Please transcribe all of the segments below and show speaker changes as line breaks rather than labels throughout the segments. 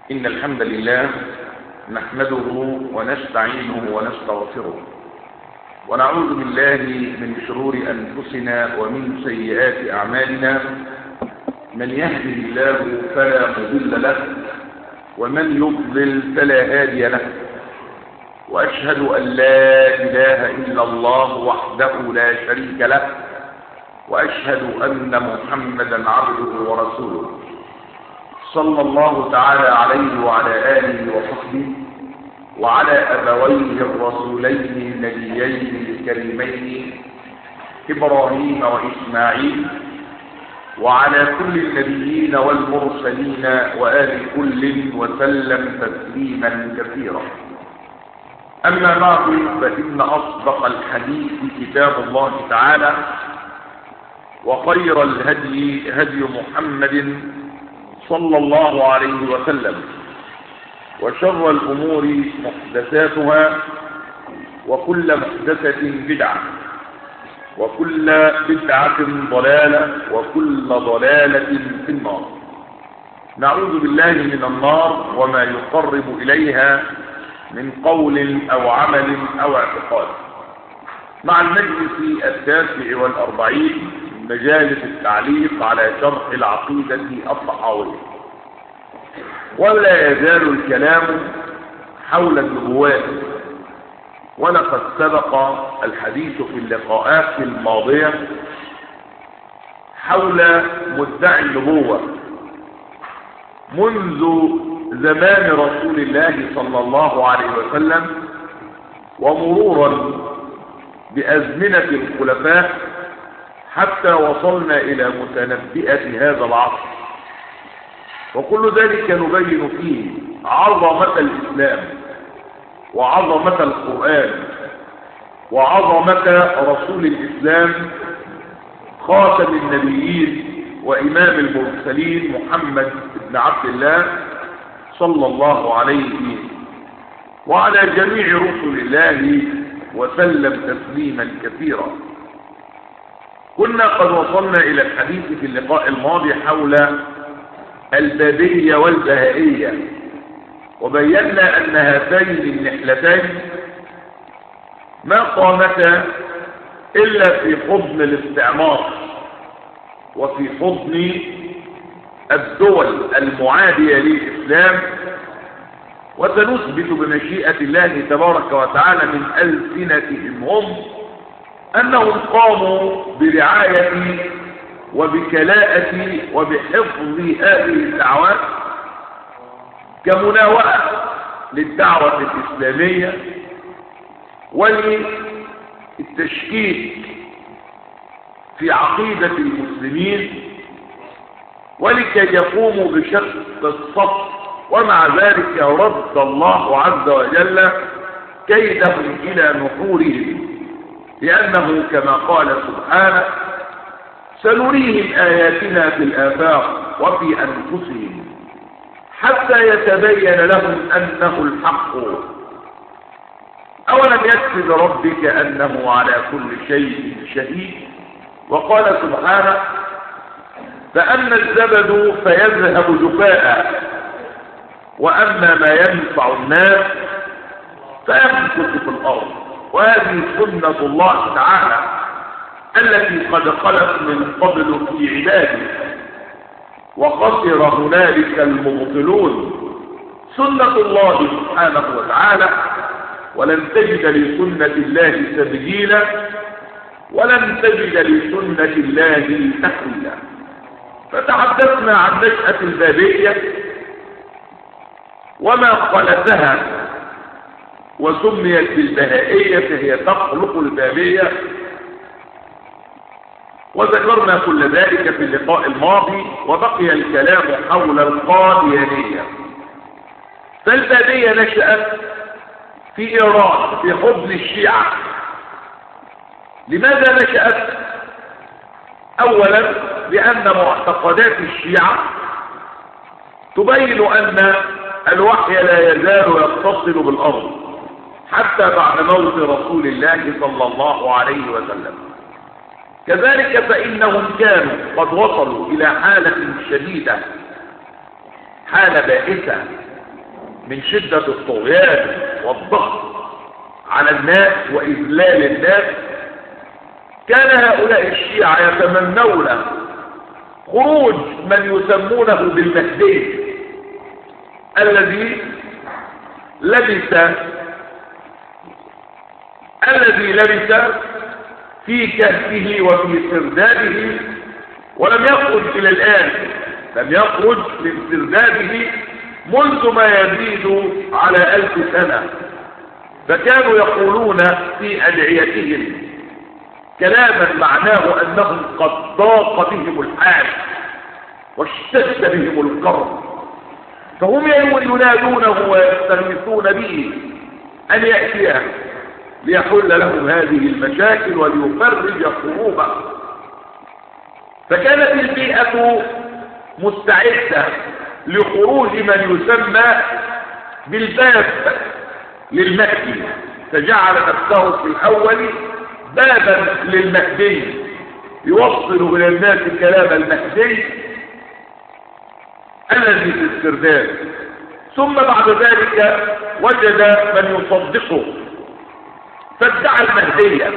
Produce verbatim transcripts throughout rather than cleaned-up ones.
إن الحمد لله نحمده ونستعينه ونستغفره ونعوذ بالله من شرور أنفسنا ومن سيئات أعمالنا. من يهده الله فلا مضل له ومن يضلل فلا هادي له، وأشهد أن لا إله إلا الله وحده لا شريك له، وأشهد أن محمدا عبده ورسوله صلى الله تعالى عليه وعلى آله وصحبه وعلى أبويه الرسولين النبيين الكريمين إبراهيم وإسماعيل، وعلى كل النبيين والمرسلين وآل كل وسلم تسليما كثيرا. أما بعد، فإن أصدق الحديث كتاب الله تعالى، وخير الهدي هدي محمد صلى الله عليه وسلم، وشر الأمور محدثاتها، وكل محدثة بدعة، وكل بدعة ضلالة، وكل ضلالة في النار. نعوذ بالله من النار وما يقرب إليها من قول أو عمل أو اعتقاد. مع المجلس التاسع والأربعين مجالس التعليق على شرح العقيدة الطحاوية، ولا يزال الكلام حول النبوات. ولقد سبق الحديث في اللقاءات الماضية حول مدعي النبوة منذ زمان رسول الله صلى الله عليه وسلم، ومرورا بأزمنة الخلفاء حتى وصلنا إلى متنبئة هذا العصر. وكل ذلك نبين فيه عظمة الإسلام وعظمة القرآن وعظمة رسول الإسلام خاتم النبيين وإمام المرسلين محمد بن عبد الله صلى الله عليه وعلى جميع رسل الله وسلم تسليما كثيرا. كنا قد وصلنا إلى الحديث في اللقاء الماضي حول البابية والبهائية، وبينا أن هاتين النحلتين ما قامتا إلا في حضن الاستعمار وفي حضن الدول المعادية للإسلام، وسنثبت بمشيئة الله تبارك وتعالى من ألسنتهم هم أنهم قاموا برعاية وبكلاءة وبحفظ هذه الدعوات كمناوئة للدعوة الإسلامية وللتشكيك في عقيدة المسلمين، ولكي يقوموا بشق الصف. ومع ذلك رد الله عز وجل كيدهم إلى نحورهم، لأنه كما قال سبحانه: سنريهم آياتنا في الآفاق وفي أنفسهم حتى يتبين لهم أنه الحق. أولم يكفي بربك أنه على كل شيء شهيد. وقال سبحانه: فأما الزبد فيذهب جفاء، وأما ما ينفع الناس فيمكث في الأرض. وهذه سنة الله تعالى التي قد خلت من قبل في عباده، وخسر هنالك المبطلون. سنة الله سبحانه وتعالى، ولن تجد لسنة الله تبديلا، ولن تجد لسنة الله تحويلا. فتحدثنا عن نشأة البابية وما خلتها وسميت بالبهائية، فهي تخلق البابية، وذكرنا كل ذلك في اللقاء الماضي. وبقي الكلام حول القاديانية. فالبابية نشأت في إيران في حضن الشيعة. لماذا نشأت؟ أولا لأن معتقدات الشيعة تبين أن الوحي لا يزال يتصل بالأرض حتى بعد موت رسول الله صلى الله عليه وسلم. كذلك فإنهم كانوا قد وصلوا إلى حالة شديدة، حالة بائسة من شدة الطغيان والضغط على الناس وإذلال الناس، كان هؤلاء الشيعة يتمنون خروج من يسمونه بالمهدي الذي لبس الذي لبس في كهفه وفي سردابه ولم يخرج إلى الآن، لم يخرج من سردابه منذ ما يزيد على ألف سنة. فكانوا يقولون في أدعيتهم كلاما معناه أنهم قد ضاق بهم الحال واشتد بهم القرب، فهم ينادونه ويستغيثون به أن يأتيه ليحل لهم هذه المشاكل وليفرج كروبه. فكانت البيئة مستعدة لخروج من يسمى بالباب للمهدي، فجعل نفسه في الأول بابا للمهدي يوصل إلى الناس كلام المهدي الذي في السرداب. ثم بعد ذلك وجد من يصدقه فادعى المهدية،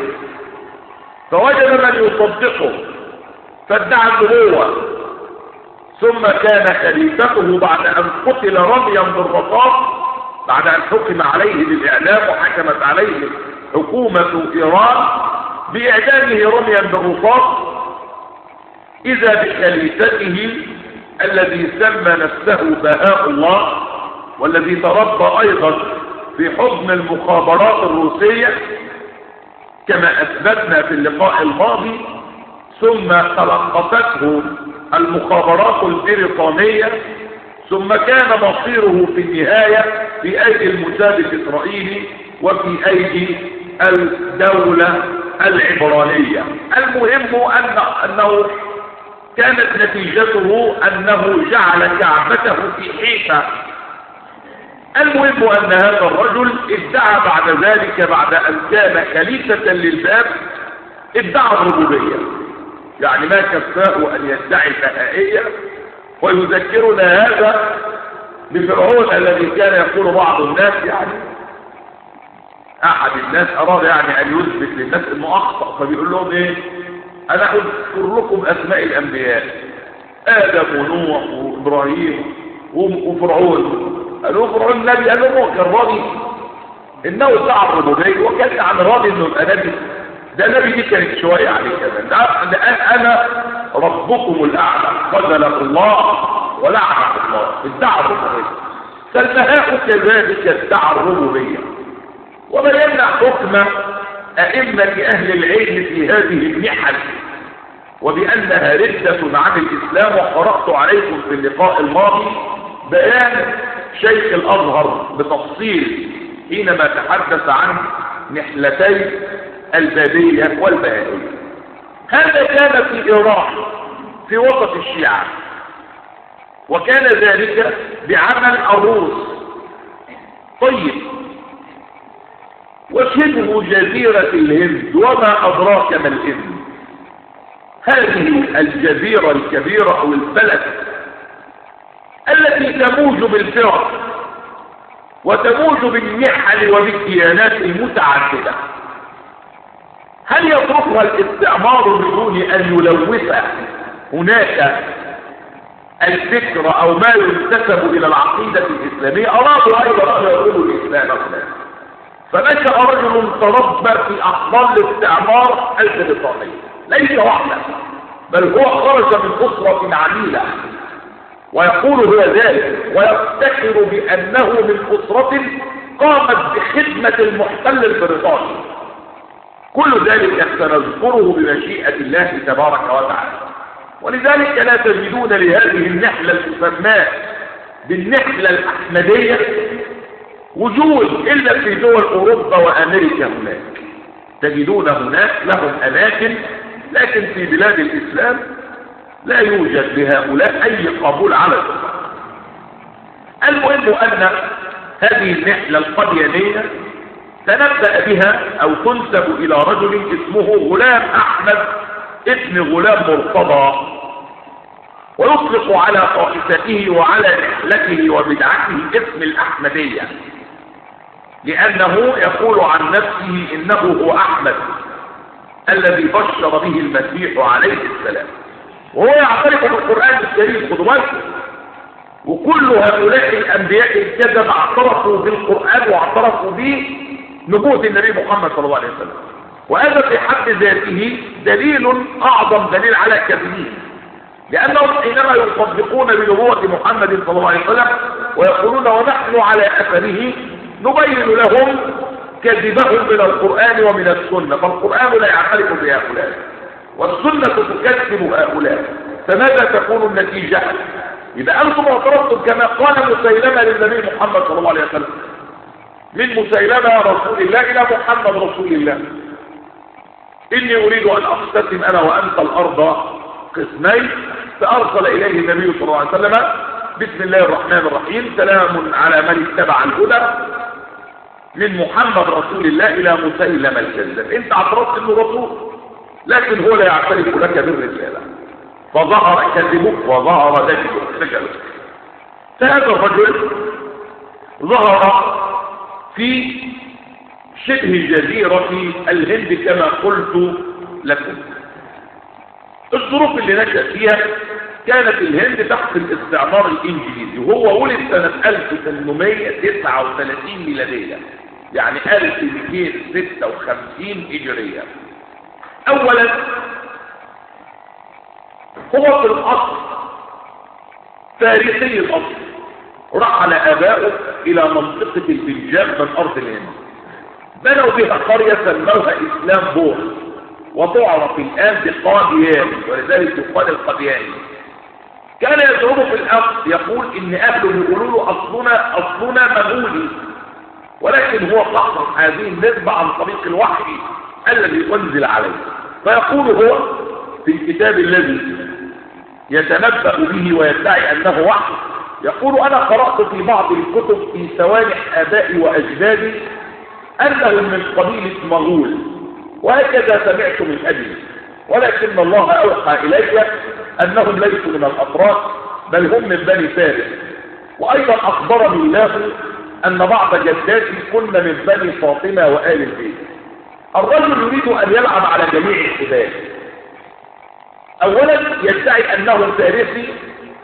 فوجد من يصدقه فادعى النبوة. ثم كان خليفته بعد أن قتل رميا بالرصاص، بعد أن حكم عليه بالإعدام وحكمت عليه حكومة إيران بإعدامه رميا بالرصاص، إذا بخليفته الذي سمى نفسه بهاء الله والذي تربى أيضا في حضن المخابرات الروسية كما أثبتنا في اللقاء الماضي، ثم تلقفته المخابرات البريطانية، ثم كان مصيره في النهاية في أيدي الموساد الإسرائيلي وفي أيدي الدولة العبرانية. المهم أن أنه كانت نتيجته أنه جعل كعبته في حيفا. المهم أن هذا الرجل ادعى بعد ذلك، بعد أن كان خليفة للباب، ادعى الربوبية، يعني ما كفاه أن يدعي البهائية. ويذكرنا هذا بفرعون الذي كان يقول بعض الناس، يعني أحد الناس أراد يعني أن يثبت للناس أنه أخطأ، فبيقول لهم إيه؟ أنا أذكر لكم أسماء الأنبياء، آدم ونوح وإبراهيم وفرعون. قالوا فرعون النبي؟ قال له كان راضي إنه ادعى الربوبية وكان عن راضي إنه يبقى نبي. ده نبي دي كانت شوية عليه كمان. ده أنا ربكم الأعلى قتله الله ولعنه الله، ادعى الربوبية. فالبهاء كذلك ادعى الربوبية. وبينا حكم أئمة أهل العلم في هذه المحن وبأنها ردة عن الإسلام، وقرأت عليكم في اللقاء الماضي بيان شيخ الأزهر بتفصيل حينما تحدث عن نحلتي البابية والبهائية. هذا كان في إيران في وسط الشيعة، وكان ذلك بعمل الروس. طيب، وشبه جزيرة الهند وما أدراك ما الهند؟ هذه الجزيرة الكبيرة أو البلد التي تموج بالفرق وتموج بالنحل وبالديانات المتعددة، هل يتركها الاستعمار بدون أن يلوث هناك الفكر أو ما ينتسب إلى العقيدة الإسلامية؟ أرادوا أيضا أن يقولوا الإسلام هناك. فنشأ رجل تربى في أحضان الاستعمار البريطاني، ليس وحده، بل هو خرج من أسرة عميلة، ويقول هو ذلك ويفتخر بأنه من أسرة قامت بخدمة المحتل البريطاني. كل ذلك سنذكره بمشيئة الله تبارك وتعالى. ولذلك لا تجدون لهذه النحلة المسماة بالنحلة الأحمدية وجود إلا في دول أوروبا وأمريكا. هناك تجدون هناك لهم أماكن، لكن في بلاد الإسلام لا يوجد لهؤلاء أي قبول على الإطلاق. المهم أن هذه النحلة القديانية تنبأ بها أو تنسب إلى رجل اسمه غلام أحمد ابن غلام مرتضى. ويطلق على طائفته وعلى رحلته وبدعته اسم الأحمدية، لأنه يقول عن نفسه إنه هو أحمد الذي بشر به المسيح عليه السلام، وهو يعترف بالقرآن الكريم. خدوا بالكم، وكل هؤلاء الأنبياء الكذب اعترفوا بالقرآن واعترفوا بنبوة النبي محمد صلى الله عليه وسلم، وهذا في حد ذاته دليل أعظم دليل على كذبهم، لأنهم حينما يصدقون بنبوة محمد صلى الله عليه وسلم ويقولون ونحن على أثره نبين لهم كذبهم من القرآن ومن السنة، فالقرآن لا يعترف بهؤلاء والسنة تكذب هؤلاء، فماذا تكون النتيجة؟ إذا أنتم اعترفتم كما قال مسيلمة للنبي محمد صلى الله عليه وسلم، من مسيلمة رسول الله إلى محمد رسول الله، إني أريد أن أقسم أنا وأنت الأرض قسمين، فأرسل إليه النبي صلى الله عليه وسلم بسم الله الرحمن الرحيم سلام على من اتبع الهدى من محمد رسول الله إلى مسيلمة الكذاب. أنت اعترفت إنه رسول، لكن هو لا يعترف لك بالرسالة، فظهر كذبك وظهر ذكرك. فهذا الرجل ظهر في شبه جزيرة الهند كما قلت لكم. الظروف اللي نشأ فيها كانت الهند تحت الاستعمار الإنجليزي، وهو ولد سنة ألف وثمانمائة وتسعة وثلاثين ميلادية، يعني ألف ومئتين وستة وخمسين هجرية. أولا هو في الأصل فارسي الأصل، رحل آباؤه إلى منطقة البنجاب من أرض الهند، بنوا بها قرية سموها إسلام بور، وتعرف الآن بقاديان، ولذلك يقال القادياني. كان يزعم في الأصل يقول إن أهله يقولوا له أصلنا أصلنا مغولي، ولكن هو قصر هذه النسبة عن طريق الوحي الذي أنزل عليه، فيقول هو في الكتاب الذي يتنبأ به ويدعي أنه وحي، يقول أنا قرأت في بعض الكتب في سوانح آبائي وأجدادي أنهم من قبيلة مغول، وهكذا سمعت من أجلي، ولكن الله أوحى إلي أنهم ليسوا من الأتراك بل هم من بني فارس، وأيضا أخبرني الله أن بعض جداتي كن من بني فاطمة وآل البيت. الرجل يريد أن يلعب على جميع الحدود. أولا يدعي أنه فارسي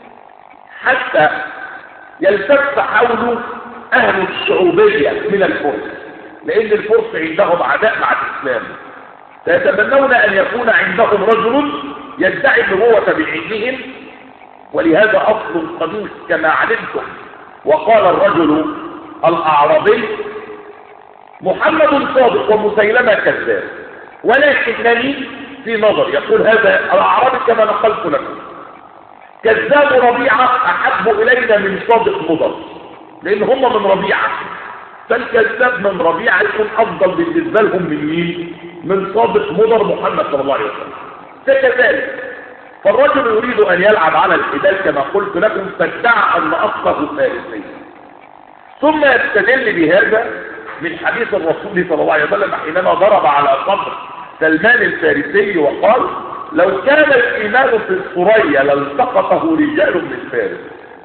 حتى يلتف حوله أهل الشعوبية من الفرس، لأن الفرس عندهم عداء مع الإسلام، فيتمنون أن يكون عندهم رجل يدعي النبوة بعلمهم، ولهذا أصل قديس كما علمتم. وقال الرجل الأعرابي محمد صادق ومسيلمة كذاب، ولكنني في نظر، يقول هذا الأعرابي كما نقلت لكم، كذاب ربيعة أحب إلينا من صادق مضر، لأن هم من ربيعة، فالكذاب من ربيعة يكون أفضل بالنسبة لهم من مين؟ من صادق مضر محمد صلى الله عليه وسلم. فكذلك فالرجل يريد أن يلعب على الحدال كما قلت لكم، فادعى أن أصله فارسي، ثم يستدل بهذا من حديث الرسول صلى الله عليه وسلم حينما ضرب على صدر سلمان الفارسي وقال لو كان الإيمان في الثريا لالتقطه رجال من فارس،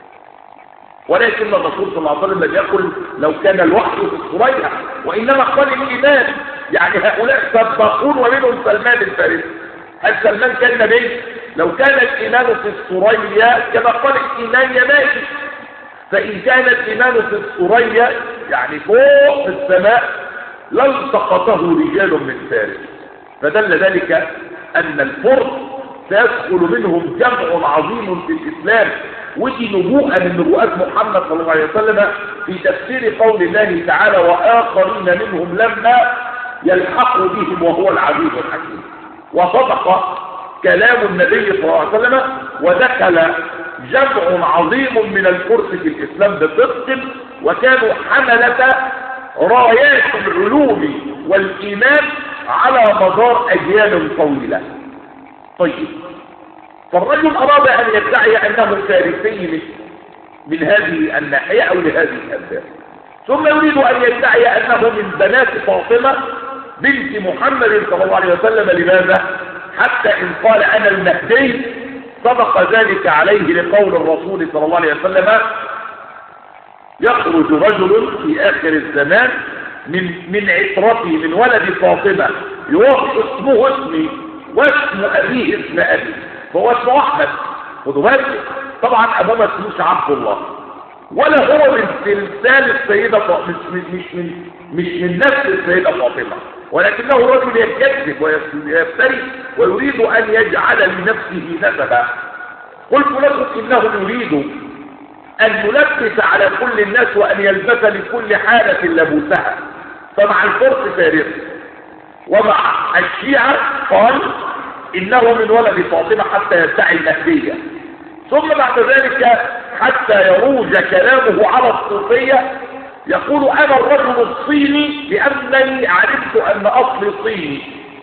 ولكن الرسول صلى الله عليه وسلم لم يقل لو كان الوحي في الثريا، وإنما قال الإيمان، يعني هؤلاء سبقون ومنهم سلمان الفارسي. هل سلمان كان نبي؟ لو كان الإيمان في الثريا كما قال الإيمان يماشي، فإن كان الإيمان في الثريا يعني فوق في السماء لالتقطه رجال من فارس، فدل ذلك أن الفرس سيدخل منهم جمع عظيم في الإسلام، ودي نبوءة من نبوءات محمد صلى الله عليه وسلم في تفسير قول الله تعالى وآخرين منهم لما يلحقوا بهم وهو العزيز الحكيم. وصدق كلام النبي صلى الله عليه وسلم، ودخل جمع عظيم من الفرس في الإسلام بصدق، وكانوا حملة رايات العلوم والإيمان على مدار أجيال طويلة. طيب، فالرجل أراد أن يدعي أنه فارسي من, من هذه الناحية أو لهذه الأسباب، ثم يريد أن يدعي أنه من بنات فاطمة بنت محمد صلى الله عليه وسلم. لماذا؟ حتى إن قال أنا المهدي صدق ذلك عليه لقول الرسول صلى الله عليه وسلم يخرج رجل في آخر الزمان من من عترتي من ولد فاطمة يوافق اسمه اسمي واسم أبيه اسم أبي، فهو اسمه أحمد. خدوا بالك، طبعا أبوه ما اسموش عبد الله ولا هو من سلسال السيدة فاطمة، مش مش من مش من نفس السيدة فاطمة، ولكنه رجل يكذب ويفتري ويريد أن يجعل لنفسه نسبا. قلت لكم إنه يريد أن يلبس على كل الناس وأن يلبس لكل حالة لبوسها، فمع الفرس فارس ومع الشيعة قال إنه من ولد فاطمة حتى يدعي المهدية، ثم بعد ذلك حتى يروج كلامه على الصوفية يقول أنا الرجل الصيني لأنني علمت أن أصلي صيني،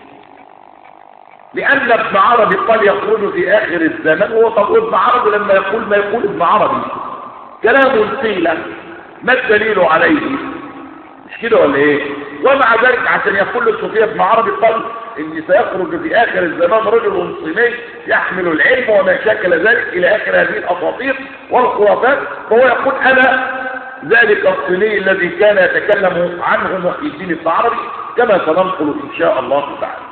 لأن ابن عربي قال يخرج في آخر الزمن. هو طب ابن عربي لما يقول ما يقول ابن عربي كلام قيل، ما الدليل عليه؟ مش كده ولا ايه؟ ومع ذلك عشان يقول للصوفية ابن عربي قال ان سيخرج في آخر الزمان رجل صيني يحمل العلم وما شاكل ذلك الى آخر هذه الأساطير والخرافات، فهو يقول انا ذلك الصيني الذي كان يتكلم عنه محي الدين ابن عربي كما سننقل ان شاء الله تعالى.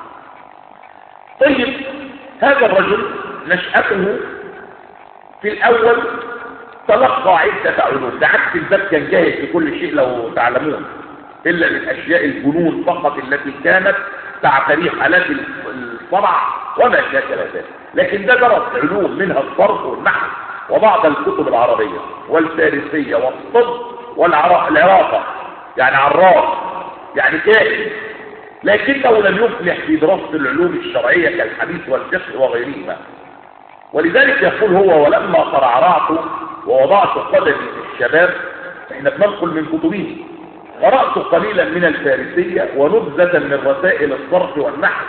طيب، هذا الرجل نشأته في الأول تلقى عدة علوم، ده عكس الباب كان جاهز في كل شيء لو تعلمون، إلا من أشياء الجنون فقط التي كانت تعتري حالات الصرع وما شاكل ذلك، لكن ده درس علوم منها الصرف والنحو وبعض الكتب العربية والفارسية والطب والعراقة، يعني عراف يعني كائن، لكنه لم يفلح في دراسة العلوم الشرعية كالحديث والفقه وغيرهما. ولذلك يقول هو ولما ترعرعت ووضعت قدمي في الشباب، احنا بننقل من كتبه، قرأت قليلا من الفارسية ونبذة من رسائل الصرف والنحو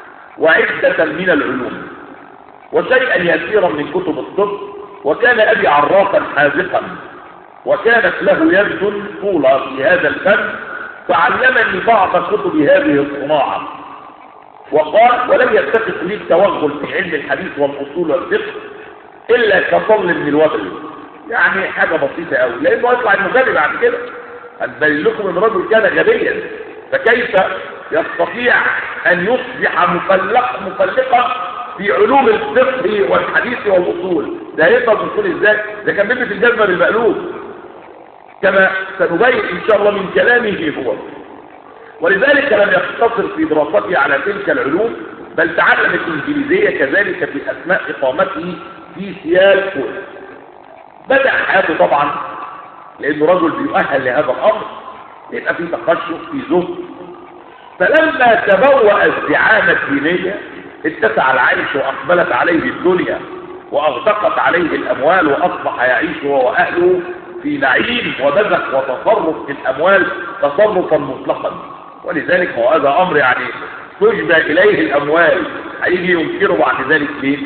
وعدة من العلوم وشيئا يسيرا من كتب الطب. وكان أبي عراقا حاذقا وكانت له يد طولة في هذا الفن، فعلمني بعض كتب هذه الصناعة. وقال ولم يتفق لي التوغل في علم الحديث والأصول والفقه إلا كطل من الوبل، يعني حاجة بسيطة قوي، لأنه يطلع انه غبي بعد كده. هنبين لكم ان الرجل كان غبيا، فكيف يستطيع أن يصبح مفلق مفلقا في علوم الفقه والحديث والأصول؟ ده يقدر يقول ازاي؟ ده كان بيبي في الجزمة بالمقلوب كما سنبين ان شاء الله من كلامه هو. ولذلك لم يقتصر في دراسته على تلك العلوم، بل تعلم الانجليزية كذلك في اثناء اقامته في سيال كورس. بدأ حياته طبعا لانه رجل بيؤهل لهذا الامر، يبقى في تخشف في زهد. فلما تبوأ الزعامة الدينية اتسع العيش واقبلت عليه الدنيا واغدقت عليه الاموال، واصبح يعيش هو واهله في نعيم وبذخ وتصرف في الاموال تصرفا مطلقا. ولذلك هو هذا امر يعني تجبى اليه الاموال، هيجي ينكره بعد ذلك ليه؟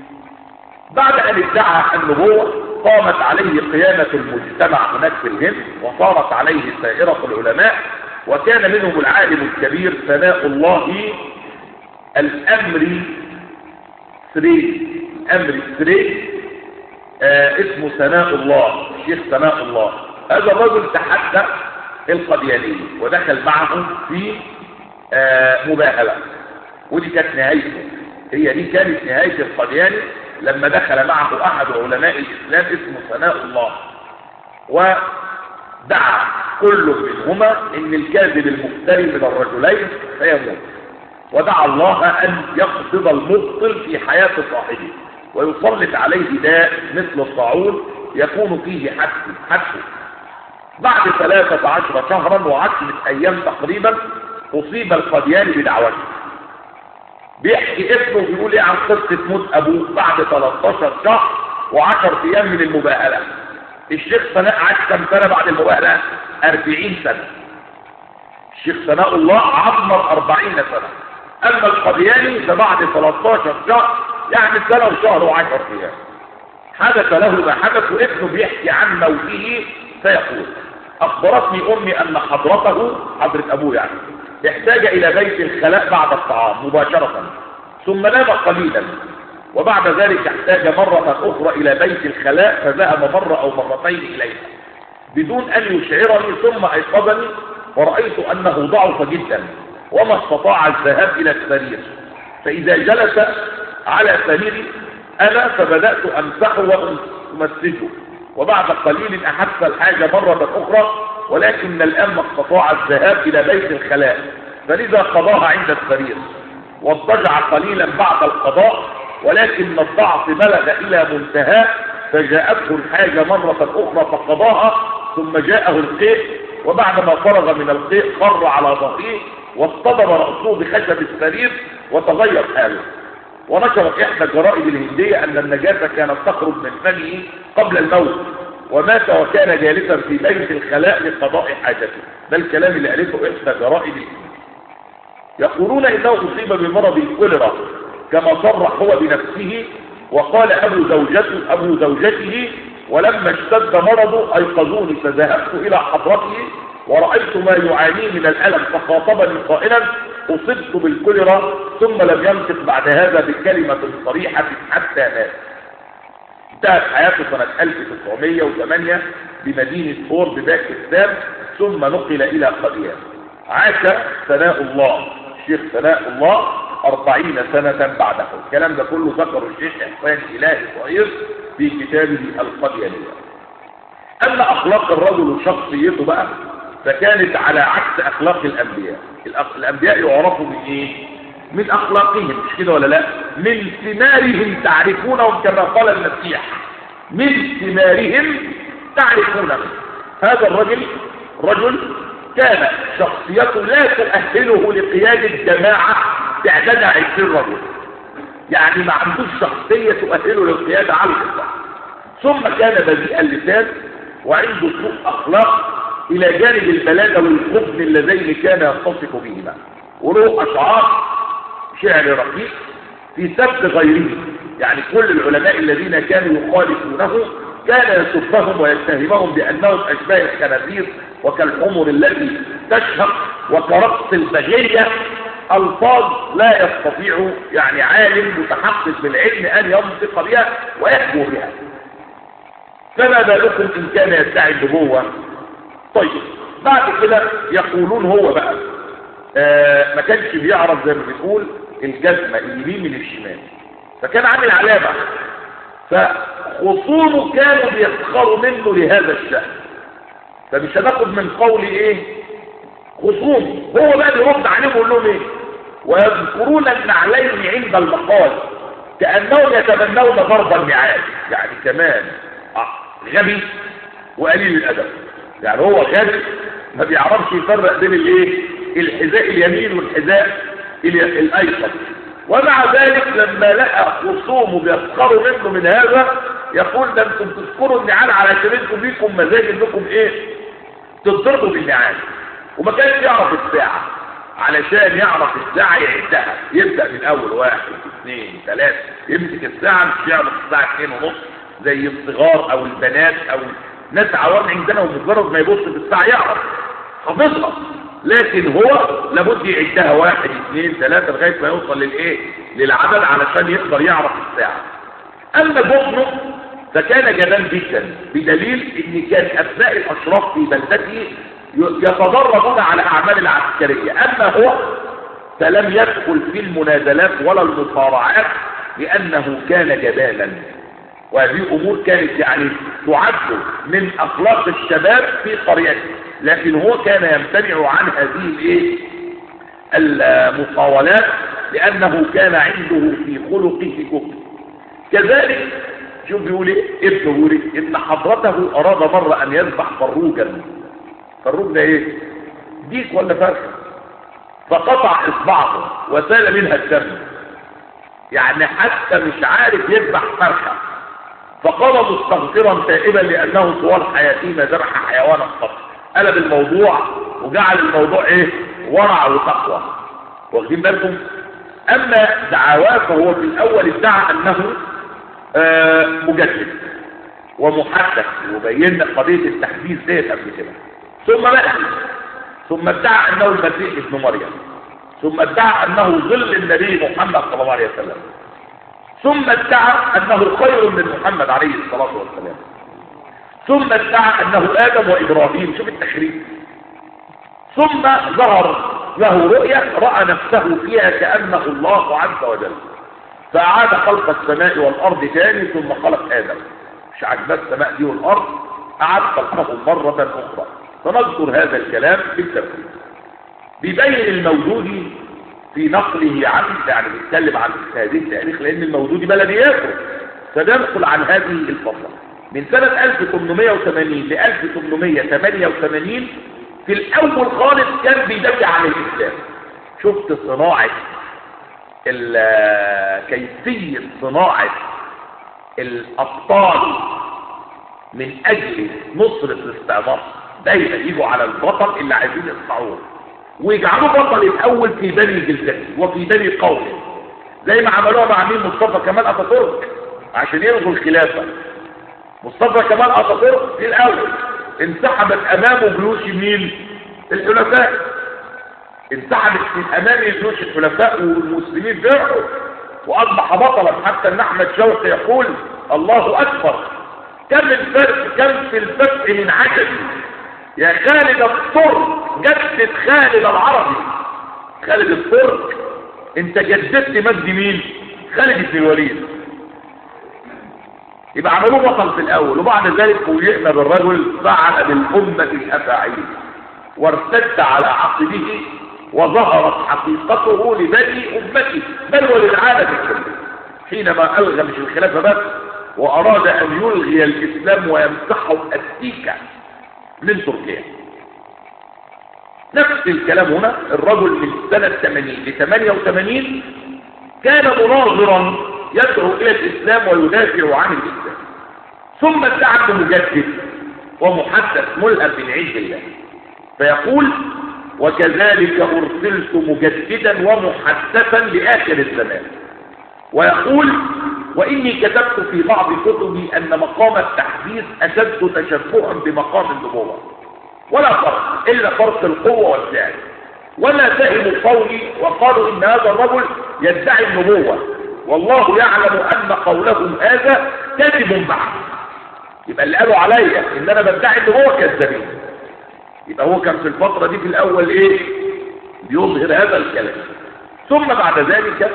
بعد ان ادعى النبوة قامت عليه قيامة المجتمع هناك في الهند، وصارت عليه سائرة العلماء، وكان منهم العالم الكبير ثناء الله الأمري سري الأمري سري آه اسمه ثناء الله، الشيخ ثناء الله. هذا الرجل تحدى القديانية ودخل معه في آه مباهلة، ودي كانت نهايته، هي دي كانت نهاية القدياني لما دخل معه أحد علماء الإسلام اسمه ثناء الله، ودعا كل منهما إن الكاذب المفتري من الرجلين سيموت، ودعا الله أن يقصد المبطل في حياة صاحبه ويسلط عليه داء مثل الطاعون يكون فيه حبس حبسه. بعد ثلاثة عشر شهرا وعشرة أيام تقريبا أصيب القدياني بدعوته. بيحكي ابنه بيقول ايه عن قصة موت أبوه بعد ثلاثة عشر شهر وعشر أيام من المباهلة. الشيخ ثناء عاش كم سنة بعد المباهلة؟ أربعين سنة. الشيخ ثناء الله عمر أربعين سنة، أما القدياني فبعد ثلاثة عشر شهر يعني سنة وشهر وعشر أيام حدث له ما حدث. وابنه بيحكي عن موته فيقول أخبرتني أمي أن حضرته حضرة أبوه يعني احتاج إلى بيت الخلاء بعد الطعام مباشرة، ثم نام قليلا، وبعد ذلك احتاج مرة أخرى إلى بيت الخلاء فذهب مرة أو مرتين إليها بدون أن يشعرني، ثم أيقظني ورأيت أنه ضعف جدا وما استطاع الذهاب إلى السرير، فإذا جلس على سريري أنا فبدأت أمسحه وأمسجه، وبعد قليل أحس الحاجة مرة أخرى ولكن الآن ما استطاع الذهاب إلى بيت الخلاء، فلذا قضاها عند السرير واضطجع قليلا بعد القضاء، ولكن الضعف بلغ إلى منتهى فجاءته الحاجة مرة أخرى فقضاها، ثم جاءه القيء، وبعدما فرغ من القيء خر على ظهره واصطدم رأسه بخشب السرير وتغير حاله. ونشرت إحدى الجرائد الهندية أن النجاسة كانت تخرج من فمه قبل الموت، ومات وكان جالسا في بيت الخلاء لقضاء حاجته. ده الكلام اللي قالته إحدى جرائد الهندية. يقولون إنه أصيب بمرض الكوليرا كما صرح هو بنفسه، وقال أبو زوجته, أبو زوجته ولما اشتد مرضه أيقظوني فذهبت إلى حضرته ورأيت ما يعانيه من الألم فخاطبني قائلا أصبت بالكوليرا، ثم لم ينطق بعد هذا بكلمة صريحة حتى مات. انتهت حياته سنة ألف وتسعمائة وثمانية بمدينة فور بباكستان، ثم نقل إلى قديان. عاش ثناء الله الشيخ ثناء الله أربعين سنة بعده. الكلام ده كله ذكر الشيخ إحسان إلهي صغير في كتابه القديانية. أما أخلاق الرجل وشخصيته بقى فكانت على عكس أخلاق الأنبياء. الأنبياء يعرفوا من إيه؟ من أخلاقهم، مش كده ولا لا؟ من ثمارهم تعرفونهم كما قال المسيح، من ثمارهم تعرفونهم. هذا الرجل رجل كان شخصيته لا تؤهله لقيادة جماعة تعدد عشرين رجل، يعني ما عندوش شخصية تؤهله للقيادة على الإطلاق. ثم كان بذيء اللسان وعنده سوء أخلاق إلى جانب البلاغة والخبن اللذين كان يتصف بهما، وله أشعار شعر رقيق في سب غيره، يعني كل العلماء الذين كانوا يخالفونه كان يسبهم ويتهمهم بأنهم أشباه الخنازير وكالحمر التي تشهق وكرقص البغية، ألفاظ لا يستطيع يعني عالم متحقق بالعلم أن ينطق بها ويحبو بها. فما بالكم إن كان يدعي النبوة؟ طيب بعد كده يقولون هو بقى آه ما كانش بيعرف زي ما بيقول الجزمة اليمين من الشمال، فكان عامل علامة، فخصومه كانوا بيسخروا منه لهذا الشأن. فمش هناخد من قول ايه خصوم، هو بقى بيرد عليهم ويقول لهم ايه؟ ويذكرون النعلين عند المقال كأنهم يتمنون ضرب النعال، يعني كمان آه غبي وقليل الأدب، يعني هو غبي ما بيعرفش يفرق بين الايه الحذاء اليمين والحذاء الايسر، ومع ذلك لما لقى خصومه بيسخروا منه من هذا يقول ده انتم تذكروا النعال علشان انتم ليكم مزاج انكم ايه تضربوا بالنعال. وما كانش يعرف الساعة، علشان يعرف الساعة يعدها، يبدأ من اول واحد اثنين ثلاثة، يمسك الساعة مش يعرف الساعة اثنين ونص زي الصغار او البنات او ناس عوام عندنا، ومجرد ما يبص في الساعة يعرف حافظها، لكن هو لابد يعدها واحد اثنين ثلاثة لغاية ما يوصل للايه للعدد علشان يقدر يعرف الساعة. اما جبنه فكان جبان جدا، بدليل ان كان ابناء الاشراف في بلدته يتدربون على اعمال العسكرية، اما هو فلم يدخل في المنازلات ولا المصارعات لانه كان جبانا. وهذه امور كانت يعني تعد من اخلاق الشباب في قريته، لكن هو كان يمتنع عن هذه الايه المطاولات لانه كان عنده في خلقه كفر. كذلك شوف بيقول ايه ابن بيقول ايه ان حضرته اراد مره ان يذبح فروجا. فروج ده ايه ديك ولا فرخه؟ فقطع اصبعه وسال منها الدم، يعني حتى مش عارف يذبح فرخه. فقام مستغفرا تائبا لانه طوال حياته ما ذبح حيوانا قط. قلب الموضوع وجعل الموضوع ايه ورع وتقوى، واخدين بالكم؟ اما دعواه فهو في الاول ادعى انه آه مجدد ومحدث، وبينا قضيه التحديث ديت قبل كده. ثم بقى ثم ادعى انه المسيح ابن مريم، ثم ادعى انه ظل النبي محمد صلى الله عليه وسلم، ثم ادعى أنه خير من محمد عليه الصلاة والسلام، ثم ادعى أنه آدم وإبراهيم. شوف التخريب. ثم ظهر له رؤيا رأى نفسه فيها كأنه الله عز وجل، فأعاد خلق السماء والأرض تاني ثم خلق آدم. مش عجبة السماء دي والأرض، أعاد خلقهم مرة أخرى. فنذكر هذا الكلام بالتفصيل. بيبين الموجودي في نقله عنه، يعني بيتكلم عن هذه التاريخ لأن الموجودي بلدياته، فبينقل عن هذه الفترة من سنة ألف وثمانمائة وثمانين ل ألف وثمانمائة وثمانية وثمانين. في الأول خالص كان بيدافع عن الإسلام. شفت صناعة كيفية صناعة الأبطال من أجل نصرة الاستعمار. دايما يجوا على البطل اللي عايزين يصنعوه ويجعلوا بطل الأول في بني جلدته وفي بني قومه، زي ما عملوها مع مين؟ مصطفى كمال أتاتورك عشان يلغوا الخلافة. مصطفى كمال أتاتورك في الأول انسحبت أمامه جيوش مين؟ الحلفاء. انسحبت من أمام جيوش الحلفاء والمسلمين فرحوا وأصبح بطلا، حتى أن أحمد شوقي يقول الله أكبر كم الفرق، كم في الفتح من عجل يا خالد الطرق جدد خالد العربي. خالد الطرق انت جددت مجد مين؟ خالد بن الوليد. يبقى عملوه بطل في الاول، وبعد ذلك فوجئنا بالرجل فعل بالامه الافاعيل وارتد على عقبه وظهرت حقيقته لبني امته بل وللعالم كله، حينما الغى مش الخلافه بس واراد ان يلغي الاسلام ويمسحه السيكه من تركيا. نفس الكلام هنا. الرجل من سنة ثمانين ل ثمانية وثمانين كان مناظرا يدعو الى الاسلام ويدافع عن الاسلام، ثم ادعى مجدد ومحدث ملهم من عند الله، فيقول وكذلك ارسلت مجددا ومحدثا لاخر الزمان. ويقول واني كتبت في بعض كتبي ان مقام التحديث اشد تشبها بمقام النبوه، ولا فرق الا فرق القوه والفعل. ولا فهموا قولي وقالوا ان هذا الرجل يدعي النبوه والله يعلم ان قولهم هذا كذب معه. يبقى اللي قالوا عليا ان انا بدعي النبوه كذابين. يبقى هو كان في الفتره دي في الاول ايه؟ بيظهر هذا الكلام. ثم بعد ذلك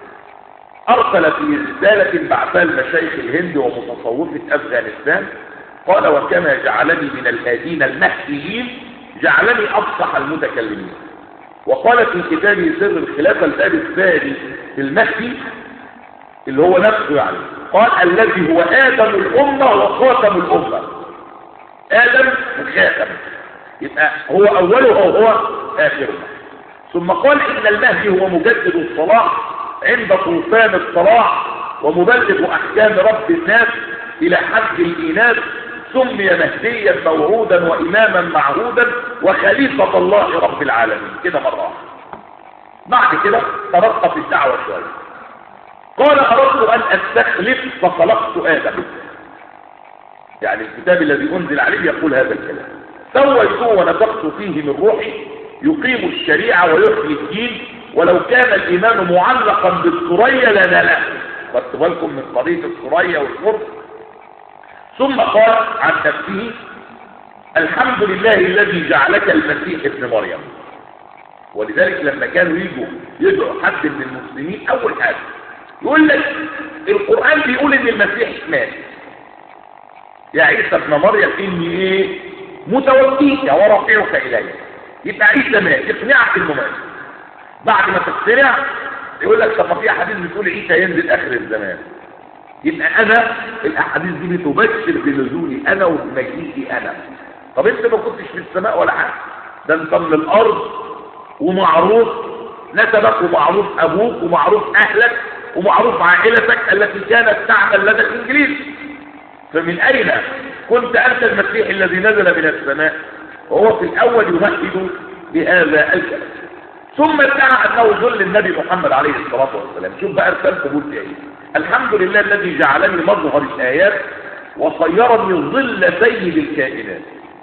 أرسل في رسالة بعثها لمشايخ الهند ومتصوفة أفغانستان، قال وكما جعلني من الهادين المهديين جعلني أفصح المتكلمين. وقال في كتابه سر الخلافة الباب الثاني في المهدي اللي هو نفسه يعني، قال الذي هو آدم الأمة وخاتم الأمة. آدم الخاتم، يبقى هو أوله وهو آخره. ثم قال إن المهدي هو مجدد الصلاح عند طوفان الصلاح ومبلغ احكام رب الناس الى حد الاناث، سمي مهديا موعودا واماما معهودا وخليفه الله رب العالمين. كده مره واحده. بعد كده ترقى في الدعوه شويه. قال اردت ان استخلف فخلقت ادم. يعني الكتاب الذي انزل عليه يقول هذا الكلام. سويته ونفخت فيه من روحي يقيم الشريعه ويحيي الدين، ولو كان الإيمان معلقا بالثريا لناله. خدت بالكم من قضية الثريا والفرس. ثم قال عن نفسه الحمد لله الذي جعلك المسيح ابن مريم. ولذلك لما كانوا يجوا يدعوا حد من المسلمين أول حاجة يقول لك القرآن بيقول إن المسيح مات يا عيسى ابن مريم إني إيه متوفيك ورافعك إلي. يبقى عيسى مات، يقنعك إنه مات. بعد ما تقتنع يقول لك طب في احاديث بتقول عيسى ينزل اخر الزمان. يبقى انا الاحاديث دي بتبشر بنزولي انا وبمجيئي انا. طب انت ما كنتش في السماء ولا حاجه، ده انت من الارض ومعروف نسبك ومعروف ابوك ومعروف اهلك ومعروف عائلتك التي كانت تعمل لدى الانجليز. فمن اين كنت انت المسيح الذي نزل من السماء؟ وهو في الاول يمهد بهذا الكلام. ثم ادعى انه ظل النبي محمد عليه الصلاه والسلام. شوف بقى رسالته قلت ايه؟ الحمد لله الذي جعلني مظهر الايات وصيرني ظل سيد الكائنات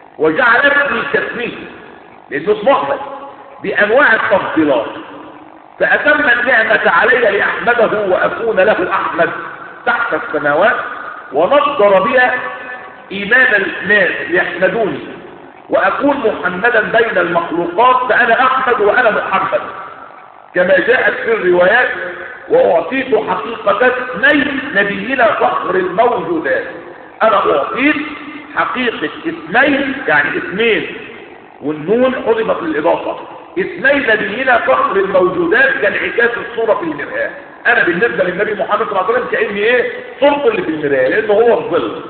وجعلني كاسمه، لانه اسمه احمد، بانواع التفضيلات فأتم النعمة علي لأحمده وأكون له أحمد تحت السماوات، ونصدر بها إيمان الناس ليحمدوني، وأكون محمدا بين المخلوقات، فأنا أحمد وأنا محمد كما جاءت في الروايات. وأعطيت حقيقة اثنين نبينا فخر الموجودات. أنا أعطيت حقيقة اثنين، يعني اثنين والنون حذفت للإضافة، اثنين نبينا فخر الموجودات كانعكاس الصورة في المرآة. أنا بالنسبة للنبي محمد صلى الله عليه وسلم كأني إيه؟ صورته اللي في المرآة، لأنه هو الظل.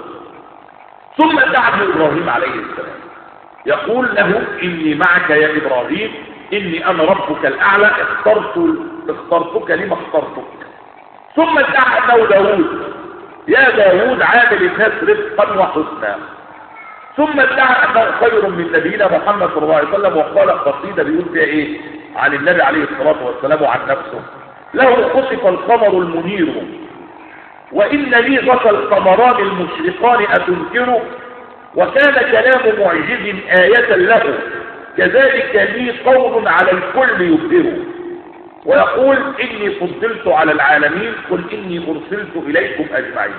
ثم دعا إبراهيم عليه السلام يقول له إني معك يا إبراهيم، إني أنا ربك الأعلى، اخترت اخترتك لما اخترتك. ثم ادعى أنه داود، يا داود عامل الناس رفقا وحسنا. ثم ادعى أنه خير من نبينا محمد صلى الله عليه وسلم، وقال قصيدة بيقول فيها إيه عن النبي عليه الصلاة والسلام وعن نفسه: له خسف القمر المنير، وإن لي ذكى القمران المشرقان أتنكر، وكان كلام معجز آية له، كذلك لي قول على الكل يبهر. ويقول إني فضلت على العالمين، قل إني أرسلت إليكم أجمعين.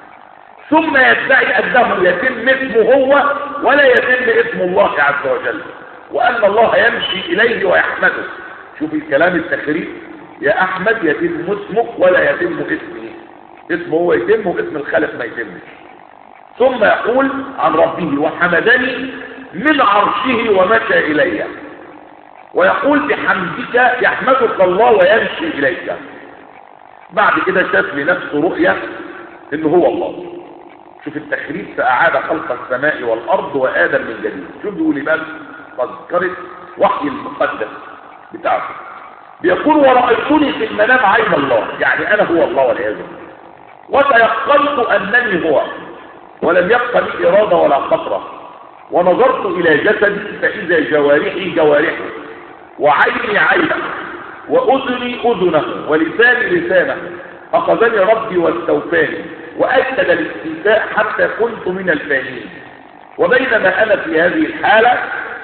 ثم يدعي أنه يتم اسمه هو ولا يتم اسم الله عز وجل، وأن الله يمشي إليه ويحمده. شوف الكلام التخريب، يا أحمد يتم اسمك ولا يتم اسمه، اسمه هو يتم واسم الخالق ما يتمش. ثم يقول عن ربه: وحمدني من عرشه ومشى إلي. ويقول بحمدك يحمدك الله ويمشي إليك. بعد كده شاف لنفسه رؤية إنه هو الله. شوف التخريب، فأعاد خلق السماء والأرض وآدم من جديد. شوف بيقول بقى تذكرة وحي المقدس بتاعته، بيقول: ورأيتني في المنام عين الله، يعني أنا هو الله والعياذ بالله، وتيقنت أنني هو، ولم يبق لي إرادة ولا خطرة. ونظرت إلى جسدي فإذا جوارحي جوارحه، وعيني عينه، وأذني أذنه، ولساني لسانه. أخذني ربي واستوفاني، وأكد الاستيفاء حتى كنت من الفانين. وبينما أنا في هذه الحالة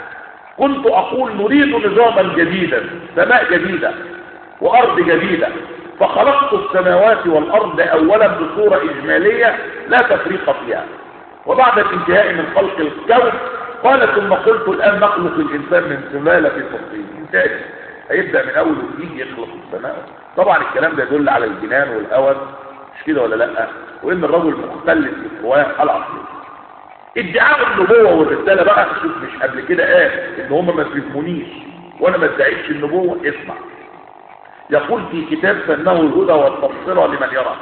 كنت أقول: نريد نظاما جديدا، سماء جديدة وأرض جديدة. فخلقت السماوات والأرض أولا بصورة إجمالية لا تفريق فيها، وبعد الانتهاء من خلق الكون قال: ثم قلت الآن نخلق الإنسان من سلالة في طين. انتهى، هيبدأ من أول وجديد يخلق السماء. طبعا الكلام ده يدل على الجنان والهوى، مش كده ولا لا؟ وإن الرجل مختلف في القواء العقلية. ادعاء النبوة والرسالة بقى، شوف مش قبل كده قال إن هم ما فهمونيش وأنا ما ادعيتش النبوة. اسمع، يقول في كتاب سماه الهدى والتبصرة لمن يرى: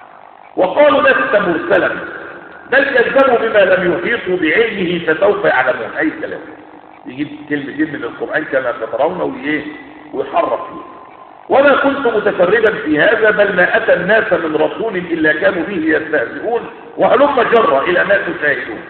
وقالوا لست مرسلا، بل كذبوا بما لم يحيطوا بعلمه فسوف يعلمون. أي كلام يجيب كلمتين من القرآن كما ترون وإيه ويحرف فيه. وما كنت متفردا في هذا، بل ما أتى الناس من رسول إلا كانوا به يستهزئون، وهلم جرة إلى ما تشاهدون.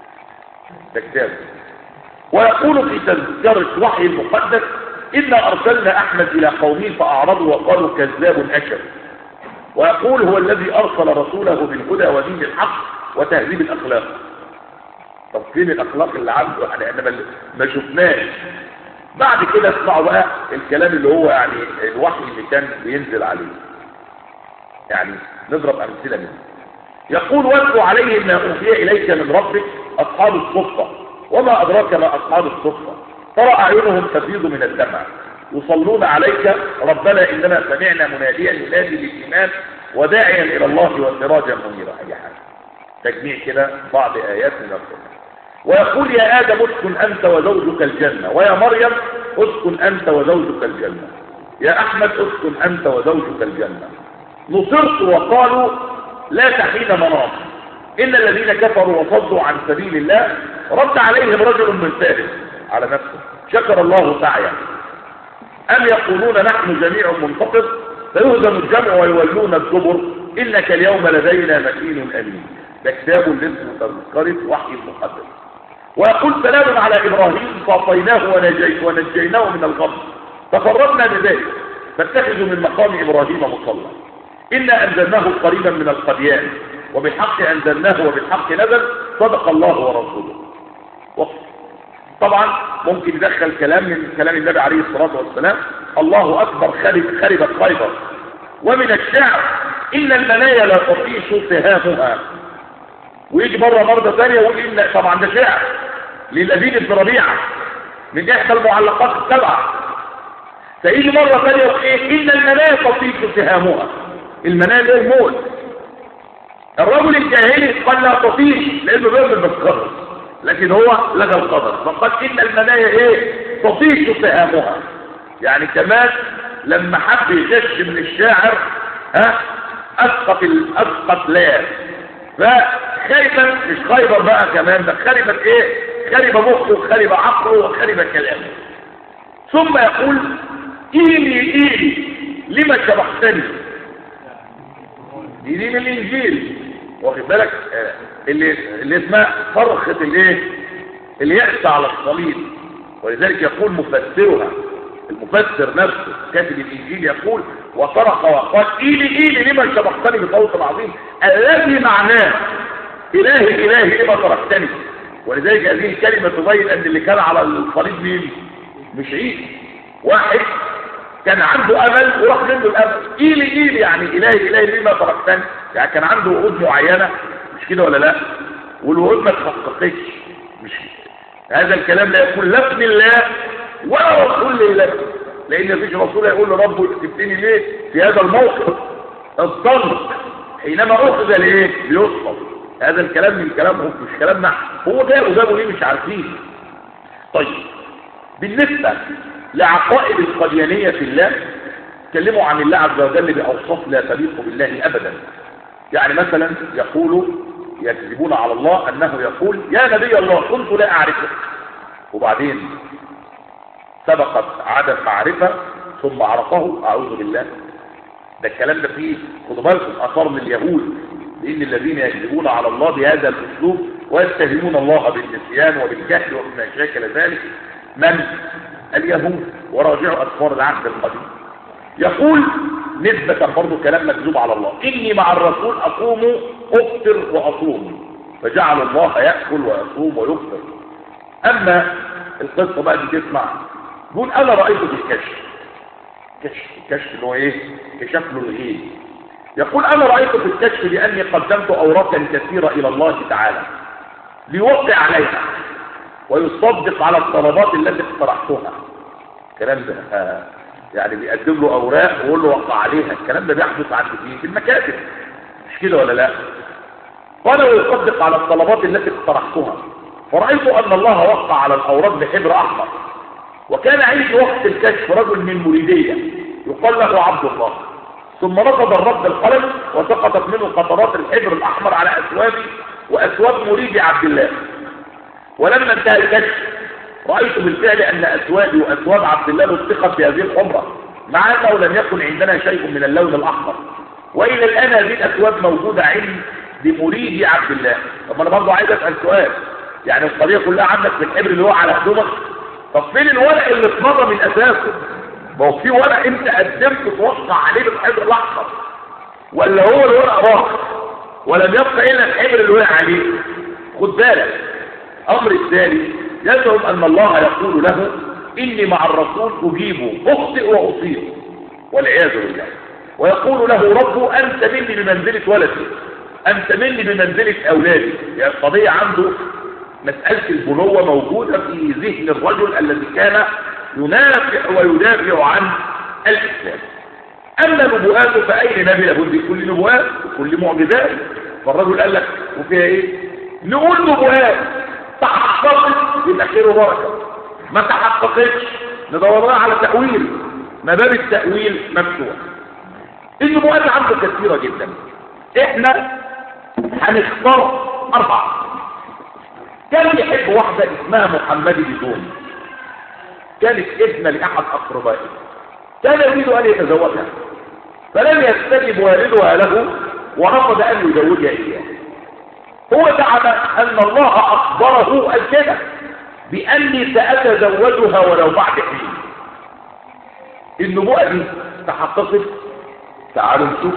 ده كتاب. ويقول في تذكرة وحي المقدس: إنا أرسلنا أحمد إلى قومه فأعرضوا وقالوا كذاب أشر. ويقول: هو الذي أرسل رسوله بالهدى ودين الحق وتهذيب الأخلاق. طب فين الأخلاق اللي عنده؟ يعني احنا ما شفناش. بعد كده اسمعوا بقى الكلام اللي هو يعني الوحي اللي كان بينزل عليه، يعني نضرب أمثلة منه. يقول: واتلو عليهم ما أوحي إليك من ربك أصحاب الصفة، وما أدراك ما أصحاب الصفة، ترى أعينهم تفيض من الدمع يصلون عليك ربنا إننا سمعنا مناديا ينادي للإيمان وداعيا إلى الله وسراجا منيرا. أي حاجة تجميع كده بعض آيات من القرآن. ويقول: يا آدم اسكن أنت وزوجك الجنة، ويا مريم اسكن أنت وزوجك الجنة، يا أحمد اسكن أنت وزوجك الجنة. نصرت وقالوا لا تحين مناص، إن الذين كفروا وصدوا عن سبيل الله رد عليهم رجل من فارس على نفسه شكر الله سعيه. أم يقولون نحن جميع منتصر، فيهزم الجمع ويولون الدبر، إنك اليوم لدينا مكين أمين. ده كتاب لاسمه تذكرة وحي المقدس. ويقول: سلام على إبراهيم فأعطيناه ونجيناه من الغم، تفرقنا بذلك فاتخذوا من مقام إبراهيم مصلى، إنا أنزلناه قريبا من القديان، وبالحق أنزلناه وبالحق نزل، صدق الله ورسوله. وقت. طبعا ممكن يدخل كلام من كلام النبي عليه الصلاة والسلام الله أكبر خرب خربت خيبر. ومن الشعر إن المنايا لا تطيش سهامها. ويجي مرة مرة ثانية ويقول إن طبعا ده شعر للأبين بن ربيعة من إحدى المعلقات السبعة. فيجي مرة ثانية ويقول إيه إن المنايا تطيش سهامها. المنايا ده الموت. الرجل الجاهلي قال لا تطيش لأنه بيعمل بالقدر، لكن هو لغى القدر فقال إن المنايا إيه تطيش سهامها. يعني كمان لما حب يغش من الشاعر ها اسقط الاسقط لا فخربت مش خيبر بقى كمان ده خربت ايه خرب مخه وخرب عقله وخرب كلامه. ثم يقول ايلي ايلي لما شبحتني. دي دي من الانجيل واخد بالك اللي اللي اسمها صرخه الايه اليأس على الصليب. ولذلك يقول مفسرها المفسر نفسه كاتب الانجيل يقول وصرخ وقال ايلي ايلي لما شبحتني بصوت عظيم الذي معناه الهي الهي لما تركتني. ولذلك هذه الكلمه تبين ان اللي كان على الصليب مين؟ مش عيسى. واحد كان عنده امل وراح منه الامل. ايلي ايلي يعني الهي الهي لما تركتني، يعني كان عنده وعود معينه مش كده ولا لا؟ والوعود ما اتحققتش. مش هذا الكلام لا يكون لا ابن الله ولا رسول لله، لان مفيش رسول يقول لربه تبتني ليه في هذا الموقف الضنك حينما اخذ لايه ليصطل. هذا الكلام من كلامهم مش كلامنا. هو جابوا جابوا ليه مش عارفين. طيب بالنسبه لعقائد القديانيه في الله تكلموا عن الله عز وجل باوصاف لا تليق بالله ابدا. يعني مثلا يقولوا يكذبون على الله انه يقول يا نبي الله كنت لا اعرفك وبعدين سبقت عدم معرفة ثم عرفه اعوذ بالله. ده الكلام ده فيه خدوا بالكم اثار من اليهود لان الذين يكذبون على الله بهذا الاسلوب ويتهمون الله بالنسيان وبالجهل وبما شاكل ذلك من اليهود وراجعوا اذكار العهد القديم. يقول نسبة برضه كلام مكذوب على الله اني مع الرسول اقوم افطر واصوم فجعل الله ياكل ويصوم ويفطر. اما القصه بقى دي تسمع يقول انا رايته في الكشف. كشف الكشف اللي هو ايه كشف له الغيب. يقول انا رايته في الكشف لاني قدمت اوراقا كثيره الى الله تعالى ليوقع عليها ويصدق على الطلبات التي اقترحتها. الكلام ده آه يعني بيقدم له اوراق ويقول له وقع عليها. الكلام ده بيحدث عند فيه في المكاتب مش كده ولا لا؟ قال ويصدق على الطلبات التي اقترحتها فرأيت أن الله وقع على الأوراق بحبر أحمر. وكان عندي وقت الكشف رجل من مريدية يقال له عبد الله ثم رفض الرب القلم وسقطت منه قطرات الحبر الأحمر على أثوابي وأثواب مريدي عبد الله. ولما انتهى الكشف رأيت بالفعل أن أثوابي وأثواب عبد الله لصقت بهذه الحمرة مع أنه لم يكن عندنا شيء من اللون الأحمر. وإلى الآن هذه الأثواب موجودة عند مريدي عبد الله. طب أنا برضه عايز أسأل سؤال، يعني القضية كلها عندك في الحبر اللي هو على هدومك. طب فين الورق اللي اتمضى من اساسه؟ ما هو في ورق انت قدمت توقع عليه بالحبر الاحمر ولا هو الورق راح ولم يبقى الا الحبر اللي وقع عليه؟ خد بالك. امر الثاني يزعم ان الله يقول له اني مع الرسول اجيب اخطئ واصيب والعياذ بالله. ويقول له ربه انت مني بمنزله ولدي انت مني بمنزله اولادي. يعني القضيه عنده مسألة البنوة موجودة في ذهن الرجل الذي كان ينافع ويدافع عن الإسلام. أما نبوءات فأين نبي لابد كل نبوءات وكل معجزات. فالرجل قال لك وفيها إيه؟ نقول نبوءات تحققت يبقى خير وبركة، ما تحققتش ندورها على تأويل. ما باب التأويل مفتوح. النبوءات عنده كثيرة جدا. إحنا هنختار أربعة. كان يحب واحدة اسمها محمد بدون، كانت ابنة لأحد أقربائه، كان يريد أن يتزوجها فلم يستجب والدها له ورفض أن يزوجها إياه. هو زعم أن الله أخبره الكذا بأني سأتزوجها ولو بعد حين. النبوءة دي تحققت. تعالوا نشوف.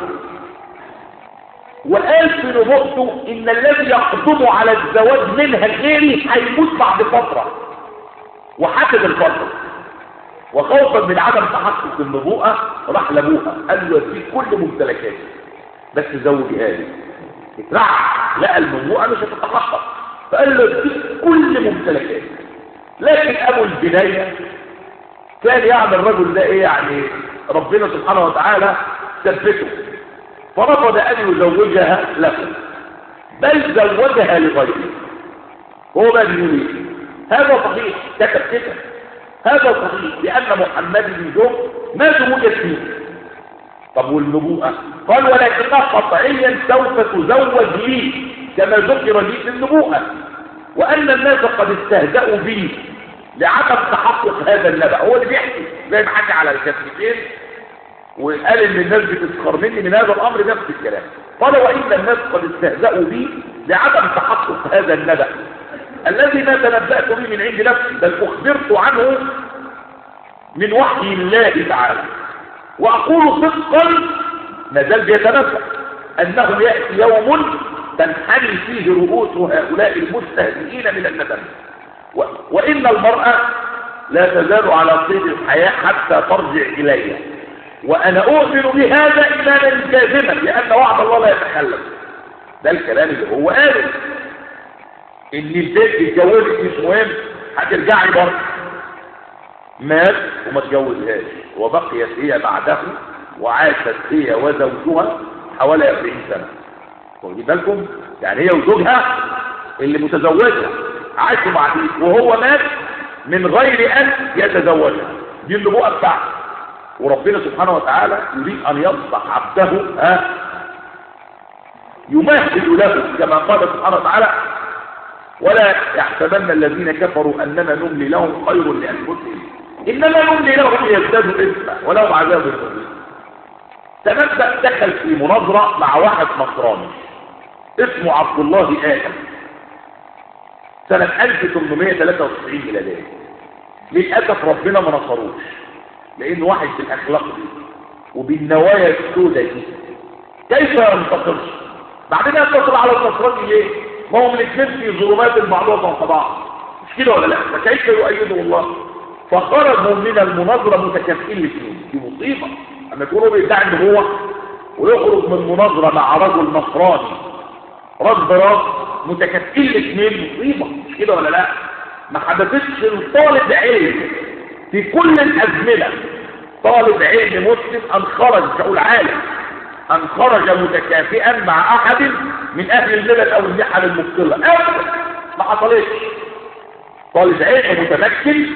وقال في نبوءته ان الذي يقدم على الزواج منها غيري هيموت بعد فترة. وحسب الفضل، وخوفا من عدم تحقق النبوءة راح لابوها قال له في كل ممتلكاتي بس زوجها لي. اترعب لقى النبوءة مش هتتحقق فقال له في كل ممتلكاتي. لكن ابو البناية كان يعني الرجل ده ايه يعني ربنا سبحانه وتعالى ثبته فرفض ان يزوجها له بل زوجها لغيره. هو بقى بيقول ايه؟ هذا صحيح كتب كده هذا صحيح لان محمد بن جوب ما زوجت فيه. طب والنبوءة؟ قال ولكنها قطعيا سوف تزوج لي كما ذكر لي في النبوءة، وان الناس قد استهزأوا بي لعدم تحقق هذا النبأ. هو اللي بيحكي زي ما حكى على الكتابين وقال ان الناس بتسخر مني من هذا الامر نفس الكلام. قال وان الناس قد استهزأوا بي لعدم تحقق هذا النبأ الذي ما تنبأت به من عند نفسي بل اخبرت عنه من وحي الله تعالى، واقول صدقا ما زال بيتنبأ انه ياتي يوم تنحني فيه رؤوس هؤلاء المستهزئين من الندم، وان المرأة لا تزال على قيد الحياة حتى ترجع الي، وانا اؤمن بهذا ايمانا جازما لان وعد الله لا يتخلف. ده الكلام اللي هو قاله ان البيت اتجوزت مش مهم هترجعي برضه. مات وما اتجوزهاش وبقيت هي بعده وعاشت هي وزوجها حوالي أربعين سنة. واخدين بالكم؟ يعني هي وزوجها اللي متزوجها عاشوا مع دي وهو مات من غير ان يتزوجها. دي النبوءة بتاعته. وربنا سبحانه وتعالى يريد ان يصبح عبده ها يمهد له كما قال سبحانه وتعالى ولا يحسبن الذين كفروا انما نملي لهم خير لانفسهم انما نملي لهم ليزدادوا اثما ولهم عذاب مهين. تنبأ دخل في مناظره مع واحد نصراني اسمه عبد الله آدم سنة ألف وثمانمائة وثلاثة وتسعين ميلادية. للأسف ربنا ما نصروش لأنه واحد بالأخلاق دي وبالنوايا السوداء دي كيف ينتصر؟ بعدين ينتصر على النصراني ليه؟ ما هم الاثنين في ظلمات البعض فوق بعض مش كده ولا لا؟ فكيف يؤيده الله؟ فخرجوا من المناظرة متكافئين الاثنين. دي مصيبة اما يكونوا بيدعي ان هو ويخرج من مناظرة مع رجل نصراني راس براس متكافئين الاثنين. مصيبة مش كده ولا لا؟ ما حدثتش لطالب علم في كل الازمنة طالب علم مسلم ان خرج مش هقول عالم ان خرج متكافئا مع احد من اهل البلد او المحن المبطلة ابدا ما حصلتش. طالب علم متمكن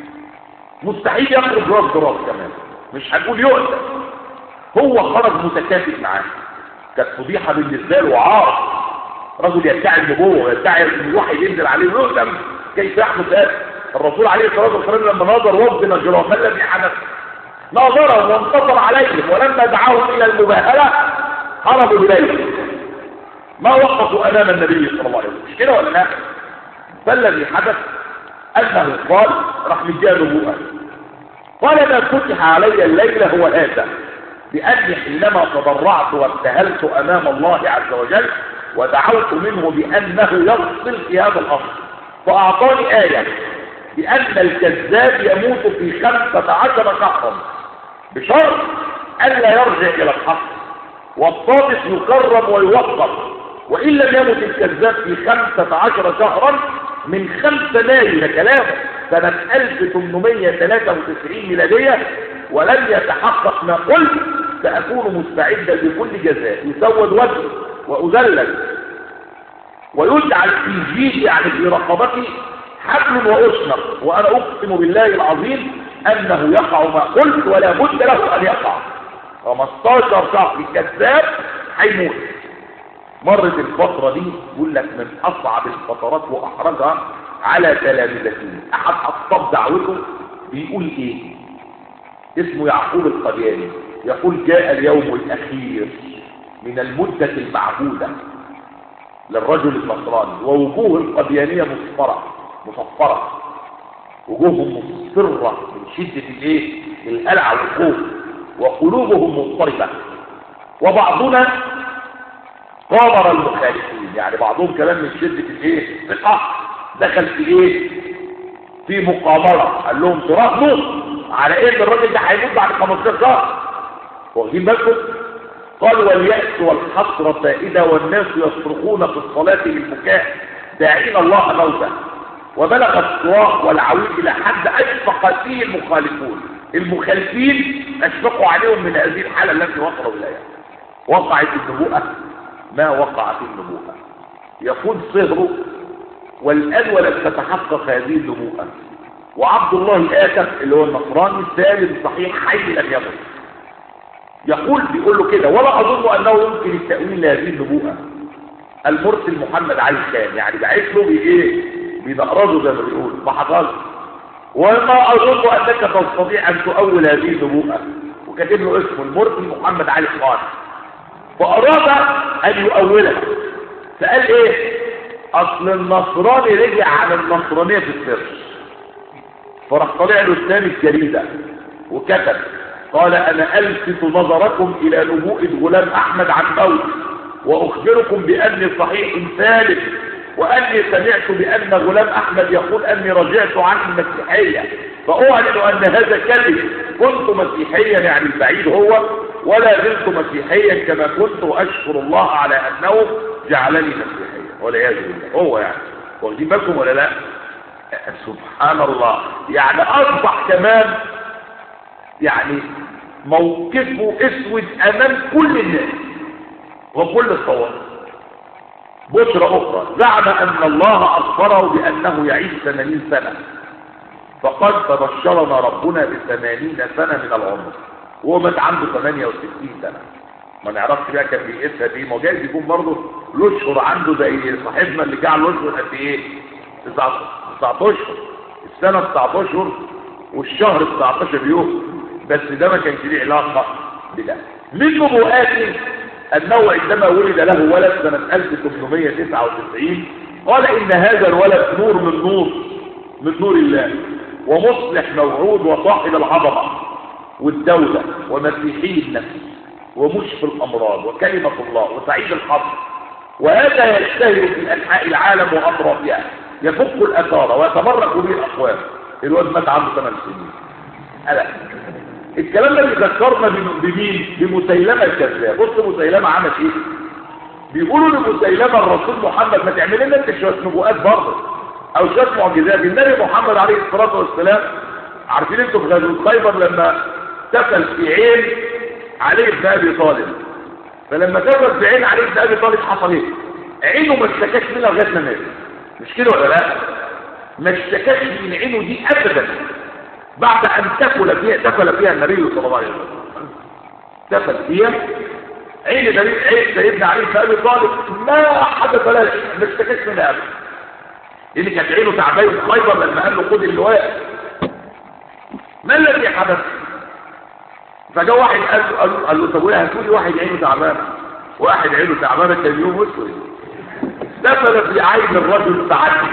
مستحيل يخرج راس براس كمان مش هنقول يؤذى. هو خرج متكافئ معاه كانت فضيحة بالنسبة له وعار. رجل يدعي النبوة ويدعي ان الوحي ينزل عليه ويؤذم كيف يحدث هذا؟ الرسول عليه الصلاة والسلام لما ناظر وفد نجران ما الذي حدث؟ ناظرهم وانتصر عليهم ولما دعاهم الى المباهلة هربوا اليه ما وقفوا امام النبي صلى الله عليه وسلم. مش كده ولا لا؟ فالذي حدث انه قال راح مديها نبوءة قال ما فتح علي الليلة هو هذا بأني حينما تضرعت وابتهلت أمام الله عز وجل ودعوت منه بأنه يفصل في هذا الأمر فأعطاني آية بأن الكذاب يموت في خمسة عشر شهرا بشرط ألا يرجع إلى الحق والصادق يكرم ويوقر وإن لم يمت الكذاب في خمسة عشر شهرا من خمسة مايو لكلامه سنة ألف وثمانمائة وثلاثة وتسعين ميلادية ولم يتحقق ما قلت سأكون مستعدا لكل جزاء يسود وجهي وأذلل ويجعل في جيدي يعني في رقبتي حبل وأشنق وأنا أقسم بالله العظيم أنه يقع ما قلت ولا بد له أن يقع. خمستاشر شهر الكذاب هيموت. مرت الفترة دي يقول لك من أصعب الفترات وأحرجها على تلامذته. أحد أصحاب دعوته بيقول إيه؟ اسمه يعقوب القدياني يقول جاء اليوم الأخير من المدة المعهودة للرجل النصراني ووجوه القديانية مصفرة مصفرة وجوههم مصفرة من شدة الايه؟ القلع والخوف وقلوبهم مضطربة وبعضنا قامر المخالفين يعني بعضهم كلام من شدة الايه؟ القهر دخل في ايه؟ في مقامرة، قال لهم تراهنوا على ايه ان الراجل ده هيموت بعد خمستاشر شهر، واخدين بالكم؟ قال واليأس والحسرة فائدة والناس يصرخون في الصلاة بالبكاء داعين الله موتا، وبلغ الصراخ والعويل الى حد اشفق فيه المخالفون، المخالفين اشفقوا عليهم من هذه الحالة التي وصلوا اليها. وقعت النبوءة ما وقعت النبوءة، يكون صهره والآن ولم تتحقق هذه النبوءة، وعبد الله الآتف اللي هو النصراني سالم صحيح حي لم يمت، يقول بيقول له كده ولا أظن أنه يمكن التأويل لهذه النبوءة. المرسل محمد علي الخان يعني بعث له بإيه؟ بنقرضه زي ما بيقول فحصل، وما أظن أنك تستطيع أن تؤول هذه النبوءة، وكاتب له اسمه المرسل محمد علي الخان، فأراد أن يؤولها، فقال إيه؟ أصل النصراني رجع عن النصرانية في السر، فراح طلع له الثاني الجريدة وكتب قال أنا ألفت نظركم إلى نبوءة غلام أحمد عن موت، وأخبركم بأني صحيح ثالث، وأني سمعت بأن غلام أحمد يقول أني رجعت عن المسيحية، فأعلن أن هذا كذب، كنت مسيحيا يعني البعيد هو، ولا زلت مسيحيا كما كنت، وأشكر الله على أنه جعلني مسيحيا والعياذ بالله. هو يعني واخدين بالكم ولا لا؟ سبحان الله. يعني أصبح كمان يعني موقفه اسود امام كل الناس وكل الطوائف. بشرى اخرى، زعم ان الله اخبره بانه يعيش ثمانين سنة، فقد تبشرنا ربنا بثمانين سنة من العمر، وهو مات عنده ثمانية وستين سنة. ما نعرفش بقى كان بيقيسها دي، ما جايز يكون برضه الاشهر عنده زي صاحبنا اللي جعل الاشهر قد ايه؟ تسعة اشهر، السنة تسعة اشهر والشهر تسعة عشر يوم، بس ده ما كانش ليه علاقه بده. من نبوءاته انه عندما ولد له ولد سنه ألف وثمانمائة وتسعة وتسعين قال ان هذا الولد نور من نور من نور الله، ومصلح موعود، وصاحب العظمه والدوله، ومسيحي النفس، ومشفي الامراض، وكلمه الله، وسعيد الحظ، وهذا يشتهر في انحاء العالم واطرافها، يفك الاثار ويتبرك به الاقوام. الواد مات عنده ثمان سنين. ألا الكلام ده بيذكرنا بمين؟ بمسيلمة الكذاب. بص مسيلمة عمل ايه؟ بيقولوا لمسيلمة الرسول محمد ما تعمل لنا انت شويه نبوءات برضه او شويه معجزات. النبي محمد عليه الصلاه والسلام عارفين انتوا في غزوه خيبر لما تفل في عين علي بن ابي طالب، فلما تفل في عين علي بن ابي طالب حصل ايه؟ عينه ما اشتكاش منها لغايه ما مات، مش كده ولا لا؟ ما اشتكاش من عينه دي ابدا بعد ان تفل فيها تفل فيها النبي صلى الله عليه وسلم، تفل فيها عين النبي عين سيدنا علي بن ابي طالب ما حدث له، ما اشتكاش منها ابدا، لان كانت عينه تعبانه في خيبر لما قال له خد اللواء. ما الذي حدث؟ فجاء واحد قال له قال له طب ولا هتقولي واحد عينه تعبانه؟ واحد عينه تعبانه كان يوم اسود تفل في عين الرجل ساعتين.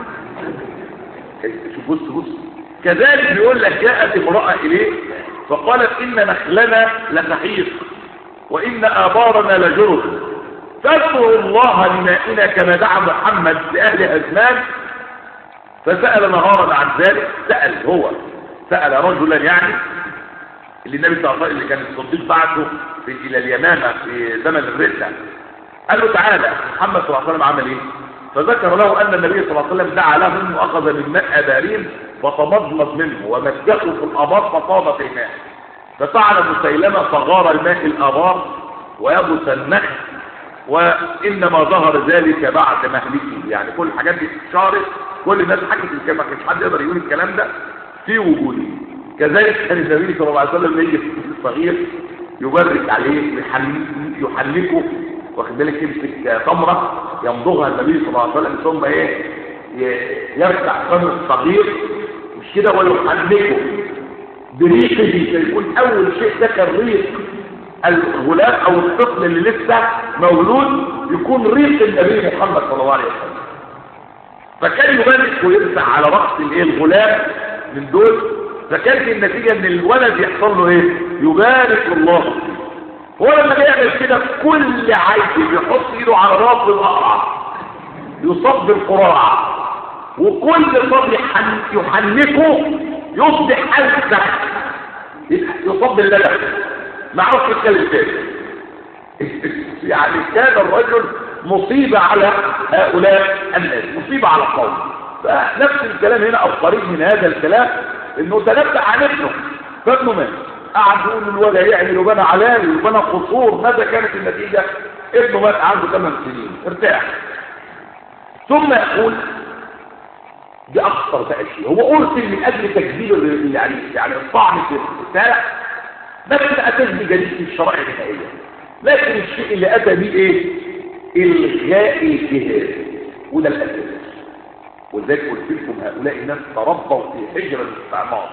شوف بص بص كذلك بيقول لك جاءت امرأة إليه فقالت إن نخلنا لتحيط وإن آبارنا لجرد، فادعوا الله لمائنا كما دعا محمد لأهل أزمان. فسأل نهارا عن ذلك، سأل هو سأل رجلا يعني اللي النبي صلى الله عليه وسلم اللي كان الصديق بعثه إلى اليمامة في زمن الردة، قال له تعالى محمد صلى الله عليه وسلم عمل إيه؟ فذكر له أن النبي صلى الله عليه وسلم دعا لهم وأخذ من ماء أبارين فتمضمض منه ومسكه في الآبار فطاب في الماء، ففعل مسيلمة فغار الماء الآبار ويبس النخل، وإنما ظهر ذلك بعد مهلكه. يعني كل الحاجات دي اتشهرت، كل الناس حكت الكلام، ما كانش حد يقدر يقول الكلام ده في وجوده. كذلك كان النبي صلى الله عليه وسلم يجي في الصغير يبرك عليه يحلكه، واخد بالك يمسك تمره يمضغها النبي صلى الله عليه وسلم ثم ايه يرفع فم الصغير مش كده ويحلكه بريقه، فيكون اول شيء ده كان ريق الغلام او الطفل اللي لسه مولود يكون ريق النبي محمد صلى الله عليه وسلم. فكان يبرك ويرفع على راس الايه الغلام من دول، فكانت النتيجه ان الولد يحصل له ايه؟ يبارك الله فيه. هو لما بيعمل كده كل عيب بيحط ايده على راس الاقرع يصاب بالقراع، وكل صب يحنكه يصبح ألسح، يصب اللبن ما عرفش يتكلم تاني. يعني كان الرجل مصيبة على هؤلاء الناس، مصيبة على القوم. فنفس الكلام هنا أو قريب من هذا الكلام، انه تنبأ عن ابنه، فابنه مات، قعد يقول الولد يعمل وبنى علامي وبنى قصور، ماذا كانت النتيجة؟ ابنه مات عنده ثمان سنين، ارتاح. ثم يقول دي اخطر بقى شيء، هو ارسل من اجل تجديد يعني يعني الطعن في الرسالة، بس بقى تجديد جديد في الشرائع النهائية. لكن الشيء اللي اتى به ايه؟ الغاء الجهاد، وده الاساس. وذلك قلت لكم هؤلاء الناس تربوا في حجر الاستعمار،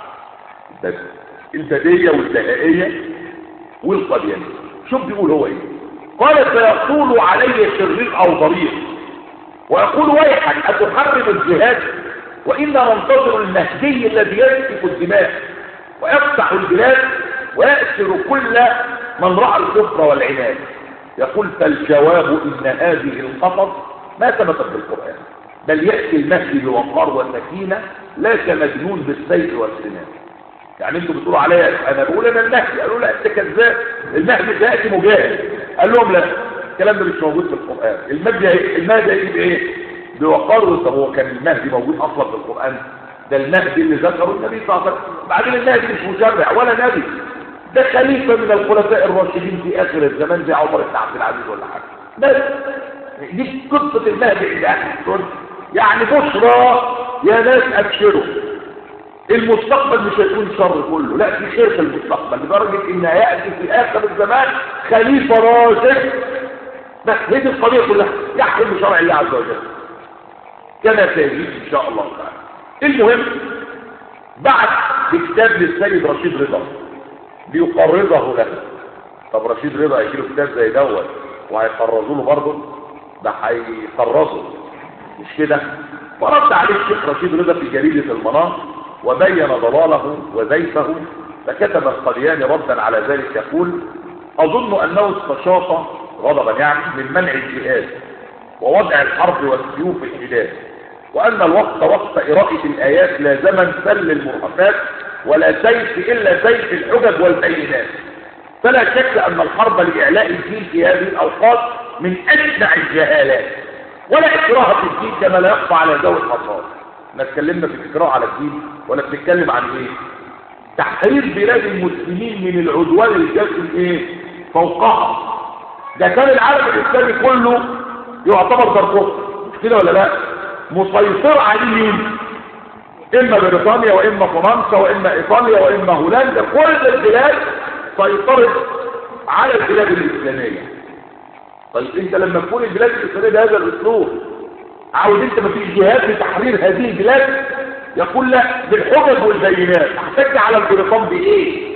البدية والدهائية والقديانية. شوف بيقول هو ايه؟ قال سيطول علي شرير او ضرير ويقول ويحك اتحرم الجهاد وإنا ننتظر المهدي الذي يسفك الدماء ويفتح البلاد ويأسر كل من رأى الكفر والعناد. يقول فالجواب إن هذه القصص ما ثبتت بالقرآن، بل يأتي المهدي بوقار وسكينة لا كمجنون بالسيف والسنان. يعني انتوا بتقولوا عليا انا بقول انا المهدي، قالوا لا انت كذاب، المهدي ده يأتي مجاهد. قال لهم لا، الكلام ده مش موجود في القرآن. المهدي المهدي هيجي بايه؟ بوقار. هو كان المهدي موجود اصلا في القرآن؟ ده المهدي اللي ذكره النبي صلى الله عليه وسلم. بعدين المهدي مش مشرع ولا نبي، ده خليفة من الخلفاء الراشدين في اخر الزمان زي عمر بن عبد العزيز ولا حاجه. بس دي قصة المهدي اللي احنا يعني بشرى يا ناس ابشروا، المستقبل مش هيكون شر كله، لا في خير في المستقبل، لدرجة ان هيأتي في اخر الزمان خليفة راشد. بس هذه القضية كلها يحكم بشرع الله عز وجل كما سيجيب ان شاء الله تعالى. المهم بعد بكتاب للسيد رشيد رضا ليقرضه له. طب رشيد رضا هيجيله كتاب زي دوت وهيقرضوا له برضه؟ ده هيقرضه مش كده؟ ورد عليه الشيخ رشيد رضا في جريدة المنار وبين ضلاله وزيفه، فكتب القدياني ردا على ذلك يقول اظن انه استشاط غضبا يعني من منع الجهاد ووضع الحرب والسيوف الحداد، وان الوقت وقت قراءة الايات لا زمن سل المرهفات ولا سيف الا سيف الحجج والبينات، فلا شك ان الحرب لاعلاء الدين في هذه الاوقات من اشنع الجهالات، ولا اكراه في الدين كما لا يخفى على ذوي الحصاد. احنا اتكلمنا في الاكراه على الدين ولا بنتكلم عن ايه؟ تحرير بلاد المسلمين من العدوان الجاسم ايه فوقها. ده كان العالم الاسلامي كله يعتبر ضربه، مش كده ولا لا؟ مسيطر عليه اما بريطانيا واما فرنسا واما ايطاليا واما هولندا، كل البلاد سيطرت على البلاد الاسلاميه. طيب انت لما تكون البلاد الاسلاميه بهذا الاسلوب عاوز انت مفيش جهاد في تحرير هذه البلاد؟ يقول لا بالحجج والبينات. احتج على البريطان بايه؟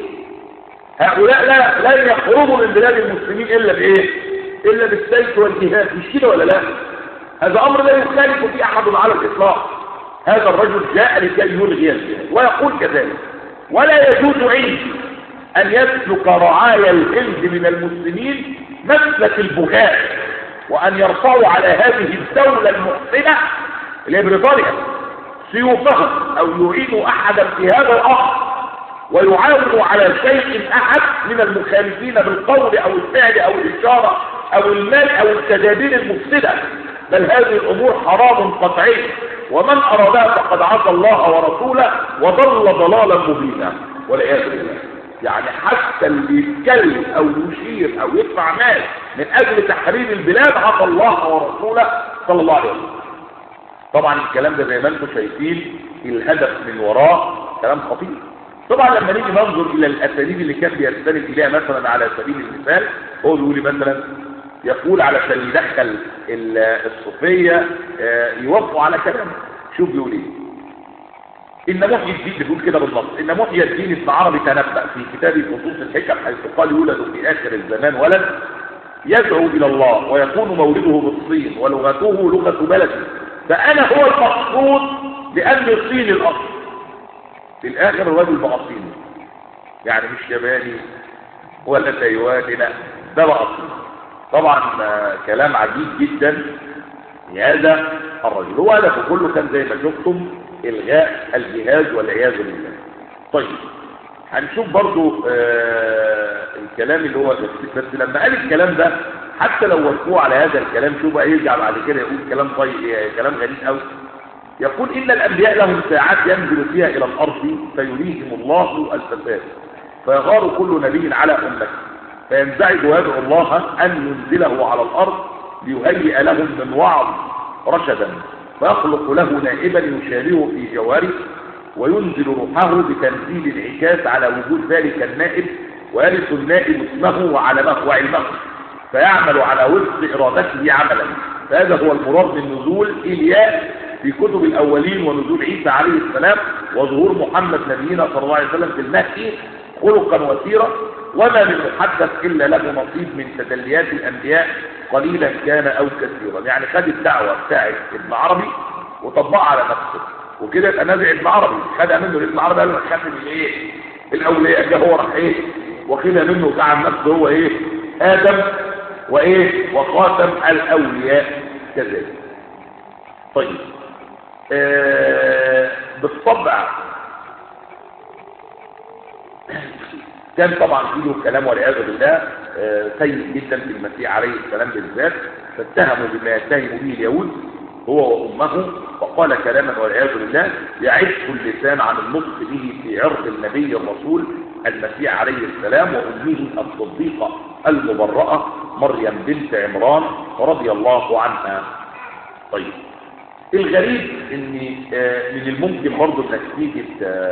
هؤلاء لا لن يخرجوا من بلاد المسلمين الا بايه؟ الا بالسيف والجهاد، مش كده ولا لا؟ هذا امر لا يخالف فيه احد على الاطلاق. هذا الرجل جاء لكي يلغي الجهاد ويقول كذلك ولا يجوز عندي ان يسلك رعايا الهند من المسلمين مسلك البغاة وان يرفعوا على هذه الدولة المحسنة اللي هي بريطانيا سيوفهم او يعينوا احدا في هذا الامر ويعاونوا على شيء احد من المخالفين بالقول او الفعل او الاشارة او المال او التدابير المفسدة، بل هذه الامور حرام قطعي ومن ارادها فقد عصى الله ورسوله وضل ضلالا مبينا والعياذ بالله. يعني حتى اللي يتكلم او يشير او يدفع مال من اجل تحرير البلاد عصى الله ورسوله صلى الله عليه وسلم. طبعا الكلام ده زي ما انتم شايفين الهدف من وراه كلام خطير. طبعا لما نيجي ننظر الى الاساليب اللي كان بيستند اليها مثلا على سبيل المثال، هو بيقول مثلا يقول علشان يدخل الصوفيه يوافقوا على كلامه. شوف بيقول ايه؟ ان محيي الدين بيقول كده بالنص، ان محيي الدين ابن عربي تنبأ في كتابه فصوص الحكم حيث قال يولد في اخر الزمان ولد يدعو الى الله ويكون مولده بالصين ولغته لغه بلده، فانا هو المقصود لان الصين الاصل. في الاخر الرجل بقى صيني، يعني مش ياباني ولا تايواني، لا ده بقى صيني. طبعا كلام عجيب جدا هذا، الرجل. هو هدفه كله كان زي ما شفتم إلغاء الجهاد والعياذ بالله. طيب هنشوف برضو آه الكلام اللي هو بس لما قال الكلام ده حتى لو وقفوه على هذا الكلام شوف يرجع بعد كده يقول كلام طيب كلام غريب قوي. يقول إن الأنبياء لهم ساعات ينزل فيها إلى الأرض فيريهم الله الفساد فيغار كل نبي على أمته فينزعج ويدعو الله أن ينزله على الأرض ليهيئ لهم من وعظ رشدا فيخلق له نائبا يشابهه في جواره وينزل روحه بتنزيل العكاس على وجود ذلك النائب ويرث النائب اسمه وعلمه وعلمه فيعمل على وفق إرادته عملا. فهذا هو المراد من نزول إيلياء في كتب الأولين ونزول عيسى عليه السلام وظهور محمد نبينا صلى الله عليه وسلم في المهدي خلقا وسيرا. وما من محدث إلا له نصيب من تدليات الأنبياء قليلا كان أو كثيرا. يعني خد الدعوة بتاعت ابن عربي وطبقها على نفسه وكده يبقى نازع ابن عربي خدها منه ابن عربي قال له خاتم الايه الاولياء ده هو راح ايه واخدها منه وجعل نفسه هو ايه ادم وايه وخاتم الاولياء كذلك. طيب آه بالطبع كان طبعا فيه كلام والعياذ بالله آه سيء جدا في المسيح عليه السلام بالذات فاتهموا بما يتهم به اليهود هو وامه فقال كلاما والعياذ بالله يعف اللسان عن النطق به في عرض النبي الرسول المسيح عليه السلام وامه الصديقه المبرأه مريم بنت عمران رضي الله عنها. طيب الغريب ان آه من الممكن برضه انك تيجي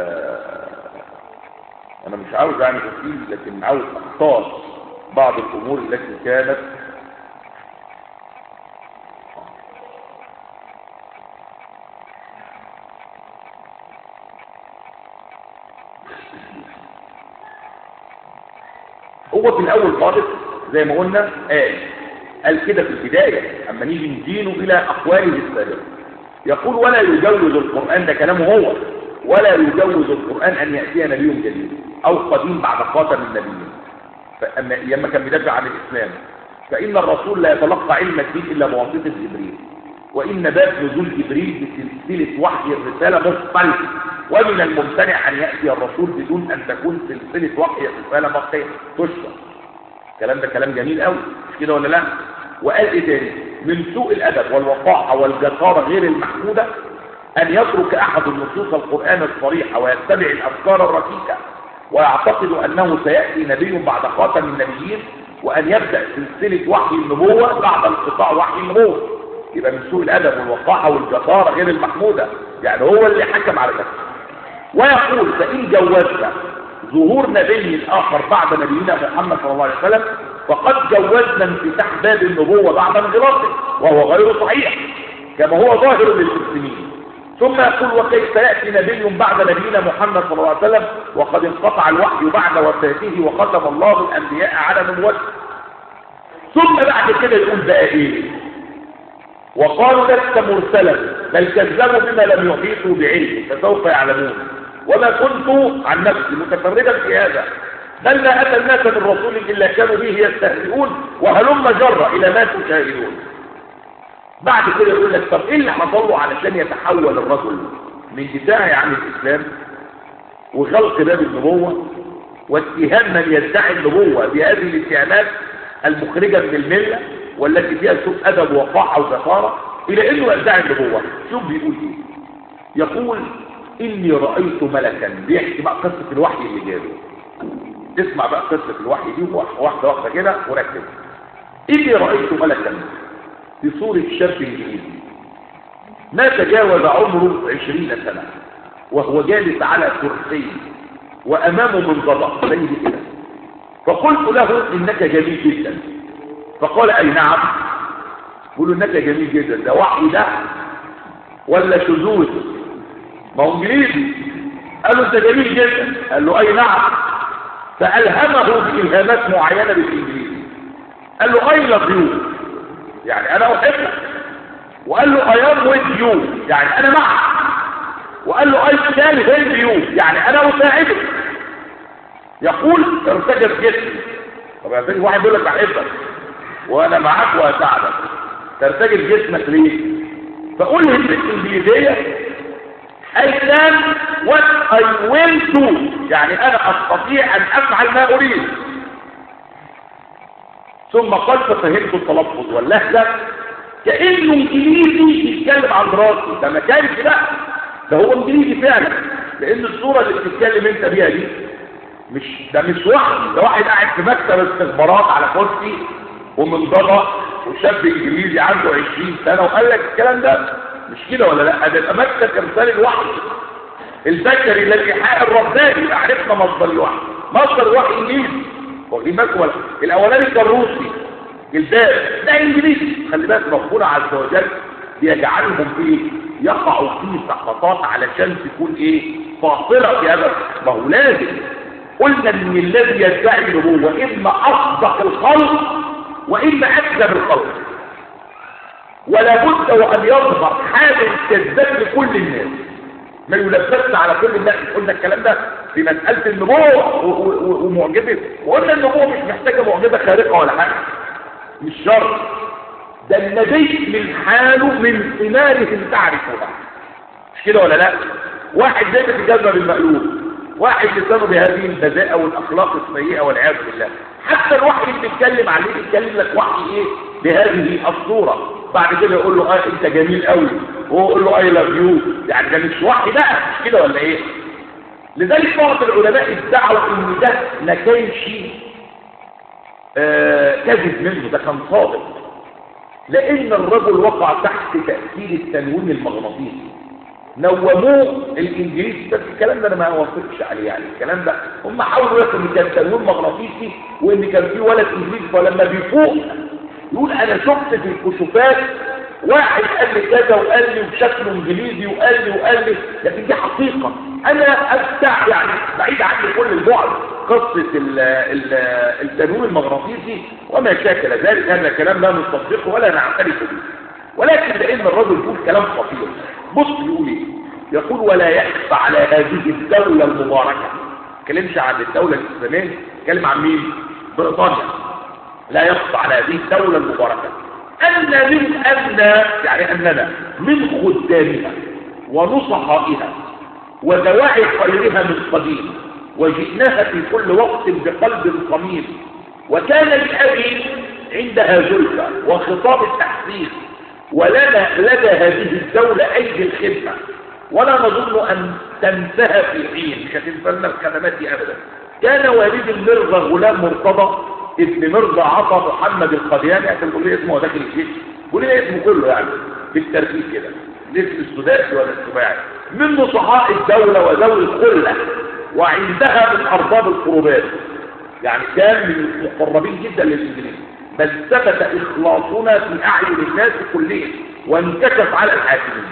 انا مش عاوز اعمل تفصيل لكن عاوز اختار بعض الامور التي كانت هو في الاول خالص زي ما قلنا قال قال كده في البدايه اما نيجي ندينه الى اقواله السابقه يقول ولا يجوز القران ده كلامه هو ولا يجوز القرآن أن يأتي نبي جديد أو قديم بعد خاتم النبيين فأما لما كان بيدافع عن الإسلام فإن الرسول لا يتلقى علم الدين إلا بواسطة جبريل وإن باب نزول جبريل بسلسلة وحي الرسالة مختلف ومن الممتنع أن يأتي الرسول بدون أن تكون سلسلة وحي الرسالة مختلفة تشرح. الكلام ده كلام جميل قوي مش كده ولا لا؟ وقال إيه تاني من سوء الأدب والوقاحة والجسارة غير المحمودة أن يترك أحد النصوص القرآن الصريحة ويتبع الأفكار الركيكة ويعتقد أنه سيأتي نبي بعد خاتم النبيين وأن يبدأ سلسلة وحي النبوة بعد انقطاع وحي النبوة. يبقى من سوء الأدب والوقاحة والجسارة غير المحمودة يعني هو اللي حكم على ذلك. ويقول فإن جوزنا ظهور نبي آخر بعد نبينا محمد صلى الله عليه وسلم فقد جوزنا انفتاح باب النبوة بعد انغلاقه وهو غير صحيح كما هو ظاهر للمسلمين. ثم يقول وكيف يأتي نبي بعد نبينا محمد صلى الله عليه وسلم وقد انقطع الوحي بعد وفاته وختم الله الأنبياء على نبوته. ثم بعد كده يقول بقى ايه وقالوا لست مرسلا بل كذبوا بما لم يحيطوا بعلمه فسوف يعلمون وما كنت عن نفسي متفردا في هذا بل لا أتى الناس من رسول إلا كانوا به يستهزئون وهلم جر إلى ما تشاهدون. بعد كده يقول لك طب ايه اللي حصل له علشان يتحول الرجل من دفاعه عن الاسلام وغلق باب النبوه واتهام من يدعي النبوه بهذه الاتهامات المخرجه من المله والتي فيها سوء ادب ووقاحه وجساره الى انه يدعي النبوه. شوف بيقول ايه يقول اني رايت ملكا بيحكي بقى قصه الوحي اللي جاله. اسمع بقى قصه الوحي دي واحده واحده كده وركز. اني رايت ملكا في صورة شاب جديد ما تجاوز عمره عشرين سنة وهو جالس على كرسي وأمامه منضدة زي كده فقلت له إنك جميل جدا فقال أي نعم. قلوا إنك جميل جدا ده وحي ده ولا شذوذ ما هو انجليزي. قال له أنت جميل جدا قال له أي نعم فألهمه بإلهامات معينة بالإنجليزي. قال له I love you يعني انا احبك وقال له I am with you يعني انا معك وقال له I stand with you يعني انا اساعدك. يقول ارتجف جسمي. طب يا سيدي واحد بيقول لك بحبك وانا معاك واساعدك ترتجف جسمك ليه؟ فقولها بالانجليزيه I can what I will do، يعني انا استطيع ان افعل ما اريد. ثم قال ففهمت التلفظ واللهجه كانه انجليزي بيتكلم عن راسي. ده ما كانش، لا ده هو انجليزي فعلا، لان الصوره اللي بتتكلم انت بيها دي مش ده مش واحد، ده واحد قاعد في مكتب استخبارات على كرسي ومنضبط وشاب انجليزي عنده عشرين سنه وقال لك الكلام ده، مش كده ولا لا؟ ده يبقى مكتب ارسال الوحي البشري للايحاء الرباني. عرفنا مصدر الوحي، مصدر الوحي انجليزي. واخدين بالكم ولا؟ الاولاني كان روسي الباب، ده انجليزي. خلي بالك ربنا عز وجل بيجعلهم ايه؟ يقعوا فيه سقطات علشان تكون ايه؟ فاصله في هذا. ما هو لازم قلنا ان الذي يدعي النبوه اما اصدق الخلق واما اكذب الخلق، ولا بد وان يظهر حال الكذاب لكل الناس، ما يلبسنا على كل الناس. قلنا الكلام ده في مساله النبوه ومعجزه، وقلنا النبوه مش محتاجه معجزه خارقه ولا حاجه، مش شرط. ده النبي من حاله من ثماره تعرفها، مش كده ولا لا؟ واحد زي ما تجذب المقلوب، واحد بسبب هذه البذاءه والاخلاق السيئه والعياذ بالله. حتى الوحي اللي بيتكلم عليه بيتكلم لك وحي ايه؟ بهذه الصوره. بعد كده يقول له اه انت جميل قوي، وهو يقول له اي لاف يو، يعني ده مش وحي بقى، مش كده ولا ايه؟ لذلك بعض العلماء ادعوا ان ده ما كانش آه كذب منه، ده كان صادق، لان الرجل وقع تحت تاثير التنويم المغناطيسي. نوموه الانجليز، بس الكلام ده انا ما اوافقش عليه. يعني الكلام ده هم حاولوا يقولوا ان كان تنويم مغناطيسي وان كان في ولد انجليزي، فلما بيفوق يقول انا شفت في الكشوفات واحد قال لي كذا وقال لي وشكله انجليزي وقال لي وقال لي، لكن دي حقيقه. انا افتح يعني بعيد عني كل البعد قصه التنويم المغناطيسي وما شاكل ذلك. هذا الكلام لا نصدقه ولا نعترف به، ولكن لان الرجل يقول كلام خطير. بص يقول ايه؟ يقول ولا يخفى على هذه الدوله المباركه. ما كلمش عن الدوله الاسلاميه، كلم عن مين؟ بريطانيا. لا يخفى على هذه الدوله المباركه ان من ان يعني اننا من خدامها ونصحائها ودواعي خيرها من قديم، وجئناها في كل وقت بقلب صميم. وكان لأبي عندها زلفى وخطاب التحسين، ولنا لدى هذه الدولة أيدي الخدمة، ولا نظن أن تنتهى في حين، مش هتنفلنا الخدمات دي أبدا. كان والد المرضى غلام مرتضى ابن مرضى عطا محمد القدياني، كان بيقول لي اسمه داخل الجيش، بيقول لي اسمه كله يعني بالترتيب كده، الاسم السداسي ولا السباعي، من نصحاء الدولة وذوي الخلة، وعندها من أرباب القربات. يعني كان من المقربين جدا للإنجليز، بل ثبت إخلاصنا في أعين الناس كلهم وانكشف على الحاكمين.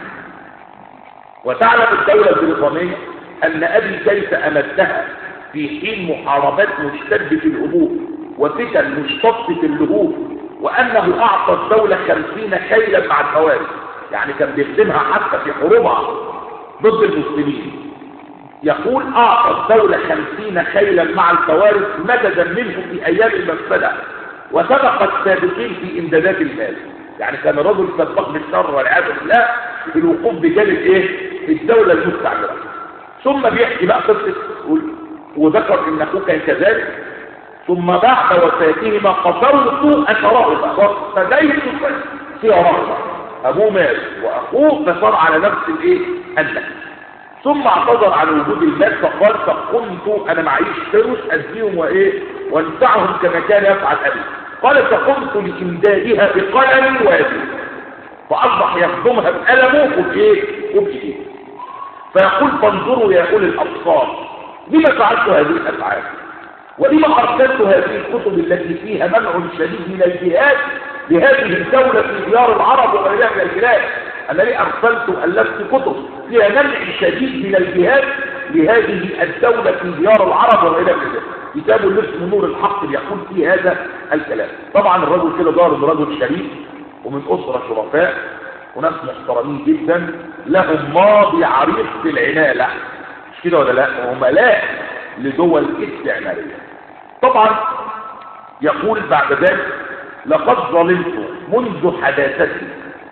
وتعلم الدولة البريطانية أن أبي كيف أمدها في حين محاربات مشتدة الهبوب وفتن مشتطة اللهوب، وأنه أعطى الدولة خمسين خيلا مع الخوارج. يعني كان بيخدمها حتى في حروبها ضد المسلمين. يقول أعطى الدولة خمسين خيلا مع الخوارج مددا منهم في أيام المفسدة، وسبق السابقين في إمدادات المال. يعني كان الرجل سبق بالشر والعياذ بالله في الوقوف بجانب إيه؟ الدولة المستعمرة. ثم بيحكي بقى قصة وذكر إن أخوه كان كذلك. ثم بعد وفاتهما قصرت أثرهما فزيت في رغبة، أبوه مات وأخوه فصار على نفس الإيه؟ النفس. ثم اعتذر عن وجود المال فقال فقمت انا معيش فلوس اديهم وايه وانفعهم كما كان يفعل ابي. قال فقمت لامدادها بقلمي ويدي، فاصبح يخدمها بقلمه وبايه وبايديه. فيقول فانظروا يا اولي الابصار لما فعلت هذه الافعال، ولما ارسلت هذه الكتب التي فيها منع شديد من الجهاد لهذه الدوله في ديار العرب وغيرها من البلاد. أنا ليه أرسلت وألفت كتب فيها منع شديد من الجهاد لهذه الدولة في ديار العرب وغيرها من البلاد. كتاب اسمه نور الحق يقول فيه هذا الكلام. طبعا الرجل كده ضارب رجل شريف ومن أسرة شرفاء وناس محترمين جدا، لهم ماضي عريق في العنالة، مش كده ولا لا؟ وملاء لدول استعمارية. طبعا يقول بعد ذلك لقد ظلمت منذ حداثتي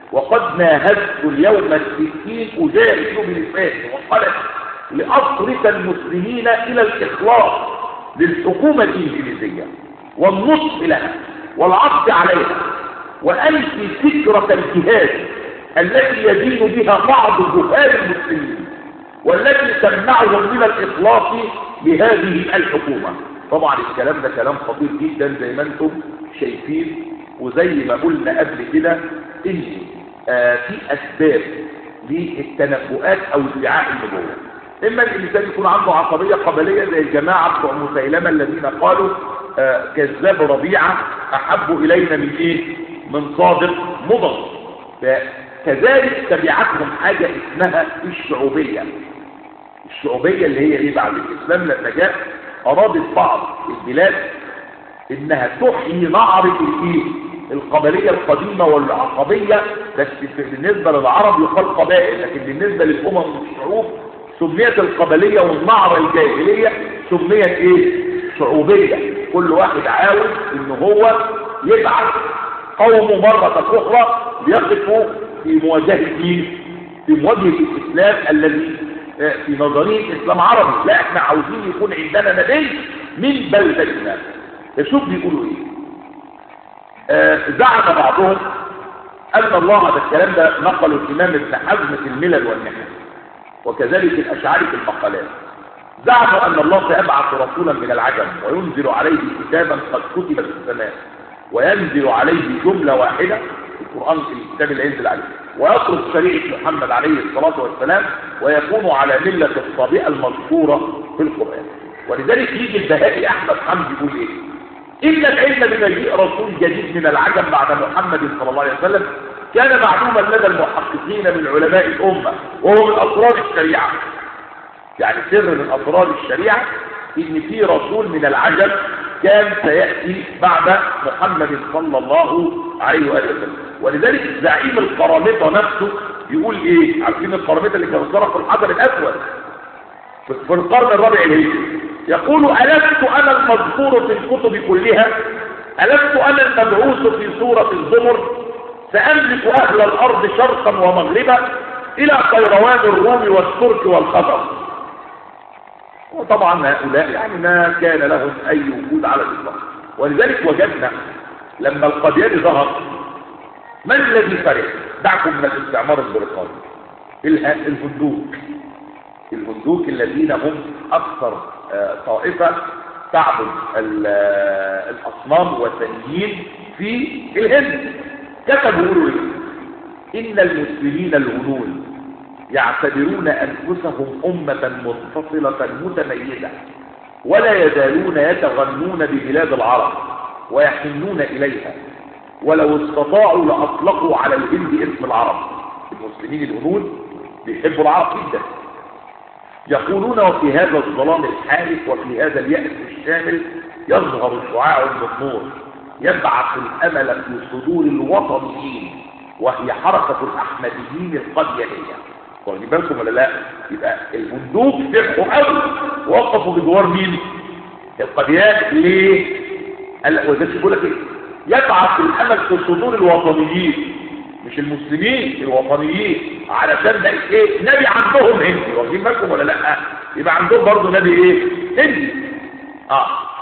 وقد ناهزت اليوم الستين أجاهد بلساني وقلت لأصرف المسلمين إلى الإخلاص للحكومة الإنجليزية والنصح لها والعطف عليها وأنفي فكرة الجهاد التي يدين بها بعض جهال المسلمين والتي تمنعهم من الإخلاص لهذه الحكومة. طبعا الكلام ده كلام خطير جدا زي ما انتم شايفين، وزي ما قلنا قبل كده ان آه في اسباب للتنبؤات او ادعاء النبوة. اما الانسان يكون عنده عصبية قبلية زي الجماعة بتوع مسيلمة الذين قالوا آه كذاب ربيعة احب الينا من ايه؟ من صادق مضر. فكذلك تبعتهم حاجة اسمها الشعوبية. الشعوبية اللي هي ايه؟ بعد الاسلام لما جاء ارادت بعض البلاد انها تحيي نعرة الايه؟ القبلية القديمة والعصبية، بس بالنسبة للعرب يقال قبائل، لكن بالنسبة للامم والشعوب سميت القبلية والنعرة الجاهلية سميت ايه؟ شعوبية. كل واحد عاوز ان هو يبعث قومه مرة اخرى ليقفوا في مواجهة مين؟ في مواجهة الاسلام الذي في نظرية اسلام عربي. لا، احنا عاوزين يكون عندنا نبي من بلدتنا. شوف بيقولوا ايه؟ آه زعم بعضهم ان الله، ده الكلام ده نقله الامام ابن حزم في الملل والنحل وكذلك الاشعري في المقالات، زعموا ان الله سيبعث رسولا من العجم وينزل عليه كتابا قد كتب في السماء وينزل عليه جملة واحدة، القرآن في الكتاب اللي ينزل عليه، ويترك شريعة محمد عليه الصلاة والسلام ويكون على ملة الصابئة المذكورة في القرآن. ولذلك يجي البهائي أحمد حمد يقول إيه؟ إن العلم بمجيء رسول جديد من العجم بعد محمد صلى الله عليه وسلم كان معلوما لدى المحققين من علماء الأمة، وهو من أسرار الشريعة. يعني سر من أسرار الشريعة إن في رسول من العجم كان سيأتي بعد محمد صلى الله عليه وآله وسلم. ولذلك زعيم القرامطة نفسه يقول ايه؟ عارفين القرامطة اللي كانوا صرفوا الحجر الأسود في القرن الرابع الهجري؟ يقول: ألست أنا المذكور في الكتب كلها؟ ألست أنا المبعوث في سورة الزمر؟ سأملك أهل الأرض شرقا ومغربا إلى قيروان الروم والترك والخزر. وطبعا هؤلاء يعني ما كان لهم أي وجود على الإطلاق. ولذلك وجدنا لما القادياني ظهر، من الذي فرح؟ دعكم من الاستعمار البريطاني، الهندوك. الهندوك الذين هم أكثر طائفة تعبد الأصنام والوثنيين في الهند. كتبوا يقولوا إيه؟ إن المسلمين الهنود يعتبرون أنفسهم أمة منفصلة متميزة ولا يزالون يتغنون ببلاد العرب ويحنون إليها، ولو استطاعوا لأطلقوا على الهند اسم العرب. المسلمين الهنود بيحبوا العرب جدا. يقولون: وفي هذا الظلام الحالك وفي هذا اليأس الشامل يظهر شعاع النور يبعث الأمل في صدور الوطنيين، وهي حركة الأحمديين القديانية. واخدين بالكم ولا لا؟ يبقى الهندوك فرحوا قوي ووقفوا بجوار مين؟ القديان. ليه؟ قال وده بيقول لك ايه؟ يبعث الامل في صدور الوطنيين، مش المسلمين، الوطنيين، علشان ده ايه؟ نبي عندهم هندي. واخدين بالكم ولا لا؟ يبقى عندهم برضه نبي ايه؟ هندي. اه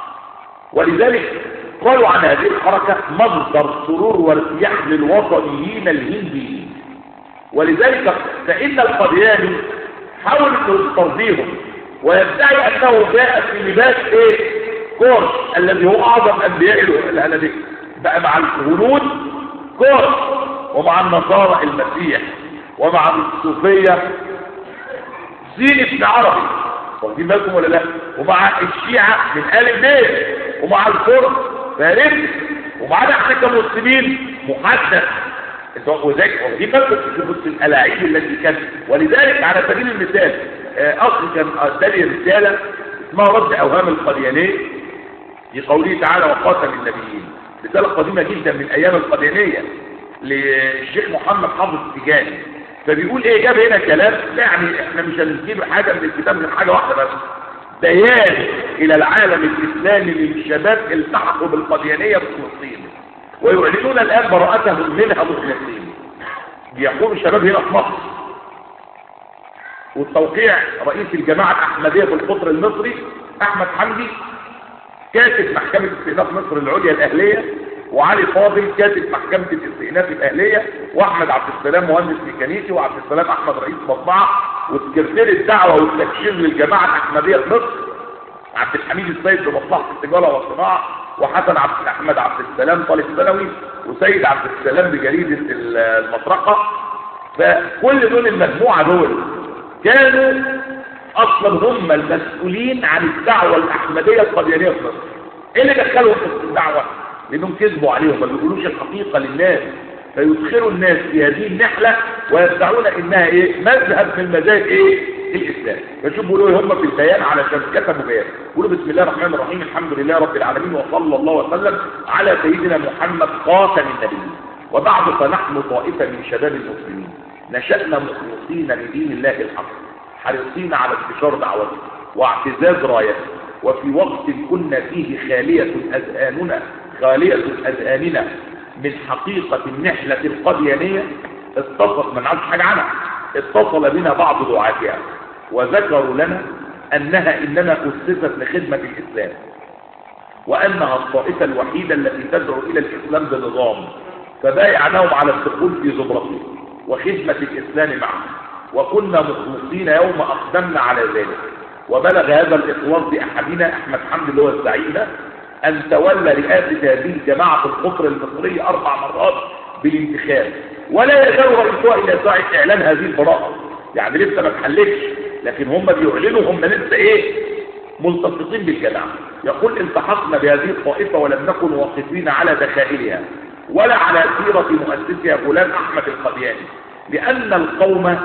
ولذلك قالوا عن هذه الحركه مصدر سرور وارتياح للوطنيين الهنديين. ولذلك فإن القادياني حاول انه يسترضيهم ويدعي انه جاء في لباس ايه؟ كورش، الذي هو اعظم انبياء الذي بقى مع الهنود كورش، ومع النصارى المسيح، ومع الصوفية زين ابن عربي. واخدين بالكم ولا لا؟ ومع الشيعة من آل البيت، ومع الكرد فارس، ومعنا احنا كمسلمين محدث. وذلك واخدين بالكم في الالاعيب التي كانت. ولذلك على سبيل المثال اصل كان ادالي رساله اسمها رد اوهام القاديانيه في قوله تعالى: وقاتل النبيين. رساله قديمه جدا من ايام القاديانيه للشيخ محمد حافظ التجاني. فبيقول ايه؟ جاب هنا كلام يعني احنا مش هنجيب حاجه من الكتاب من حاجه واحده بس، بيان الى العالم الاسلامي للشباب التحقوا بالقاديانيه في فلسطين ويعلنون الان براءتهم منها مخلصين. بيقوم الشباب هنا في مصر، والتوقيع رئيس الجماعة الأحمدية في القطر المصري أحمد حمدي كاتب محكمة استئناف مصر العليا الأهلية، وعلي فاضل كاتب محكمة الاستئناف الأهلية، وأحمد عبد السلام مهندس ميكانيكي، وعبد السلام أحمد رئيس مطبعة، وسكرتير الدعوة والتبشير للجماعة الأحمدية في مصر عبد الحميد السيد بمصلحة التجارة والصناعة، وحسن عبد أحمد عبد السلام طالب ثانوي، وسيد عبد السلام بجريدة المطرقة. فكل دول المجموعة دول كانوا اصلا هم المسؤولين عن الدعوة الاحمدية القديانية في مصر. ايه اللي دخلهم في الدعوة؟ لانهم كذبوا عليهم، ما بيقولوش الحقيقة للناس، فيدخلوا الناس في هذه النحلة ويدعون انها ايه؟ مذهب من مذاهب ايه؟ الاسلام. فشوفوا بيقولوا هم في البيان علشان كتبوا بيان، يقولوا بسم الله الرحمن الرحيم الحمد لله رب العالمين وصلى الله وسلم على سيدنا محمد خاتم النبيين، وبعد فنحن طائفة من شباب المسلمين نشأنا مخلصين لدين الله الحق، حريصين على انتشار دعوته واعتزاز رايته، وفي وقت كنا فيه خالية أذهاننا خالية أذهاننا من حقيقة النحلة القديانية، اتصل ما نعرفش حاجة عنها، اتصل بنا بعض دعاتها وذكروا لنا أنها إنما أسست لخدمة الإسلام، وأنها الطائفة الوحيدة التي تدعو إلى الإسلام بنظام، فبايعناهم على الدخول في زمرته وخدمة الإسلام معه، وكنا مخلصين يوم أقدمنا على ذلك. وبلغ هذا الإخلاص بأحدنا أحمد حمد اللي هو الزعيم ده أن تولى رئاسة هذه الجماعة في القطر المصري أربع مرات بالانتخاب، ولا يزال رئيسها إلى ساعة إعلان هذه البراءة. يعني لسه ما اتحلتش، لكن هم بيعلنوا هم لسه إيه؟ ملتصقين بالجماعة. يقول التحقنا بهذه الطائفة ولم نكن واقفين على دخائلها ولا على سيرة مؤسسها فلان أحمد القدياني، لأن القوم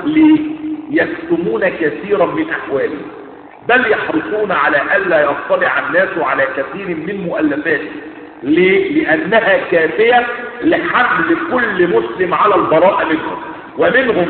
يكتمون كثيرا من أحواله، بل يحرصون على ألا يطلع الناس على كثير من مؤلفاته. ليه؟ لأنها كافية لحمل كل مسلم على البراءة منهم ومنهم.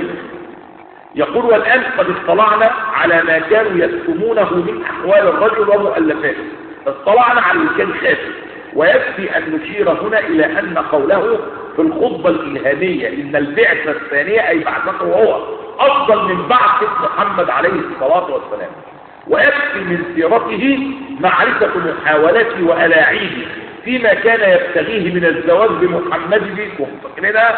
يقول والآن قد اطلعنا على ما كانوا يكتمونه من أحوال الرجل ومؤلفاته، اطلعنا على اللي كان خافي، ويكفي أن نشير هنا إلى أن قوله في الخطبة الإلهامية إن البعثة الثانية أي بعثته وهو أفضل من بعثة محمد عليه الصلاة والسلام، ويكفي من سيرته معرفة محاولاته وألاعيبه فيما كان يبتغيه من الزواج بمحمد بكم. فكرنا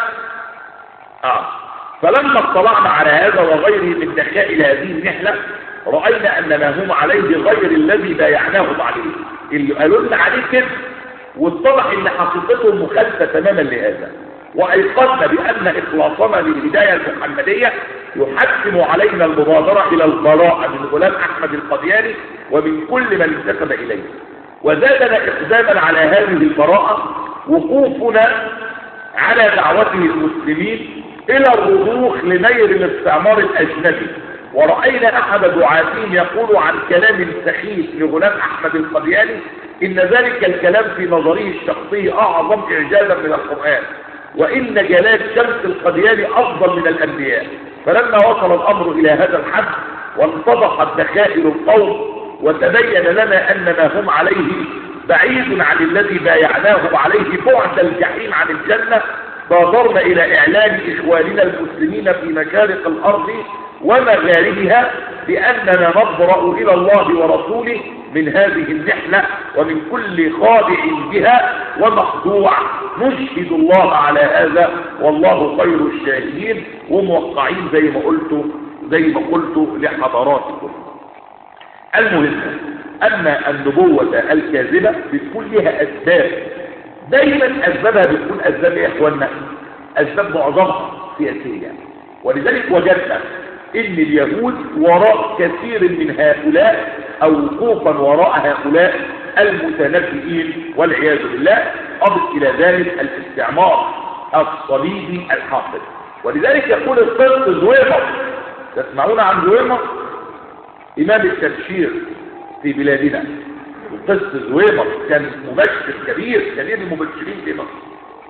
آه فلما اطلعنا على هذا وغيره من دخائل هذه النحلة رأينا أن ما هم عليه غير الذي بايعناهم عليه، اللي قالوا لنا عليه كده، واتضح ان حقيقتهم مخالفة تماما لهذا، وايقنا بان اخلاصنا للهداية المحمدية يحتم علينا المبادرة الى البراءة من غلام احمد القدياني ومن كل من انتسب اليه. وزادنا اقداما على هذه البراءة وقوفنا على دعوته المسلمين الى الرضوخ لنير الاستعمار الاجنبي. ورأينا احد دعاتهم يقول عن كلام سخيف لغلام احمد القدياني ان ذلك الكلام في نظره الشخصي اعظم اعجازا من القرآن، وان جلال شمس القدياني افضل من الانبياء. فلما وصل الامر الى هذا الحد وانتضحت دخائل القوم وتبين لنا ان ما هم عليه بعيد عن الذي بايعناهم عليه بعد الجحيم عن الجنة، بادرنا الى اعلان اخواننا المسلمين في مشارق الارض ومغاربها باننا نبرأ الى الله ورسوله من هذه النحلة ومن كل خادع بها ومخدوع. نشهد الله على هذا والله خير الشاهدين، وموقعين زي ما قلت زي ما قلت لحضراتكم. المهم ان النبوة الكاذبة بتكون لها اسباب، دايما اسبابها بتكون اسباب يا اخوانا اسباب معظمها سياسية. ولذلك وجدنا ان اليهود وراء كثير من هؤلاء او وقوفا وراء هؤلاء المتنبئين والعياذ بالله. اضف الى ذلك الاستعمار الصليبي الحاصل. ولذلك يقول القس زويمر، تسمعون عن زويمر امام التبشير في بلادنا؟ القس زويمر كان مبشر كبير كبير المبشرين في مصر،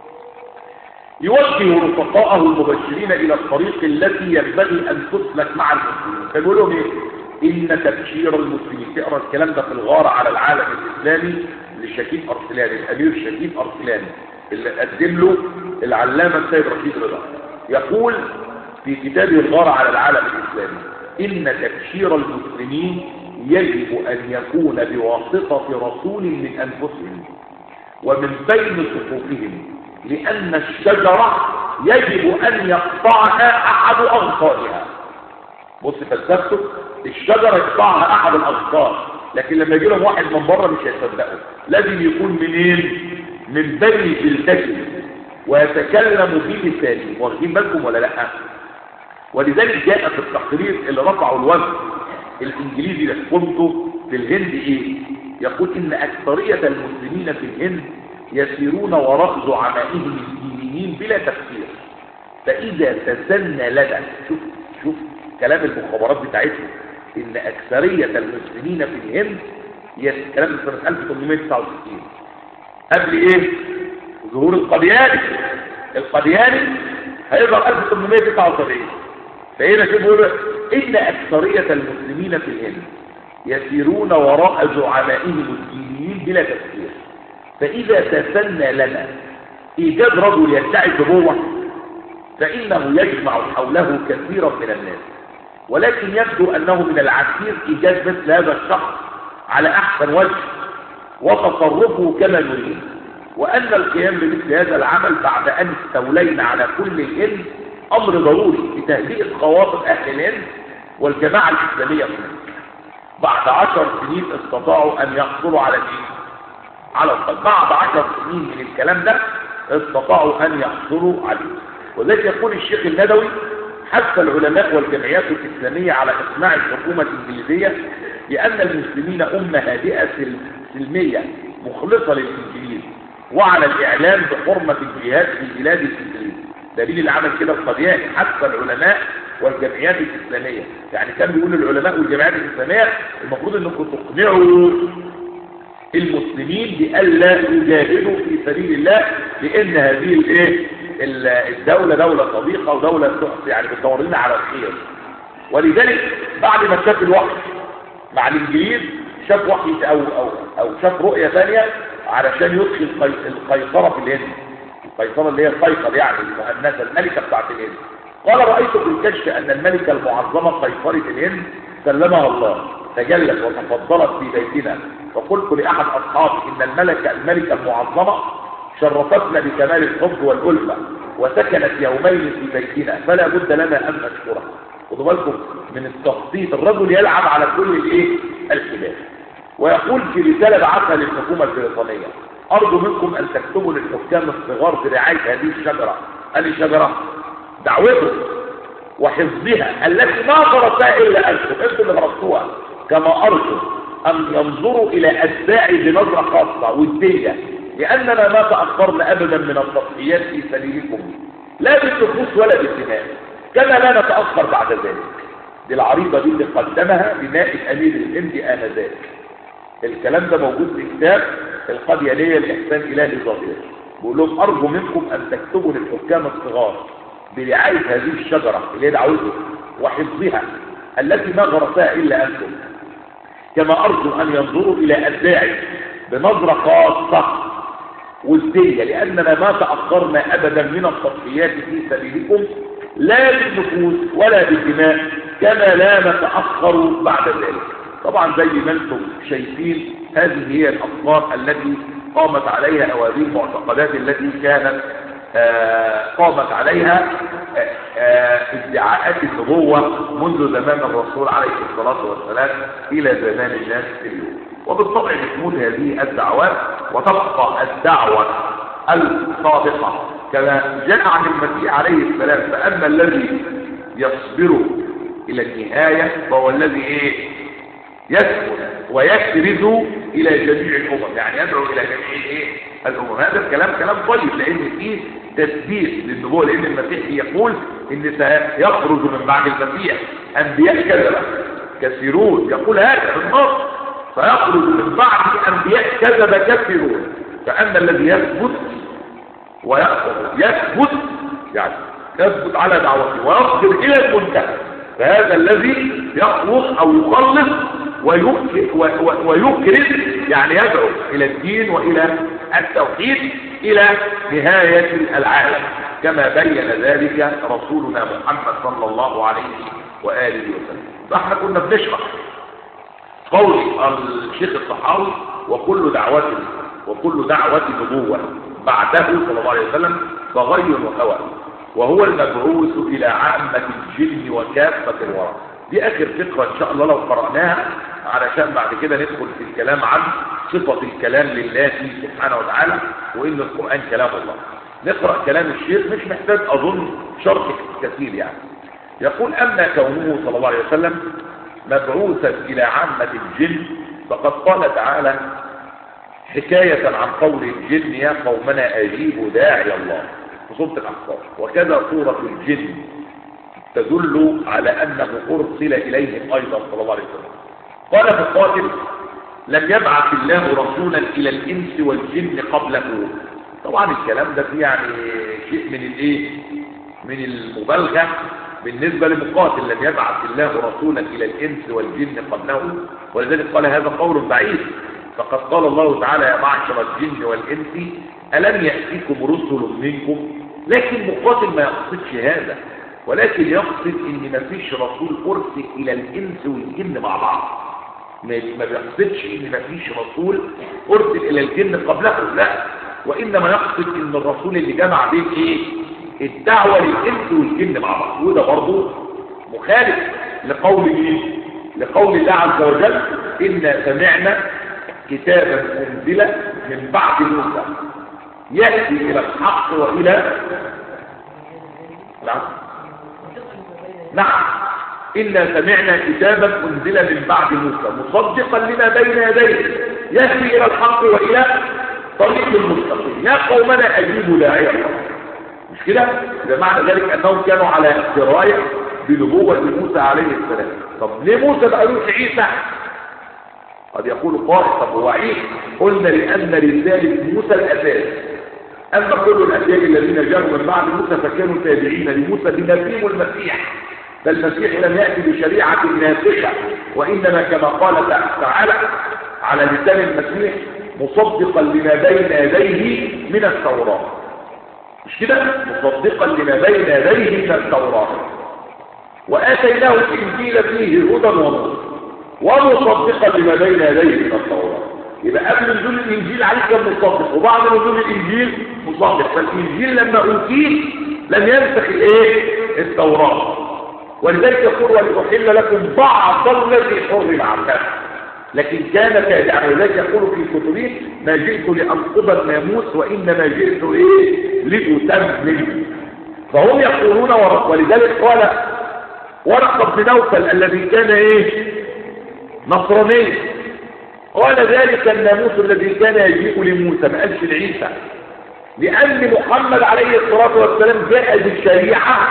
يوجه رفقاءه المبشرين الى الطريق التي ينبغي ان تسلك مع المسلمين. فيقول لهم ايه؟ ان تبشير المسلمين. تقرا الكلام ده في الغارة على العالم الاسلامي لشكيب ارسلاني، الامير شكيب ارسلاني اللي قدم له العلامة السيد رشيد رضا. يقول في كتابه الغار على العالم الإسلامي: إن تبشير المسلمين يجب أن يكون بواسطة رسول من أنفسهم ومن بين صفوفهم، لأن الشجرة يجب أن يقطعها أحد أغصانها. بص فلسفته، الشجرة يقطعها أحد الأغصان، لكن لما يجي لهم واحد من بره مش هيصدقه، لازم يكون منين؟ من بين جلدته ويتكلم بلسانه. واخدين بالكم ولا لا؟ ولذلك جاء في التقرير اللي رفعوا الوفد الانجليزي لحكومته في الهند ايه؟ يقول ان اكثرية المسلمين في الهند يسيرون وراء زعمائهم الدينيين بلا تفكير، فاذا تسنى لنا، شوف شوف كلام المخابرات بتاعتهم، ان اكثرية المسلمين في الهند، كلام من سنة ألف وثمانمائة وتسعة وستين قبل ايه؟ ظهور القدياني. القدياني هيظهر ألف وثمانمائة وتسعة وسبعين. فهنا شوف بيقول ان اكثرية المسلمين في الهند يسيرون وراء زعمائهم الدينيين بلا تفكير، فاذا تسنى لنا ايجاد رجل يدعي النبوة فانه يجمع حوله كثيرا من الناس، ولكن يبدو انه من العسير ايجاد مثل هذا الشخص على احسن وجه وتصرفه كما نريد، وان القيام بمثل هذا العمل بعد ان استولينا على كل الهند امر ضروري لتهدئة خواطر اهل الهند والجماعة الاسلامية هناك. بعد عشر سنين استطاعوا ان يحصلوا على ايه؟ على القلب. بعد عشر سنين من الكلام ده استطاعوا ان يحصلوا عليه. وذلك يقول الشيخ الندوي: حث العلماء والجمعيات الاسلامية على اقناع الحكومة الانجليزية بان المسلمين امة هادئة سلمية مخلصة للانجليز، وعلى الاعلان بحرمة الجهاد في بلاد الانجليز. دليل اللي عمل كده القدياني، حتى العلماء والجمعيات الإسلامية. يعني كان بيقول العلماء والجمعيات الإسلامية المفروض انكم تقنعوا المسلمين بألا يجاهدوا في سبيل الله، لأن هذه الايه الدولة دولة صديقة ودولة يعني بتدور لنا على الخير. ولذلك بعد ما شاف الوحي مع الإنجليز شاف وحي أو أو أو شاف رؤية ثانية علشان يدخل القيصرة في الهند. القيصرة اللي هي القيصر يعني المؤنثة، الملكة بتاعت الهند. قال: رأيت في الكشف أن الملكة المعظمة قيصرة الهند سلمها الله تجلت وتفضلت في بيتنا، فقلت لأحد أصحابي إن الملكة الملكة المعظمة شرفتنا بكمال الحب والألفة وسكنت يومين في بيتنا، فلا بد لنا أن نشكرها. خدوا بالكم من التخطيط، الرجل يلعب على كل الايه الحبال. ويقول في رسالة بعثها للحكومة البريطانية: أرجو منكم أن تكتبوا للحكام الصغار برعاية هذه الشجرة. هذه الشجرة دعوته وحفظها التي ما غرسها إلا أنتم، أنتم اللي غرستوها. كما أرجو أن ينظروا إلى أتباعي بنظرة خاصة ودية، لأننا ما تأخرنا أبدا من التضحيات في سبيلكم، لا بالنفوس ولا بالدماء، كما لا نتأخر بعد ذلك. دي العريضة دي اللي قدمها بنائب أمير الهند آنذاك. الكلام ده موجود في كتاب القديانية لإحسان إلهي ظاهر. بقول لهم: أرجو منكم أن تكتبوا للحكام الصغار برعاية هذه الشجرة اللي هي دعوته وحفظها التي ما غرسها إلا أنتم، كما أرجو أن ينظروا إلى أتباعي بنظرة خاصة ودية، لأننا ما تأخرنا أبدا من التضحيات في سبيلكم، لا بالنفوس ولا بالدماء، كما لا نتأخر بعد ذلك. طبعا زي ما انتم شايفين هذه هي الأفكار التي قامت عليها أو هذه المعتقدات التي كانت آه قامت عليها آه آه ادعاءات النبوة منذ زمان الرسول عليه الصلاة والسلام إلى زمان الناس اليوم. وبالطبع بتموت هذه الدعوات وتبقى الدعوة الصادقة كما جاء عن المسيح عليه السلام: فأما الذي يصبر إلى النهاية فهو الذي إيه يسكن ويكرز إلى جميع الأمم، يعني يدعو إلى جميع إيه الأمم. هذا الكلام كلام طيب، لأن فيه تثبيت للنبوة، لأن المسيح يقول إن سيخرج من بعد المسيح أنبياء كذبة كثيرون، يقول هذا في النص: سيخرج من بعد أنبياء كذبة كثيرون، فأما الذي يثبت ويأخذ يثبت يعني يثبت على دعوته ويصبر إلى المنتهى، فهذا الذي يخلص أو يخلص ويكرز، يعني يدعو إلى الدين وإلى التوحيد إلى نهاية العالم، كما بين ذلك رسولنا محمد صلى الله عليه وآله وسلم. فاحنا كنا بنشرح قول الشيخ الطحاوي: وكل دعوة وكل دعوة نبوة بعده صلى الله عليه وسلم فغي وهوى، وهو المبعوث إلى عامة الجن وكافة الورى. دي آخر فقرة إن شاء الله لو قرأناها، علشان بعد كده ندخل في الكلام عن صفة الكلام لله سبحانه وتعالى، وإن القرآن كلام الله. نقرأ كلام الشيخ، مش محتاج أظن شرح كثير يعني. يقول: أما كونه صلى الله عليه وسلم مبعوثا إلى عامة الجن، فقد قال تعالى حكاية عن قول الجن: يا قومنا أجيبوا داعي الله، في سورة الأحقاف. وكذا سورة الجن تدل على أنه أرسل إليهم أيضا صلى الله عليه وسلم. قال مقاتل: لم يبعث الله رسولا إلى الإنس والجن قبله. طبعا الكلام ده فيه يعني شيء من الايه من المبالغة بالنسبة لمقاتل: لم يبعث الله رسولا إلى الإنس والجن قبله، ولذلك قال هذا قول بعيد. فقد قال الله تعالى: يا معشر الجن والإنس ألم يأتيكم رسل منكم. لكن مقاتل ما يقصدش هذا، ولكن يقصد ان ما فيش رسول ارسل الى الانس والجن مع بعض. ما بيقصدش ان ما فيش رسول ارسل الى الجن قبله، لا، وانما يقصد ان الرسول اللي جمع بين ايه الدعوه للانس والجن مع بعض. وده برضه مخالف لقول ايه لقول الله عز وجل: إنا سمعنا كتابا انزل من بعد موسى ياتي الى الحق والى نعم نعم إنا سمعنا كتابا أنزل من بعد موسى مصدقا لما بين يديه يهدي إلى الحق وإلى طريق المستقيم يا قومنا أجيبوا داعي الله. مش كده؟ بمعنى ذلك أنهم كانوا على دراية بنبوة موسى عليه السلام. طب ليه موسى بقى يروح عيسى؟ قد يقول قائل: طب هو عيسى؟ قلنا لأن رسالة موسى الأساس، أما كل الأنبياء الذين جاءوا من بعد موسى فكانوا تابعين لموسى بما فيهم المسيح. فالمسيح لم يأتي بشريعة ناسخة، وإنما كما قال تعالى على لسان المسيح: مصدقا لما بين يديه من التوراة. مش كده؟ مصدقا لما بين يديه من التوراة. وآتيناه الإنجيل فيه هدى ونور ومصدقا لما بين يديه من التوراة. يبقى قبل نزول الإنجيل عليه كان مصدق، وبعد نزول الإنجيل مصدق. فالإنجيل لما أوتيه لم ينسخ الإيه؟ التوراة. ولذلك يقول: ولأحل لكم بعض الذي حرم عنكم. لكن كان تابعا. ولذلك يقول في كتبه: ما جئت لأنقض الناموس وإنما جئت إيه؟ لأتمم. فهم يقولون، ولذلك قال ورقة بن نوفل الذي كان إيه؟ نصراني، قال: ذلك الناموس الذي كان يجيء لموسى، ما قالش لعيسى، لأن محمد عليه الصلاة والسلام جاء بالشريعة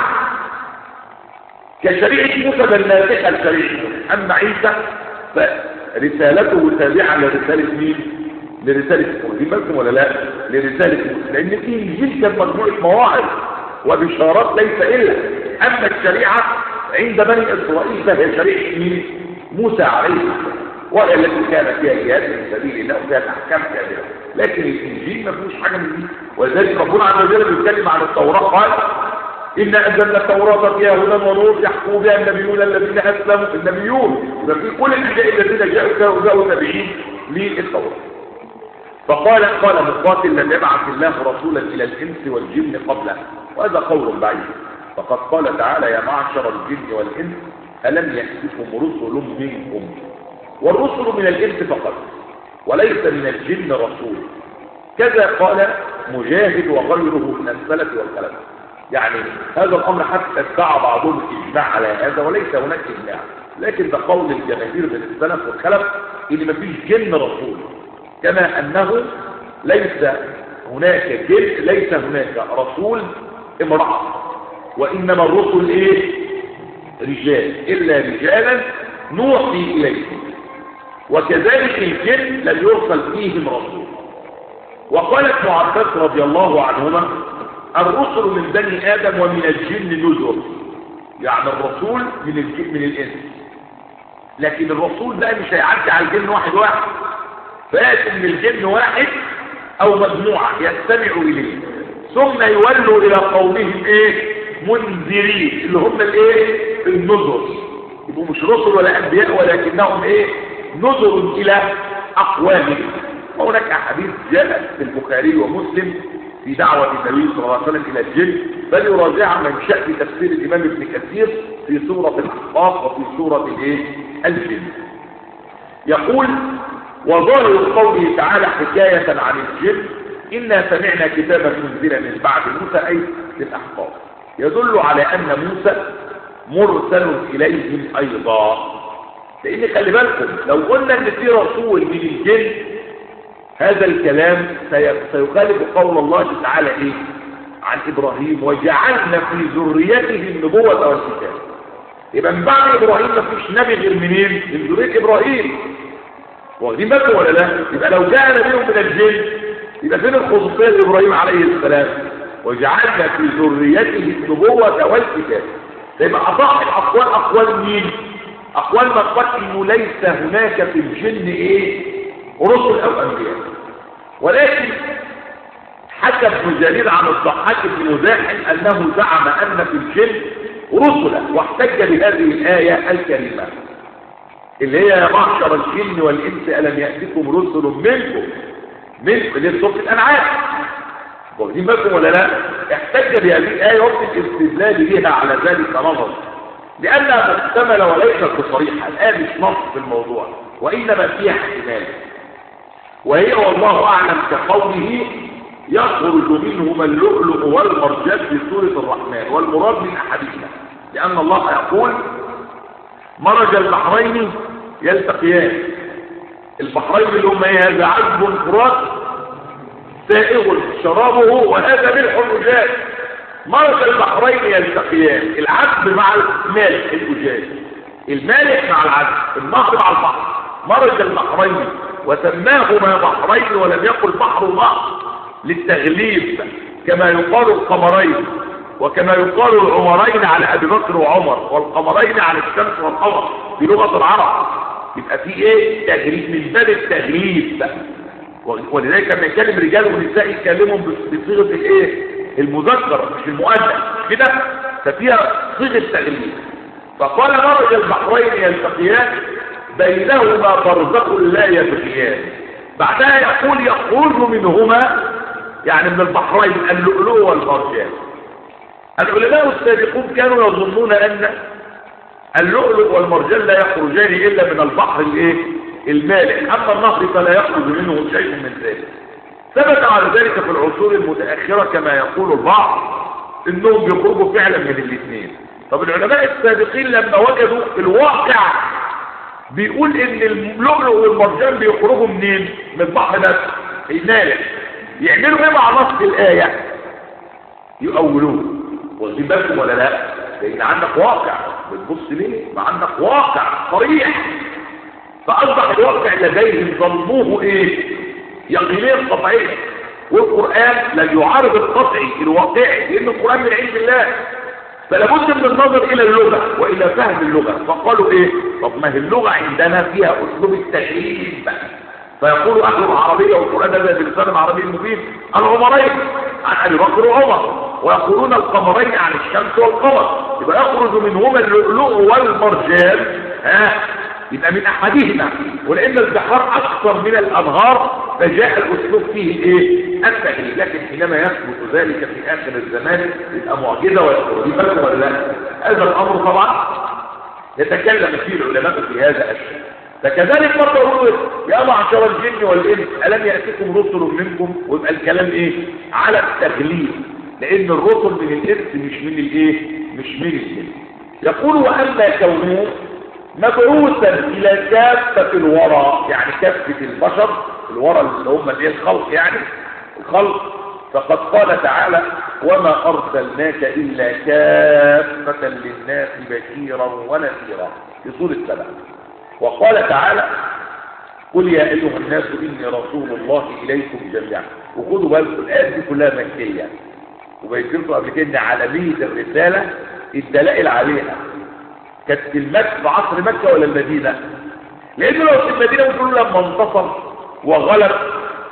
كشريعة موسى بل ناسخة لشريعة موسى. أما عيسى فرسالته تابعة لرسالة مين؟ لرسالة موسى. دي بس ولا لا؟ لرسالة موسى، لأن في إنجيل كان مجموعة مواعظ وبشارات ليس إلا. أما الشريعة عند بني إسرائيل فهي شريعة مين؟ موسى عليه السلام، وهي التي كانت فيها جهاد في سبيل الله وفيها الأحكام كاملة. لكن الإنجيل ما فيهوش حاجة من دي. ولذلك ربنا عز وجل بيتكلم عن التوراة قال: إنا أنزلنا التوراة فيها هدى ونور يحكم بها النبيون الذين أسلموا. النبيون يبقى في كل الأنبياء الذين جاءوا جاءوا تابعين للتوراة. فقال قال مقاتل: لم يبعث الله رسولا إلى الإنس والجن قبله. وهذا قول بعيد. فقد قال تعالى: يا معشر الجن والإنس ألم يأتكم رسل منكم. والرسل من الإنس فقط وليس من الجن رسول. كذا قال مجاهد وغيره من السلف والخلف. يعني هذا الأمر حتى اتبع بعضهم الإجماع على هذا، وليس هناك إجماع، لكن ده قول الجماهير من السلف والخلف إن مفيش جن رسول، كما أنه ليس هناك جن ليس هناك رسول امرأة، وإنما الرسل إيه؟ رجال، إلا رجالا نوحي إليهم. وكذلك الجن لم يرسل فيهم رسول. وقال ابن عباس رضي الله عنهما: الرسل من بني آدم ومن الجن نذر. يعني الرسول من الجن من الإنس، لكن الرسول ده مش هيعدي على الجن واحد واحد، فيأتي من الجن واحد او مجموعة يستمعوا اليه ثم يولوا الى قومهم ايه منذرين اللي هم الايه النذر، يبقوا مش رسل ولا انبياء ولكنهم ايه نذر الى اقوامهم. وهناك احاديث جاءت في البخاري ومسلم في دعوة النبي صلى الله عليه وسلم الى الجن، بل يراجع من شاء في تفسير الامام ابن كثير في سورة الاحقاف وفي سورة الايه الجن. يقول وظاهر قوله تعالى حكاية عن الجن إنا سمعنا كتابا منزلا من بعد موسى أي في الأحقاف يدل على أن موسى مرسل إليهم أيضا. لأن خلي بالكم لو قلنا أن في رسول من الجن هذا الكلام سيخالف قول الله تعالى إيه عن إبراهيم وجعلنا في ذريته النبوة والكتاب. يبقى من بعد إبراهيم ما فيش نبي غير منين؟ من ذرية إبراهيم. واخدين بالكم ولا لا؟ يبقى لو جاء نبي من الجن يبقى فين الخصوصية لإبراهيم عليه السلام؟ وجعلنا في ذريته النبوة والكتاب. يبقى أصح الأقوال أقوال مين؟ أقوال من قال إنه ليس هناك في الجن إيه؟ رسل أو أنبياء. ولكن حكى ابن جرير عن الضحاك بن مزاحم أنه زعم أن في الجن رسلا واحتج بهذه الآية الكريمة اللي هي يا معشر الجن والإنس ألم يأتكم رسل منكم من اللي سورة الأنعام. واخدين بالكم ولا لا؟ احتج بهذه الآية وقت الاستدلال بها على ذلك نظر لأنها محتملة وليست بصريحة. الآية مش نص في الموضوع وإنما فيها احتمال، وهي والله أعلم كقوله يخرج منهما اللؤلؤ والمرجان في سورة الرحمن، والمراد من أحدهما لأن الله يقول مرج البحرين يلتقيان. البحرين اللي هم ايه؟ هذا عذب فرات سائغ شرابه وهذا ملح أجاج. مرج البحرين يلتقيان، العذب مع المالح الأجاج، المالح مع العذب، النهر مع البحر. مرج البحرين وسماهما بحرين ولم يقل بحر الله للتغليب كما يقال القمرين وكما يقال العمرين على أبي بكر وعمر والقمرين على الشمس والقمر في لغة العرب. يبقى في ايه تغليب من باب التغليب، ولذلك لما يكلم رجال ونساء يكلمهم بصيغه الايه المذكر مش المؤنث كده، ففيها صيغه تغليب. فقال مرج البحرين يلتقيان بينهما برزخ لا يبغيان. بعدها يقول يخرج منهما يعني من البحرين اللؤلؤ والمرجان. العلماء السابقون كانوا يظنون ان اللؤلؤ والمرجان لا يخرجان الا من البحر الايه المالح، اما النهر فلا يخرج منه شيء من ذلك. ثبت على ذلك في العصور المتاخره كما يقول البعض انهم بيخرجوا فعلا من الاثنين. طب العلماء السابقين لما وجدوا الواقع بيقول ان اللؤلؤ والمرجان بيخرجوا منين؟ من البحر بس المالح، يعملوا ايه مع نص الايه؟ يؤولوه. واخدين بالكم ولا لا؟ لان عندك واقع، بتبص ليه؟ ما عندك واقع صريح، فاصبح الواقع لديهم ظنوه ايه؟ يقينين قطعيه، والقران لا يعارض القطعي الواقعي لان القران من عند الله، فلا بد من النظر الى اللغه والى فهم اللغه. فقالوا ايه؟ طب ما هي اللغه عندنا فيها اسلوب التغليب، فيقول اهل العربيه والقران ده بلسان العربي المبين العمرين عن ابي بكر وعمر، ويقولون القمرين عن الشمس والقمر، يبقى يخرج منهما اللؤلؤ والمرجان ها يبقى من احدهما، ولان البحار اكثر من الانهار فجاء الاسلوب فيه ايه؟ التغليب. لكن حينما يثبت ذلك في اخر الزمان يبقى معجزه ويقول دي بالك ولا لا؟ هذا الامر طبعا يتكلم فيه العلماء في هذا الشيء. فكذلك برضه يقول يا معشر الجن والانس الم ياتكم رسل منكم، ويبقى الكلام ايه؟ على التغليب، لان الرسل من الانس مش من الايه؟ مش من الجن. يقول واما كونه مبعوثا الى كافه الورى، يعني كافه البشر، الورى اللي هم الايه؟ الخلق، يعني الخلق. فقد قال تعالى وما ارسلناك الا كافه للناس بشيرا ونذيرا في سوره سبع. وقال تعالى قل يا ايها الناس اني رسول الله اليكم جميعا. وخدوا بالكم الايات دي كلها مكيه، وبيذكروا قبل كده عالميه الرساله الدلائل عليها كانت في مكه في عصر مكه ولا المدينه؟ لانه لو في المدينه بتقولوا لما انتصر وغلب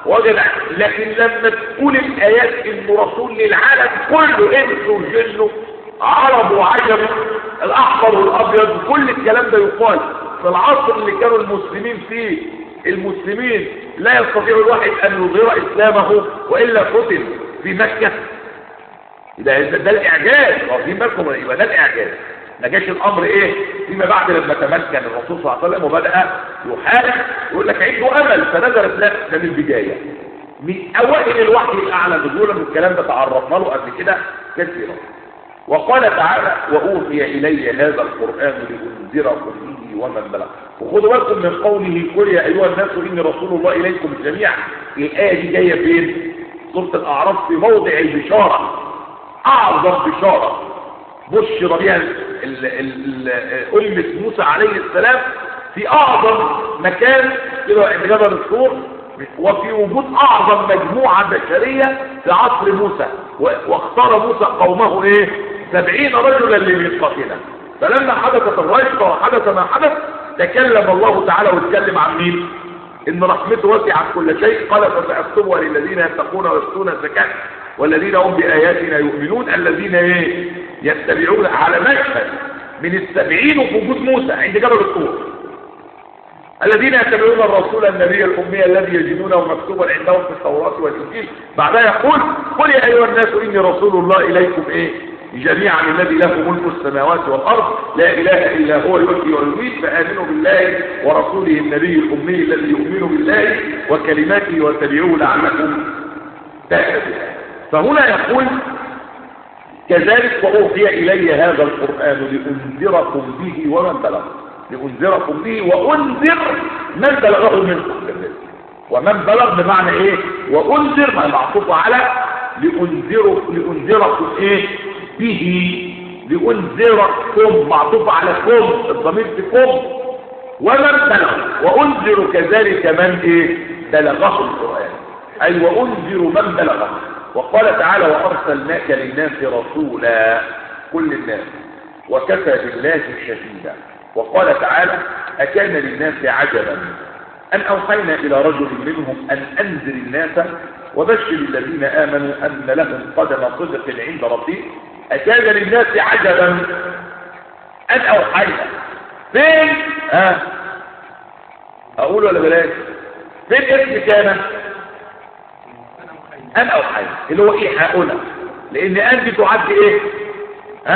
وجد. لكن لما تقول الآيات إنه رسول للعالم كله، إنس وجنه، عرب وعجم، الأحمر والأبيض، كل الكلام ده يقال في العصر اللي كانوا المسلمين فيه. المسلمين لا يستطيع الواحد أن يظهر إسلامه وإلا قتل في مكة. يبقى ده الإعجاز، واخدين بالكم؟ يبقى ده الإعجاز. ما جاش الأمر إيه فيما بعد لما تمكن الرسول صلى الله عليه وسلم وبدأ يحارب يقول لك عنده أمل فنزلت. لا، ده من البداية، من أوائل الوحي الأعلى نزولا، والكلام ده تعرفنا له قبل كده كثيرا. وقال تعالى: وأوحي إلي هذا القرآن لأنذركم به ومن بلغ. وخذوا بالكم من قوله: قل يا أيها الناس إني رسول الله إليكم جميعا. الآية دي جاية فين؟ سورة الأعراف، في موضع البشارة، أعظم بشارة بشر بها أمة موسى عليه السلام في أعظم مكان كده عند جبل الطور، وفي وجود أعظم مجموعة بشرية في عصر موسى. واختار موسى قومه إيه؟ سبعين رجلا لميقاتنا. فلما حدثت الرجفة وحدث ما حدث، تكلم الله تعالى واتكلم عن مين؟ إن رحمته وسعت كل شيء. قال: فسأكتبها للذين يتقون ويؤتون الزكاة والذين هم بآياتنا يؤمنون الذين ايه؟ يتبعون. على مشهد من السبعين وفي وجود موسى عند جبل الطور. الذين يتبعون الرسول النبي الأمي الذي يجدونه مكتوبا عندهم في التوراة والإنجيل. بعدها يقول: قل يا أيها الناس إني رسول الله إليكم إيه؟ جميعا الذي له ملك السماوات والأرض لا إله إلا هو يحيي ويميت فآمنوا بالله ورسوله النبي الأمي الذي يؤمن بالله وكلماته واتبعوه لعلكم تهتدون. فهنا يقول: كذلك وأوحي إلي هذا القرآن لأنذركم به ومن بلغ. لأنذركم به وأنذر من بلغه منكم. ومن بلغ بمعنى إيه؟ وأنذر ما معطوف على لأنذر لأنذركم إيه؟ به. لأنذركم معطوف على كم، الضمير في كم. ومن بلغ، وأنذر كذلك من إيه؟ بلغه القرآن، أي وأنذر من بلغه. وقال تعالى: وأرسلناك للناس رسولا، كل الناس، وكفى بالله شهيدا. وقال تعالى: أكان للناس عجبا أن أوحينا إلى رجل منهم أن أنذر الناس وبشر الذين آمنوا أن لهم قدم صدق عند ربهم. أكان للناس عجبا أن أوحينا. فين؟ ها أقول ولا بلاش؟ فين اسم كان؟ أن أوحينا، اللي هو إيحاؤنا، لأن أن دي تعد إيه؟ ها؟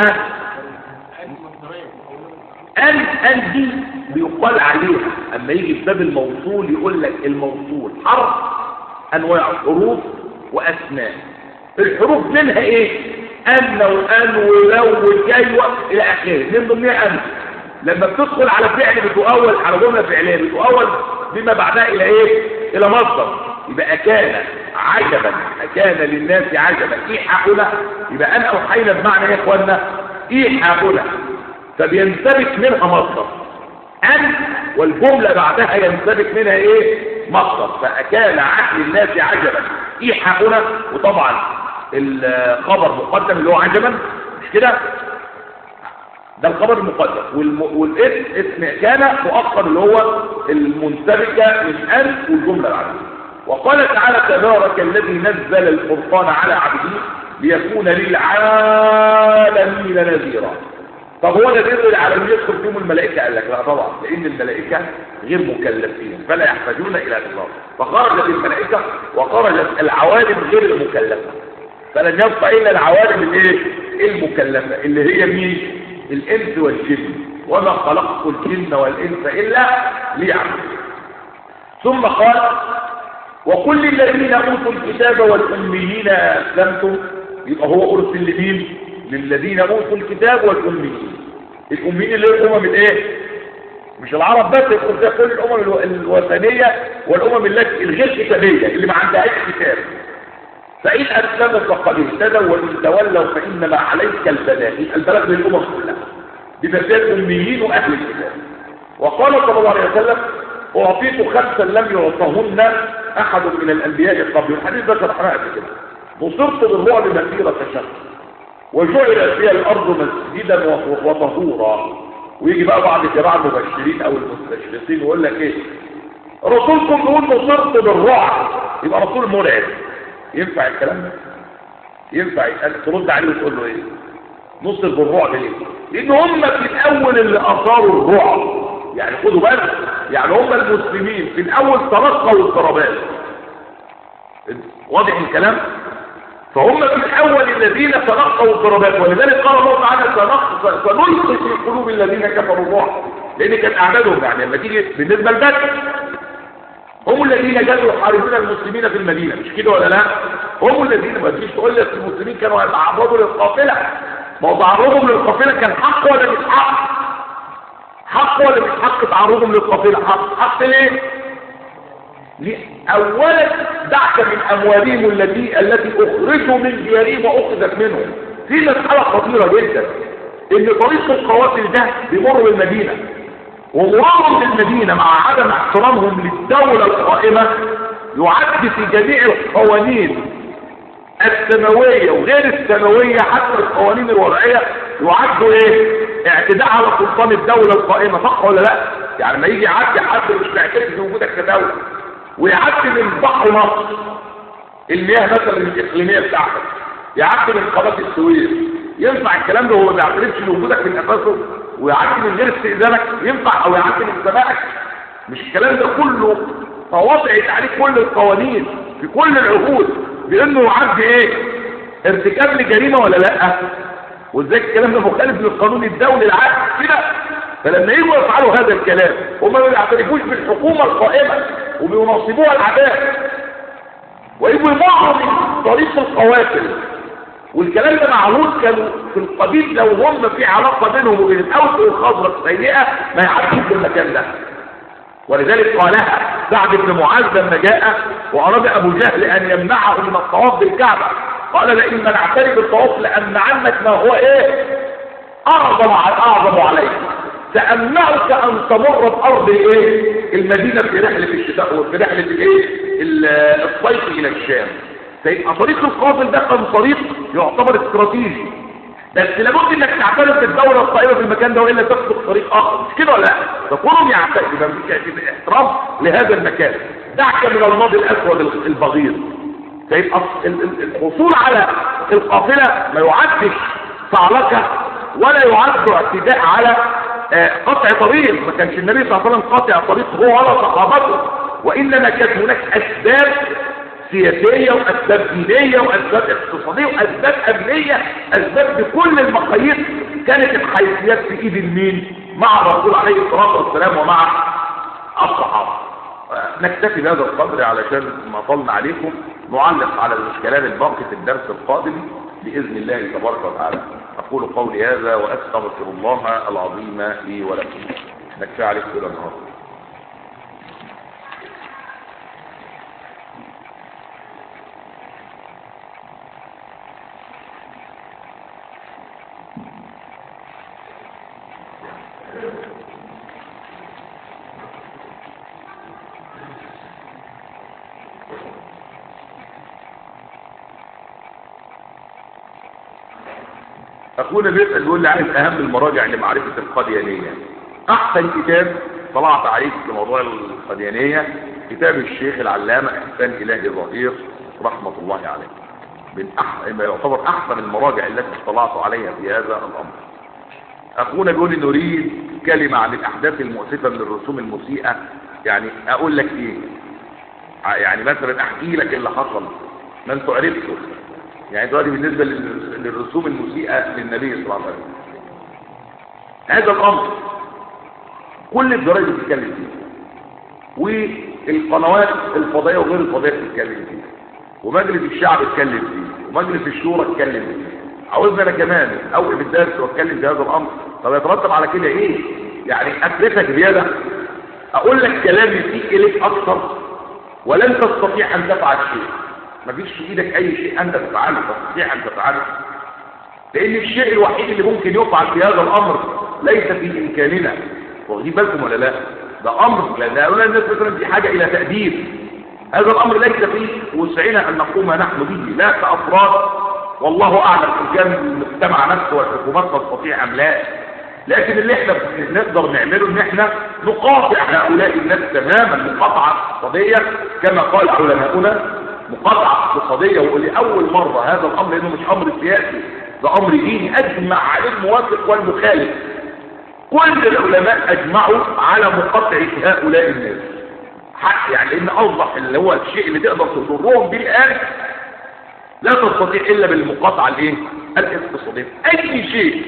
أن أن دي بيقال عليها أما يجي في باب الموصول يقول لك الموصول حرف أنواع حروف وأسماء. الحروف منها إيه؟ أن وأن ولو وكي إلى آخره، من ضمنها أن. لما بتدخل على فعل بتؤول، على جملة فعلية بتؤول بما بعدها إلى إيه؟ إلى مصدر. يبقى أكان عجبا، أكان للناس عجبا إيحاؤنا. يبقى أن أوحينا بمعنى إيه يا إخوانا؟ إيحاؤنا. فبينسبك منها مصدر أن، والجملة بعدها ينسبك منها إيه؟ مصدر. فأكان عقل الناس عجبا إيحاؤنا. وطبعا الخبر مقدم اللي هو عجبا، مش كده؟ ده الخبر المقدم، والم... والاسم اسم كان مؤخر اللي هو المنسبكة من أن والجملة بعدها. وقال تعالى: تبارك الذي نزل الفرقان على عبده ليكون للعالمين نذيرا. طب هو نذير للعالمين يدخل فيهم الملائكة؟ قال لك لا طبعا، لأن الملائكة غير مكلفين فلا يحتاجون إلى نذار. فخرجت الملائكة وخرجت العوالم غير المكلفة، فلن يبقى إلا العوالم الايه؟ المكلفة، اللي هي مين؟ الإنس والجن. وما خلقت الجن والإنس إلا ليعبدون. ثم قال: وكل الذين أوتوا الكتاب والأميين أسلمتم. يبقى هو أرسل لمين؟ للذين أوتوا الكتاب والأميين. الأميين اللي هي الأمم الإيه؟ مش العرب بس، يقول ده كل الأمم الوثنية والأمم التي الغير كتابية اللي ما عندهاش كتاب. فإن أسلموا فقد اهتدوا وإن تولوا فإنما عليك البلاغ. البلاغ للأمم كلها بفساد الأميين وأهل الكتاب. وقال صلى الله عليه وسلم: أعطيت خمسا لم يعطهن أحد من الأنبياء قبل. الحديث ده شرحناه قبل كده. نصرت بالرعب مسيرة شهر وجعل فيها الأرض مسجدا وطهورا. ويجي بقى بعض الجماعة المبشرين أو المستشرقين ويقول لك إيه؟ رسولكم يقول نصرت بالرعب. يبقى رسول مرعب. ينفع الكلام ده؟ ينفع ترد عليه وتقول له ايه؟ نصر بالرعب ليه؟ لان هم في الاول اللي اثاروا الرعب. يعني خدوا بالك، يعني هم المسلمين في الاول تلقوا اضطرابات. واضح الكلام؟ فهم في الاول الذين تلقوا اضطرابات، ولذلك قال الله تعالى سنلقي في قلوب الذين كفروا الرعب، لان كانت اعدادهم يعني لما تيجي بالنسبه لبدر هم الذين جاءوا يحاربون المسلمين في المدينه، مش كده ولا لا؟ هم الذين ما تجيش تقول لك المسلمين كانوا يتعرضوا للقافله، ما هو تعرضهم للقافله كان حق ولا مش حق؟ حق ولا مش حق تعرضهم للقافله؟ حق. حق ليه؟ اولا دعك من اموالهم التي التي اخرجوا من ديارهم واخذت منهم. في مساله خطيره جدا، ان طريق القوافل ده بيمر بالمدينه، ومرورهم بالمدينه مع عدم احترامهم للدوله القائمه يعد في جميع القوانين السماويه وغير السماويه، حتى القوانين الوضعيه يعد ايه؟ اعتداء على سلطان الدوله القائمه، صح ولا لا؟ يعني ما يجي يعدي حد مش معترف بوجودك كدوله ويعدي من بحر مصر المياه مثلا الاقليميه بتاعتك، يعدي من قناه السويس، ينفع الكلام ده وهو ما بيعترفش بوجودك من اساسه؟ ويعدي من غير استئذانك ينفع؟ او يعدي من سماعك؟ مش الكلام ده كله فوضعت عليه كل القوانين في كل العهود بانه يعد ايه؟ ارتكاب لجريمه ولا لا؟ وازاي الكلام ده مخالف للقانون الدولي العام كده؟ فلما يجوا يفعلوا هذا الكلام هم ما بيعترفوش بالحكومه القائمه وبيناصبوها العداء، ويجوا يمروا من طريق القوافل، والكلام ده معهود كانوا في القبيل لو هم في علاقه بينهم وبين الاوس والخزرج سيئه ما يعدوش في المكان ده. ولذلك قالها سعد بن معاذ لما جاء واراد ابو جهل ان يمنعه من الطواف بالكعبه، قال لئن منعتني بالطواف لامنعنك ما هو ايه؟ اعظم اعظم عليك، سامنعك ان تمر بارض ايه؟ المدينه في رحله الشتاء وفي رحله الايه؟ الصيف الى الشام. فيبقى طريق القافل ده كان طريق يعتبر استراتيجي، بس لابد انك تعترف بالدوله القائمه في المكان ده والا تسلك طريق اخر، مش كده ولا لا؟ فكلهم يعترفوا باحترام لهذا المكان. دعك من الماضي الاسود البغيض. فيبقى الحصول على القافله ما يعدش صعلكه ولا يعد اعتداء على قطع طريق. ما كانش النبي صلى الله عليه وسلم قاطع طريق هو ولا صحابته، وانما كانت هناك اسباب سياسية وأسباب دينية وأسباب اقتصادية وأسباب أمنية، أسباب بكل المقاييس كانت الحيثيات في إيد المين؟ مع الرسول عليه الصلاة والسلام ومع الصحابة. نكتفي بهذا القدر علشان ما طلنا عليكم، نعلق على الإشكالات الباقية في الدرس القادم بإذن الله تبارك وتعالى. أقول قولي هذا وأستغفر الله العظيم لي ولكم. نكفي عليكم إلى النهارده. اخونا بيسأل يقول لي عايز اهم المراجع لمعرفة القديانية. احسن كتاب طلعت عليه في موضوع القديانية كتاب الشيخ العلامة احسان الهي ظهير رحمة الله عليه، من احسن ما يعتبر احسن المراجع التي اطلعت عليها في هذا الامر. اخونا بيقول لي نريد كلمة عن الاحداث المؤسفة من الرسوم المسيئة. يعني اقول لك ايه؟ يعني مثلا احكي لك اللي حصل ما انتوا عرفتوا. يعني دلوقتي بالنسبة للرسوم المسيئة للنبي صلى الله عليه وسلم، هذا الأمر كل الجرائد بتتكلم فيه، والقنوات الفضائية وغير الفضائية بتتكلم فيه، ومجلس الشعب اتكلم فيه، ومجلس الشورى اتكلم فيه. عاوزنا انا كمان اوقف الدرس واتكلم في هذا الأمر. طب يترتب على كده ايه؟ يعني اتركك زيادة، اقول لك كلام يسيء اليك اكثر ولن تستطيع ان تفعل شيء. مفيش في ايدك اي شيء انت تفعله تستطيع ان تفعله، لان الشيء الوحيد اللي ممكن يفعل في هذا الامر ليس في امكاننا. واخدين بالكم ولا لا؟ ده امر، لان هؤلاء الناس مثلا دي حاجه الى تاديب. هذا الامر ليس فيه وسعنا ان نقوم نحن به، لا كافراد، والله اعلم ان كان المجتمع نفسه والحكومات تستطيع ام لا. لكن اللي احنا نقدر نعمله ان احنا نقاطع هؤلاء الناس تماما مقاطعه اقتصاديه كما قال علماؤنا مقاطعة اقتصادية ولأول مرة هذا الأمر، لأنه مش أمر سياسي، ده أمر ديني أجمع عليه الموافق والمخالف. كل العلماء أجمعوا على مقاطعة هؤلاء الناس حق، يعني لأن أوضح اللي هو الشيء اللي تقدر تضرهم به الآن لا تستطيع إلا بالمقاطعة الإيه؟ الاقتصادية. أي شيء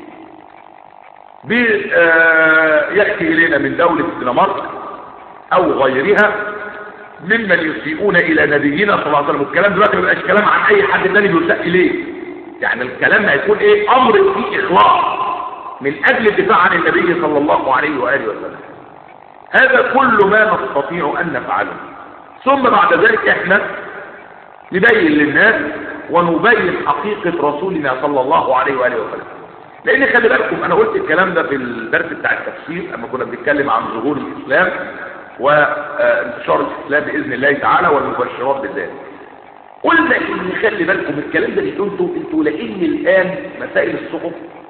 يأتي إلينا من دولة الدنمارك أو غيرها ممن يسيئون إلى نبينا صلى الله عليه وسلم، الكلام دلوقتي ما بيبقاش كلام عن أي حد تاني بيساء إليه، يعني الكلام هيكون إيه؟ أمر فيه إخلاص من أجل الدفاع عن النبي صلى الله عليه وآله وسلم. هذا كل ما نستطيع أن نفعله. ثم بعد ذلك إحنا نبين للناس ونبين حقيقة رسولنا صلى الله عليه وآله وسلم. لأن خلي بالكم أنا قلت الكلام ده في الدرس بتاع التفسير أما كنا بنتكلم عن ظهور الإسلام وانتشار الإسلام بإذن الله تعالى والمبشرات بالله. قلنا إن خلي بالكم الكلام ده اللي انتوا انتوا لأن الآن مسائل الصحف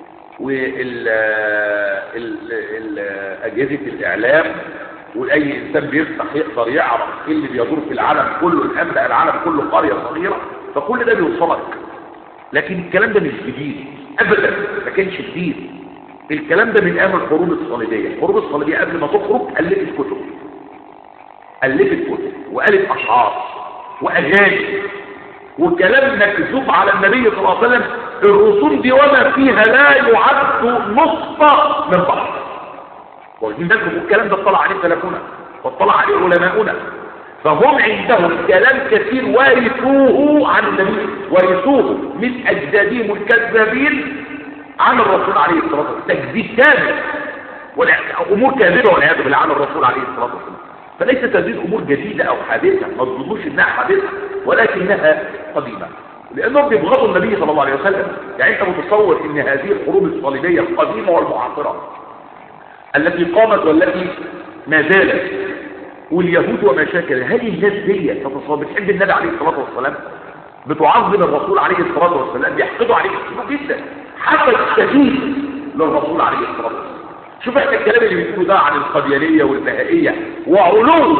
وأجهزة الإعلام وأي إنسان بيفتح يقدر يعرف إيه اللي بيدور في العالم كله، الآن بقى العالم كله قرية صغيرة، فكل ده بيوصلك. لكن الكلام ده مش جديد أبدا، ما كانش جديد. الكلام ده من أيام الحروب الصليبية. الحروب الصليبية قبل ما تخرج ألفت كتب ألفت كتب وقالت أشعار وأغاني وكلام مكذوب على النبي صلى الله عليه وسلم. الرسوم دي وما فيها لا يعد نصف من بعض. واخدين بالكم الكلام ده اطلع عليه سلفنا واطلع عليه علماؤنا، فهم عندهم كلام كثير وارثوه عن النبي، ورثوه من اجدادهم الكذابين عن الرسول عليه الصلاه والسلام، تكذيب كامل وامور كاذبه والعياذ بالله عن الرسول عليه الصلاه والسلام. فليست هذه الامور جديده او حادثه، ما تظنوش انها حادثه ولكنها قديمه، لانهم بيبغضوا النبي صلى الله عليه وسلم. يعني انت متصور ان هذه الحروب الصليبيه القديمه والمعاصره التي قامت والتي ما زالت واليهود وما شاكل، هل الناس دي تتصور بتحب النبي عليه الصلاه والسلام، بتعظم الرسول عليه الصلاه والسلام، بيحقدوا عليه كتير جدا، حسد شديد للرسول عليه الصلاه والسلام. شوف احنا الكلام اللي بيقولوا ده عن القديانيه والبهائيه وعلو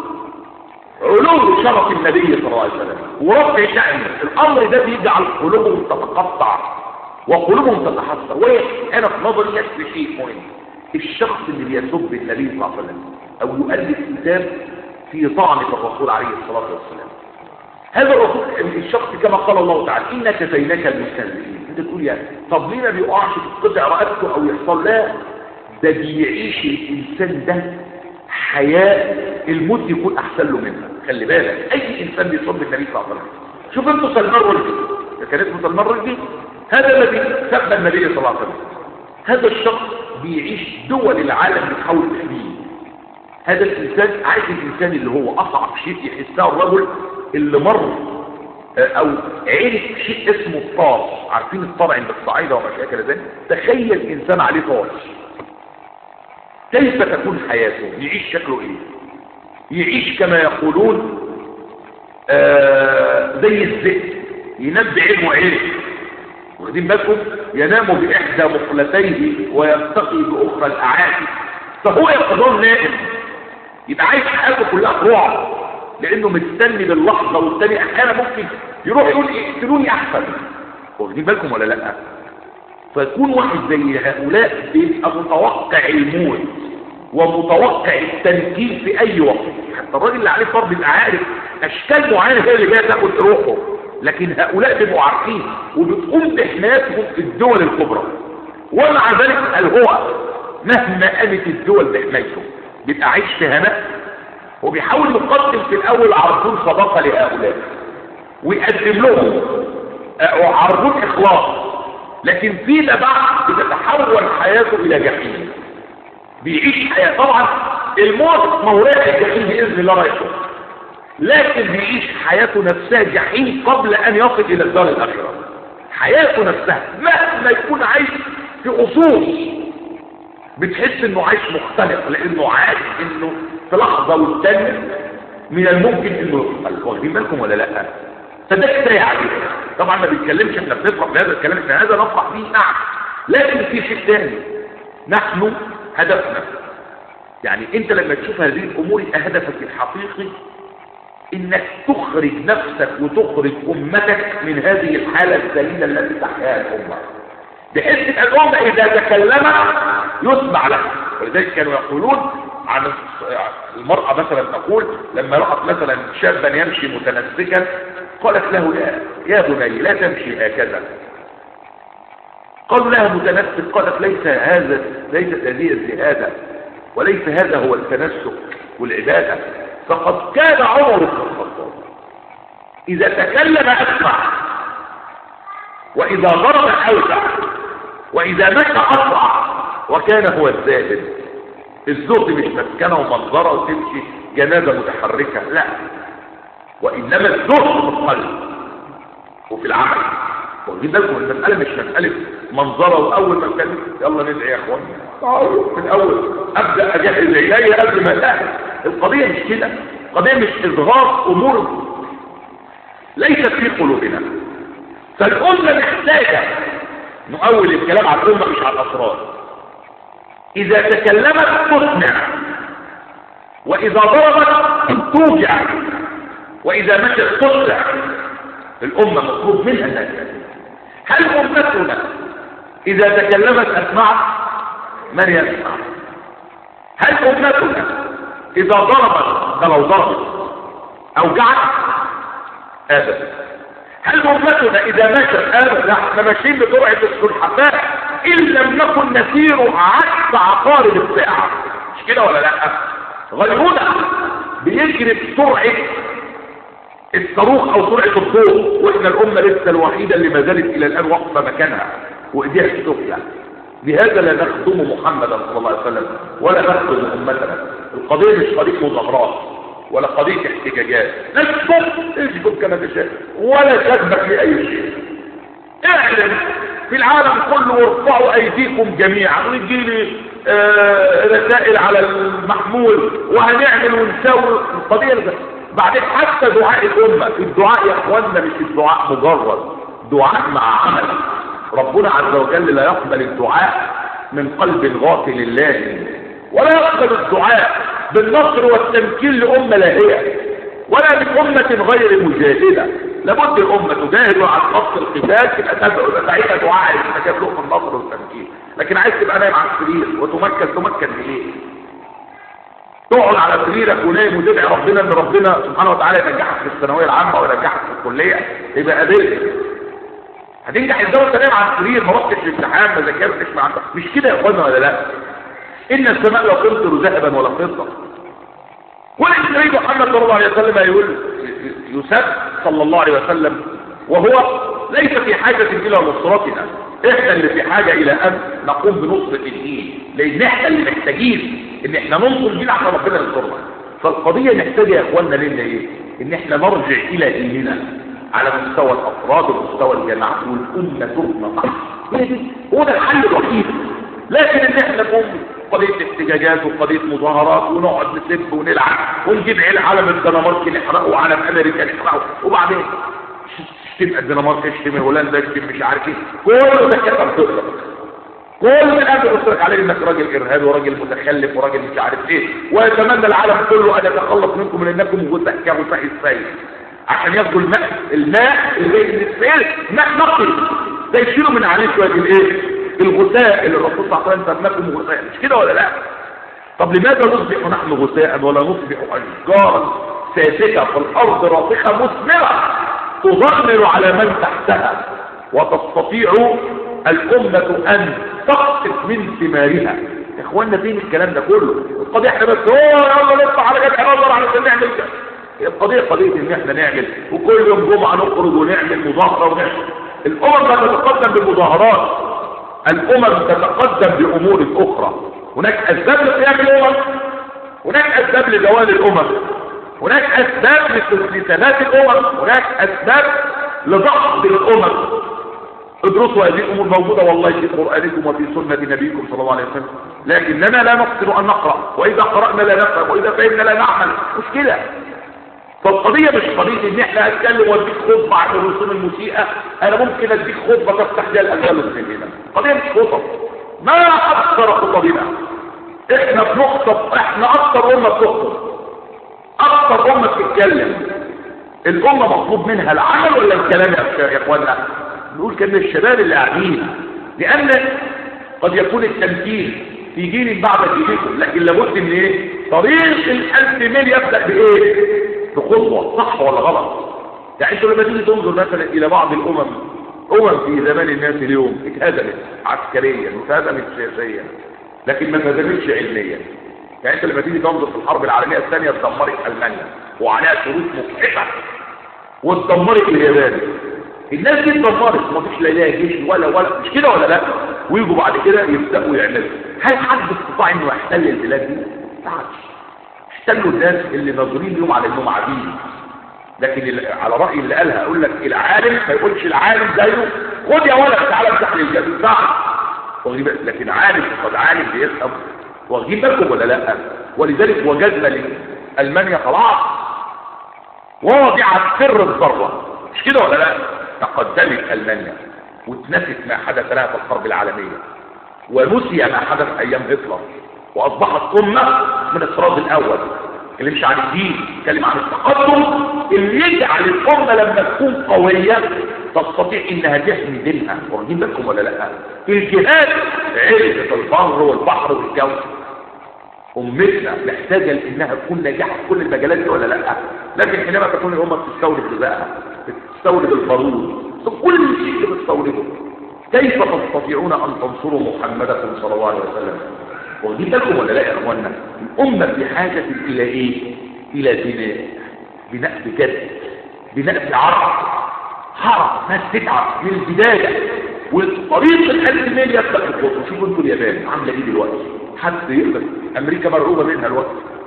علو شرف النبي صلى الله عليه وسلم ورفع شأنه، الامر ده بيجعل قلوبهم تتقطع وقلوبهم تتحسر. وانا في نظري يكفي شيء مهم، الشخص اللي بيسب النبي صلى الله عليه وسلم او يؤلف كتاب في طعن الرسول عليه الصلاه والسلام، هذا الرسول الشخص كما قال الله تعالى إنا كفيناك المستهزئين. انت تقول يعني طب ليه ما بيقعش تتقطع رقبته او يحصل؟ لا، ده بيعيش الانسان ده حياه الموت يكون احسن له منها. خلي بالك اي انسان بيصب النبي صلى الله عليه وسلم. شوف انتوا سلمان رشدي، كان اسمه سلمان رشدي، هذا الذي سب النبي صلى الله عليه وسلم، هذا الشخص بيعيش دول العالم بتحاول تحميه. هذا الانسان عايز الانسان اللي هو اصعب شيء يحسه الرجل اللي مر او عرف شيء اسمه الطار. عارفين الطار عند الصعايده وما شاكل ذلك؟ تخيل انسان عليه طار، كيف تكون حياته؟ يعيش شكله ايه؟ يعيش كما يقولون آه زي الذئب، ينام بعين وعين، واخدين بالكم؟ ينام باحدى مقلتيه ويرتقي باخرى الاعادي، فهو يقظان نائم، يبقى عايش حياته كلها رعب، لانه مستني باللحظه والثانيه احيانا ممكن يروح يقول اقتلوني احسن. واخدين بالكم ولا لا؟ فيكون واحد زي هؤلاء بيبقى متوقع الموت ومتوقع التنكيل في اي وقت. حتى الراجل اللي عليه فرض بيبقى عارف اشكال معينه هي اللي جايه تاخد روحه، لكن هؤلاء بيبقوا عارفين وبتقوم بحمايتهم في الدول الكبرى، ومع ذلك قال هو مهما قامت الدول بحمايته بيبقى عايش في هناء، وبيحاول يقدم في الاول عرضون صداقه لهؤلاء ويقدم لهم عرضون اخلاص، لكن فيما بعد بتتحول حياته الى جحيم، بيعيش حياه. طبعا الموت موراء الجحيم باذن الله رايحه، لكن بيعيش حياته نفسها جحيم قبل ان يصل الى الدار الاخره. حياته نفسها مهما يكون عايش في اصول بتحس انه عايش مختلف، لانه عارف انه في لحظه والتانيه من الممكن انه يقتل. واخدين بالكم ولا لا؟ فده كفايه عليه. طبعا ما بنتكلمش احنا بنفرح بهذا الكلام، احنا هذا نفرح فيه نعم، لكن في شيء ثاني، نحن هدفنا، يعني انت لما تشوف هذه الامور هدفك الحقيقي انك تخرج نفسك وتخرج امتك من هذه الحالة الذليلة التي تحياها الامة، بحيث ان الامة اذا تكلمت يسمع لها. ولذلك كانوا يقولون عن المرأة مثلا، تقول لما رأت مثلا شابا يمشي متنسكا قالت له يا, يا بني لا تمشي هكذا. قالوا لها متنسك، قالت ليس هذا ليست هذه الزهادة وليس هذا هو التنسك والعبادة. فقد كان عمر بن الخطاب إذا تكلم أسمع، وإذا ضرب أوسع، وإذا مشى أسرع، وكان هو الزاهد. الزهد مش مسكنة ومنظرة وتمشي جنازة متحركة، لا، وإنما الزهد في القلب وفي العمل. واخدين بالكم المسألة مش مسألة منظرة وأول ما كان يلا ندعي يا اخوان من أول أبدأ أجهز عيني قبل ما لا. القضية مش كده، القضية مش إظهار أمور ليست في قلوبنا. فالأمة محتاجة نؤول الكلام على الأمة مش على الأسرار. إذا تكلمت تسمع، وإذا ضربت توجع، وإذا مشت تسرع. الأمة مطلوب منها ذلك. هل أمتنا إذا تكلمت أسمعت؟ من يسمع؟ هل أمتنا إذا ضربت ده لو ضربت أوجعت؟ أبدا. هل أمتنا إذا مشت؟ أبدا. احنا ماشيين بسرعة السلحفاة إن لم نكن نسير عكس عقارب الساعة، مش كده ولا لا؟ غيرنا بيجري بسرعة الصاروخ او سرعة الضوء، واحنا الامة لسه الوحيدة اللي ما زالت الى الان واقفة مكانها وايديها السفلى. لهذا لا نخدم محمدا صلى الله عليه وسلم ولا نخدم امتنا. القضية مش قضية مظاهرات ولا قضية احتجاجات، نشكر اشكر كما تشاء ولا تشبك لأي شيء. اعلن في العالم كله وارفعوا ايديكم جميعا، ويجيلي آه رسائل على المحمول وهنعمل ونسوي القضية لك. بعدين حتى دعاء الأمة، الدعاء يا اخواننا مش الدعاء مجرد دعاء مع عمل. ربنا عز وجل لا يقبل الدعاء من قلب غافل لله، ولا يقبل الدعاء بالنصر والتمكين لأمة لاهية، ولا من أمة غير مجاهدة. لابد الأمة تجاهد على خط القتال، تبقى تدعو ساعتها دعاء يستجاب له النصر والتمكين. لكن عايز تبقى نايم على السرير وتمكن تمكن بايه؟ تقعد على سريرك ونايم وتدعي ربنا ان ربنا سبحانه وتعالى ينجحك في الثانويه العامه وينجحك في الكليه، يبقى قابلت. هتنجح ازاي وانت نايم على السرير ما رحتش الامتحان ما ذاكرتش ما عندك؟ مش كده يا اخوانا ولا لا؟ ان السماء لا تمطر ذهبا ولا فضه. والنبي محمد صلى الله عليه وسلم يقول يسب صلى الله عليه وسلم وهو ليس في حاجه الى نصرتنا، احنا اللي في حاجه الى ان نقوم بنصره الدين، لان احنا اللي محتاجين ان احنا ننصر دين عشان ربنا ينصرنا. فالقضيه نحتاج يا اخواننا لنا ايه؟ ان احنا نرجع الى ديننا على مستوى الافراد ومستوى الجماعات والامه تبنى صح. هو ده الحل الوحيد. لكن ان احنا نقوم قضيه احتجاجات وقضيه مظاهرات ونقعد نسب ونلعب ونجيب علم الدنمارك نحرقه وعلم امريكا نحرقه، وبعدين تشتم الدنمارك تشتم هولندا تشتم مش عارف ايه، كله ده كده بتطلق. كل من قبل يصرخ عليه انك راجل ارهابي وراجل متخلف وراجل مش عارف ايه، ويتمنى العالم كله ان يتخلص منكم من انكم غثاء كغثاء السيل، عشان ياخدوا الماء الماء اللي من السيل ماء نقي ده يشيلوا من عليه شويه الايه؟ الغثاء اللي الرسول صلى الله عليه وسلم سماكم غثاء، مش كده ولا لا؟ طب لماذا نصبح نحن غثاء ولا نصبح اشجارا ساكته في الارض راسخه مثمره تظلل على من تحتها وتستطيع الأمة أن تقطف من ثمارها؟ يا اخوانا فين الكلام ده كله؟ القضية احنا بس هو يلا نطلع على جبهة نظر علشان نعمل كده. القضية قضية ان احنا نعمل وكل يوم جمعة نخرج ونعمل مظاهرة ونعمل. الأمم لا تتقدم بالمظاهرات، الأمم تتقدم بأمور أخرى. هناك أسباب لقيام الأمم، هناك أسباب لزوال الأمم، هناك أسباب لثبات الأمم، هناك أسباب لضغط الأمم. ادرسوا هذه الامور موجوده والله في قرانكم وفي سنه نبيكم صلى الله عليه وسلم، لكننا لا نقصر ان نقرا، واذا قرانا لا نفهم، واذا فهمنا لا نعمل. مشكله. فالقضيه مش قضيه ان احنا اتكلم واديك خطبه عن الرسوم المسيئه، انا ممكن اديك خطبه تفتح بها الاندلس من هنا. القضيه مش خطب، ما اكثر خطبنا. احنا بنخطب، احنا اكثر امه بتخطب، اكثر امه بتتكلم، الامه مطلوب منها العمل ولا الكلام يا اخوانا؟ نقول كان الشباب اللي قاعدين، لان قد يكون التمثيل في جيل بعد جيلكم، لكن لابد من ايه؟ طريق الالف ميل يبدا بايه؟ بخطوه، صح ولا غلط؟ يعني انتوا لما تيجي تنظر مثلا الى بعض الامم، امم في زمان الناس اليوم اتهزمت عسكريا واتهزمت سياسيا، لكن ما اتهزمتش علميا. يعني انت لما تيجي تنظر في الحرب العالميه الثانيه اتدمرت المانيا وعليها شروط مفحصه، واتدمرت اليابان. الناس دي اتدمرت، ما فيش لا لها جيش ولا ولا مش كده ولا لا؟ ويجوا بعد كده يبداوا يعملوا. هل حد استطاع انه يحتل البلاد دي؟ ما عادش. احتلوا الناس اللي ناظرين لهم على انهم عبيد. لكن على راي اللي قالها اقول لك العالم ما يقولش العالم زيه خد يا ولد تعالى امسح لي الجبل، صح؟ لكن عالم قد عالم بيفهم، واخدين بالكم ولا لا؟ ولذلك وجدنا المانيا خلاص واضعه سر الذره، مش كده ولا لا؟ تقدمت المانيا واتنست ما حدث لها في الحرب العالميه، ونسي ما حدث ايام هتلر، واصبحت امه من الطراز الاول. ما تكلمش عن الدين، تكلم عن التقدم اللي يجعل الامه لما تكون قويه تستطيع انها تحمي دينها. واخدين بالكم ولا لا؟ الجهاد عرفت البر والبحر والجو. امتنا محتاجه لانها تكون ناجحه في كل المجالات دي ولا لا؟ لكن حينما تكون الامه بتستورد غذائها، بتستورد البارود، كل شيء بتستورده، كيف تستطيعون ان تنصروا محمدا صلى الله عليه وسلم؟ واخدين بالكم ولا لا يا اخوانا؟ الامه بحاجه الى ايه؟ الى بناء، بناء بجد، بناء بعرض، حرب ناس تتعب من البدايه، والطريق الالف ميل يبدا بالخطوه. شوفوا انتوا اليابان عامله ايه دلوقتي؟ حد يقدر؟ امريكا مرعوبه منها الوقت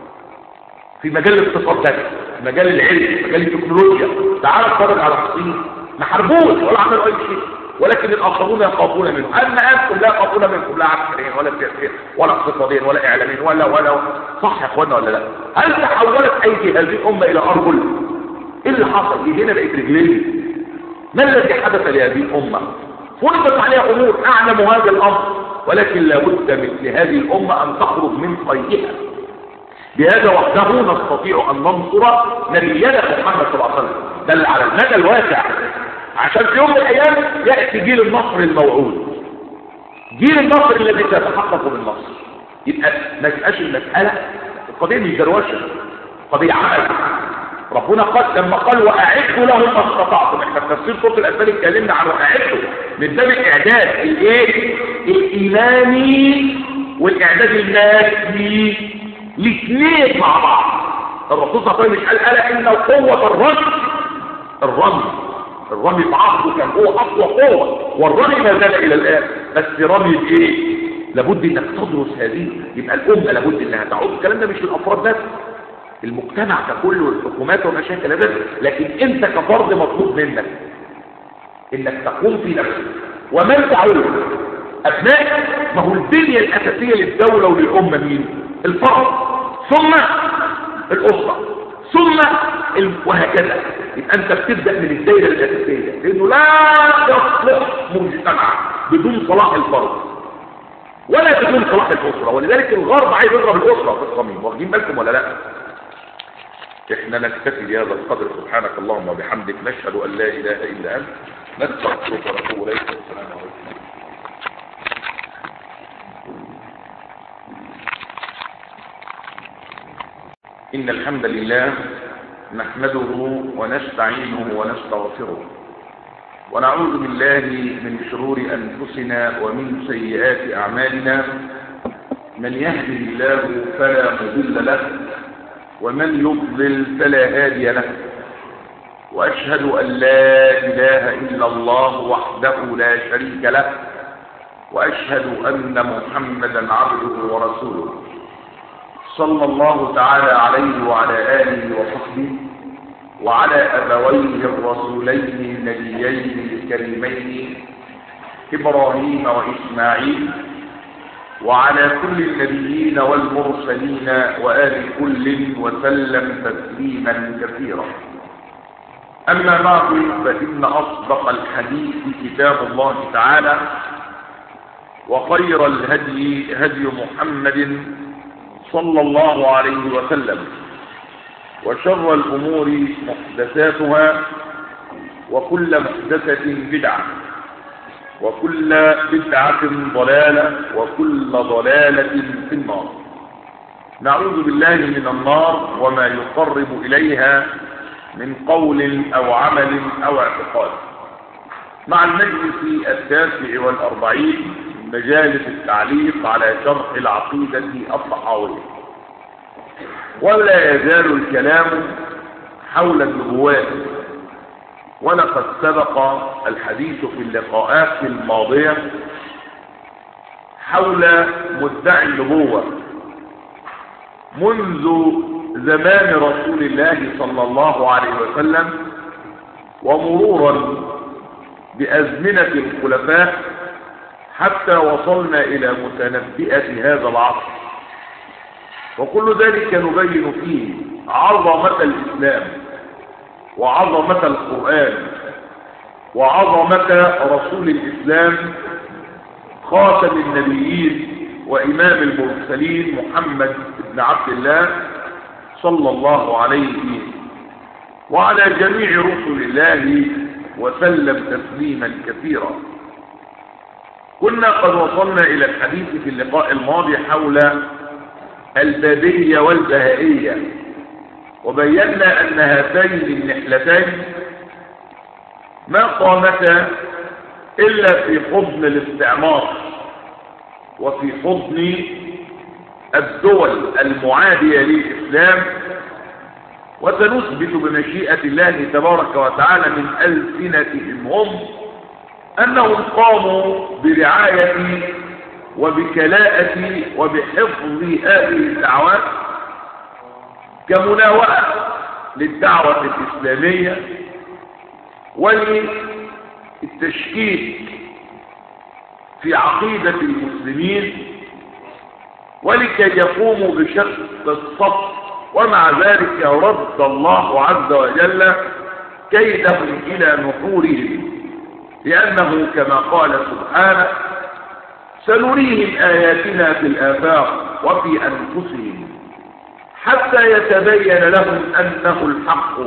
في مجال الاقتصاد ده، مجال العلم، مجال التكنولوجيا. تعال اتفرج على الصين، ما حاربوش ولا عملوا اي شيء، ولكن الاخرون يخافون منهم. اما انتم لا يخافون منكم، لا عسكريا ولا سياسيا ولا اقتصاديا ولا اعلاميا ولا ولا صح يا اخوانا ولا لا؟ هل تحولت ايدي هذه الامه الى ارجل؟ ايه اللي حصل؟ ايدينا بقت رجلين. ما الذي حدث لهذه الامه؟ فرضت عليها امور اعلم هذا الامر، ولكن لابد مثل هذه الامه ان تخرج من قيدها. بهذا وحده نستطيع ان ننصر نبينا محمد صلى الله عليه وسلم، بل على المدى الواسع، عشان في يوم من الايام ياتي جيل النصر الموعود، جيل النصر الذي سيتحقق بالنصر. يبقى ما تبقاش المساله القضيه مش دروشه، قضيه عمل. ربنا قال لما قال واعدوا لهم ما استطعتم، احنا في تفسير سوره الانفال اتكلمنا عن واعدوا من باب الاعداد الايه؟ الايماني والاعداد المادي، الاثنين مع بعض. الرسول صلى الله عليه وسلم مش قال الا ان قوه الرمي، الرمي الرمي بعضه كان هو اقوى قوه، والرمي ما زال الى الان، بس رمي بايه؟ لابد انك تدرس هذه. يبقى الامه لابد انها تعود. الكلام ده مش للافراد بس، المجتمع ككل والحكومات والمشاكل هذا، لكن انت كفرد مطلوب منك انك تقوم في نفسك. ومن تعود ابنائك، ما هو البنيه الاساسيه للدوله وللامه مين؟ الفرد، ثم الاسره، ثم ال... وهكذا. يبقى انت بتبدا من الدائره الاساسيه، لانه لا يصلح مجتمع بدون صلاح الفرد ولا بدون صلاح الاسره. ولذلك الغرب عايز يضرب الاسره في الصميم. واخدين بالكم ولا لا؟ احنا نكتفي بهذا القدر. سبحانك اللهم وبحمدك، نشهد ان لا اله الا انت، نستغفرك ونتوب اليك. والسلام عليكم. إن الحمد لله نحمده ونستعينه ونستغفره، ونعوذ بالله من شرور أنفسنا ومن سيئات أعمالنا. من يهده الله فلا مضل له، ومن يضلل فلا هادي له. وأشهد أن لا إله إلا الله وحده لا شريك له، وأشهد أن محمدا عبده ورسوله صلى الله تعالى عليه وعلى آله وصحبه وعلى أبويه الرسولين النبيين الكريمين إبراهيم وإسماعيل، وعلى كل النبيين والمرسلين وآل كل وسلم تسليما كثيرا. أما بعد، فإن أصدق الحديث كتاب الله تعالى، وخير الهدي هدي محمد صلى الله عليه وسلم، وشر الأمور محدثاتها وكل محدثة بدعة وكل بدعة ضلالة وكل ضلالة في النار. نعوذ بالله من النار وما يقرب إليها من قول أو عمل أو اعتقاد. مع المجلس التاسع والأربعين من مجالس التعليق على شرح العقيدة الطحاوية، ولا يزال الكلام حول النبوات، ولقد سبق الحديث في اللقاءات الماضية حول مدعي النبوة منذ زمان رسول الله صلى الله عليه وسلم ومرورا بأزمنة الخلفاء حتى وصلنا إلى متنبئة هذا العصر، وكل ذلك نبين فيه عظمة الإسلام وعظمة القرآن وعظمة رسول الإسلام خاتم النبيين وإمام المرسلين محمد بن عبد الله صلى الله عليه وعلى جميع رسل الله وسلم تسليما كثيرا. كنا قد وصلنا إلى الحديث في اللقاء الماضي حول البابية والبهائية، وبينا أن هاتين النحلتين ما قامتا إلا في حضن الاستعمار وفي حضن الدول المعادية للإسلام، وسنثبت بمشيئة الله تبارك وتعالى من ألسنتهم هم أنهم قاموا برعاية وبكلاءة وبحفظ هذه الدعوات كمناوئة للدعوة الإسلامية وللتشكيك في عقيدة المسلمين ولكي يقوموا بشق الصف، ومع ذلك رد الله عز وجل كيدهم إلى نحورهم، لأنه كما قال سبحانه سنريهم آياتنا في الآفاق وفي أنفسهم حتى يتبين لهم أنه الحق.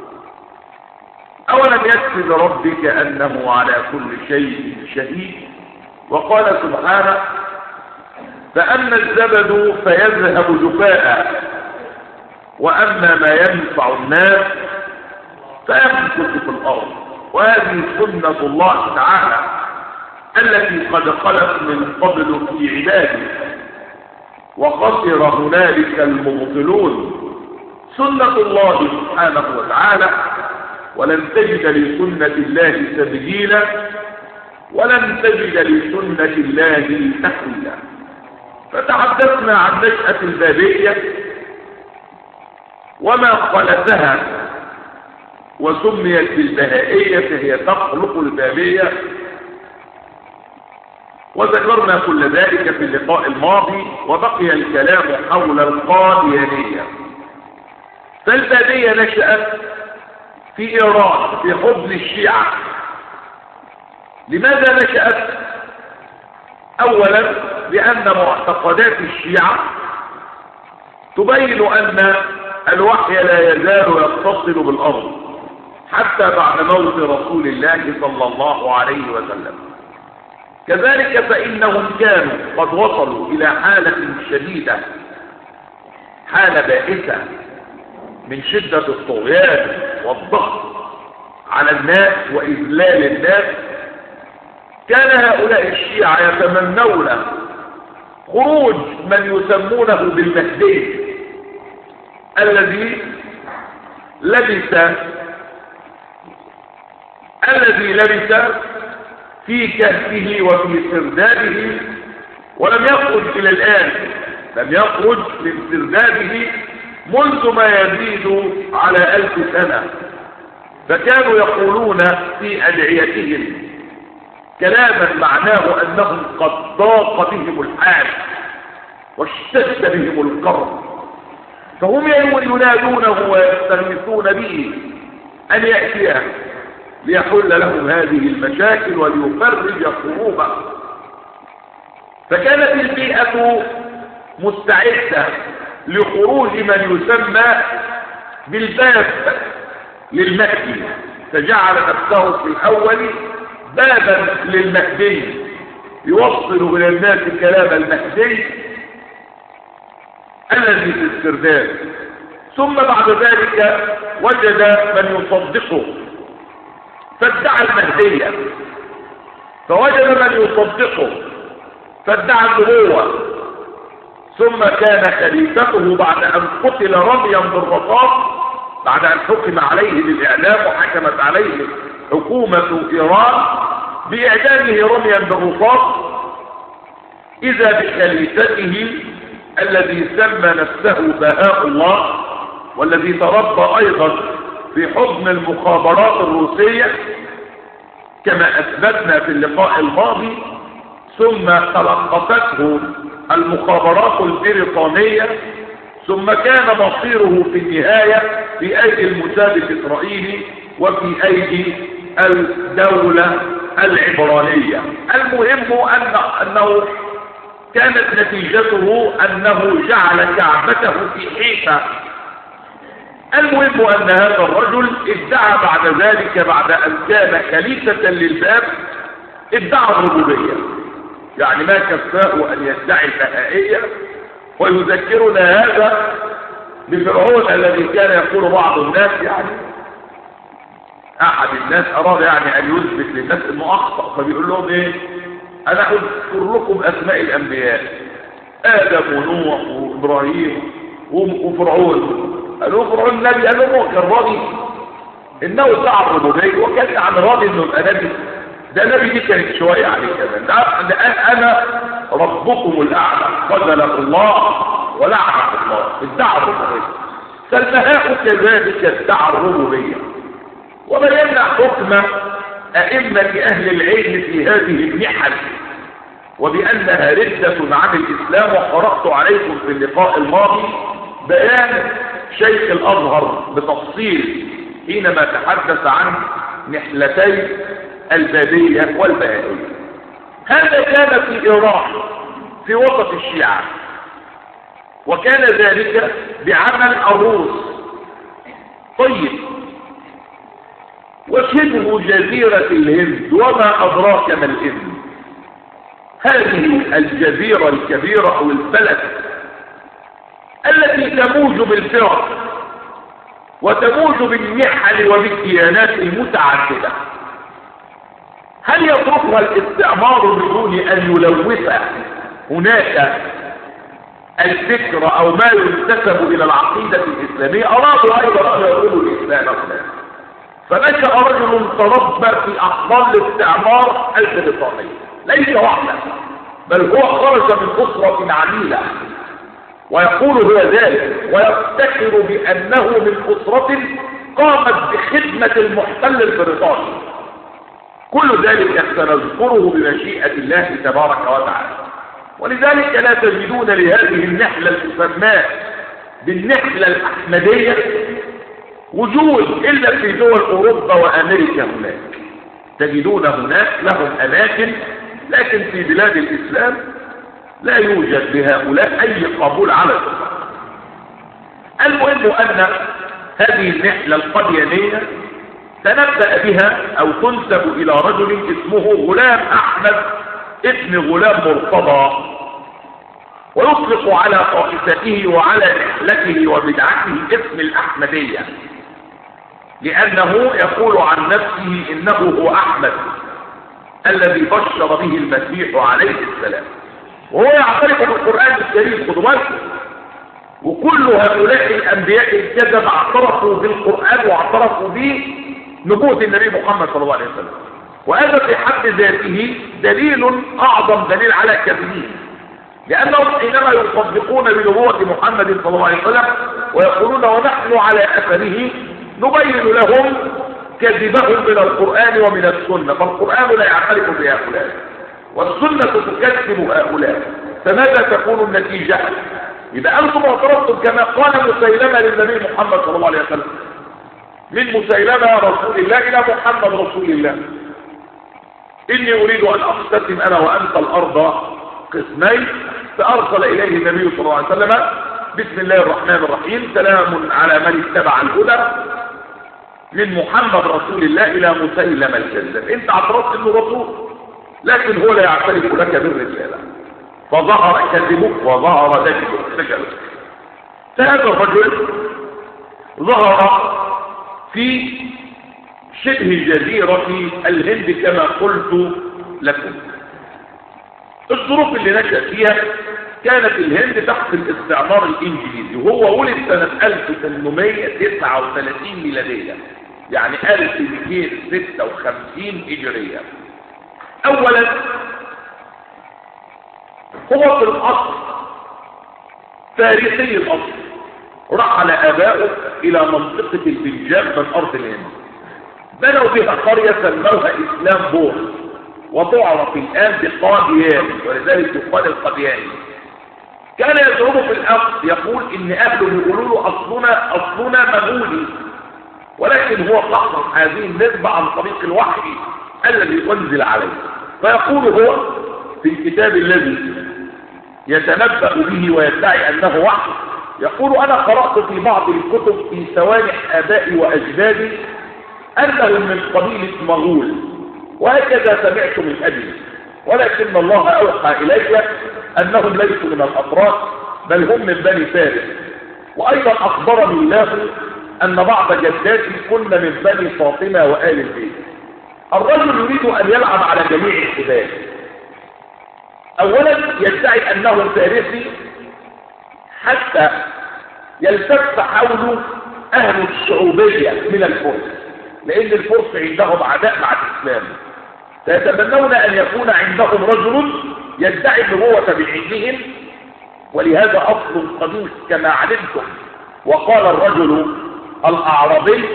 أولم يكفي بربك أنه على كل شيء شهيد. وقال سبحانه فأما الزبد فيذهب جفاء وأما ما ينفع الناس فيمكث في الأرض. وهذه سنة الله تعالى التي قد خلت من قبل في عباده، وخسر هنالك المبطلون. سنة الله سبحانه وتعالى، ولن تجد لسنة الله تبديلا ولن تجد لسنة الله تحويلا. فتحدثنا عن نشأة البابية وما خلتها وسميت بالبهائية، فهي تخلق البابية، وذكرنا كل ذلك في اللقاء الماضي، وبقي الكلام حول القاديانية. فالبابية نشأت في إيران في حضن الشيعة. لماذا نشأت؟ أولا لأن معتقدات الشيعة تبين أن الوحي لا يزال يتصل بالأرض حتى بعد موت رسول الله صلى الله عليه وسلم. كذلك فإنهم كانوا قد وصلوا إلى حالة شديدة، حالة بائسة من شدة الطغيان والضغط على الناس وإذلال الناس. كان هؤلاء الشيعة يتمنون خروج من يسمونه بالمهدي الذي لبس الذي لبس في كهفه وفي سردابه ولم يخرج إلى الآن، لم يخرج من سردابه منذ ما يزيد على ألف سنة. فكانوا يقولون في أدعيتهم كلاما معناه أنهم قد ضاق بهم الحال واشتد بهم الكرب، فهم ينادونه ويستغيثون به أن يأتي ليحل لهم هذه المشاكل وليفرج كروبهم. فكانت البيئة مستعدة لخروج من يسمى بالباب للمهدي، فجعل نفسه في الأول بابا للمهدي يوصل إلى الناس كلام المهدي الذي في السرداب. ثم بعد ذلك وجد من يصدقه فادعى المهدية، فوجد من يصدقه فادعى النبوة. ثم كان خليفته بعد أن قتل رميا بالرصاص، بعد أن حكم عليه بالإعدام وحكمت عليه حكومة إيران بإعدامه رميا بالرصاص، إذا بخليفته الذي سمى نفسه بهاء الله، والذي تربى أيضا في حضن المخابرات الروسية كما أثبتنا في اللقاء الماضي، ثم تلقفته المخابرات البريطانية، ثم كان مصيره في النهاية في أيدي الموساد الإسرائيلي وفي أيدي الدولة العبرانية. المهم أن أنه كانت نتيجته أنه جعل كعبته في حيفا. المهم أن هذا الرجل ادعى بعد ذلك، بعد أن كان خليفة للباب، ادعى الربوبية، يعني ما كفاه أن يدعي البهائية. ويذكرنا هذا بفرعون الذي كان يقول بعض الناس، يعني أحد الناس أراد يعني أن يثبت للناس أنه أخطأ، فبيقول لهم إيه؟ أنا أذكر لكم أسماء الأنبياء، آدم ونوح وإبراهيم وفرعون. قالوا فرعون نبي؟ قالوا كان راضي إنه ادعى الربوبية وكان يعني راضي إنه يبقى نبي. ده نبي دي كانت شوية عليه كمان. ده أنا ربكم الأعلى، خذله الله ولعنه الله، ادعى الربوبية. فالبهاء كذلك ادعى الربوبية. وبينا حكم أئمة أهل العلم في هذه المحن وبأنها ردة عن الإسلام. وقرأت عليكم في اللقاء الماضي بيان شيخ الأزهر بتفصيل حينما تحدث عن نحلتي البابية والبهائية. هذا كان في إيران في وسط الشيعة، وكان ذلك بعمل الروس. طيب، وشبه جزيرة الهند وما أدراك ما الهند، هذه الجزيرة الكبيرة أو البلد التي تموج بالفرق وتموج بالنحل وبالديانات المتعددة، هل يتركها الاستعمار بدون أن يلوث هناك الفكر أو ما ينتسب إلى العقيدة الإسلامية؟ أرادوا أيضا أن يقولوا الإسلام هناك. فنشأ رجل تربى في أحضان الاستعمار البريطاني، ليس وحده، بل هو خرج من أسرة عميلة، ويقول هو ذلك ويفتخر بأنه من أسرة قامت بخدمة المحتل البريطاني. كل ذلك سنذكره بمشيئة الله تبارك وتعالى. ولذلك لا تجدون لهذه النحلة المسماة بالنحلة الأحمدية وجود إلا في دول أوروبا وأمريكا. هناك تجدون هناك لهم أماكن، لكن في بلاد الإسلام لا يوجد لهؤلاء أي قبول على الإطلاق. المهم أن هذه النحلة القديانية تنبأ بها أو تنسب إلى رجل اسمه غلام أحمد ابن غلام مرتضى، ويطلق على طائفته وعلى نحلته وبدعته اسم الأحمدية، لأنه يقول عن نفسه إنه هو أحمد الذي بشر به المسيح عليه السلام، وهو يعترف بالقرآن الكريم. خدوا بالكم، وكل هؤلاء الأنبياء الكذب اعترفوا بالقرآن واعترفوا به نبوة النبي محمد صلى الله عليه وسلم، وهذا في حد ذاته دليل أعظم دليل على كذبهم، لأنهم حينما يصدقون بنبوة محمد صلى الله عليه وسلم ويقولون ونحن على أثره، نبين لهم كذبهم من القرآن ومن السنة. فالقرآن لا يعترف بهؤلاء والسنة تكذب هؤلاء، فماذا تكون النتيجة؟ إذا أنتم اعترفتم كما قال مسيلمة للنبي محمد صلى الله عليه وسلم، من مسيلمة رسول الله إلى محمد رسول الله، إني أريد أن أقتسم أنا وأنت الأرض قسمين، فأرسل إليه النبي صلى الله عليه وسلم بسم الله الرحمن الرحيم، سلام على من اتبع الهدى من محمد رسول الله إلى مسيلمة الكذاب. انت اعترضت انه رسول، لكن هو لا يعترف لك بالرسالة، فظهر كذبك وظهر دجلك. فهذا الرجل ظهر في شبه جزيرة الهند كما قلت لكم. الظروف اللي نشأ فيها كانت الهند تحت الاستعمار الإنجليزي، وهو ولد سنة ألف وثمانمائة وتسعة وثلاثين ميلادية، يعني ألف ومئتين وستة وخمسين هجرية. أولا هو في الأصل فارسي الأصل، رحل آباؤه إلى منطقة البنجاب من أرض الهند، بنوا بها قرية سموها إسلام بور، وتعرف الآن بقاديان، ولذلك يقال القادياني. كان يزعم في الأصل يقول إن أهله بيقولوا له أصلنا أصلنا مغولي، ولكن هو صحح هذه النسبة عن طريق الوحي الذي أنزل عليه. فيقول هو في الكتاب الذي يتنبأ به ويدعي أنه وحي، يقول أنا قرأت في بعض الكتب في سوانح آبائي وأجدادي أنهم من قبيلة مغول، وهكذا سمعت من أبي، ولكن الله أوحى إلي أنهم ليسوا من الأتراك بل هم من بني فارس. وأيضا أخبرني الله أن بعض جداتي كن من بني فاطمة وآل البيت. الرجل يريد أن يلعب على جميع الحبال. أولا يدعي أنه فارسي حتى يلتف حوله أهل الشعوبية من الفرس، لأن الفرس عندهم عداء مع الإسلام، فيتمنون أن يكون عندهم رجل يدعي النبوة بعلمهم. ولهذا أصل قديس كما علمتم، وقال الرجل الأعرابي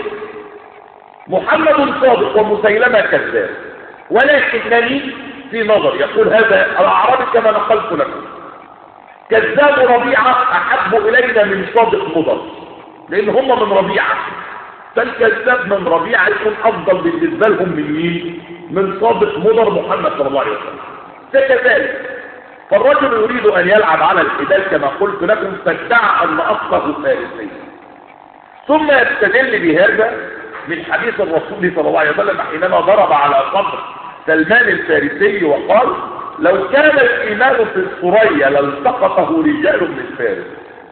محمد صادق ومسيلمة كذاب، ولكنني في نظر، يقول هذا الأعرابي كما نقلت لكم، كذاب ربيعة أحب إلينا من صادق مضر، لأن هم من ربيعة، فالكذاب من ربيعة يكون أفضل بالنسبة لهم من مين؟ من صادق مضر محمد صلى الله عليه وسلم. فكذلك فالرجل يريد أن يلعب على الحبال كما قلت لكم، فادعى أن أصله فارسي، ثم يستدل بهذا من حديث الرسول صلى الله عليه وسلم حينما ضرب على قبر سلمان الفارسي وقال لو كان الإيمان في الثريا لالتقطه رجال من فارس،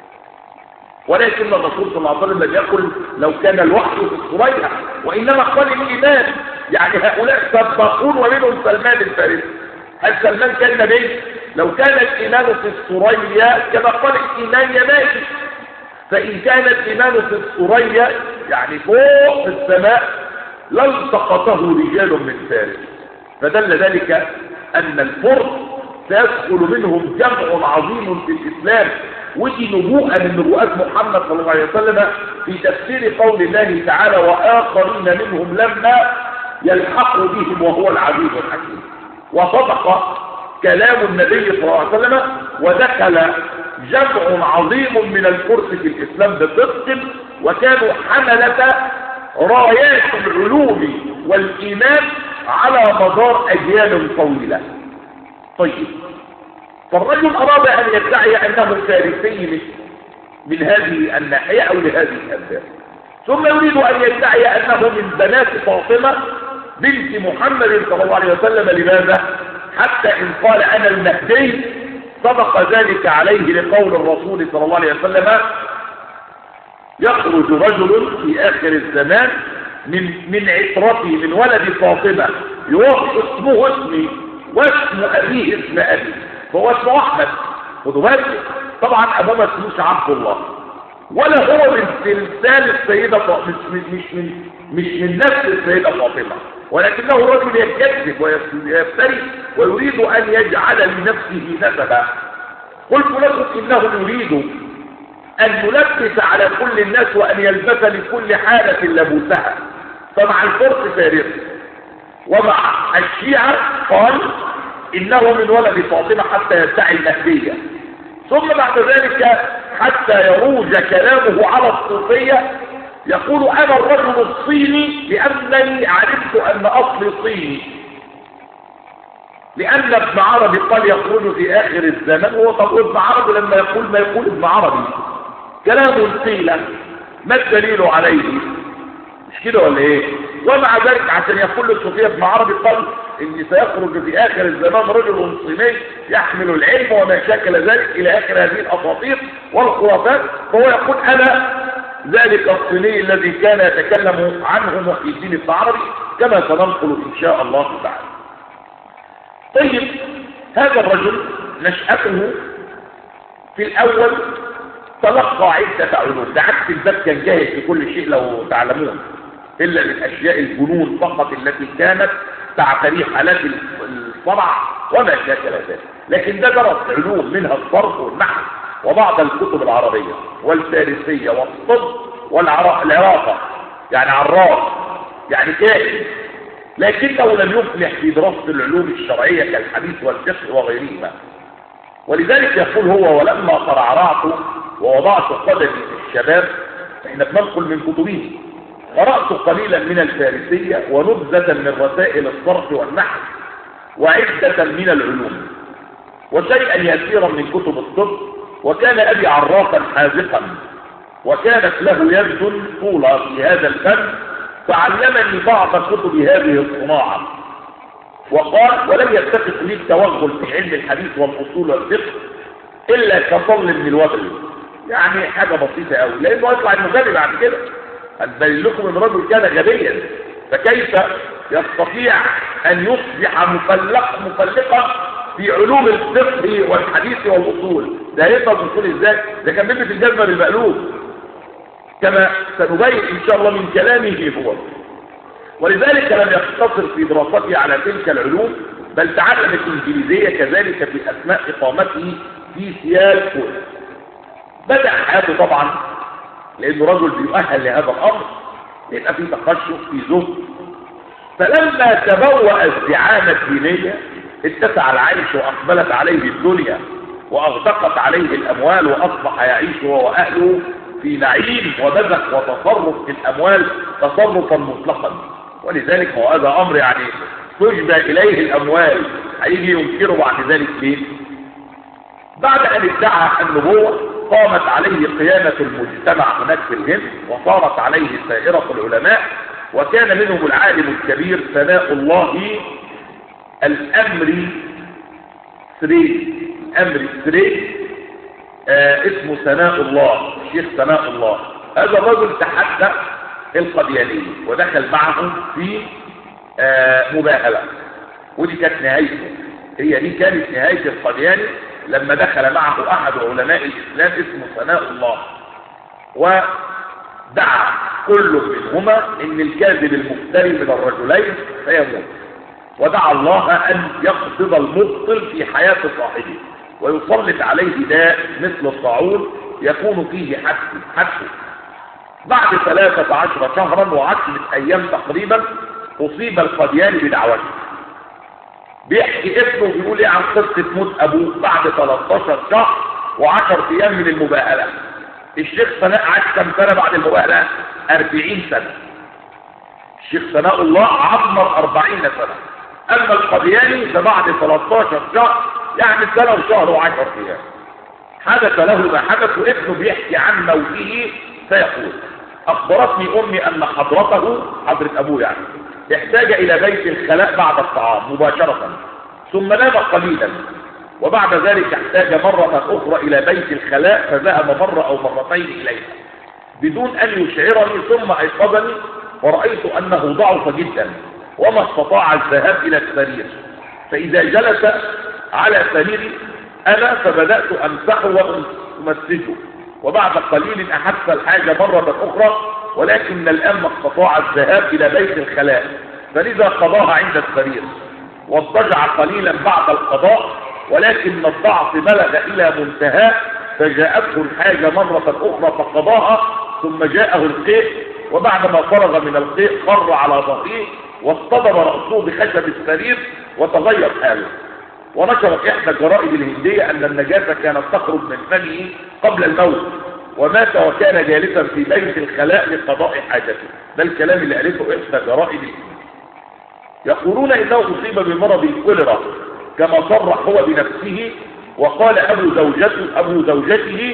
ولكن الرسول صلى الله عليه وسلم لم يقل لو كان الوحي في الثريا، وإنما قال الإيمان، يعني هؤلاء سبقون ومنهم سلمان الفارسي. هل سلمان كان نبي؟ لو كان الإيمان في الثريا كما قال الإيمان يماشي، فإن كان الإيمان في الثريا يعني فوق في السماء لالتقطه رجال من فارس، فدل ذلك أن الفرس سيدخل منهم جمع عظيم في الإسلام. ودي نبوءة من نبوءات محمد صلى الله عليه وسلم في تفسير قول الله تعالى وآخرين منهم لما يلحقوا بهم وهو العزيز الحكيم. وصدق كلام النبي صلى الله عليه وسلم، ودخل جمع عظيم من الفرس في الإسلام بصدق، وكانوا حملة رايات العلوم والإيمان على مدار أجيال طويلة. طيب، فالرجل أراد أن يدعي أنه فارسي من, من هذه الناحية أو لهذه الأسباب، ثم يريد أن يدعي أنه من بنات فاطمة بنت محمد صلى الله عليه وسلم. لماذا؟ حتى إن قال أنا المهدي صدق ذلك عليه لقول الرسول صلى الله عليه وسلم يخرج رجل في آخر الزمان من من عترتي من ولد فاطمة يوافق اسمه اسمي واسم أبيه اسم أبي، فهو اسمه أحمد. خدوا بالك، طبعا أبوه ما اسموش عبد الله، ولا هو من سلسال السيدة فاطمة، مش مش من مش من نفس السيدة فاطمة، ولكنه رجل يكذب ويفتري ويريد أن يجعل لنفسه نسبا. قلت لكم إنه يريد أن يلبس على كل الناس وأن يلبس لكل حالة لبوسها، فمع الفرس فارس، ومع الشيعة قال إنه من ولد فاطمة حتى يدعي المهدية، ثم بعد ذلك حتى يروج كلامه على الصوفية يقول أنا الرجل الصيني لأنني علمت أن أصلي صيني، لأن ابن عربي قال يخرج في آخر الزمن. هو طب ابن عربي لما يقول ما يقول ابن عربي، كلام قيل ما الدليل عليه؟ مش كده ولا ايه؟ ومع ذلك عشان يقول للصوفية ابن عربي قال ان سيخرج في اخر الزمان رجل صيني يحمل العلم وما شاكل ذلك الى اخر هذه الاساطير والخرافات، فهو يقول انا ذلك الصيني الذي كان يتكلم عنه محي الدين ابن عربي كما سننقل ان شاء الله تعالى. طيب هذا الرجل نشأته في الاول تلقى عدة علوم، ده عكس الباب كان جاهل في كل شيء لو تعلمون، الا من اشياء الجنون فقط التي كانت تعتري حالات الصرع وما شاكل ذلك، لكن ده درس علوم منها الصرف والنحو وبعض الكتب العربية والفارسية والطب والعراقة، يعني عراف يعني كائن، لكنه لم يفلح في دراسة العلوم الشرعية كالحديث والفقه وغيرهما. ولذلك يقول هو ولما قرعرعت ووضعت قدمي في الشباب، احنا بننقل من كتبه، قرأت قليلا من الفارسية ونبذة من رسائل الصرف والنحو وعدة من العلوم وشيئا يسيرا من كتب الطب. وكان أبي عرافا حاذقا وكانت له يد طولة في هذا الفن، فعلمني بعض كتب هذه الصناعة. وقال ولم يتفق لي التوغل في علم الحديث والأصول والفقه إلا كطل من الوبل، يعني حاجة بسيطة قوي، لأنه يطلع المغني بعد كده. أنبين لكم أن الرجل كان غبيا، فكيف يستطيع أن يصبح مفلق مفلقا في علوم الفقه والحديث والأصول؟ ده يبقى الأصول ازاي؟ ده كان بيبقى في الجزمة بالمقلوب كما سنبين إن شاء الله من كلامه هو. ولذلك لم يقتصر في دراسته على تلك العلوم، بل تعلم الإنجليزية كذلك في أثناء إقامته في سيال كول. بدأ حياته طبعا لأنه رجل بيؤهل لهذا الأمر، يبقى في تقشف في زهد. فلما تبوأ الزعامة الدينية اتسع العيش وأقبلت عليه الدنيا وأغدقت عليه الأموال، وأصبح يعيش هو وأهله في نعيم وبذخ وتصرف في الأموال تصرفا مطلقا. ولذلك هو هذا أمر يعني تجبى إليه الأموال، هيجي ينكره بعد ذلك ليه؟ بعد أن ادعى النبوة قامت عليه قيامة المجتمع هناك في الهند، وصارت عليه سائرة العلماء، وكان منهم العالم الكبير ثناء الله الأمري سري الأمري سري آه اسمه ثناء الله، الشيخ ثناء الله. هذا الرجل تحدى القديانية ودخل معهم في آه مباهلة، ودي كانت نهايته، هي دي كانت نهاية القدياني لما دخل معه أحد علماء الإسلام اسمه ثناء الله، ودعا كل منهما إن الكاذب المفتري من الرجلين سيموت، ودعا الله أن يقبض المبطل في حياة صاحبه ويسلط عليه داء مثل الطاعون يكون فيه حبسه حبسه. بعد ثلاثة عشر شهرا وعشرة أيام تقريبا أصيب القدياني بدعوته. بيحكي ابنه بيقول ايه عن قصة موت أبوه بعد ثلاثة عشر شهر وعشر أيام من المباهلة. الشيخ ثناء عاش كم سنة بعد المباهلة؟ أربعين سنة. الشيخ ثناء الله عمر أربعين سنة، أما القدياني فبعد ثلاثة عشر شهر يعني سنة وشهر وعشر أيام حدث له ما حدث. وابنه بيحكي عن موته فيقول أخبرتني أمي أن حضرته حضرة أبوه يعني احتاج إلى بيت الخلاء بعد الطعام مباشرة، ثم نام قليلا، وبعد ذلك احتاج مرة أخرى إلى بيت الخلاء فذهب مرة أو مرتين إليها بدون أن يشعرني، ثم أيقظني ورأيت أنه ضعف جدا وما استطاع الذهاب إلى السرير، فإذا جلس على سريري أنا فبدأت أمسحه وأمسجه، وبعد قليل أحس الحاجة مرة أخرى، ولكن الآن ما استطاع الذهاب إلى بيت الخلاء، فلذا قضاها عند السرير واضطجع قليلا بعد القضاء، ولكن الضعف بلغ إلى منتهى فجاءته الحاجة مرة أخرى فقضاها، ثم جاءه القيء، وبعدما فرغ من القيء خر على ظهره واصطدم رأسه بخشب السرير وتغير حاله. ونشرت إحدى الجرائد الهندية أن النجاسة كانت تخرج من فمه قبل الموت، ومات وكان جالسا في بيت الخلاء لقضاء حاجته. ده الكلام اللي قالته إحدى جرائد الهند. يقولون إنه أصيب بمرض الكوليرا كما صرح هو بنفسه، وقال أبو زوجته, أبو زوجته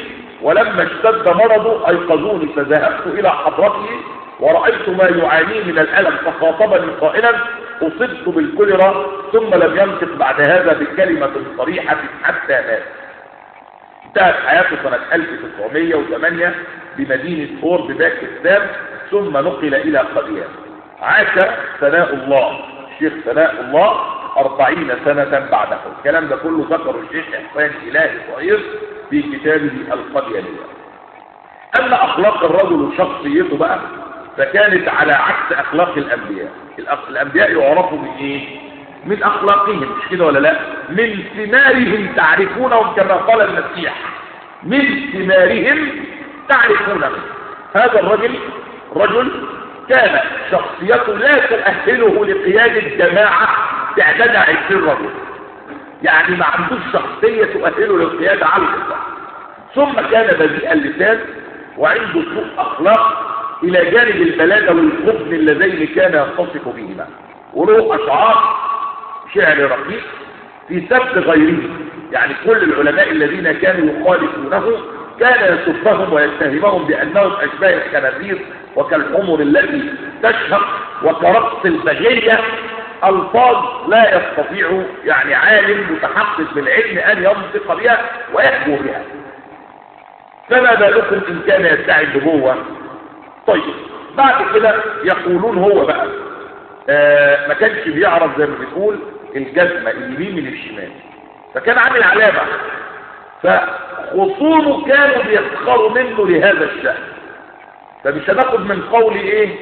ولما اشتد مرضه أيقظوني فذهبت إلى حضرته ورأيت ما يعانيه من الألم فخاطبني قائلا أصبت بالكوليرا، ثم لم ينطق بعد هذا بكلمة صريحة حتى مات. انتهت حياته سنة ألف وتسعمائة وثمانية بمدينة فور بباكستان، ثم نقل إلى قديان. عاش ثناء الله الشيخ ثناء الله أربعين سنة بعده. الكلام ده كله ذكر الشيخ إحسان إلهي صغير في كتابه القديانية. أما أخلاق الرجل وشخصيته بقى فكانت على عكس أخلاق الأنبياء. الأنبياء يعرفوا من إيه؟ من أخلاقهم، مش كده ولا لا؟ من ثمارهم تعرفونهم كما قال المسيح، من ثمارهم تعرفونهم. هذا الرجل رجل كان شخصيته لا تؤهله لقيادة جماعة تعداد عشرين رجل، يعني ما عندوش شخصية تؤهله للقيادة على الإطلاق. ثم كان بذيء اللسان وعنده سوء أخلاق إلى جانب البلادة والخبن اللذين كان يتصف بهما، وله أشعار شعر رقيق في سب غيره. يعني كل العلماء الذين كانوا يخالفونه كان يسبهم ويتهمهم بأنهم أشباه الخنازير وكالحمر التي تشهق وكرقص البغية، ألفاظ لا يستطيع يعني عالم متحقق بالعلم أن ينطق بها ويحبو بها. فما بالكم إن كان يدعي النبوة؟ طيب بعد كده يقولون هو بقى آه ما كانش بيعرف زي ما بيقول الجزمة اليمين من الشمال، فكان عامل علامة، فخصومه كانوا بيسخروا منه لهذا الشأن. فمش هناخد من قول ايه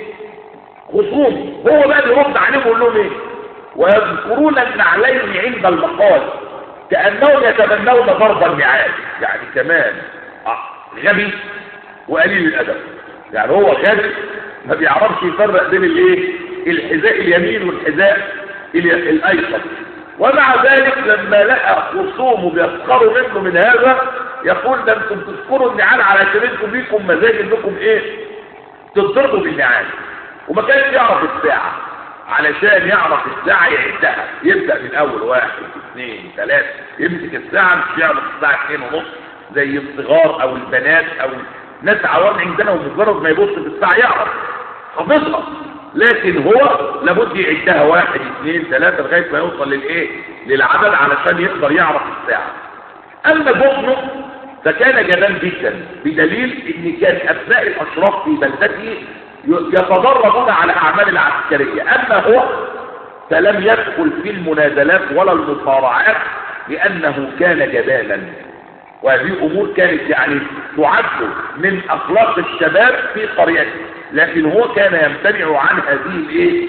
خصوم، هو بقى بيرد عليهم ويقول لهم ايه؟ ويذكرون النعلين عند المقال كأنهم يتمنون ضرب النعال. يعني كمان آه غبي وقليل الأدب، يعني هو غبي ما بيعرفش يفرق بين الايه الحذاء اليمين والحذاء الايسر، ومع ذلك لما لقى خصومه بيسخروا منه من هذا يقول ده انتم تذكروا النعال علشان انتم ليكم مزاج انكم ايه تضربوا بالنعال. وما كانش يعرف الساعة، علشان يعرف الساعة يعدها، يبدأ من اول واحد اثنين ثلاثة، يمسك الساعة مش يعرف الساعة اثنين ونص زي الصغار او البنات او ناس عوام عندنا، ومجرد ما يبص في الساعة يعرف حافظها، لكن هو لابد يعدها واحد اثنين ثلاثة لغاية ما يوصل للايه للعدد علشان يقدر يعرف الساعة. اما جبنه فكان جبان جدا، بدليل ان كان ابناء الاشراف في بلدته يتدربون على اعمال العسكرية، اما هو فلم يدخل في المنازلات ولا المصارعات لانه كان جبانا. وهذه امور كانت يعني تعد من اخلاق الشباب في قريته، لكن هو كان يمتنع عن هذه الايه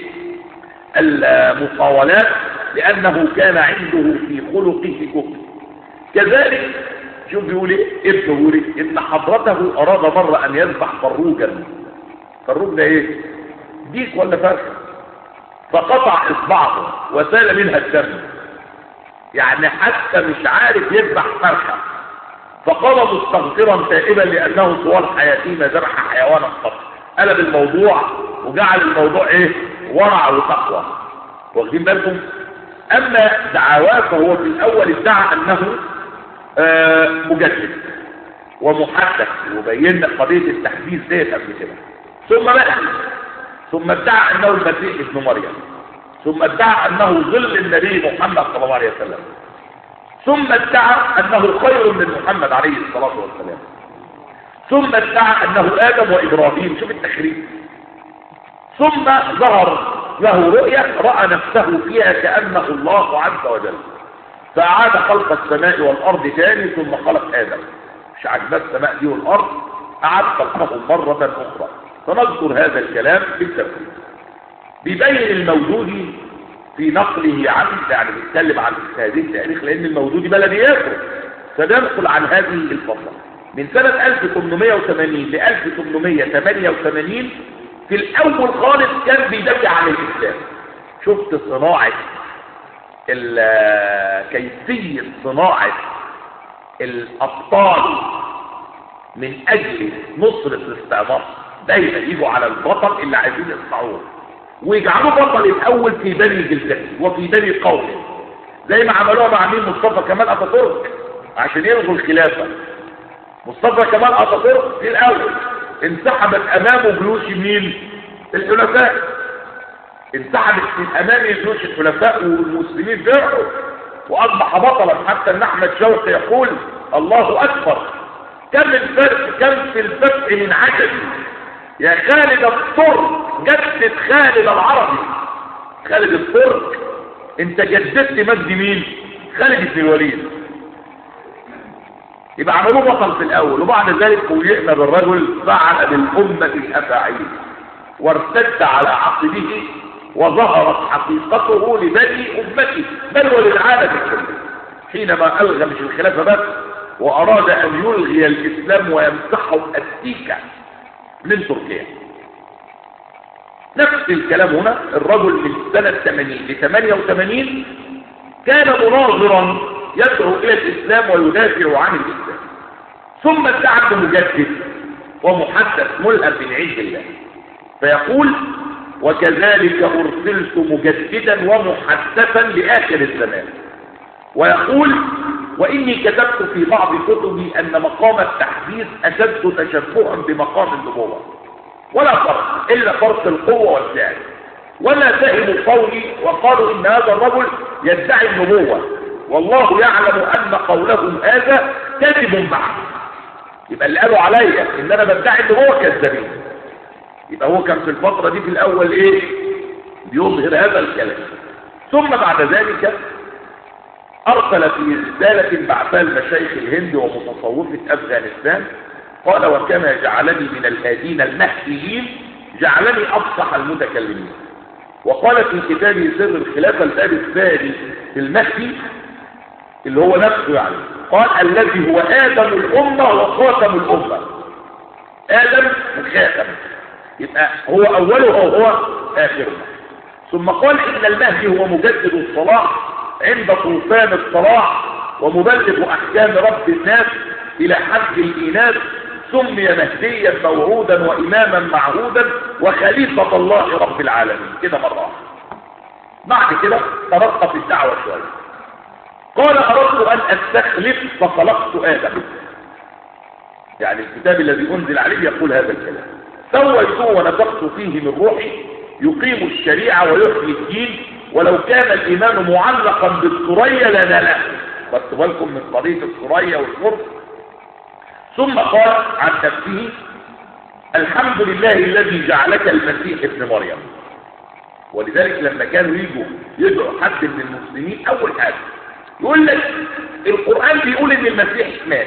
المقاولات لانه كان عنده في خلقه كفر. كذلك شوف بيقول ايه ابنه بيقول ايه ان حضرته اراد مره ان يذبح فروجا. فروج ده ايه ديك ولا فرخه؟ فقطع اصبعه وسال منها الدم، يعني حتى مش عارف يذبح فرخه. فقام مستغفرا تائبا لانه طوال حياته ما ذبح حيوانا قط. قلب الموضوع وجعل الموضوع ايه ورع وتقوى، واخدين بالكم؟ اما دعواه فهو في الاول ادعى انه آه مجدد ومحدث، وبينا قضيه التحديث ديت قبل كده. ثم بقى ثم ادعى انه المسيح ابن مريم، ثم ادعى انه ظل النبي محمد صلى الله عليه وسلم، ثم ادعى انه خير من محمد عليه الصلاه والسلام، ثم ادعى انه ادم وابراهيم. شوف التخريب. ثم ظهر له رؤيا راى نفسه فيها كانه الله عز وجل، فاعاد خلق السماء والارض ثاني ثم خلق ادم. مش عجبه السماء دي والارض، اعاد خلقهم مره اخرى. فنذكر هذا الكلام بالتفصيل. بيبين الموجودي في نقله عن يعني بيتكلم عن هذه التاريخ لان الموجودي بلدياته، فبينقل عن هذه الفتره من سنة ألف وثمانمائة وثمانين ل ألف وثمانمائة وثمانية وثمانين. في الاول خالص كان بيدافع عن الاسلام. شفت صناعة كيفية صناعة الابطال من اجل نصرة الاستعمار، دايما يجوا على البطل اللي عايزين يصنعوه ويجعلوا بطل الاول في بني جلدته وفي بني قومه، زي ما عملوها مع مين مصطفى كمال اتاتورك عشان يلغوا الخلافة. مصطفى كمال اتاتورك في الاول انسحبت امامه جيوش مين؟ الحلفاء. انسحبت من امام جيوش الحلفاء والمسلمين فرحوا واصبح بطلا، حتى ان احمد شوقي يقول الله اكبر كم الفرق، كم في الفتح من عجل يا خالد الطرق جدد خالد العربي. خالد الطرق انت جددت مجد مين؟ خالد بن الوليد. يبقى عملوه بطل في الاول، وبعد ذلك فوجئنا بالرجل فعل بالامه الافاعيل وارتد على عقبه وظهرت حقيقته لبني امته بل وللعالم كله، حينما الغى مش الخلافه بس واراد ان يلغي الاسلام ويمسحه التيكه من تركيا. نفس الكلام هنا، الرجل من سنه ثمانين ل ثمانية وثمانين كان مناظرا يدعو الى الاسلام ويدافع عن الاسلام، ثم ادعى مجدد ومحدث ملهم من عند الله، فيقول وكذلك ارسلت مجددا ومحدثا لاخر الزمان. ويقول واني كتبت في بعض كتبي ان مقام التحديث اشد تشبها بمقام النبوه، ولا فرق الا فرق القوه والفعل. وما فهموا قولي وقالوا ان هذا الرجل يدعي النبوه والله يعلم ان قولهم هذا كذب معه. يبقى اللي قالوا عليا ان انا بدعي النبوه كذابين. يبقى هو كان في الفتره دي في الاول ايه؟ بيظهر هذا الكلام. ثم بعد ذلك ارسل في رساله بعثها المشايخ الهند ومتصوفه افغانستان، قال وكما جعلني من الهادين المهديين جعلني افصح المتكلمين. وقال في كتابه سر الخلافه الباب الثاني في المهدي اللي هو نفسه يعني، قال الذي هو ادم الامه وخاتم الامه. ادم الخاتم، يبقى هو اوله وهو اخره. ثم قال ان المهدي هو مجدد الصلاح عند طوفان الصلاح ومبلغ احكام رب الناس الى حد الاناث، سمي مهديا موعودا واماما معهودا وخليفه الله رب العالمين. كده مره واحده. بعد كده ترقى في الدعوه شويه، قال اردت ان استخلف فخلقت ادم. يعني الكتاب الذي انزل عليه يقول هذا الكلام، سويته ونفخت فيه من روحي يقيم الشريعه ويحيي الدين، ولو كان الايمان معلقا بالثريا لناله. خدت بالكم من قضيه الثريا والقرب. ثم قال عن نفسه الحمد لله الذي جعلك المسيح ابن مريم. ولذلك لما كانوا يجوا يدعوا حد من المسلمين اول حاجه يقول لك القران بيقول ان المسيح مات،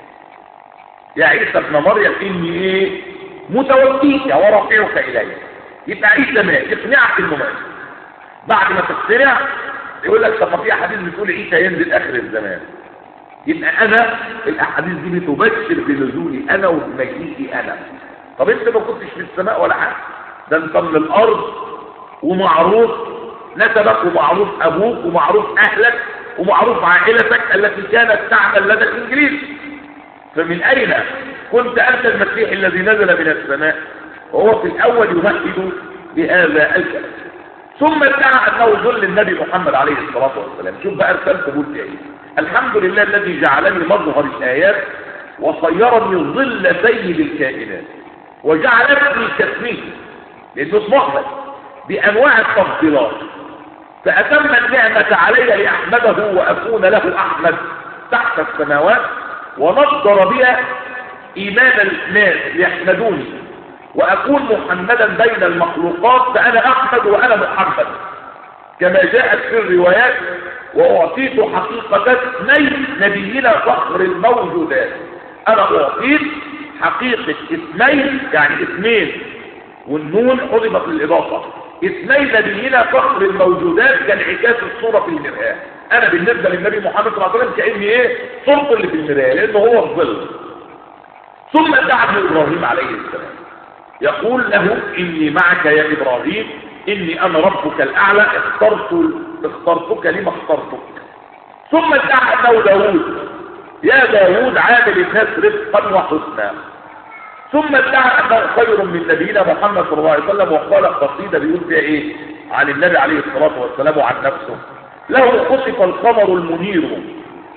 يا عيسى ابن مريم اني ايه متوفيك ورافعك الي. يبقى عيسى مات، يقنعك انه مات. بعد ما تقتنع يقول لك طب في احاديث بتقول عيسى ينزل اخر الزمان. يبقى انا الاحاديث دي بتبشر بنزولي انا وبمجيئي انا. طب انت ما كنتش في السماء ولا حاجه، ده انت من الارض ومعروف نسبك ومعروف ابوك ومعروف اهلك ومعروف عائلتك التي كانت تعمل لدى الانجليز. فمن اين كنت انت المسيح الذي نزل من السماء؟ وهو في الاول يمهد بهذا الكلام. ثم ادعى انه ظل النبي محمد عليه الصلاه والسلام. شوف بقى رسالته قلت ايه؟ الحمد لله الذي جعلني مظهر الايات وصيرني ظل سيد الكائنات وجعلتني كاسمه، لانه اسمه احمد، بانواع التفضيلات، فاتم النعمه علي لاحمده واكون له احمد تحت السماوات، ونصدر بها ايمان الناس ليحمدوني، واكون محمدا بين المخلوقات فانا احمد وانا محمد، كما جاءت في الروايات واعطيت حقيقه اثنين نبينا فخر الموجودات. انا اعطيت حقيقه اثنين يعني اثنين والنون حذفت للاضافه، اثنين نبينا فخر الموجودات كانعكاس الصوره في المرآة. انا بالنسبه للنبي محمد صلى الله عليه وسلم كاني ايه؟ صورته اللي في المرآة، لانه هو الظل. ثم دعا ابن ابراهيم عليه السلام يقول له اني معك يا ابراهيم، اني انا ربك الاعلى، اخترت اخترتك لما اخترتك. ثم دعا ابنه داود يا داود عامل الناس رفقا وحسنا. ثم ادعى انه خير من نبينا محمد صلى الله عليه وسلم، وقال قصيده بيقول فيها ايه عن النبي عليه الصلاه والسلام وعن نفسه: له خسف القمر المنير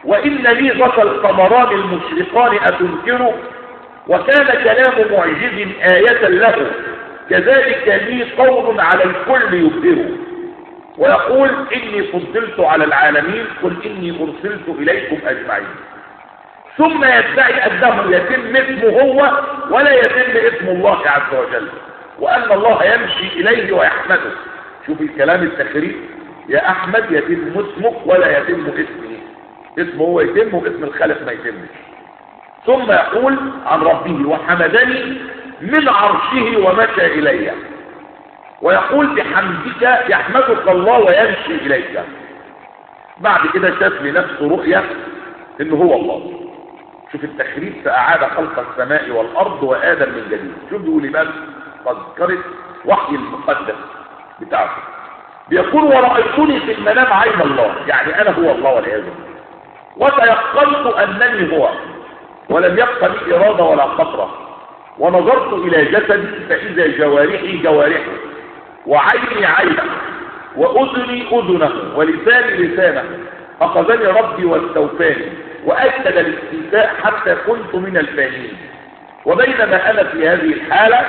وإن لي ذاك القمران المشرقان أتنكر وكان كلام معجز آية له كذلك لي قول على الكل يبهر ويقول إني فضلت على العالمين قل إني أرسلت إليكم أجمعين ثم يدعي أنه يتم اسمه هو ولا يتم اسم الله عز وجل وأن الله يمشي إليه ويحمده. شوف الكلام التخريب، يا أحمد يتم اسمك ولا يتم اسمه، اسمه هو يتم واسم الخالق ما يتمش. ثم يقول عن ربه وحمدني من عرشه ومشى إلي ويقول بحمدك يحمدك الله ويمشي إليك. بعد كده شاف لنفسه رؤية إنه هو الله. شوف التخريب، فأعاد خلق السماء والأرض وآدم من جديد. شوف بيقول بقى تذكرة وحي المقدس بتاعته، بيقول ورأيتني في المنام عين الله، يعني أنا هو الله والعياذ بالله، وتيقنت أنني هو ولم يبق لي إرادة ولا خطرة، ونظرت إلى جسدي فإذا جوارحي جوارحه وعيني عينه وأذني أذنه ولساني لسانه، أخذني ربي واستوفاني وأكد الاستيفاء حتى كنت من الفانين. وبينما أنا في هذه الحالة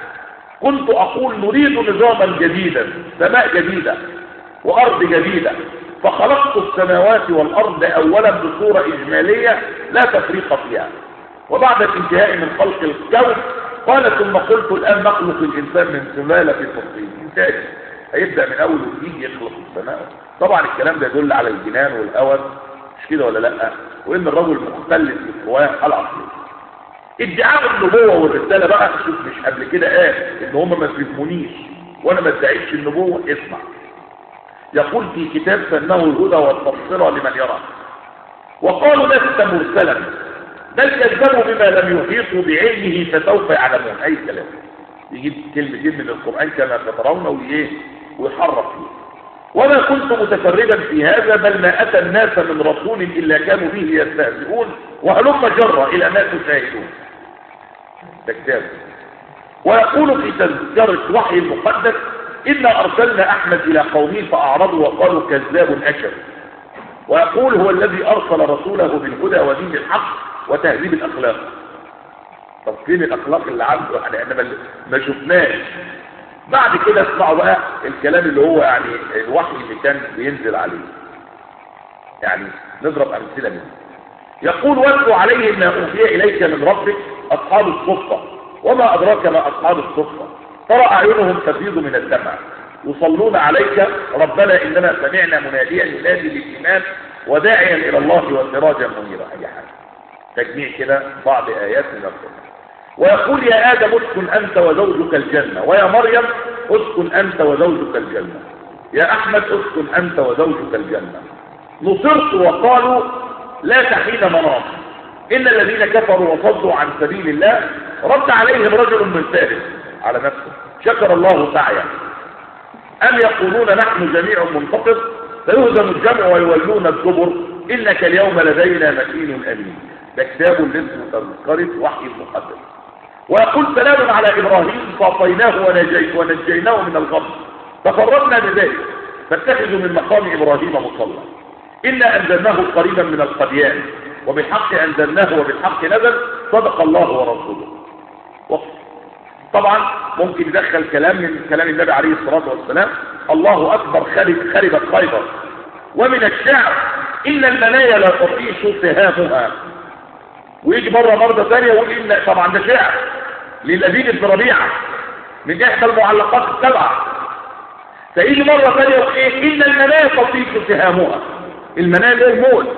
كنت أقول نريد نظاما جديدا، سماء جديدة وأرض جديدة، فخلقت السماوات والأرض أولا بصورة إجمالية لا تفريق فيها، وبعد الانتهاء من خلق الكون قال ثم قلت الآن نخلق الإنسان من سلالة الطين. إنتاج هيبدأ من أول وجديد يخلق السماء. طبعا الكلام ده يدل على الجنان والأول، مش كده ولا لأ؟ وإن الرجل مختلف في الرواية العقلية. ادعاء النبوة والرسالة بقى، شوف مش قبل كده قال إن هم ما فهمونيش وأنا ما ادعيتش النبوة. اسمع، يقول في كتاب سنه الهدى والتبصرة لمن يرى، وقالوا لست مرسلا بل كذبوا بما لم يحيطوا بعلمه فسوف يعلمون. أي كلام يجيب كلمتين من القرآن كما ترون وإيه ويحرف فيه. وما كنت متفردا في هذا بل ما أتى الناس من رسول إلا كانوا به يستهزئون وهلم جرة إلى ما تشاهدون. ده كتاب. ويقول في تذكرة وحي المقدس إنا أرسلنا أحمد إلى قومه فأعرضوا وقالوا كذاب أشر. ويقول هو الذي أرسل رسوله بالهدى ودين الحق وتهذيب الأخلاق. طب فين الأخلاق اللي عنده؟ يعني احنا ما شفناش. بعد كده اسمعوا بقى الكلام اللي هو يعني الوحي اللي كان بينزل عليه، يعني نضرب أمثلة منه. يقول واتلو عليهم ما أوحي إليك من ربك أصحاب الصفة وما أدراك ما أصحاب الصفة ترى أعينهم تفيض من الدمع يصلون عليك ربنا إننا سمعنا مناديا ينادي للإيمان وداعيا إلى الله وسراجا منيرا. أي حاجة تجميع كده بعض آيات من القرآن. ويقول يا آدم اسكن أنت وزوجك الجنة ويا مريم اسكن أنت وزوجك الجنة يا أحمد اسكن أنت وزوجك الجنة. نصرت وقالوا لا تحين مناص إن الذين كفروا وصدوا عن سبيل الله رد عليهم رجل من ثالث على نفسه شكر الله سعيه أم يقولون نحن جميع منتصر فيهزم الجمع ويولون الدبر إنك اليوم لدينا مكين أمين. ده كتاب لاسمه تذكرة وحي المقدس. ويقول سلام على إبراهيم فأعطيناه ونجيناه من الغم تفرقنا بذلك فاتخذوا من مقام إبراهيم مصلى إنا أنزلناه قريبا من القديان وبالحق أنزلناه وبالحق نزل صدق الله ورسوله. وقف. طبعا ممكن يدخل كلام من كلام النبي عليه الصلاة والسلام الله أكبر خرب خربت خيبر. ومن الشعر إن المنايا لا تطيش سهامها. ويجي مرة مرة ثانية يقول إن طبعا ده شعر للأبيد بن ربيعة من إحدى المعلقات السبعة. فيجي مرة ثانية يقول إيه إن المنايا تطيش سهامها. المنايا ده الموت.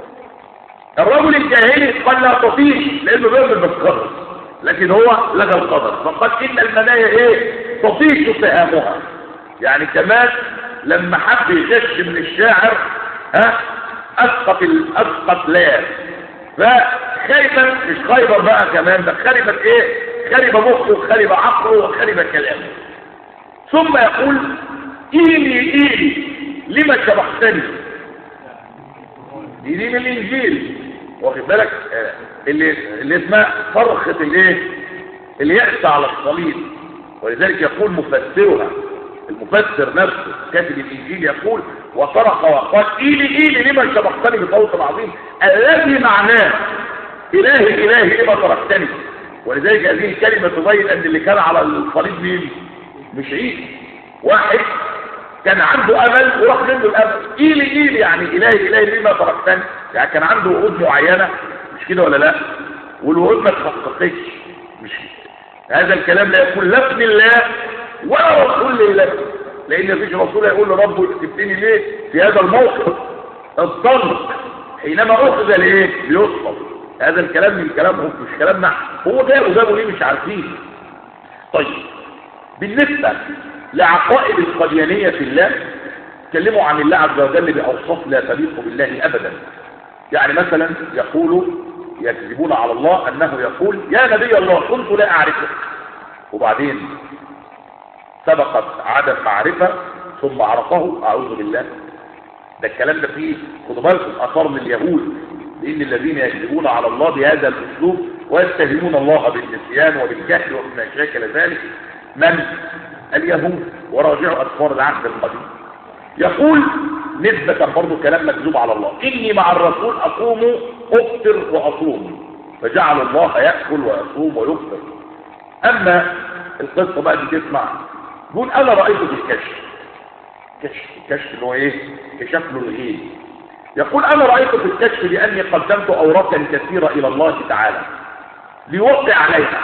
الرجل الجاهلي قال لا تطيش لأنه بيعمل بالقدر لكن هو لغى القدر فقال إن المنايا إيه تطيش سهامها. يعني كمان لما حب يغش من الشاعر ها أسقط الأسقط لا فخربت مش خيبر بقى كمان ده خربت ايه خرب مخه وخرب عقله وخرب كلامه. ثم يقول ايلي ايلي لما شبحتني. دي دي من الانجيل واخد بالك اللي اللي اسمها صرخه الايه اليأس على الصليب. ولذلك يقول مفسرها المفسر نفسه كاتب الانجيل يقول وصرخ وقال ايلي ايلي لما شبقتني بصوت عظيم، الذي معناه الهي الهي لما تركتني. ولذلك هذه الكلمه تبين ان اللي كان على الصليب مين؟ مش عيسى. واحد كان عنده امل وراح منه الامل. ايلي ايلي يعني الهي الهي لما تركتني، يعني كان عنده وعود معينه، مش كده ولا لا؟ والوعود ما تحققتش. مش هذا الكلام لا يكون لا ابن الله ولا رسول لله، لان مفيش رسول يقول لربه تبتني ليه في هذا الموقف الضنك حينما اخذ لايه؟ ليصطف. هذا الكلام من كلامهم مش كلامنا، هو جابوا جابوا ليه مش عارفين. طيب بالنسبه لعقائد القديانيه في الله، تكلموا عن الله عز وجل باوصاف لا تليق بالله ابدا. يعني مثلا يقولوا يكذبون على الله انه يقول يا نبي الله كنت لا اعرفك، وبعدين سبقت عدم معرفه ثم عرفه، اعوذ بالله. ده الكلام ده فيه خدوا بالكم اثار من اليهود، لان الذين يكذبون على الله بهذا الاسلوب ويتهمون الله بالنسيان وبالجهل وبما شاكل ذلك من اليهود، وراجعوا اطفال العهد القديم. يقول نسبة برضو كلام مكذوب على الله إني مع الرسول أقوم أفطر وأصوم، فجعل الله يأكل ويصوم ويفطر. أما القصة بقى دي تسمع يقول أنا رأيته في الكشف، كشف الكشف اللي هو إيه؟ كشف له الغيب. يقول أنا رأيته في الكشف لأني قدمت أوراقا كثيرة إلى الله تعالى ليوقع عليها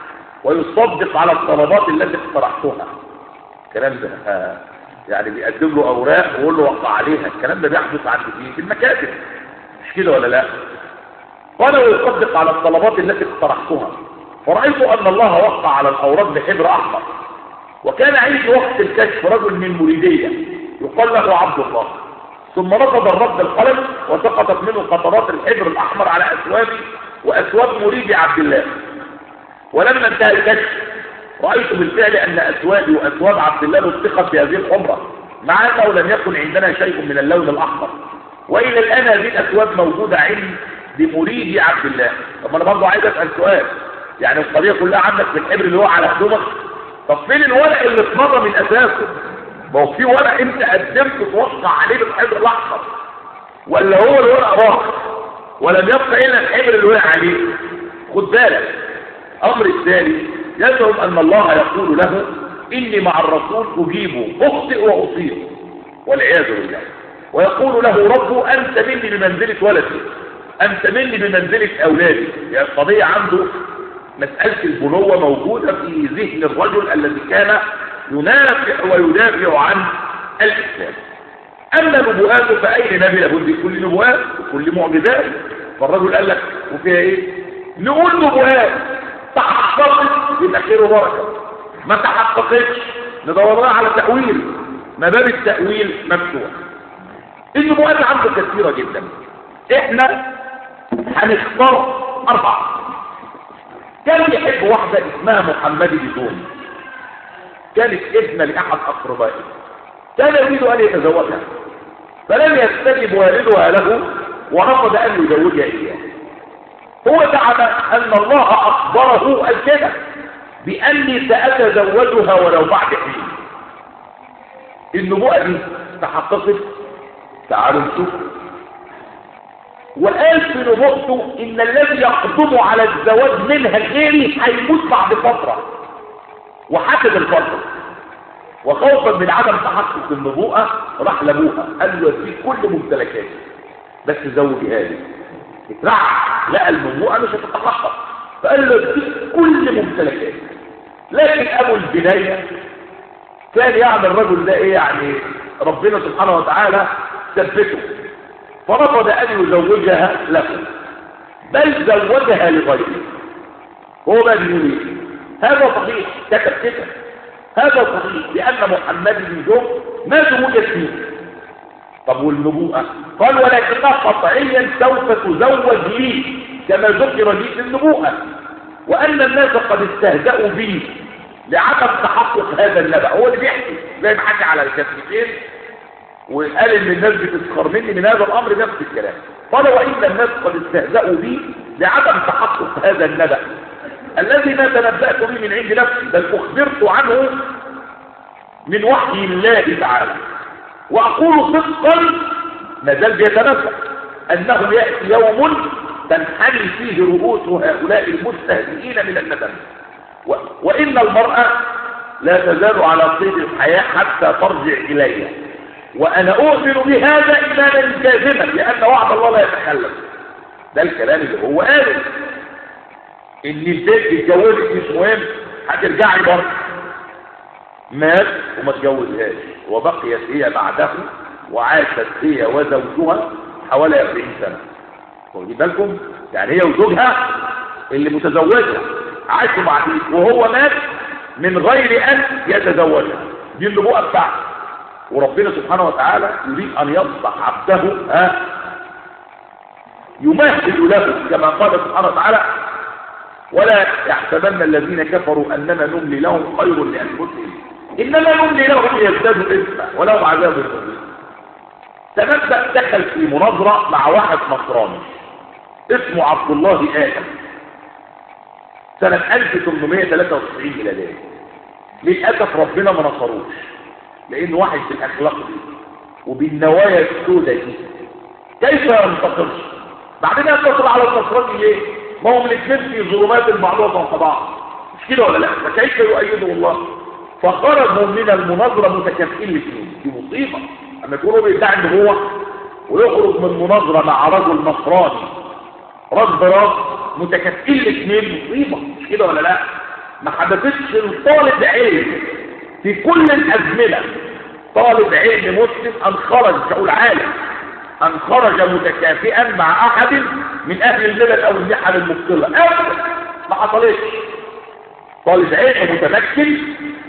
ويصدق على الطلبات التي اقترحتها. الكلام ده آه. يعني بيقدم له اوراق ويقول له وقع عليها. الكلام ده بيحدث عند فيه في المكاتب، مش كده ولا لا؟ قال ويصدق على الطلبات التي اقترحتها، فرأيت ان الله وقع على الاوراق بحبر احمر. وكان عندي وقت الكشف رجل من مريديه يقال له عبد الله، ثم رفض الرد القلم وسقطت منه قطرات الحبر الاحمر على اثوابي واثواب مريدي عبد الله. ولما انتهى الكشف رأيت بالفعل أن أسوادي وأسواد عبد الله لصقت بهذه الحمرة، مع أنه لم يكن عندنا شيء من اللون الأحمر، وإلى الآن هذه الأسواد موجودة عند مريدي عبد الله. طب أنا برضه عايز أسأل سؤال، يعني القضية كلها عندك في الحبر اللي هو على هدومك، طب فين الورق اللي اتمضى من أساسه؟ ما هو في ورق أنت قدمت توقع عليه بالحبر الأحمر، ولا هو الورق راح ولم يبقى إلا الحبر اللي وقع عليه؟ خد بالك. أمر الثاني يزعم أن الله يقول له إني مع الرسول أجيب أخطئ وأصيب والعياذ بالله، ويقول له ربه أنت مني بمنزلة ولدي، أنت مني بمنزلة أولادي. يعني القضية عنده مسألة البنوة موجودة في ذهن الرجل الذي كان ينافع ويدافع عن الإسلام. أما نبوءاته فأين نبي لابد كل نبوءات وكل معجزات؟ فالرجل قال لك وفيها إيه؟ نقول نبوءات تحققت يبقى خير وبركه، ما تحققتش ندور لها على تأويل، ما باب التأويل مفتوح. النبوءات عنده كثيرة جدا، احنا هنختار أربعة. كان يحب واحدة اسمها محمد بدون، كانت ابنة لأحد أقربائه، كان يريد أن يتزوجها فلم يستجب والدها له ورفض أن يزوجها إياه. هو زعم أن الله أخبره الكذب بأني سأتزوجها ولو بعد حين. النبوءة دي تحققت، تعالوا نشوف. وقال في نبوءته إن الذي يقدم على الزواج منها غيري هيموت بعد فترة، وحسب الفترة وخوفا من عدم تحقق النبوءة راح لابوها قال له في كل ممتلكاتي بس زوجها لي. اترعب لقى النبوءة مش هتتحقق فقال له في كل ممتلكاتي. لكن ابو البداية كان يعني الرجل ده ايه، يعني ربنا سبحانه وتعالى ثبته فرفض ان يزوجها له بل زوجها لغيره. هو بقى بيقول ايه؟ هذا صحيح، كتب كده هذا صحيح لان محمد بن جوب ما زوجت فيه. طب والنبوءة؟ قال ولكنها قطعيا سوف تزوج لي كما ذكر لي في النبوءة، وان الناس قد استهزأوا بي لعدم تحقق هذا النبأ. هو اللي بيحكي زي ما حكى على الكتفتين وقال ان الناس بتسخر مني من هذا الامر نفس الكلام. قال وان الناس قد استهزأوا بي لعدم تحقق هذا النبأ الذي ما تنبأت به من عند نفسي بل اخبرت عنه من وحي الله تعالى. وأقول صدقا ما زال بيتنبأ أنه يأتي يوم تنحني فيه رؤوس هؤلاء المستهزئين من الندم، و... وإن المرأة لا تزال على طيب الحياة حتى ترجع إليها، وأنا أؤمن بهذا إيمانا جازما لأن وعد الله لا يتخلف. ده الكلام اللي هو قاله، إن البيت اتجوزت مش مهم، هترجعي برضه. مات وما اتجوزهاش وبقيت هي بعده وعاشت هي وزوجها حوالي أربعين سنة. واخدين بالكم؟ يعني هي وزوجها اللي متزوجها عاشوا مع دي وهو مات من غير أن يتزوجها. دي النبوءة بتاعته. وربنا سبحانه وتعالى يريد أن يصلح عبده ها يمهد له كما قال سبحانه وتعالى ولا يحسبن الذين كفروا أننا نملي لهم خير لأنفسهم إنما نملي لهم ليزدادوا إثما ولهم عذاب مهين. تنبأ دخل في مناظرة مع واحد نصراني اسمه عبد الله آدم سنة ألف وثمانمائة وثلاثة وتسعين ميلادية. للأسف ربنا ما نصروش لأنه واحد بالأخلاق دي وبالنوايا السوداء دي كيف ينتصرش؟ بعدين ينتصر على النصراني ليه؟ ما هم الاثنين في ظلمات البعض فوق بعض، مش كده ولا لا؟ فكيف يؤيده الله؟ فخرجوا من المناظرة متكافئين الاثنين. دي مصيبة اما يكونوا بيدعي النبوة ويخرج من مناظرة مع رجل نصراني راس براس متكافئين الاثنين، مصيبة مش كده ولا لا؟ ما حدثتش لطالب علم في كل الازمنة طالب علم مسلم ان خرج كأول عالم ان خرج متكافئا مع احد من اهل البلد او النحل المبطلة ابدا ما حصلتش. طالب علم متمكن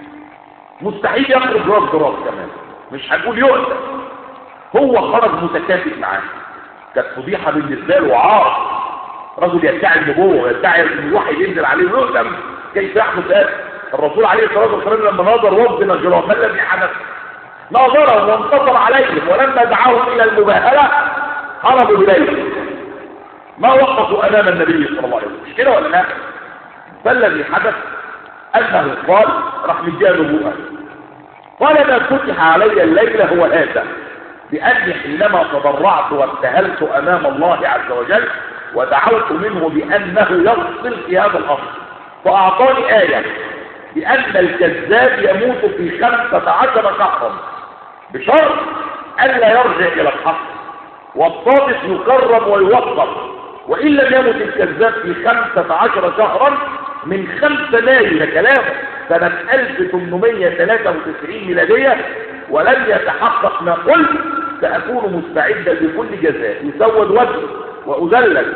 مستحيل يخرج راس براس كمان، مش هنقول يؤذى، هو خرج متكافئ معاه. كانت فضيحه بالنسبه له وعار، رجل يدعي النبوه ويدعي ان الوحي ينزل عليه ويؤتم. كيف يحدث هذا؟ الرسول عليه الصلاه والسلام لما ناظر وفد نجران ما الذي حدث؟ ناظرهم وانتصر عليهم ولما دعاهم الى المباهله هربوا اليه، ما وقفوا امام النبي صلى الله عليه وسلم، مش كده ولا لا؟ فالذي حدث انه قال راح مديها نبوءه قال ما فتح علي الليله هو هذا باني حينما تضرعت وابتهلت امام الله عز وجل ودعوت منه بانه يفصل في هذا الامر فاعطاني ايه بان الكذاب يموت في خمسة عشر شهرا بشرط الا يرجع الى الحق، والصادق يكرم ويوقر، وان لم يمت الكذاب في خمسة عشر شهرا من خمسة مايو لكلامه سنة ألف وثمانمائة وثلاثة وتسعين ميلادية ولم يتحقق ما قلت سأكون مستعدا لكل جزاء يسود وجهي وأذلل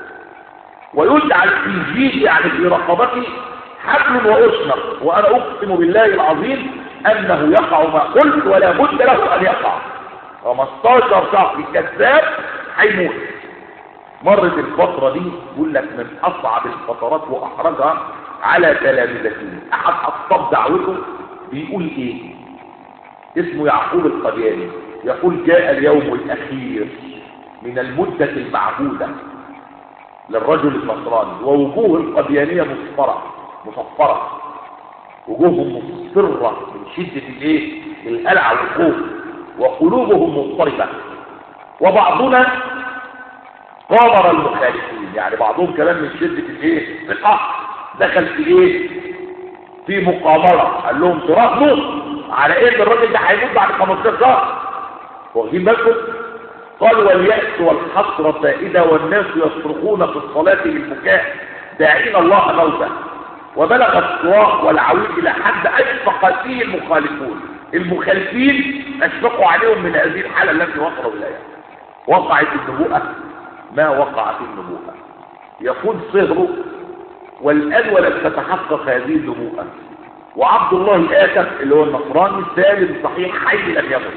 ويجعل في جيدي يعني في رقبتي حبل وأشنق، وأنا أقسم بالله العظيم أنه يقع ما قلت ولا بد له أن يقع. خمستاشر شهر الكذاب هيموت. مرت الفترة دي يقول لك من أصعب الفترات وأحرجها على تلامذته. أحد أصحاب دعوته بيقول إيه؟ اسمه يعقوب القدياني، يقول جاء اليوم الأخير من المدة المعهودة للرجل النصراني ووجوه القديانية مصفرة مصفرة وجوههم مصفرة من شدة الايه؟ القلع والخوف وقلوبهم مضطربة وبعضنا قامر المخالفين، يعني بعضهم كلام من شدة الايه؟ القهر دخل في ايه؟ في مقامرة قال لهم تراهنوا على ايه الراجل ده هيموت بعد خمستاشر شهر. واخدين بالكم؟ قال واليأس والحسرة فائدة والناس يصرخون في الصلاة بالبكاء داعين الله موتا، وبلغ الصراخ والعويل الى حد اشفق فيه المخالفون. المخالفين اشفقوا عليهم من هذه الحالة التي وصلوا اليها. وقعت النبوءة ما وقعت النبوءة، يقول صهره والآن ولم تتحقق هذه النبوءة. وعبد الله آدم اللي هو النصراني سالم صحيح حي لم يمت.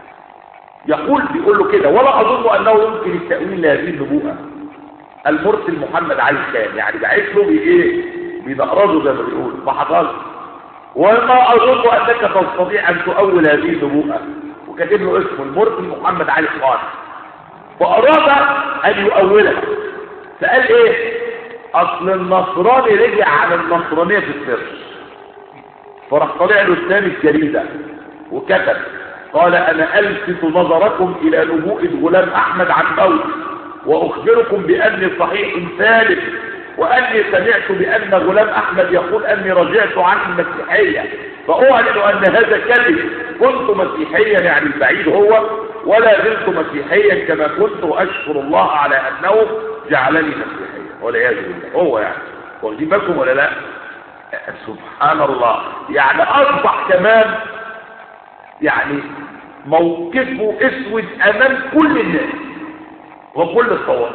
يقول بيقول له كده ولا أظن أنه يمكن التأويل لهذه النبوءة. المرسل محمد علي الخان يعني بعث له بإيه؟ بيدقرزه زي ما بيقول ما حصلش. وما أظن أنك تستطيع أن تؤول هذه النبوءة، وكاتب له اسمه المرسل محمد علي الخان. فأراد أن يؤولها فقال إيه؟ أصل النصراني رجع عن النصرانية في السر، فراح طلع له الثاني الجريدة وكتب قال انا الفت نظركم الى نبوءة غلام احمد عن موت، واخبركم باني صحيح ثالث، واني سمعت بان غلام احمد يقول اني رجعت عن المسيحية، فاعلن ان هذا كذب، كنت مسيحيا يعني البعيد هو، ولا زلت مسيحيا كما كنت، واشكر الله على انه جعلني مسيحيا والعياذ بالله. هو يعني واخدين بالكم ولا لا؟ سبحان الله. يعني اصبح كمان يعني موقفه اسود امام كل الناس وكل الطوائف.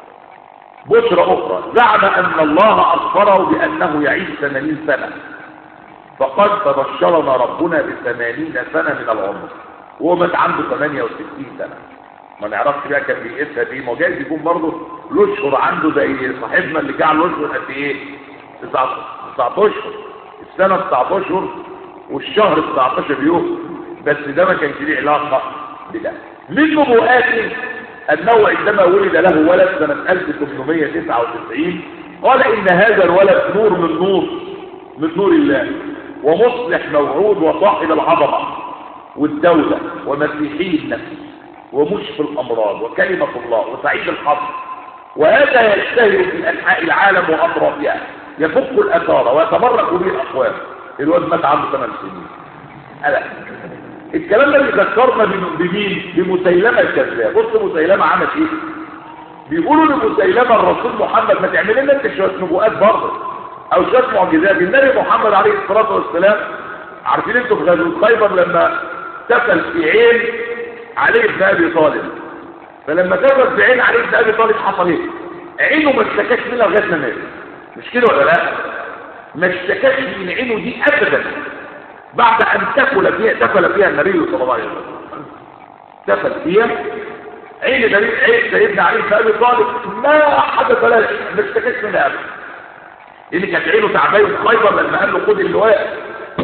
بشرى اخرى، زعم ان الله اخبره بانه يعيش ثمانين سنة، فقد تبشرنا ربنا بثمانين سنة من العمر، وهو مات عنده ثمانية وستين سنة. ما نعرفش بقى كان بيقيسها بايه، ما جايز يكون برضه له اشهر عنده زي صاحبنا اللي جعل له اشهر قد ايه؟ تسعة عشر، السنة تسعة عشر والشهر تسعة عشر يوم، بس ده ما كانش ليه علاقة بده. من نبوءاته انه عندما ولد له ولد سنة ألف وثمانمائة وتسعة وتسعين قال ان هذا الولد نور من نور من نور الله، ومصلح موعود، وصاحب العظمة والدولة، ومسيحي النفس، ومشفي الامراض، وكلمة الله، وسعيد الحظ، وهذا يشتهر في انحاء العالم واطرافها، يفك الاثار ويتبرك به الاقوام. الواد مات عنده ثمان سنين. ألا الكلام ده بيذكرنا بمين؟ بمسيلمة الكذاب. بص مسيلمة عمل ايه؟ بيقولوا لمسيلمة الرسول محمد ما تعمل لنا انت شويه نبوءات برضه او شويه معجزات. النبي محمد عليه الصلاه والسلام عارفين انتوا في غزوه خيبر لما تفل في عين علي بن ابي طالب، فلما تفل في عين علي بن ابي طالب حصل ايه؟ عينه ما اشتكاش منها لغايه ما مات. مش كده ولا لا؟ ما اشتكاش من عينه دي ابدا بعد ان تفل فيها تفل فيها النبي صلى الله عليه وسلم. تفل فيها عين النبي عين سيدنا علي بن ابي طالب ما حدث له ما اشتكاش منها ابدا، لان كانت عينه تعبانه في خيبر لما قال له خد اللواء.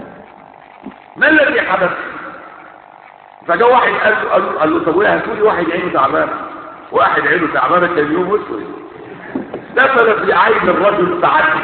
ما الذي حدث؟ فجاء واحد قال له قال له, قال له طب ويا هاتوا لي واحد عينه تعبانه. واحد عينه تعبانه كان يوم اسود دفل في عين الرجل تعدي.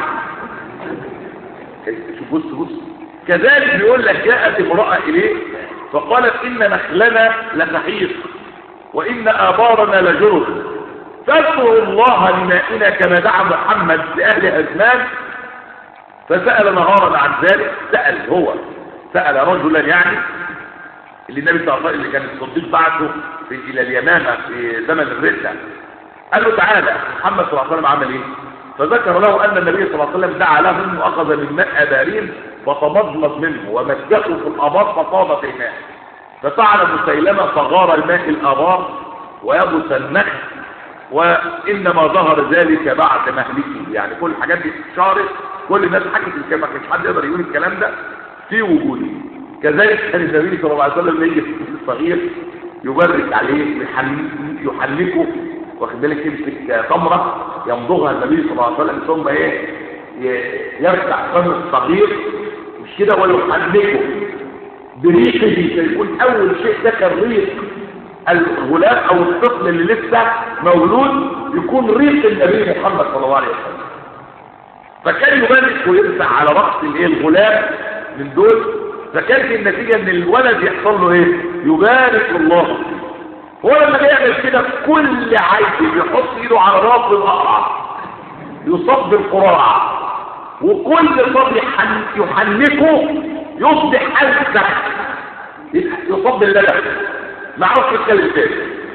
شوف بص بص كذلك بيقول لك جاءت امرأة اليه فقالت ان نخلنا لتحيط وان ابارنا لجرد، فادعوا الله لمائنا كما دعا محمد لاهل ازمان. فسأل نهارا عن ذلك، سأل هو سأل رجلا يعني اللي النبي صلى الله عليه وسلم اللي كان الصديق بعثه الى اليمامة في زمن الردة، قال له تعالى محمد صلى الله عليه وسلم عمل ايه؟ فذكر له ان النبي صلى الله عليه وسلم دعا له واخذ من ماء ابارين فتمضمض منه ومسكه في الابار فطاب في الماء، ففعل مسيلمة فغار الماء الابار ويبس النخل، وانما ظهر ذلك بعد مهلكه. يعني كل الحاجات دي اتشهرت، كل الناس حكت الكلام، ما كانش حد يقدر يقول الكلام ده في وجوده. كذلك كان النبي صلى الله عليه وسلم يجي في الصغير يبرك عليه يحنكه، واخد بالك يمسك تمره يمضغها النبي صلى الله عليه وسلم ثم ايه يرفع فم الصغير مش كده ويحنكه بريقه، يكون اول شيء ده كان ريق الغلام او الطفل اللي لسه مولود يكون ريق النبي محمد صلى الله عليه وسلم. فكان يبرك ويرفع على راس الايه الغلام من دول، فكانت النتيجه ان الولد يحصل له ايه؟ يبارك الله فيه. هو لما بيعمل كده كل عيل بيحط ايده على راس الاقرع يصاب بالقراع، وكل صاب يحنكه يصبح ألسع يصاب باللبن ما عرفش يتكلم تاني.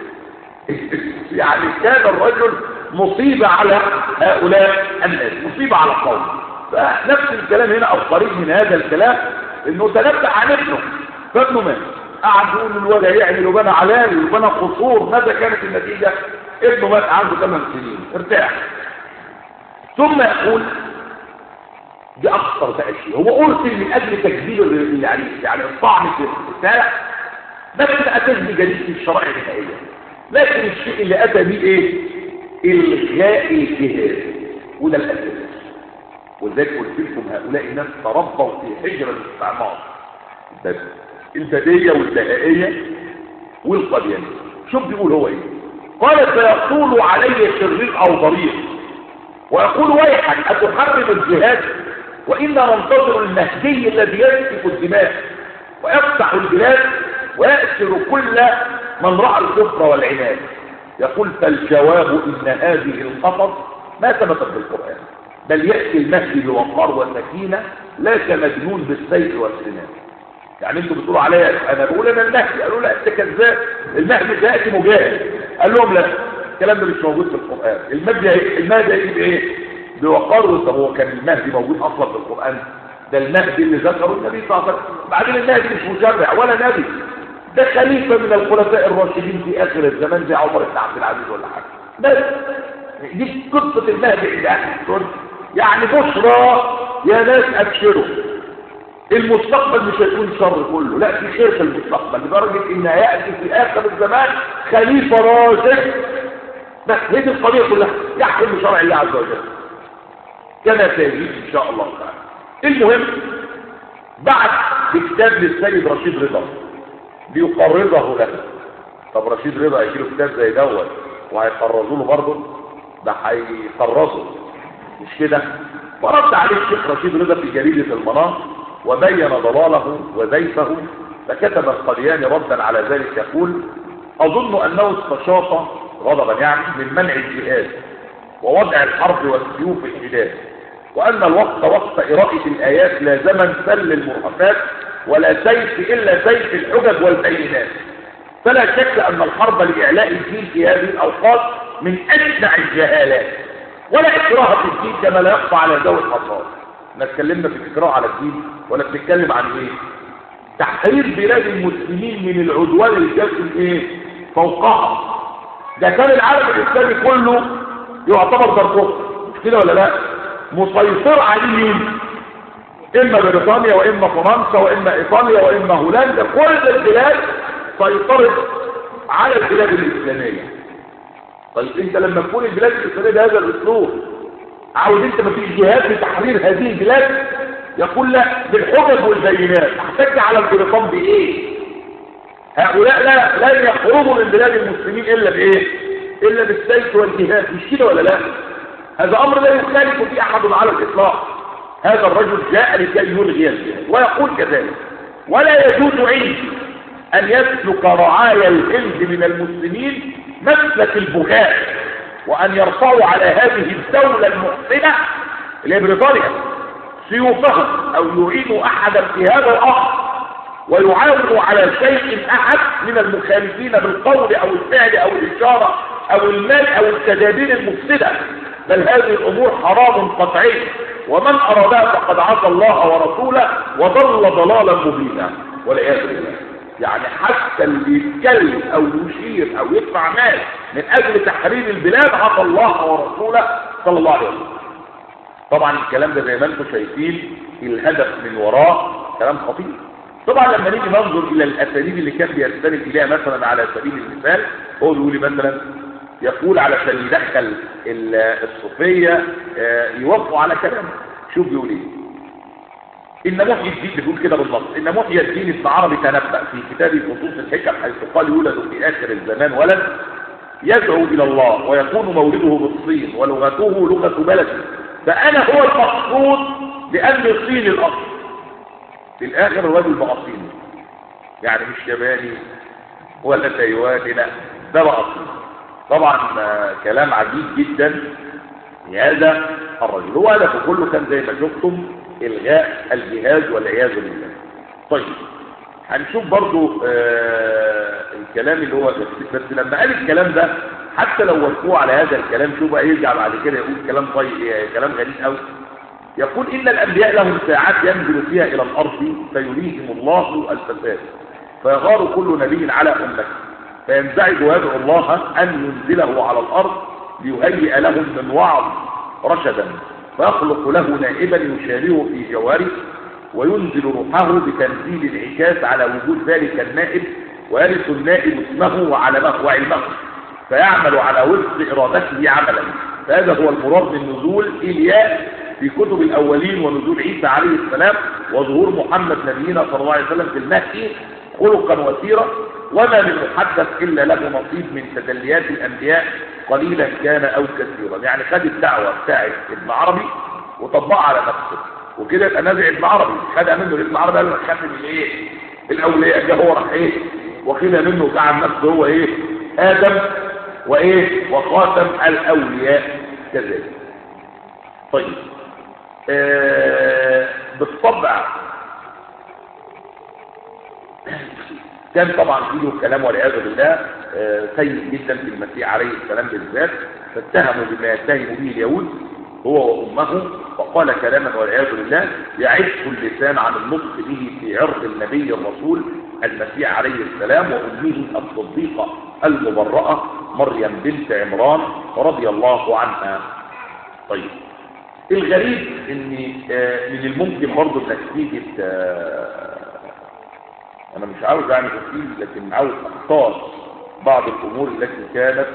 يعني كان الرجل مصيبة على هؤلاء الناس، مصيبة على القوم. فنفس الكلام هنا او قريب من هذا الكلام انه تنبأ عن ابنه، فابنه مات قعد يقول الولد يعمل وبنى علامي وبنى قصور. ماذا كانت النتيجة؟ ابنه مات عنده ثمان سنين ارتاح. ثم يقول دي اخطر بقى شيء، هو ارسل من اجل تكذيب يعني يعني الطعن في الرسالة، بس اتى بجديد في الشرائع النهائية. لكن الشيء اللي اتى به ايه؟ الغاء الجهاد، وده الاساس. ولذلك قلت لكم هؤلاء الناس تربوا في حجر الاستعمار البدية والبهائية والقديانية. شوف بيقول هو ايه؟ قال سيطول علي شرير او ضرير ويقول ويحك اتحرم الجهاد؟ وإنا ننتظر المهدي الذي يسفك الدماء ويفتح البلاد ويأسر كل من رأى الكفر والعناد. يقول فالجواب إن هذه القصص ما ثبتت في القرآن، بل يأتي المهدي بوقار وسكينة لا كمجنون بالسيف والسنان. يعني انتوا بتقولوا عليا انا بقول انا المهدي، قالوا لا انت كذاب، المهدي سيأتي مجاهد. قال لهم لا، الكلام ده مش موجود في القرآن. المهدي المهدي هيجي بايه؟ بوقار. طب هو كان المهدي موجود اصلا في القرآن؟ ده المهدي اللي ذكره النبي صلى الله عليه وسلم. بعدين المهدي مش مشرع ولا نبي، ده خليفة من الخلفاء الراشدين في آخر الزمان زي عمر بن عبد العزيز ولا حاجة. بس دي قصة المهدي عند أهل السنة. يعني بشرى يا ناس أبشروا، المستقبل مش هيكون شر كله، لا في خير في المستقبل، لدرجة إن يأتي في آخر الزمان خليفة راشد. بس هذه القضية كلها يحكم بشرع الله عز وجل كما سيجيب إن شاء الله تعالى. المهم بعد بكتاب للسيد رشيد رضا بيقرضه له. طب رشيد رضا هيجيله كتاب زي دوت وهيقرضوا له برضه؟ ده هيقرضه مش كده؟ فرد عليه الشيخ رشيد رضا في جريدة المنار وبين ضلاله وزيفه، فكتب القدياني ردا على ذلك يقول اظن انه استشاط غضبا يعني من منع الجهاد ووضع الحرب والسيوف الحداد، وان الوقت وقت قراءة الايات لا زمن سل المرهفات ولا سيف إلا سيف الحجج والبينات، فلا شك أن الحرب لإعلاء الدين في هذه الأوقات من أشنع الجهالات، ولا إكراه في الدين كما لا يخفى على ذوي الحصاد. ما اتكلمنا في الإكراه على الدين ولا بنتكلم عن إيه؟ تحرير بلاد المسلمين من العدوان الجاسم إيه؟ فوقها. ده كان العالم الإسلامي كله يعتبر ضربه مش كده ولا لا؟ مسيطر عليه مين؟ إما بريطانيا وإما فرنسا وإما إيطاليا وإما هولندا، كل البلاد سيطرت على البلاد الإسلامية. طيب أنت لما تكون البلاد الإسلامية بهذا الأسلوب عاوز أنت ما فيش جهاد لتحرير هذه البلاد؟ يقول لا، بالحجج والبينات. احتج على البريطان بإيه؟ هؤلاء لا لن يخرجوا من بلاد المسلمين إلا بإيه؟ إلا بالسيف والجهاد، مش كده ولا لا؟ هذا أمر لا يختلف فيه أحد على الإطلاق. هذا الرجل جاء لكي يلغي الجهاد ويقول كذلك ولا يجوز عندي أن يسلك رعايا الهند من المسلمين مسلك البغاة وأن يرفعوا على هذه الدولة المحسنة اللي هي بريطانيا سيوفهم أو يعينوا أحدا في هذا الأمر ويعاونوا على شيء أحد من المخالفين بالقول أو الفعل أو الإشارة أو المال أو التدابير المفسدة، بل هذه الأمور حرام قطعي، ومن أرادها فقد عصى الله ورسوله وضل ضلالا مبينا والعياذ بالله. يعني حتى اللي يتكلم أو يشير أو يدفع مال من أجل تحرير البلاد عصى الله ورسوله صلى الله عليه وسلم. طبعا الكلام ده زي ما انتم شايفين الهدف من وراه كلام خطير. طبعا لما نيجي ننظر إلى الأساليب اللي كان بيستند إليها مثلا على سبيل المثال، هو بيقول مثلا يقول علشان يدخل الصوفية يوافقوا على كلامه. شوف بيقول ايه؟ ان محيي الدين بيقول كده بالنص، ان محيي الدين ابن عربي تنبأ في كتابه فصوص الحكم حيث قال يولد في اخر الزمان ولد يدعو الى الله ويكون مولده بالصين ولغته لغة بلده، فانا هو المقصود بان الصين الاصل. في الاخر الرجل بقى صيني، يعني مش ياباني ولا تايواني، لا ده بقى صيني. طبعا كلام عجيب جدا هذا الرجل. هو هدفه كله كان زي ما شفتم الغاء الجهاد والعياذ بالله. طيب هنشوف برضو آه الكلام اللي هو بس لما قال الكلام ده حتى لو وقفوه على هذا الكلام شوف بقى يرجع بعد كده يقول كلام طيب كلام غريب قوي. يقول ان الانبياء لهم ساعات ينزل فيها الى الارض فيريهم الله الفساد فيغار كل نبي على امته فينزعج ويدعو الله أن ينزله على الأرض ليهيئ لهم من وعظ رشدا فيخلق له نائبا يشاريه في جواره وينزل روحه بتنزيل العكاس على وجود ذلك النائب ويرث النائب اسمه وعلمه وعلمه فيعمل على وفق إرادته عملا. فهذا هو المراد من نزول إيلياء في كتب الأولين ونزول عيسى عليه السلام وظهور محمد نبينا صلى الله عليه وسلم في المهدي خلقا وسيرا، وما من محدث إلا له نصيب من تجليات الأنبياء قليلا كان أو كثيرا. يعني خد الدعوة بتاعت ابن عربي وطبقها على نفسه وكده يبقى نازع ابن عربي خدها منه ابن عربي قال لك خاتم الايه الاولياء ده هو راح ايه واخدها منه وجعل نفسه هو ايه ادم وايه وخاتم الاولياء كذلك. طيب آه بالطبع كان طبعا فيه كلام والعياذ بالله آه سيء جدا في المسيح عليه السلام بالذات، فاتهموا بما يتهم به اليهود هو وامه، وقال كلاما والعياذ بالله يعف اللسان عن النطق به في عرض النبي الرسول المسيح عليه السلام وامه الصديقه المبرأه مريم بنت عمران رضي الله عنها. طيب الغريب ان آه من الممكن برضه انك تيجي انا مش عاوز اعمل تفصيل لكن عاوز اختار بعض الامور التي كانت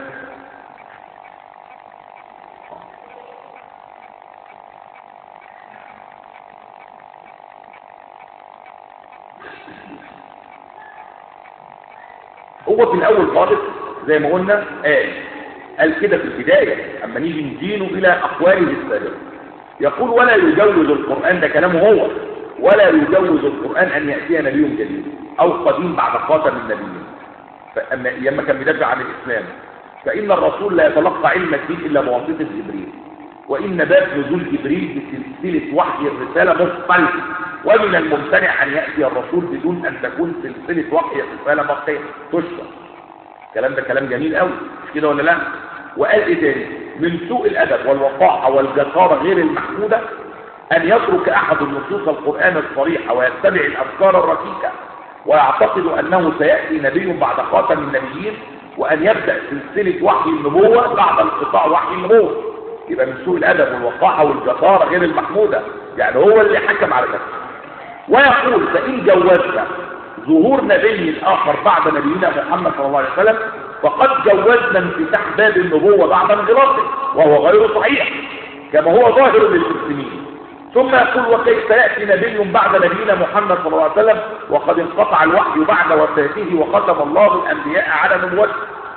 هو في الاول خالص زي ما قلنا قال قال كده في البدايه اما نيجي ندينه الى اقواله السابقه يقول ولا يجوز القران، ده كلامه هو، ولا يجوز القرآن أن يأتي نبي جديد أو قديم بعد خاتم النبيين. فأما لما كان بيدافع عن الإسلام فإن الرسول لا يتلقى علم الدين إلا بواسطة جبريل، وإن باب نزول جبريل بسلسلة وحي الرسالة مفصل، ومن الممتنع أن يأتي الرسول بدون أن تكون سلسلة وحي الرسالة مفصل تشرح. الكلام ده كلام جميل قوي مش كده ولا لا؟ وقال إيه تاني؟ من سوء الأدب والوقاحة والجسارة غير المحمودة أن يترك أحد النصوص القرآن الصريحة ويتبع الأفكار الركيكة ويعتقد أنه سيأتي نبي بعد خاتم النبيين، وأن يبدأ سلسلة وحي النبوة بعد انقطاع وحي النبوة. يبقى من سوء الأدب والوقاحة والجسارة غير المحمودة، يعني هو اللي حكم على نفسه. ويقول فإن جوزنا ظهور نبي آخر بعد نبينا محمد صلى الله عليه وسلم فقد جوزنا انفتاح باب النبوة بعد انغلاقه، وهو غير صحيح كما هو ظاهر للمسلمين. ثم يقول وكيف يأتي نبي بعد نبينا محمد صلى الله عليه وسلم وقد انقطع الوحي بعد وفاته وختم الله الأنبياء على نبوته.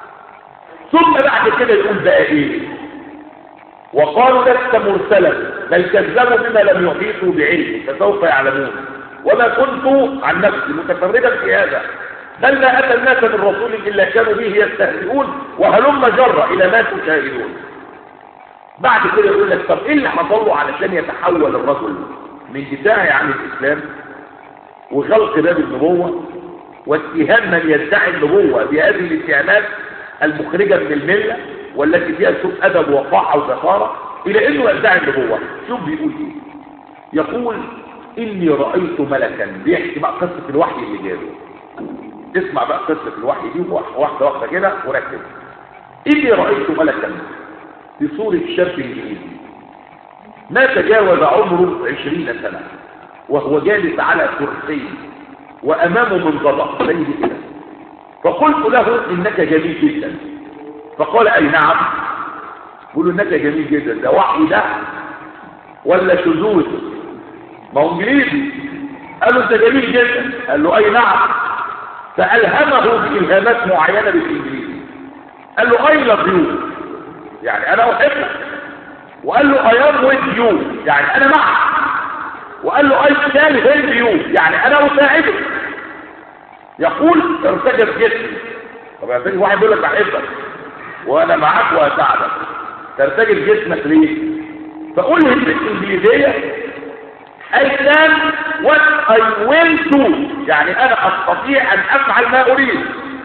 ثم بعد كده يقول بقى ايه؟ وقالوا لست مرسلا بل كذبوا بما لم يحيطوا بعلمه فسوف يعلمون وما كنت عن نفسي متفردا في هذا بل لا أتى الناس من رسول إلا كانوا به يستهزئون وهلم جر إلى ما تشاهدون. بعد كده يقول لك طب ايه اللي حصل له علشان يتحول الرجل من دفاعه عن الاسلام وغلق باب النبوه واتهام من يدعي النبوه بهذه الاتهامات المخرجه من المله والتي فيها سوء ادب ووقاحه وجساره الى انه يدعي النبوه. شوف بيقول ايه؟ يقول اني رايت ملكا، بيحكي بقى قصه الوحي اللي جاله. اسمع بقى قصه الوحي دي واحده واحده كده وركز. اني رايت ملكا في صورة شاب انجليزي ما تجاوز عمره عشرين سنة وهو جالس على كرسي وأمامه منضدة زي كده، فقلت له إنك جميل جدا، فقال أي نعم. قل إنك جميل جدا، ده وحي ده ولا شذوذ؟ ما هو انجليزي. قال له أنت جميل جدا، قال له أي نعم. فألهمه بإلهامات معينة بالإنجليزي، قال له I love you يعني انا احبك، وقال له I am with you يعني انا معك، وقال له I shall help you يعني انا اساعدك. يقول ارتجف جسمي. طب يا سيدي واحد بيقول لك بحبك وانا معاك واساعدك، ترتجف جسمك ليه؟ فقوله بالانجليزيه I can what I will do يعني انا استطيع ان افعل ما اريد.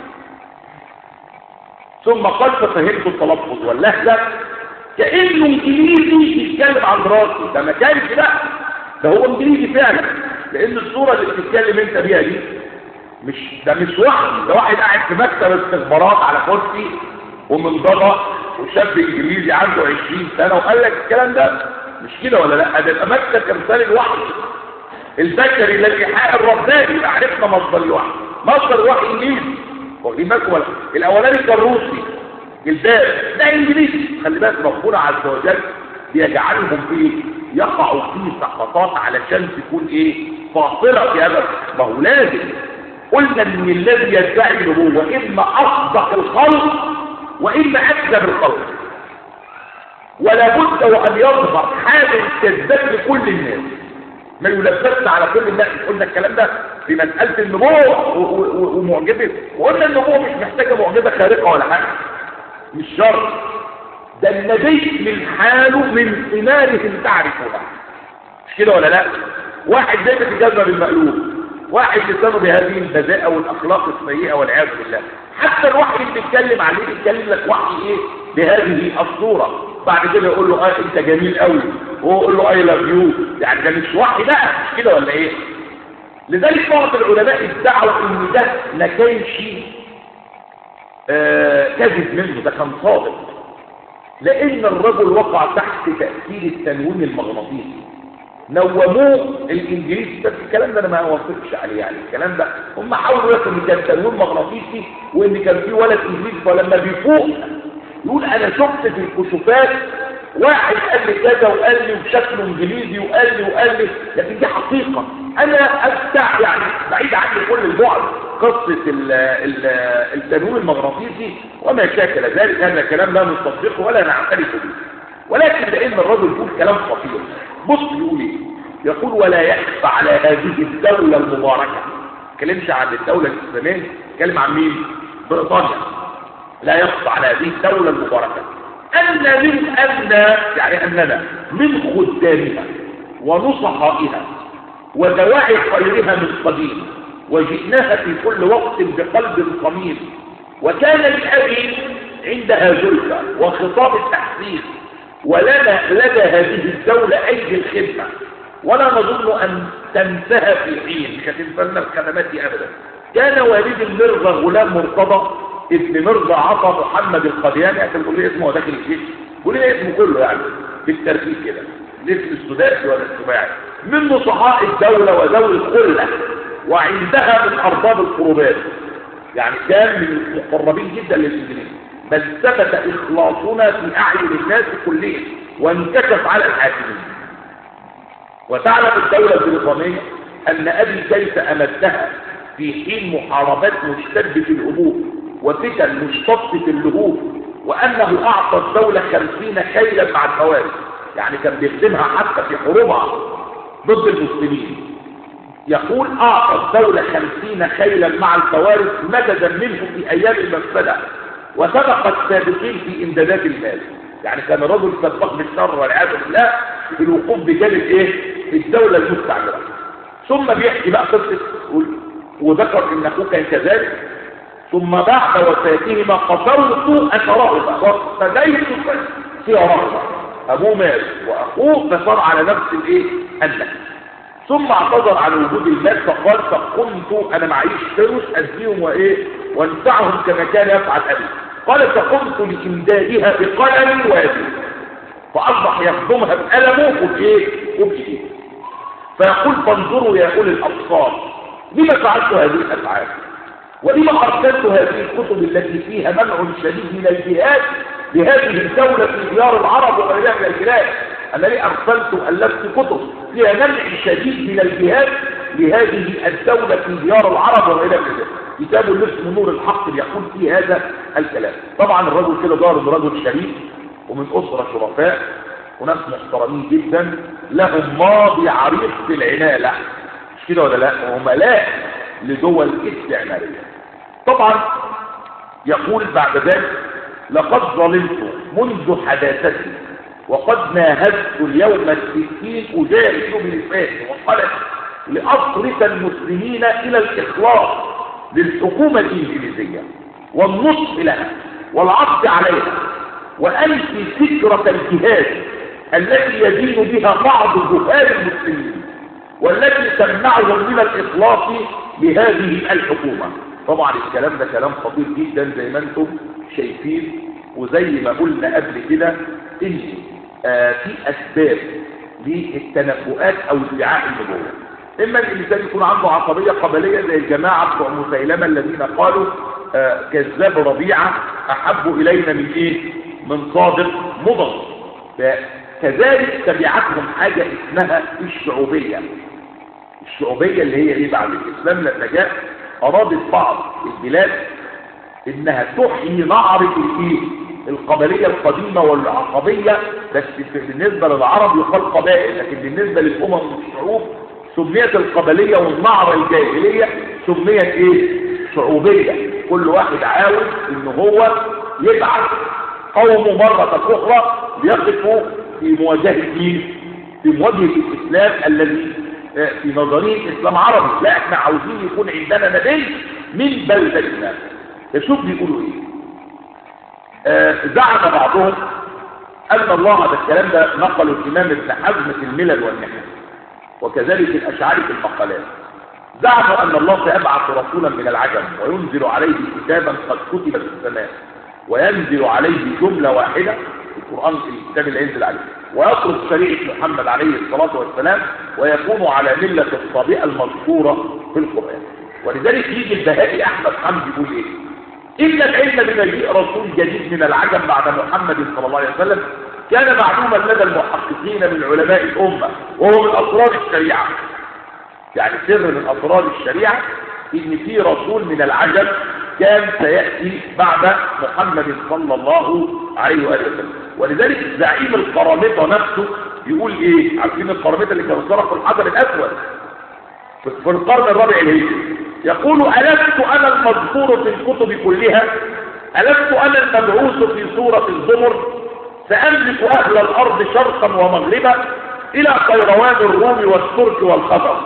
ثم قال ففهمت التلفظ واللهجه كانه انجليزي يتكلم عن راسي، ده ما كانش لا ده هو انجليزي فعلا، لان الصوره اللي بتتكلم انت بيها دي مش ده مش واحد، ده واحد قاعد في مكتب استخبارات على كرسي ومنضبط وشاب انجليزي عنده عشرين سنه وقال لك الكلام ده مش كده ولا لا؟ ده يبقى مكتب امثال الوحي البشري الايحاء الرباني. عرفنا مصدر الوحي، مصدر الوحي انجليزي. واخدين بالكم ولا؟ الاولاني كان روسي الباب ده انجليزي. خلي بالك ربنا عز وجل بيجعلهم فيه يقعوا فيه سقطات علشان تكون ايه؟ فاصله في هذا. ما هو لازم قلنا ان الذي يدعي النبوه اما اصدق الخلق واما اكذب الخلق، ولا بد وان يظهر حال الكذاب لكل الناس. ما يلبسش على كل الناس. قلنا الكلام ده في مسألة النبوة ومعجزة، وقلنا النبوة مش محتاجة معجزة خارقة ولا حاجة، مش شرط. ده النبي من حاله من ثماره تعرفها، مش كده ولا لا؟ واحد زي بيتجزى بالمقلوب، واحد لسانه بهذه البذاءة والأخلاق السيئة والعياذ بالله. حتى الوحي اللي بيتكلم عليه بيتكلم لك وحي ايه بهذه الصورة، بعد كده يقول له اه انت جميل قوي، وهو يقول له اي لاف يو، يعني ده مش وحي بقى، مش كده ولا ايه؟ لذلك بعض العلماء ادعوا ان ده ما كانش آه كذب منه، ده كان صادق، لان الرجل وقع تحت تأثير التنويم المغناطيسي. نوموه الانجليز، بس الكلام ده انا ما اوافقش عليه، يعني الكلام ده هم حاولوا يقولوا ان كان تنويم مغناطيسي وان كان في ولد انجليزي، فلما بيفوق يقول انا شفت في الكشوفات واحد قال لي كذا وقال لي وشكله انجليزي وقال لي وقال لي، لكن دي حقيقه انا افتح يعني بعيد عني كل البعد قصه ال ال التنويم المغناطيسي وما شاكل ذلك. هذا الكلام لا نصدقه ولا نعترف به، ولكن لان الرجل يقول كلام خطير. بص يقول ايه؟ يقول ولا يخفى على هذه الدوله المباركه، ما اتكلمش عن الدوله الاسلاميه، اتكلم عن مين؟ بريطانيا. لا يخفى على هذه الدوله المباركه ان من ان يعني اننا من خدامها ونصحائها ودواعي خيرها من قديم، وجئناها في كل وقت بقلب صميم، وكان لأبي عندها زلفى وخطاب التحسين، ولنا لدى هذه الدولة أيدي الخدمة، ولا نظن أن تنتهى في حين، مش هتنفلنا الخدمات دي أبدا. كان والد المرضى غلام مرتضى ابن مرضى عطا محمد القدياني، عشان تقول لي اسمه داخل الجيش، قول لي اسمه كله يعني بالترتيب كده، الاسم السداسي ولا السباعي، من نصحاء الدولة وذوي الخلة، وعندها من أرباب القربات، يعني كان من المقربين جدا للإنجليز، بل ثبت إخلاصنا في أعين الناس كلهم وانكشف على الحاكمين. وتعلم الدولة البريطانية أن أبي كيف أمدها في حين محاربات مشتدة الهبوب وفتن مشتطة اللهوب، وأنه أعطى الدولة خمسين خيلا مع الخوارج، يعني كان بيخدمها حتى في حروبها ضد المسلمين. يقول أعطى الدولة خمسين خيلا مع الخوارج مددا منه في أيام المفسدة، وسبق السابقين في إمدادات المال، يعني كان رجل سبق بالشر والعياذ بالله في الوقوف بجانب إيه؟ الدولة المستعمرة. ثم بيحكي بقى قصة وذكر إن أخوه كان كذلك، ثم بعد وفاتهما قصرت أثرهما واقتديت سيرهما، أبوه مات وأخوه فصار على نفس الإيه؟ النفس. ثم اعتذر عن وجود المال فقال فقمت انا معيش فلوس اديهم وايه وانفعهم كما كان يفعل ابي. قال فقمت لامدادها بقلم وابي، فاصبح يخدمها بقلمه وبايه وبايده. فيقول فانظروا يا اولي الابصار لما فعلت هذه الافعال، ولما ارسلت هذه الكتب التي فيها منع شديد من الجهاد لهذه الدوله في ديار العرب وغيرها من البلاد. أنا ليه أرسلت وألفت كتب فيها منع شديد من الجهاد لهذه الدولة في ديار العرب وغيرها من ذلك. كتاب اسمه نور الحق يقول فيه هذا الكلام. طبعا الرجل كده ظاهر انه رجل شريف ومن أسرة شرفاء وناس محترمين جدا، لهم ماضي عريق في العنالة، مش كده ولا لا؟ وهم لا لدول استعمارية. طبعا يقول بعد ذلك لقد ظلمت منذ حداثتي وقد ناهزت اليوم الستين أجاهد بلساني وقلمي لأصرف المسلمين إلى الإخلاص للحكومة الإنجليزية والنصح لها والعرض عليها، وأنفي فكرة الجهاد التي يدين بها بعض جهال المسلمين والتي تمنعهم من الإخلاص لهذه الحكومة. طبعا الكلام ده كلام خطير جدا زي ما انتم شايفين، وزي ما قلنا قبل كده ان آه في اسباب للتنبؤات او ادعاء النبوة. اما الانسان يكون عنده عصبية قبلية زي الجماعة بتوع مسيلمة الذين قالوا آه كذاب ربيعة احب الينا من ايه؟ من صادق مضر. كذلك تبعتهم حاجة اسمها الشعوبية. الشعوبية اللي هي ايه؟ بعد الاسلام لما جاء ارادت بعض البلاد انها تحيي نعرة الايه؟ القبلية القديمة والعقبية، بس بالنسبة للعرب يقال قبائل، لكن بالنسبة للأمم والشعوب سميت القبلية، والنعرة الجاهلية سميت ايه؟ شعوبية. كل واحد عاوز ان هو يبعث قومه مرة اخرى ليقفوا في مواجهة مين؟ في مواجهة الاسلام الذي في نظرية اسلام عربي. لا، احنا عاوزين يكون عندنا نبي من بلدتنا. شوف بيقولوا ايه. آه زعم بعضهم ان الله، هذا الكلام ده نقله الامام ابن حزم في الملل والنحل، وكذلك الاشعري في المقالات. زعموا ان الله سيبعث رسولا من العجم وينزل عليه كتابا قد كتب في السماء، وينزل عليه جملة واحدة في القرآن، في الكتاب اللي ينزل عليه، ويترك شريعة محمد عليه الصلاة والسلام، ويكون على ملة الصابئة المذكورة في القرآن. ولذلك يجي البهائي أحمد حمدي يقول إيه؟ إن العلم بمجيء رسول جديد من العجم بعد محمد صلى الله عليه وسلم كان معلوما لدى المحققين من علماء الأمة، وهو من أسرار الشريعة. يعني سر من أسرار الشريعة إن في رسول من العجم كان سيأتي بعد محمد صلى الله عليه وآله وسلم. ولذلك زعيم القرامطة نفسه يقول إيه؟ عارفين القرامطة اللي كانوا سرقوا الحجر الأسود في القرن الرابع الهجري؟ يقول: ألست أنا المذكور في الكتب كلها؟ ألست أنا المبعوث في سورة الزمر؟ سأملك أهل الأرض شرقا ومغربا إلى قيروان الروم والترك والخطر.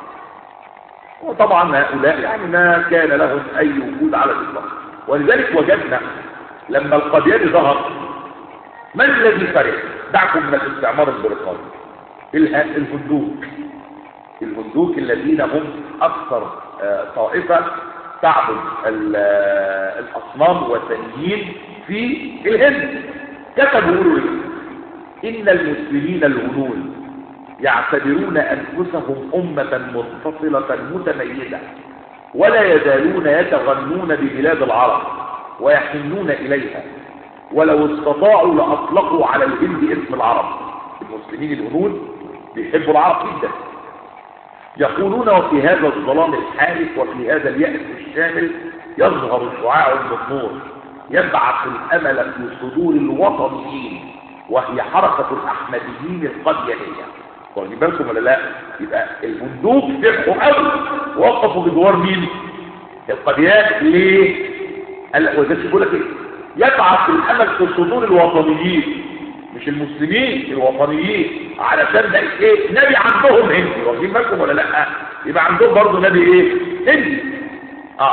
وطبعا هؤلاء يعني ما كان لهم أي وجود على الإطلاق. ولذلك وجدنا لما القادياني ظهر، من الذي فرح؟ دعكم من الاستعمار البريطاني، الهندوك. الهندوك الذين هم أكثر طائفة تعبد الأصنام والوثنيين في الهند. كتبوا يقولوا إن المسلمين الهنود يعتبرون أنفسهم أمة منفصلة متميزة، ولا يزالون يتغنون ببلاد العرب ويحنون إليها، ولو استطاعوا لأطلقوا على الهند اسم العرب. المسلمين الهنود بيحبوا العرب جدا. يقولون: وفي هذا الظلام الحالك وفي هذا اليأس الشامل يظهر شعاع بالنور يبعث الأمل في صدور الوطنيين، وهي حركة الأحمديين القديانية. واخدين بالكم ولا لا؟ يبقى الهندوك فرحوا قوي ووقفوا بجوار مين؟ القديان. ليه؟ وده بيقول لك ايه؟ يبعث الامل في صدور الوطنيين، مش المسلمين، الوطنيين، علشان ده ايه؟ نبي عندهم هندي. واخدين بالكم ولا لا؟ يبقى عندهم برضه نبي ايه؟ هندي. اه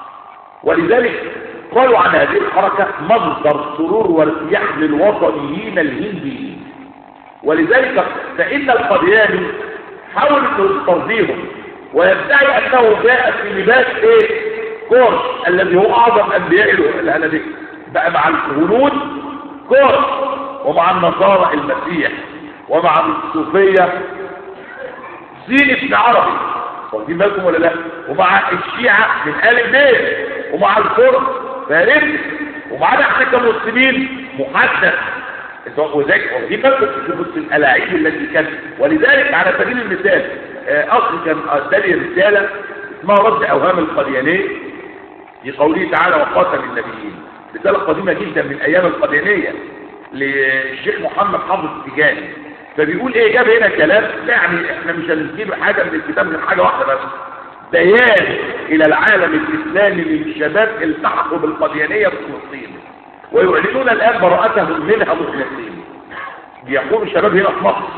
ولذلك قالوا عن هذه الحركه مصدر سرور وارتياح للوطنيين الهنديين. ولذلك فإن القدياني حاول انه يسترضيهم ويدعي انه جاء في لباس ايه؟ كورش، الذي هو اعظم انبياء الهندي. بقى مع الهنود كورش، ومع النصارى المسيح، ومع الصوفية سين ابن عربي. واخدين بالكم ولا لا؟ ومع الشيعة من آل البيت، ومع الكرد فارس، ومعنا احنا كمسلمين محدث. وذلك واخدين بالكم تشوفوا الالاعيب التي كانت. ولذلك على سبيل المثال اصل كان ادالي رساله اسمها رد اوهام القديانيه في قوله تعالى: وقاتل النبيين. رساله قديمه جدا من ايام القديانيه للشيخ محمد حافظ التجاني. فبيقول ايه؟ جاب هنا كلام يعني احنا مش هنجيب حاجه من الكتاب غير حاجه واحده بس: بيان الى العالم الاسلامي من شباب التحقوا بالقديانيه في فلسطين ويعلنون الآن براءتهم منها مخلصين. بيقوم الشباب هنا في مصر،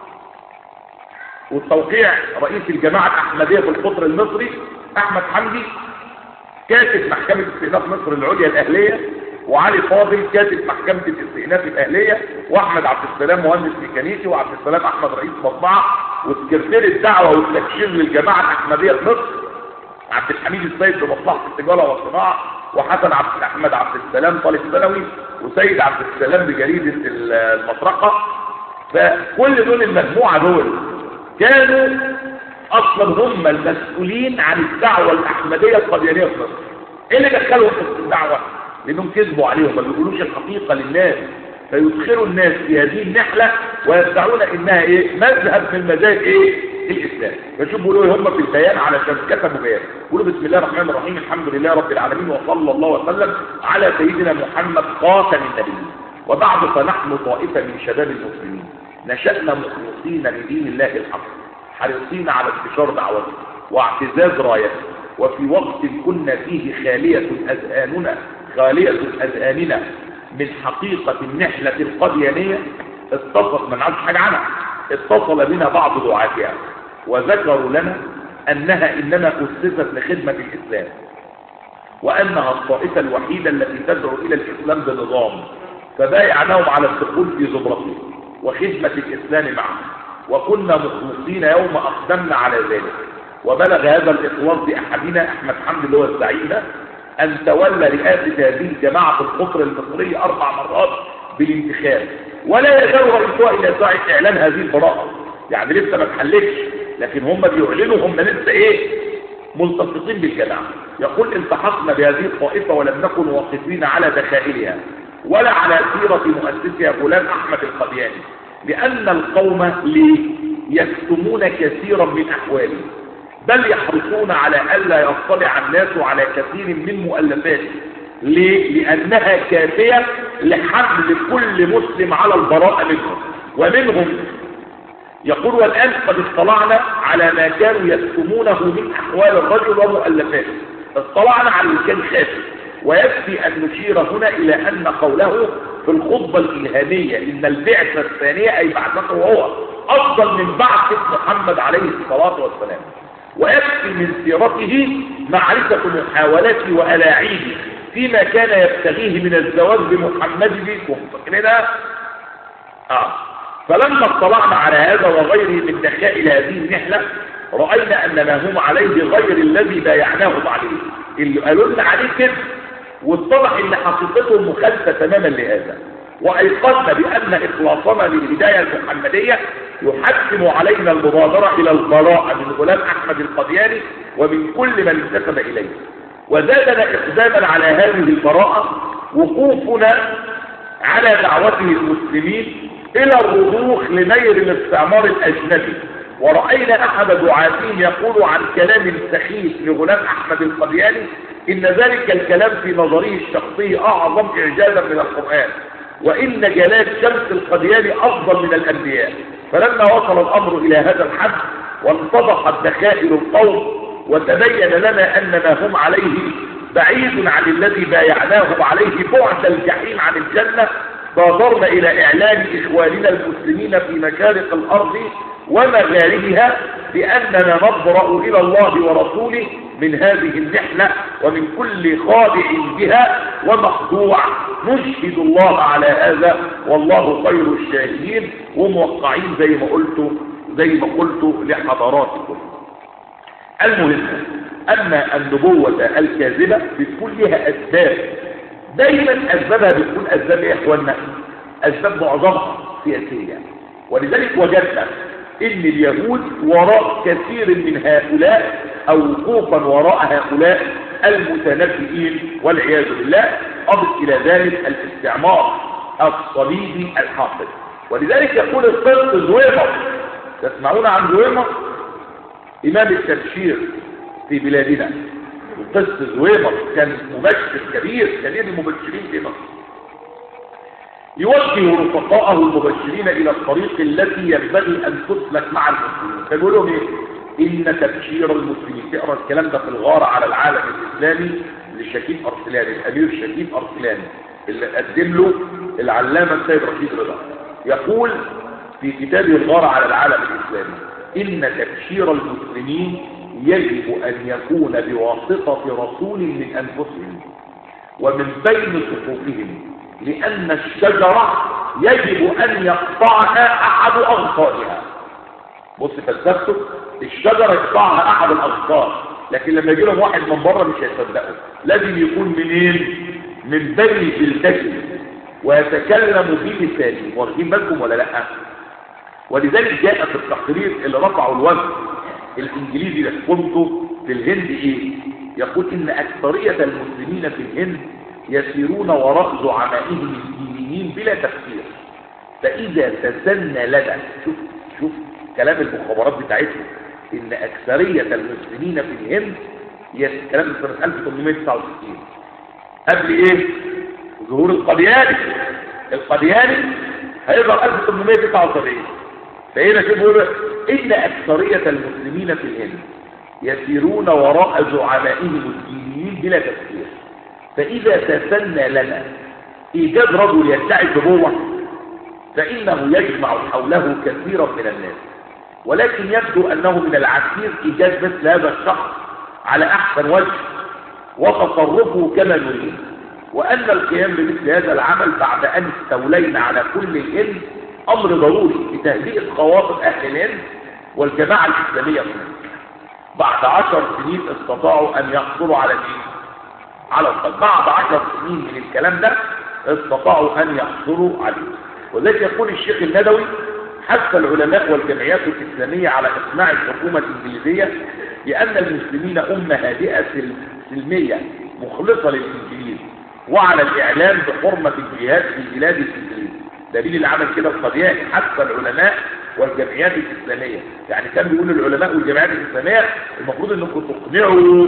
والتوقيع رئيس الجماعة الأحمدية في القطر المصري أحمد حمدي، كاتب محكمة استئناف مصر العليا الأهلية، وعلي فاضل كاتب محكمة الاستئناف الأهلية، وأحمد عبد السلام مهندس ميكانيكي، وعبد السلام أحمد رئيس مطبعة، وسكرتير الدعوة والتكشير للجماعة الأحمدية في مصر عبد الحميد السيد بمصلحة التجارة والصناعة، وحسن عبد احمد عبد السلام طالب ثانوي، وسيد عبد السلام بجريدة المطرقة. فكل دول المجموعة دول كانوا اصلا هم المسؤولين عن الدعوة الاحمدية القديانية في مصر. ايه اللي دخلهم في الدعوة؟ لانهم كذبوا عليهم، ما بيقولوش الحقيقة للناس، فيدخلوا الناس في هذه النحلة ويدعون انها ايه؟ مذهب من مذاهب ايه؟ الاسلام. فشوف بيقولوا هم في البيان علشان كتبوا بيان، بيقولوا: بسم الله الرحمن الرحيم، الحمد لله رب العالمين، وصلى الله وسلم على سيدنا محمد خاتم النبيين، وبعد فنحن طائفة من شباب المسلمين نشأنا مخلصين لدين الله الحق، حريصين على انتشار دعوته واعتزاز رايته، وفي وقت كنا فيه خالية أذهاننا خالية أذهاننا من حقيقة النحلة القديانية، اتصل ما نعرفش حاجة عنها، اتصل بنا بعض دعاتها وذكروا لنا أنها إنما أسست لخدمة الإسلام، وأنها الطائفة الوحيدة التي تدعو إلى الإسلام بنظام، فبايعناهم على الدخول في زمرته وخدمة الإسلام معه، وكنا مخلصين يوم أقدمنا على ذلك. وبلغ هذا الإخلاص بأحدنا أحمد حمد اللي هو الزعيم أن تولى رئاسة هذه الجماعة القطر المصرية أربع مرات بالانتخاب، ولا يزال رئيسها إلى ساعة إعلان هذه البراءة. يعني لسه ما اتحلتش، لكن هم بيعلنوا هم لسه إيه ملتصقين بالجماعة. يقول التحقنا بهذه الطائفة ولم نكن واقفين على دخائلها ولا على سيرة مؤسسها فلان أحمد القدياني، لأن القوم يكتمون كثيرا من أحواله، بل يحرصون على ألا يطلع الناس على كثير من مؤلفاته. ليه؟ لأنها كافية لحمل كل مسلم على البراءة منهم ومنهم. يقول والآن قد اطلعنا على ما كانوا يكتمونه من أحوال الرجل ومؤلفاته، اطلعنا على اللي كان خافي، ويكفي أن نشير هنا إلى أن قوله في الخطبة الإلهامية إن البعثة الثانية أي بعثته وهو أفضل من بعثة محمد عليه الصلاة والسلام، ويكفي من سيرته معرفة محاولاته وألاعيبه فيما كان يبتغيه من الزواج بمحمد بكم كده. آه. فلما اطلعنا على هذا وغيره من دخائل هذه النحلة رأينا أن ما هم عليه غير الذي بايعناهم عليه، اللي قالوا لنا عليه كده، واتضح ان حقيقتهم مخالفة تماما لهذا، وأيقظنا بأن إخلاصنا للهداية المحمدية يحتم علينا المبادرة إلى البراءة من غلام أحمد القدياني ومن كل من انتسب إليه. وزادنا إقداما على هذه البراءة وقوفنا على دعوته المسلمين إلى الرضوخ لنير الاستعمار الأجنبي. ورأينا أحد دعاتهم يقول عن كلام سخيف لغلام أحمد القدياني إن ذلك الكلام في نظره الشخصي أعظم إعجازا من القرآن، وإن جلال شمس القدياني أفضل من الأنبياء. فلما وصل الأمر إلى هذا الحد وانتضحت دخائل القوم وتبين لنا أن ما هم عليه بعيد عن الذي بايعناهم عليه بعد الجحيم عن الجنة، بادرنا إلى إعلان إخواننا المسلمين في مشارق الأرض ومغاربها بأننا نبرأ إلى الله ورسوله من هذه النحلة ومن كل خادع بها ومخدوع. نشهد الله على هذا والله خير الشاهدين، وموقعين زي ما قلت زي ما قلت لحضراتكم. المهم أن النبوة الكاذبة بتكون لها أسباب، دايما أسبابها بتكون أسباب يا إخواننا أسباب معظمها سياسية. ولذلك وجدنا إن اليهود وراء كثير من هؤلاء أو وقوفا وراء هؤلاء المتنبئين والعياذ بالله. أضف إلى ذلك الاستعمار الصليبي الحاقد. ولذلك يقول القس زويمر، تسمعون عن زويمر إمام التبشير في بلادنا. القس زويمر كان مبشر كبير كبير المبشرين في مصر، يوجه رفقاءه المبشرين إلى الطريق التي ينبغي أن تسلك مع المسلمين. فيقول لهم إيه؟ إن تبشير المسلمين. تقرأ الكلام ده في الغارة على العالم الإسلامي لشكيب أرسلاني، الأمير شكيب أرسلاني اللي قدم له العلامة السيد رشيد رضا. يقول في كتابه الغارة على العالم الإسلامي إن تبشير المسلمين يجب أن يكون بواسطة رسول من أنفسهم ومن بين صفوفهم، لأن الشجرة يجب أن يقطعها أحد أغصانها. بص فلسفته، الشجرة يقطعها أحد الأغصان، لكن لما يجي لهم واحد من بره مش هيصدقه، لازم يكون منين؟ من بني جلدته ويتكلم بلسانه. واخدين بالكم ولا لا؟ ولذلك جاء في التقرير اللي رفعوا الوزن الإنجليزي ده قمته في الهند إيه؟ يقول إن أكثرية المسلمين في الهند يسيرون وراء زعمائهم الدينيين بلا تفكير، فإذا تسنى لنا، شوف شوف كلام المخابرات بتاعتهم، إن أكثرية المسلمين في الهند كلام سنة ألف وثمانمائة وتسعة وستين قبل إيه؟ ظهور القدياني. القدياني هيظهر ألف وثمانمائة وتسعة وسبعين. فهنا شوفوا إن أكثرية المسلمين في الهند يسيرون وراء زعمائهم الدينيين بلا تفكير، فإذا تسنى لنا إيجاد رجل يدعي النبوة فإنه يجمع حوله كثيرا من الناس، ولكن يبدو أنه من العسير إيجاد مثل هذا الشخص على أحسن وجه وتصرفه كما نريد، وأن القيام بمثل هذا العمل بعد أن استولينا على كل الهند أمر ضروري لتهدئة خواطر أهل الهند والجماعة الإسلامية في مصر. بعد عشر سنين استطاعوا أن يحصلوا على الايه؟ على القلب. بعد عشر سنين من الكلام ده استطاعوا أن يحصلوا عليه. وذلك يقول الشيخ الندوي: حث العلماء والجمعيات الإسلامية على إقناع الحكومة الإنجليزية بأن المسلمين أمة هادئة سلمية مخلصة للإنجليز، وعلى الإعلان بحرمة الجهاد في بلاد الإنجليز. دليل العمل كده القضياني: حث العلماء والجمعيات الإسلامية. يعني كان بيقول العلماء والجمعيات الإسلامية المفروض أنكم تقنعوا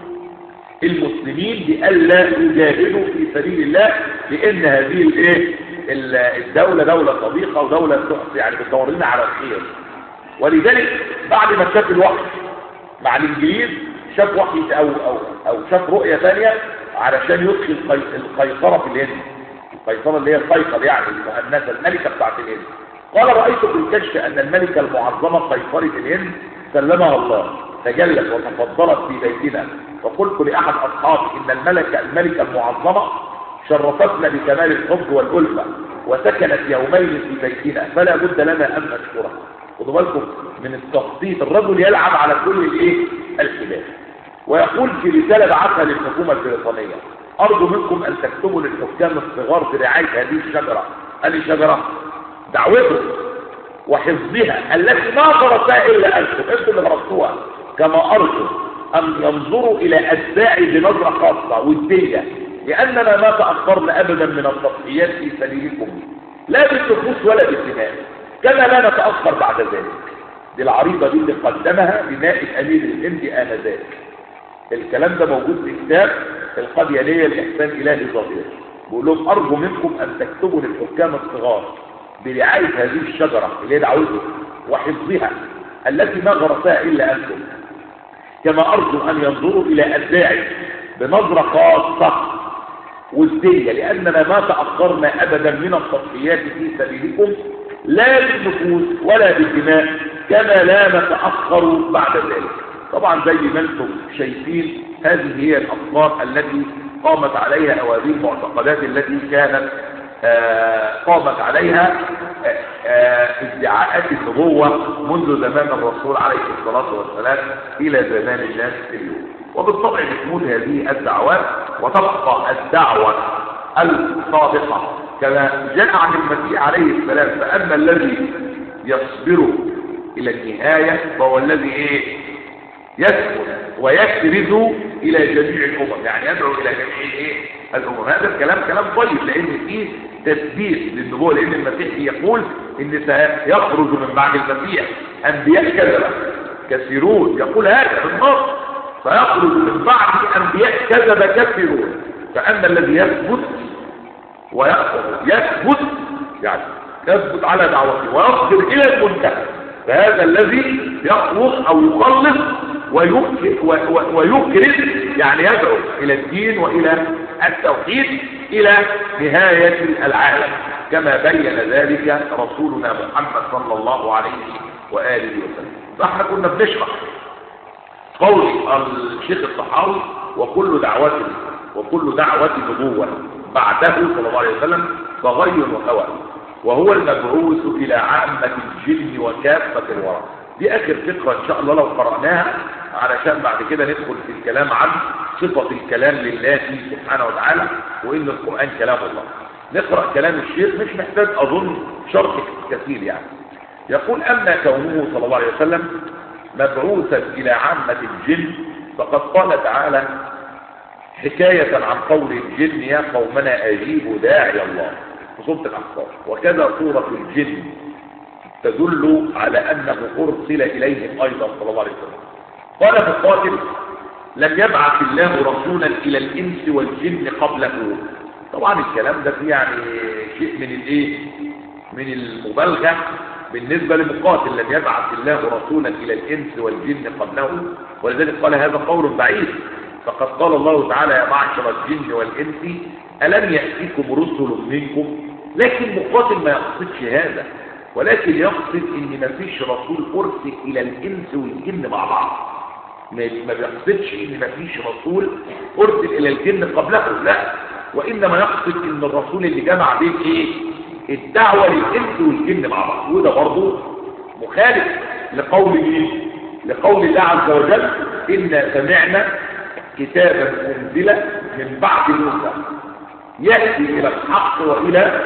المسلمين بألا يجاهدوا في سبيل الله، لأن هذه الايه الدولة دولة صديقة ودولة تحصي يعني بتدور لنا على الخير. ولذلك بعد ما شاف الوحي مع الإنجليز شاف وحي أو, أو, أو شاف رؤية ثانية علشان يدخل القيصرة في الهند. القيصرة اللي هي القيصر يعني المؤنثة الملكة بتاعت الهند. قال: رأيت في الكشف أن الملكة المعظمة قيصرة الهند سلمها الله تجلت وتفضلت في بيتنا، فقلت لأحد أصحابي إن الملكة الملكة المعظمة شرفتنا بكمال الحب والألفة وسكنت يومين في بيتنا، فلا بد لنا أن نشكرها. خدوا بالكم من التخطيط، الرجل يلعب على كل الايه الحبال. ويقول في رسالة بعثها للحكومة البريطانية: أرجو منكم أن تكتبوا للحكام الصغار برعاية هذه الشجرة. هذه الشجرة دعوته وحفظها التي ما غرسها إلا أنتم، أنتم اللي غرستوها. كما أرجو أن ينظروا إلى أتباعي بنظرة خاصة ودية، لأننا ما تأخرنا أبدا من التضحيات في سبيلكم، لا بالنفوس ولا بالدماء، كما لا نتأخر بعد ذلك. دي العريضة دي اللي قدمها لنائب أمير الهند آنذاك. الكلام ده موجود في كتاب القديانية لإحسان إلهي ظاهر. بيقول لهم: أرجو منكم أن تكتبوا للحكام الصغار برعاية هذه الشجرة اللي هي دعوته وحفظها التي ما غرسها إلا أنتم، كما أرجو أن ينظروا إلى أتباعي بنظرة خاصة ودية، لأننا ما تأخرنا أبدا من التضحيات في سبيلكم، لا بالنفوس ولا بالدماء، كما لا نتأخر بعد ذلك. طبعا زي ما انتم شايفين هذه هي الأفكار التي قامت عليها أو هذه المعتقدات التي كانت آه قامت عليها آه آه ادعاءات النبوة منذ زمان الرسول عليه الصلاة والسلام إلى زمان الناس اليوم. وبالطبع بتموت هذه الدعوات وتبقى الدعوة الصادقة كما جاء عن المسيح عليه السلام: فأما الذي يصبر إلى النهاية فهو الذي إيه يثبت ويكرز إلى جميع الأمم، يعني يدعو إلى جميع إيه الأمم. هذا الكلام كلام طيب، لأن فيه تثبيت للنبوة، لأن المسيح يقول إن سيخرج من بعد المسيح أنبياء كذبة كثيرون، يقول هذا بالنص: سيخرج من بعد أنبياء كذبة كثيرون. فأما الذي يثبت ويثبت يعني يثبت على دعوته ويصبر إلى المنتهى، فهذا الذي يخلص أو يخلص ويكرز، يعني يدعو إلى الدين وإلى التوحيد إلى نهاية العالم، كما بين ذلك رسولنا محمد صلى الله عليه وآله وسلم. فاحنا كنا بنشرح قول الشيخ الطحاوي: وكل دعوة وكل دعوة نبوة بعده صلى الله عليه وسلم فغي وهوى، وهو المبعوث إلى عامة الجن وكافة الورى. دي آخر فقرة إن شاء الله لو قرأناها، علشان بعد كده ندخل في الكلام عن صفة الكلام لله سبحانه وتعالى، وإن القرآن كلام الله. نقرأ كلام الشيخ، مش محتاج أظن شرح كثير يعني. يقول: أما كونه صلى الله عليه وسلم مبعوثا إلى عامة الجن فقد قال تعالى حكاية عن قول الجن: يا قومنا أجيبوا داعي الله، في سورة الأحقاف. وكذا سورة الجن تدل على أنه أرسل إليهم أيضا صلى الله عليه وسلم. قال مقاتل: لم يبعث الله رسولا إلى الإنس والجن قبله. طبعا الكلام ده فيه يعني شيء من الايه من المبالغة بالنسبة لمقاتل لم يبعث الله رسولا إلى الإنس والجن قبله، ولذلك قال هذا قول بعيد. فقد قال الله تعالى يا معشر الجن والإنس ألم يأتيكم رسل منكم، لكن مقاتل ما يقصدش هذا، ولكن يقصد ان ما فيش رسول ارسل الى الانس والجن مع بعض. ما بيقصدش ان ما فيش رسول ارسل الى الجن قبله، لا، وانما يقصد ان الرسول اللي جمع بين ايه؟ الدعوه للانس والجن مع بعض. وده برضه مخالف لقول مين؟ لقول الله عز وجل إنا سمعنا كتابا انزل من بعد موسى ياتي الى الحق والى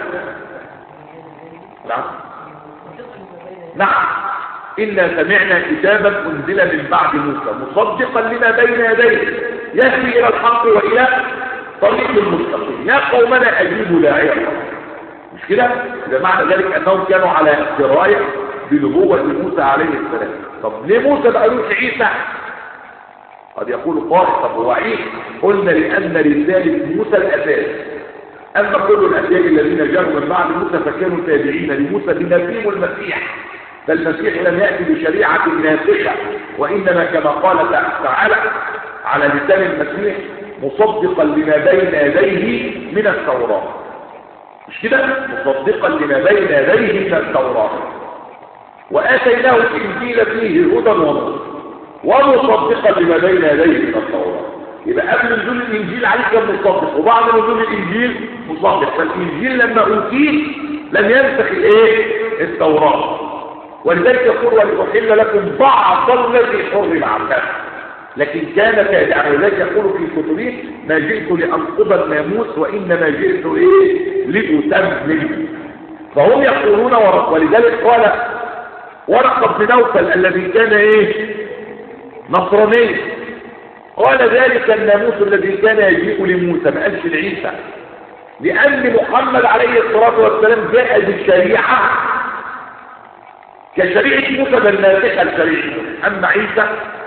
نعم نعم إنا سمعنا كتابا أنزل من بعد موسى مصدقا لما بين يديه يهدي إلى الحق وإلى طريق المستقيم يا قومنا أجيبوا داعي الله. مش كده؟ بمعنى ذلك أنهم كانوا على دراية بنبوة موسى عليه السلام. طب ليه موسى بقى له عيسى؟ قد يقول قائل طب هو عيسى، قلنا لأن رسالة موسى الأساس، أما كل الأنبياء الذين جاءوا من بعد موسى فكانوا تابعين لموسى بما فيهم المسيح، فالمسيح لم يأتي بشريعة ناسخة، وإنما كما قال تعالى على لسان المسيح مصدقا لما بين يديه من التوراة. مش كده؟ مصدقا لما بين يديه من التوراة، وآتيناه الإنجيل فيه هدى ونور ومصدقا لما بين يديه من التوراة. يبقى قبل نزول الإنجيل عليه كان مصدق، وبعد نزول الإنجيل مصدق. فالإنجيل لما أوتيه لم ينسخ الإيه؟ التوراة. ولذلك يقول ولأحل لكم بعض الذي حرم عنكم، لكن كان تابعا. ولذلك يقول في كتبه ما جئت لأنقض الناموس وإنما جئت إيه؟ لأتمم. فهم يقولون ورق. ولذلك قال ورقة بن نوفل الذي كان إيه؟ نصراني، قال ذلك الناموس الذي كان يجيء لموسى ما قالش لعيسى، لأن محمد عليه الصلاة والسلام جاء بالشريعة كشريعة موسى بل ناسخة الشريعة. أما عيسى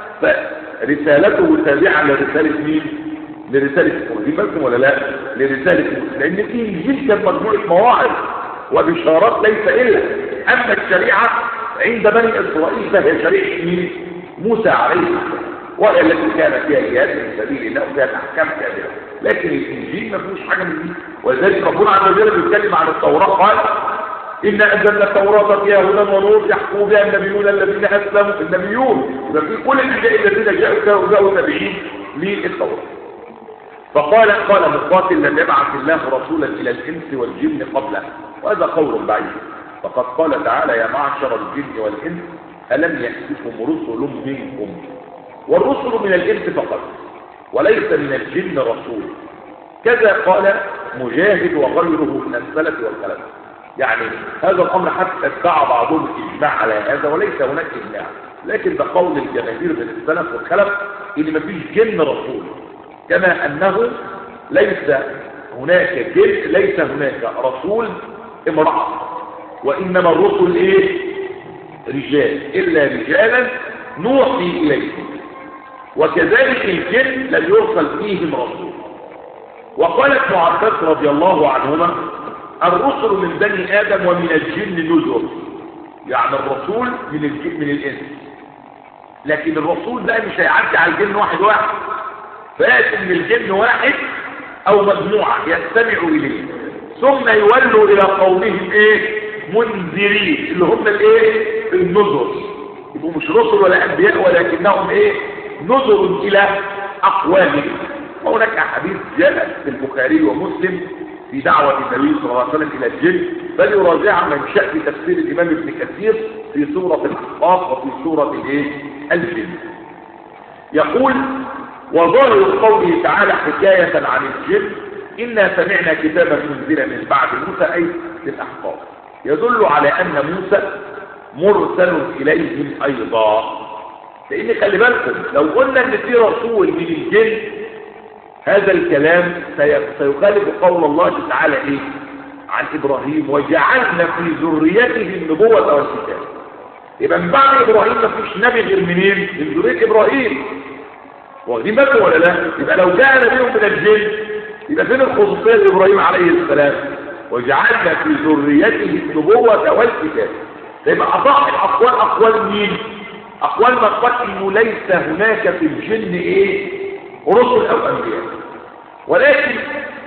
فرسالته تابعة لرسالة مين؟ لرسالة موسى. بس ولا لا؟ لرسالة موسى، لأن في إنجيل كان مجموعة مواعظ وبشارات ليس إلا. أما الشريعة عند بني إسرائيل فهي شريعة مين؟ موسى عليه السلام، وهي التي كان فيها جهاد من سبيل الله وفيها الأحكام كاملة. لكن الإنجيل ما فيهوش حاجة من دي. ولذلك ربنا عز وجل بيتكلم عن التوراة قال إنا أنزلنا التوراة فيها هدى ونور يحكم بها النبيون الذين أسلموا النبيون، وفي كل الأنبياء الذين جاءوا جاءوا تابعين للتوراة. فقال قال مقاتل لم يبعث الله رسولا إلى الإنس والجن قبله، وهذا قول بعيد. فقد قال تعالى يا معشر الجن والإنس ألم يأتكم رسل منكم، والرسل من الإنس فقط وليس من الجن رسول. كذا قال مجاهد وغيره من السلف والخلف. يعني هذا الأمر حتى اتبع بعضهم الإجماع على هذا وليس هناك إجماع، لكن ده قول الجماهير من السلف والخلف إن ما فيش جن رسول، كما أنه ليس هناك جن ليس هناك رسول امرأة، وإنما الرسل إيه؟ رجال، إلا رجالا نوحي إليهم. وكذلك الجن لم يرسل فيهم رسول. وقال ابن عباس رضي الله عنهما الرسل من بني آدم ومن الجن نذر، يعني الرسول من الجن من الإنس، لكن الرسول ده مش هيعدي على الجن واحد واحد، فيأتي من الجن واحد أو مجموعة يستمعوا إليه ثم يولوا إلى قومهم إيه؟ منذرين، اللي هم الإيه؟ النذر. يبقوا مش رسل ولا أنبياء ولكنهم إيه؟ نذر إلى أقوامهم. وهناك أحاديث جاءت في البخاري ومسلم في دعوة النبي صلى الله عليه وسلم إلى الجن، بل يراجع من شأن تفسير الإمام ابن كثير في سورة الأحقاف وفي سورة الإيه؟ الجن. يقول وظاهر قوله تعالى حكاية عن الجن إنا سمعنا كتابا منزلا من بعد موسى أي في الأحقاف، يدل على أن موسى مرسل إليهم أيضا. لأن خلي بالكم لو قلنا أن في رسول من الجن هذا الكلام سيخالف قول الله تعالى إيه؟ عن إبراهيم وجعلنا في ذريته النبوة والكتاب. يبقى من بعد إبراهيم ما فيش نبي غير منين؟ من ذرية إبراهيم. واخدين بالكم ولا لا؟ يبقى لو جاء نبي من الجن يبقى فين الخصوصية لإبراهيم عليه السلام؟ وجعلنا في ذريته النبوة والكتاب. يبقى أصح الأقوال أقوال مين؟ أقوال من قال إنه ليس هناك في الجن إيه؟ رسل أو أنبياء. ولكن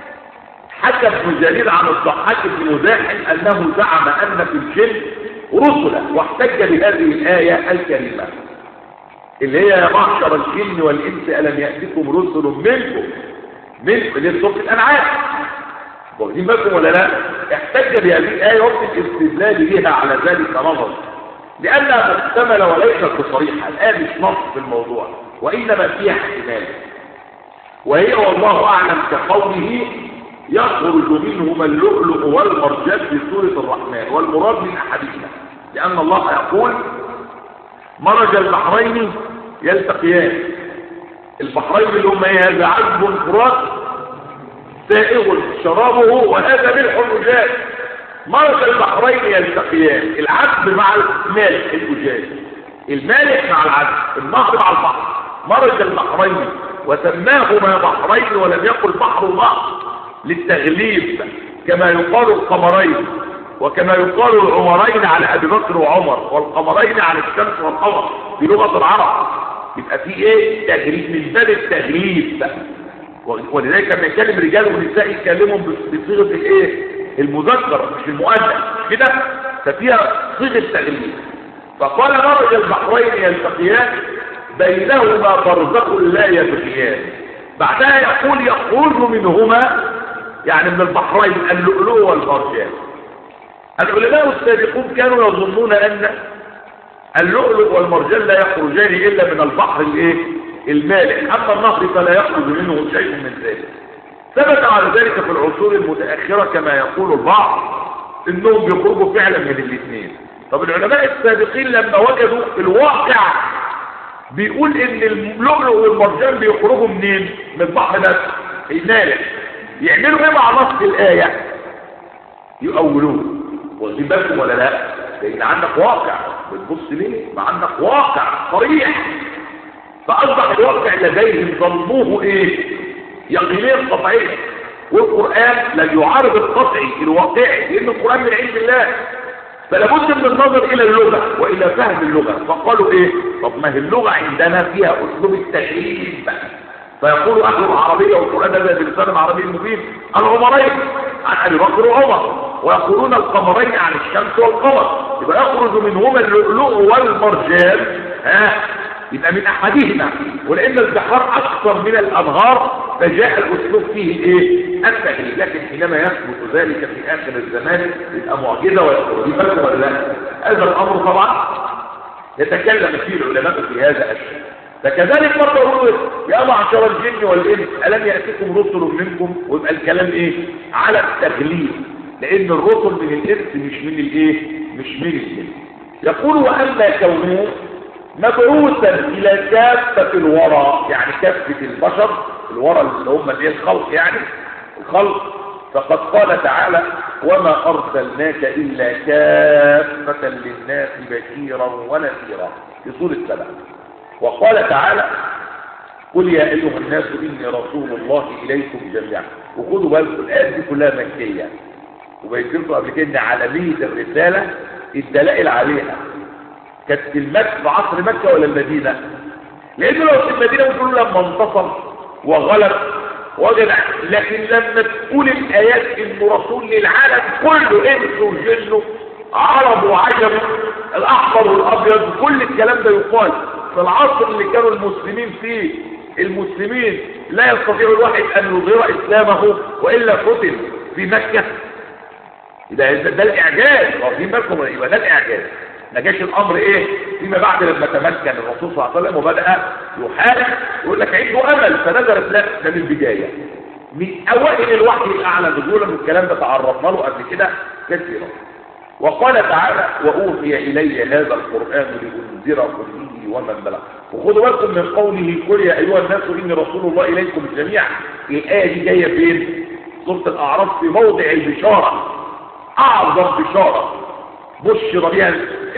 حكى ابن جرير عن الضحاك بن مزاحم أنه زعم أن في الجن رسلا، واحتج بهذه الآية الكريمة اللي هي يا معشر الجن والإنس ألم يأتكم رسل منكم منكم اللي هي سورة الأنعام. واخدين بالكم ولا لا؟ احتج بهذه الآية وقت الاستدلال بها على ذلك نظر، لأنها محتملة وليست بصريحة. الآية مش نص في الموضوع وإنما فيها احتمال، وهي والله أعلم كقوله يخرج منهما اللؤلؤ والمرجان في سورة الرحمن، والمراد من أحدهما، لأن الله يقول مرج البحرين يلتقيان. البحرين اللي هم ايه؟ هذا عذب فرات سائغ شرابه وهذا ملح أجاج. مرج البحرين يلتقيان، العذب مع المالح الأجاج، المالح مع العذب، النهر مع البحر. مرج البحرين وسماهما بحرين ولم يقل بحر الله للتغليب، كما يقال القمرين، وكما يقال العمرين على ابي بكر وعمر، والقمرين على الشمس والقمر في لغه العرب. يبقى في ايه؟ تغليب من باب التغليب، ولذلك لما يتكلم رجال ونساء يتكلمهم بصيغه الايه؟ المذكر مش المؤنث كده، ففيها صيغه تغليب. فقال مرج البحرين يلتقيان بينهما برزخ لا يبغيان. بعدها يقول يخرج منهما، يعني من البحرين، اللؤلؤ والمرجان. العلماء السابقون كانوا يظنون ان اللؤلؤ والمرجان لا يخرجان الا من البحر الايه؟ المالح، اما النهر فلا يخرج منه شيء من ذلك. ثبت على ذلك في العصور المتاخره كما يقول البعض انهم بيخرجوا فعلا من الاثنين. طب العلماء السابقين لما وجدوا الواقع بيقول ان اللؤلؤ والمرجان بيخرجوا منين؟ من البحر بس المالح، يعملوا ايه مع نص الايه؟ يؤولوه. واخدين بالكم ولا لا؟ لان عندك واقع، بتبص ليه؟ ما عندك واقع صريح، فاصبح الواقع لديهم ظنوه ايه؟ يقينين قطعيه، والقران لا يعارض القطعي الواقعي، لان القران من عند الله، فلا بد من النظر الى اللغه والى فهم اللغه. فقالوا ايه؟ طب ما هي اللغه عندنا فيها اسلوب التغليب، فيقول اهل العربيه والقران هذا بلسان عربي مبين العمرين عن ابي بكر وعمر، ويقولون القمرين عن الشمس والقمر، يبقى يخرج منهما اللؤلؤ والمرجان، ها يبقى من احدهما. ولان البحار اكثر من الانهار فجاء الاسلوب فيه ايه؟ التغليب. لكن حينما يثبت ذلك في اخر الزمان يبقى معجزه ويقول لي ولا لا؟ هذا الامر طبعا يتكلم فيه العلماء في هذا الشيء. فكذلك برضه يقول يا معشر الجن والانس الم ياتكم رسل منكم، ويبقى الكلام ايه؟ على التغليب، لان الرسل من الانس مش من الايه؟ مش من الجن. يقول واما كونه مبعوثا الى كافه الورى، يعني كافه البشر، الورى اللي هم الايه؟ الخلق، يعني الخلق. فقد قال تعالى وما ارسلناك الا كافه للناس بشيرا ونذيرا في سوره سبع. وقال تعالى قل يا ايها الناس اني رسول الله اليكم جميعا. وخدوا بالكم الايات دي كلها مكيه، وبيتكلموا قبل كده ان عالميه الرساله الدلائل عليها كانت في المكه في عصر مكه ولا المدينه؟ لانه لو في المدينه بتقول لما انتصر وغلب وجد، لكن لما تقول الايات انه رسول للعالم كله، انس وجن عرب وعجم الاحمر والابيض، كل الكلام ده يقال في العصر اللي كانوا المسلمين فيه. المسلمين لا يستطيع الواحد ان يظهر اسلامه والا قتل في مكه. ده ده الاعجاز، واخدين بالكم؟ يبقى ده الاعجاز. ما جاش الامر ايه فيما بعد لما تمكن الرسول صلى الله عليه وسلم وبدا يحارب يقول لك عنده امل فنزلت لا، ده من البدايه من اوائل الوحي الاعلى نزولا، والكلام ده تعرضنا له قبل كده كثيرا. وقال تعالى واوحي الي هذا القران لانذركم به ومن بلغ. وخدوا بالكم من قوله قل يا ايها الناس اني رسول الله اليكم جميعا. الايه دي جايه فين؟ سوره الاعراف في موضع البشاره، اعظم بشاره بشر بها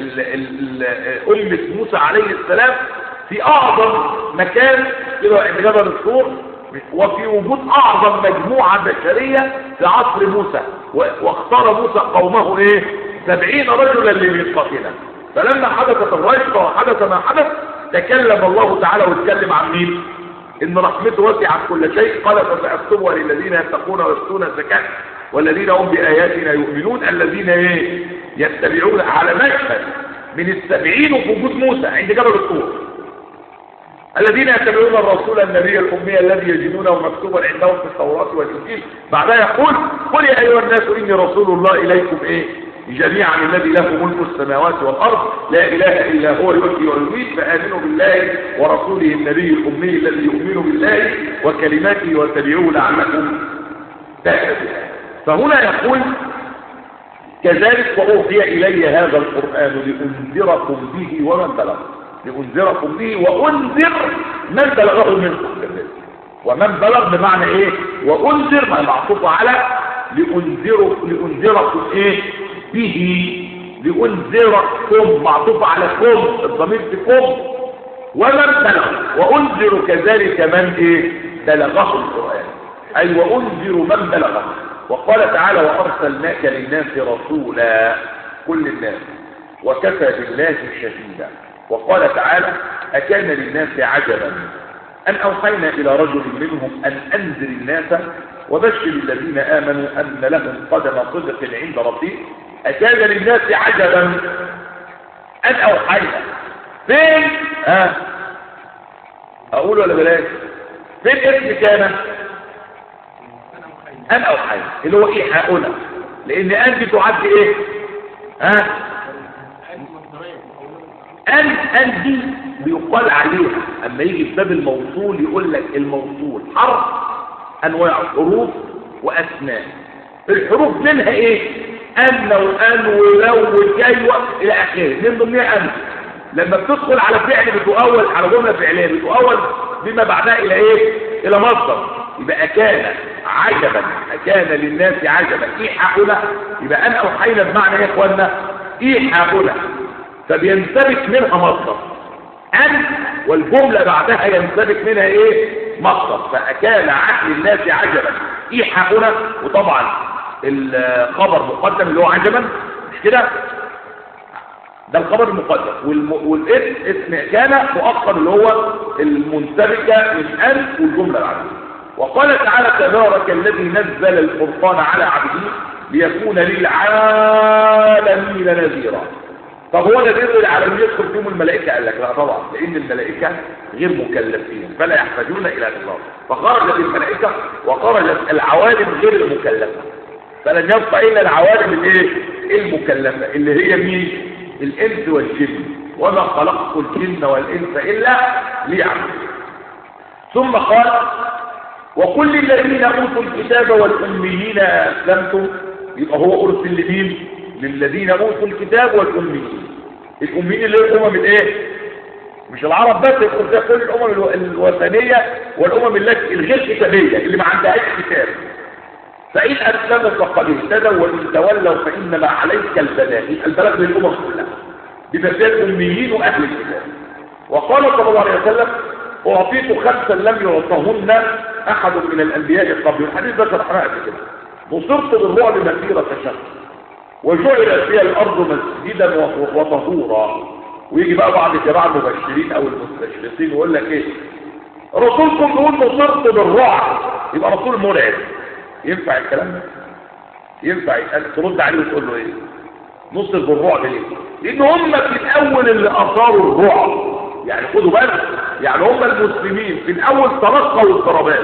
أمة موسى عليه السلام في أعظم مكان كده عند جبل الطور، وفي وجود أعظم مجموعة بشرية في عصر موسى. واختار موسى قومه إيه؟ سبعين رجلا لميقاتنا. فلما حدثت الرجفة وحدث ما حدث تكلم الله تعالى واتكلم عن مين؟ ان رحمته وسعت كل شيء. قال فسأكتبها للذين يتقون ويؤتون الزكاة والذين هم بآياتنا يؤمنون الذين ايه؟ يتبعون. على مشهد من السبعين وفي وجود موسى عند جبل الطور. الذين يتبعون الرسول النبي الأمي الذي يجدونه مكتوبا عندهم في التوراة والإنجيل. بعدها يقول قل يا أيها الناس إني رسول الله إليكم إيه؟ جميعا الذي له ملك السماوات والأرض لا إله إلا هو يحيي ويميت فآمنوا بالله ورسوله النبي الأمي الذي يؤمن بالله وكلماته واتبعوه لعلكم تهتدون. فهنا يقول كذلك وأوحي إلي هذا القرآن لأنذركم به ومن بلغ. لأنذركم به وأنذر من بلغه منكم. ومن بلغ بمعنى إيه؟ وأنذر ما معطوف على لأنذر لأنذركم إيه؟ به. لأنذركم معطوف على كم الضمير بكم ومن بلغ. وأنذر كذلك من إيه؟ بلغه القرآن أي وأنذر من بلغه. وقال تعالى وأرسلناك للناس رسولا كل الناس وكفى بالله شهيدا. وقال تعالى أكان للناس عجبا أن أوحينا إلى رجل منهم أن أنذر الناس وبشر الذين آمنوا أن لهم قدم صدق عند ربهم. أكان للناس عجبا أن أوحينا فين؟ ها أقول ولا بلاش؟ فين اسم كان؟ أن أوحينا اللي هو إيحاؤنا لأن أن دي تعد إيه؟ ها؟ أن أن دي بيقال عليها أما يجي في باب الموصول يقول لك الموصول حرف أنواع حروف وأسماء. الحروف منها إيه؟ أن وأن ولو وكي إلى آخره من ضمنها أن. لما بتدخل على فعل بتؤول على جملة فعلية بتؤول بما بعدها إلى إيه؟ إلى مصدر. يبقى كان عجبا كان للناس عجبا إيحاؤنا. يبقى أن أوحينا بمعنى يا إخوانا إيحاؤنا فبينسبك منها مصدر أن والجملة بعدها ينسبك منها إيه؟ مصدر. فأكان عقل الناس عجبا إيحاؤنا. وطبعا الخبر مقدم اللي هو عجبا مش كده؟ ده الخبر المقدم والم... والاسم اسم كان مؤخر اللي هو المنسبكة من أن والجملة بعدها. وقال تعالى تبارك الذي نزل الفرقان على عبده ليكون للعالمين نذيرا. طب هو نذير للعالمين يدخل فيهم الملائكة؟ قال لك لا طبعا لأن الملائكة غير مكلفين فلا يحتاجون إلى الله. فخرجت الملائكة وخرجت العوالم غير المكلفة فلن يبقى إلا العوالم الايه؟ المكلفة اللي هي مين؟ الإنس والجن. وما خلقت الجن والإنس إلا ليعبدون. ثم قال وكل الذين أوتوا الكتاب والأميين أسلمتم. يبقى هو أرسل لمين؟ للذين أوتوا الكتاب والأميين. الأميين اللي هي الأمم الإيه؟ مش العرب بس، يقول ده كل الأمم الوثنية والأمم التي الغير كتابية اللي ما عندهاش كتاب. فإن أسلموا فقد اهتدوا وإن تولوا فإنما عليك البلاغ. البلاغ للأمم كلها بمثال الأميين وأهل الكتاب. وقال صلى الله عليه وسلم أعطيت خمسا لم يعطهن أحد من الأنبياء قبل. الحديث ده شرحناه قبل كده. نصرت بالرعب مسيرة شهر وجعل فيها الأرض مسجدا وطهورا. ويجي بقى بعض جماعة المبشرين أو المستشرقين ويقول لك إيه؟ رسولكم يقول نصرت بالرعب يبقى رسول مرعب. ينفع الكلام ده؟ ينفع ترد عليه وتقول له إيه؟ نصر بالرعب ليه؟ لأن هم في الأول اللي أثاروا الرعب. يعني خدوا بالك يعني هم المسلمين في الأول ترقوا اضطرابات.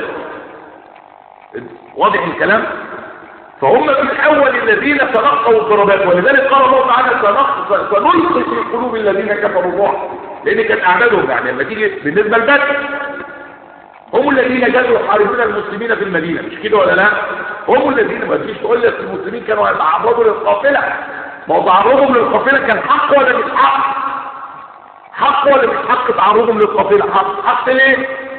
واضح الكلام؟ فهم في الأول الذين تلقوا اضطرابات ولذلك قال الله تعالى سنلقي في قلوب الذين كفروا الرعب لأن كانت أعدادهم يعني لما تيجي بالنسبة لبدر هم الذين جاءوا يحاربون المسلمين في المدينة مش كده ولا لا؟ هم الذين ما تجيش تقول لك المسلمين كانوا يتعرضوا للقافلة. ما هو تعرضهم للقافلة كان حق ولا مش حق؟ حق ولا مش حق تعرضهم للقافلة؟ حق. حق ليه؟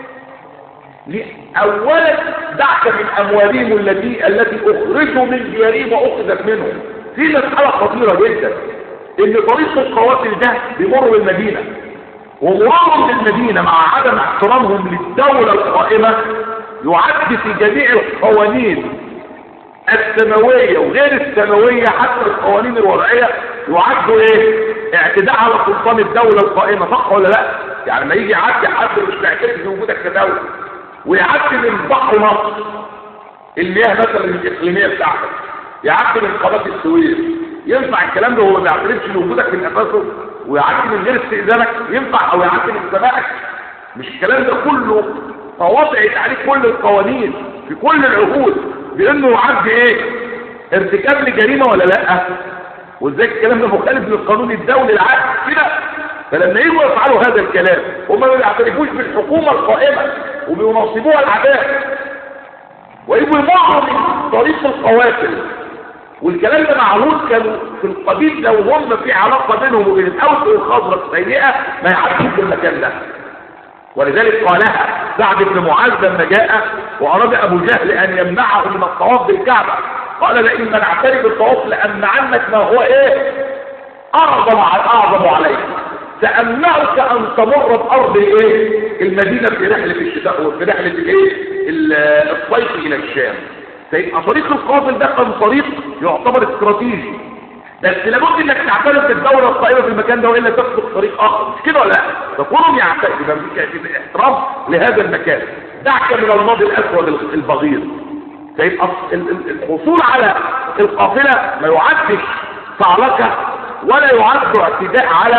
أولا دعك من أموالهم التي التي أخرجوا من ديارهم وأخذت منهم. في مسألة خطيرة جدا إن طريق القوافل ده بيمر بالمدينة ومرورهم بالمدينة مع عدم احترامهم للدولة القائمة يعد في جميع القوانين السماوية وغير السماوية حتى القوانين الوضعية يعدوا ايه؟ اعتداء على سلطان الدولة القائمة، صح ولا لا؟ يعني ما يجي يعدي حد مش معترف بوجودك كدولة ويعدي من بحر مصر المياه مثلا الإقليمية بتاعتك، يعدي من قناة السويس، ينفع الكلام ده وهو ما بيعترفش بوجودك من أساسه؟ ويعدي من غير استئذانك ينفع، أو يعدي من سماعك؟ مش الكلام ده كله فوضعت عليه كل القوانين في كل العهود بانه يعد ايه؟ ارتكاب لجريمه ولا لا؟ وازاي الكلام ده مخالف للقانون الدولي العام كده؟ فلما يجوا يفعلوا هذا الكلام هم ما بيعترفوش بالحكومه القائمه وبينصبوها العداء ويجوا يمعوا من طريق القوافل، والكلام ده معروض كانوا في القبيل لو هم في علاقه بينهم وبين الاوس والخزرج سيئه ما يعدوش في المكان ده. ولذلك قالها سعد بن معاذ لما جاء وأراد أبو جهل أن يمنعه من الطواف بالكعبة، قال لئن منعتني بالطواف لأمنعنك ما هو إيه؟ أعظم أعظم عليك، سأمنعك أن تمر بأرض إيه؟ المدينة في رحلة الشتاء وفي رحلة الإيه؟ الصيف إلى الشام. فيبقى طريق القافل ده كان طريق يعتبر استراتيجي، بس لابد انك تعترف بالدوله القائمه في المكان ده والا تسلك طريق اخر، مش كده ولا لا؟ فكلهم يعترفوا يبقى احترام لهذا المكان، دعك من الماضي الاسود البغيض. فيبقى الحصول على القافله ما يعدش صعلكه ولا يعد اعتداء على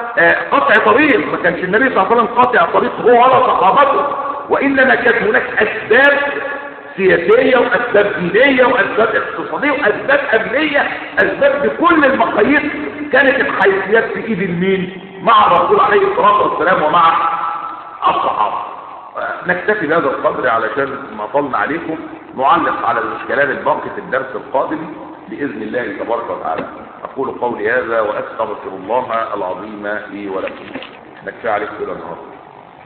قطع طريق. ما كانش النبي صلى الله عليه وسلم قاطع طريق هو ولا صحابته، وانما كانت هناك اسباب سياسية وأسباب دينية وأسباب اقتصادية وأسباب أمنية، أسباب بكل المقاييس كانت الحيثيات في إيد المين؟ مع الرسول عليه الصلاة والسلام ومع الصحابة. نكتفي بهذا القدر علشان ما طلنا عليكم، نعلق على الإشكالات الباقية في الدرس القادم بإذن الله تبارك وتعالى. أقول قولي هذا وأستغفر الله العظيم لي ولكم. نكفي عليكم كل النهارده.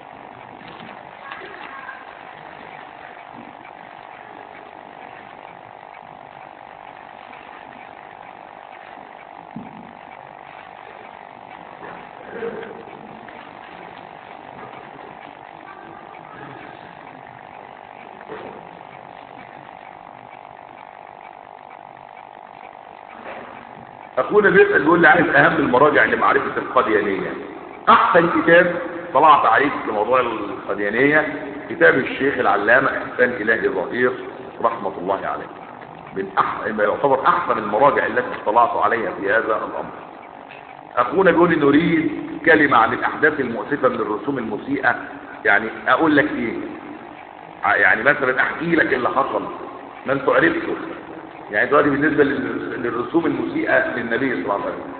أخونا بيسأل بيقول لي عايز أهم المراجع لمعرفة القديانية. أحسن كتاب طلعت عليه في موضوع القديانية كتاب الشيخ العلامة إحسان إلهي ظهير رحمة الله عليه، من أحسن ما يعتبر أحسن المراجع التي اطلعت عليها في هذا الأمر. أخونا بيقول لي نريد كلمة عن الأحداث المؤسفة من الرسوم المسيئة. يعني أقول لك إيه؟ يعني مثلا أحكي لك اللي حصل ما أنتوا عرفتوا. يعني دلوقتي بالنسبة للرسوم المسيئة للنبي صلى الله عليه وسلم،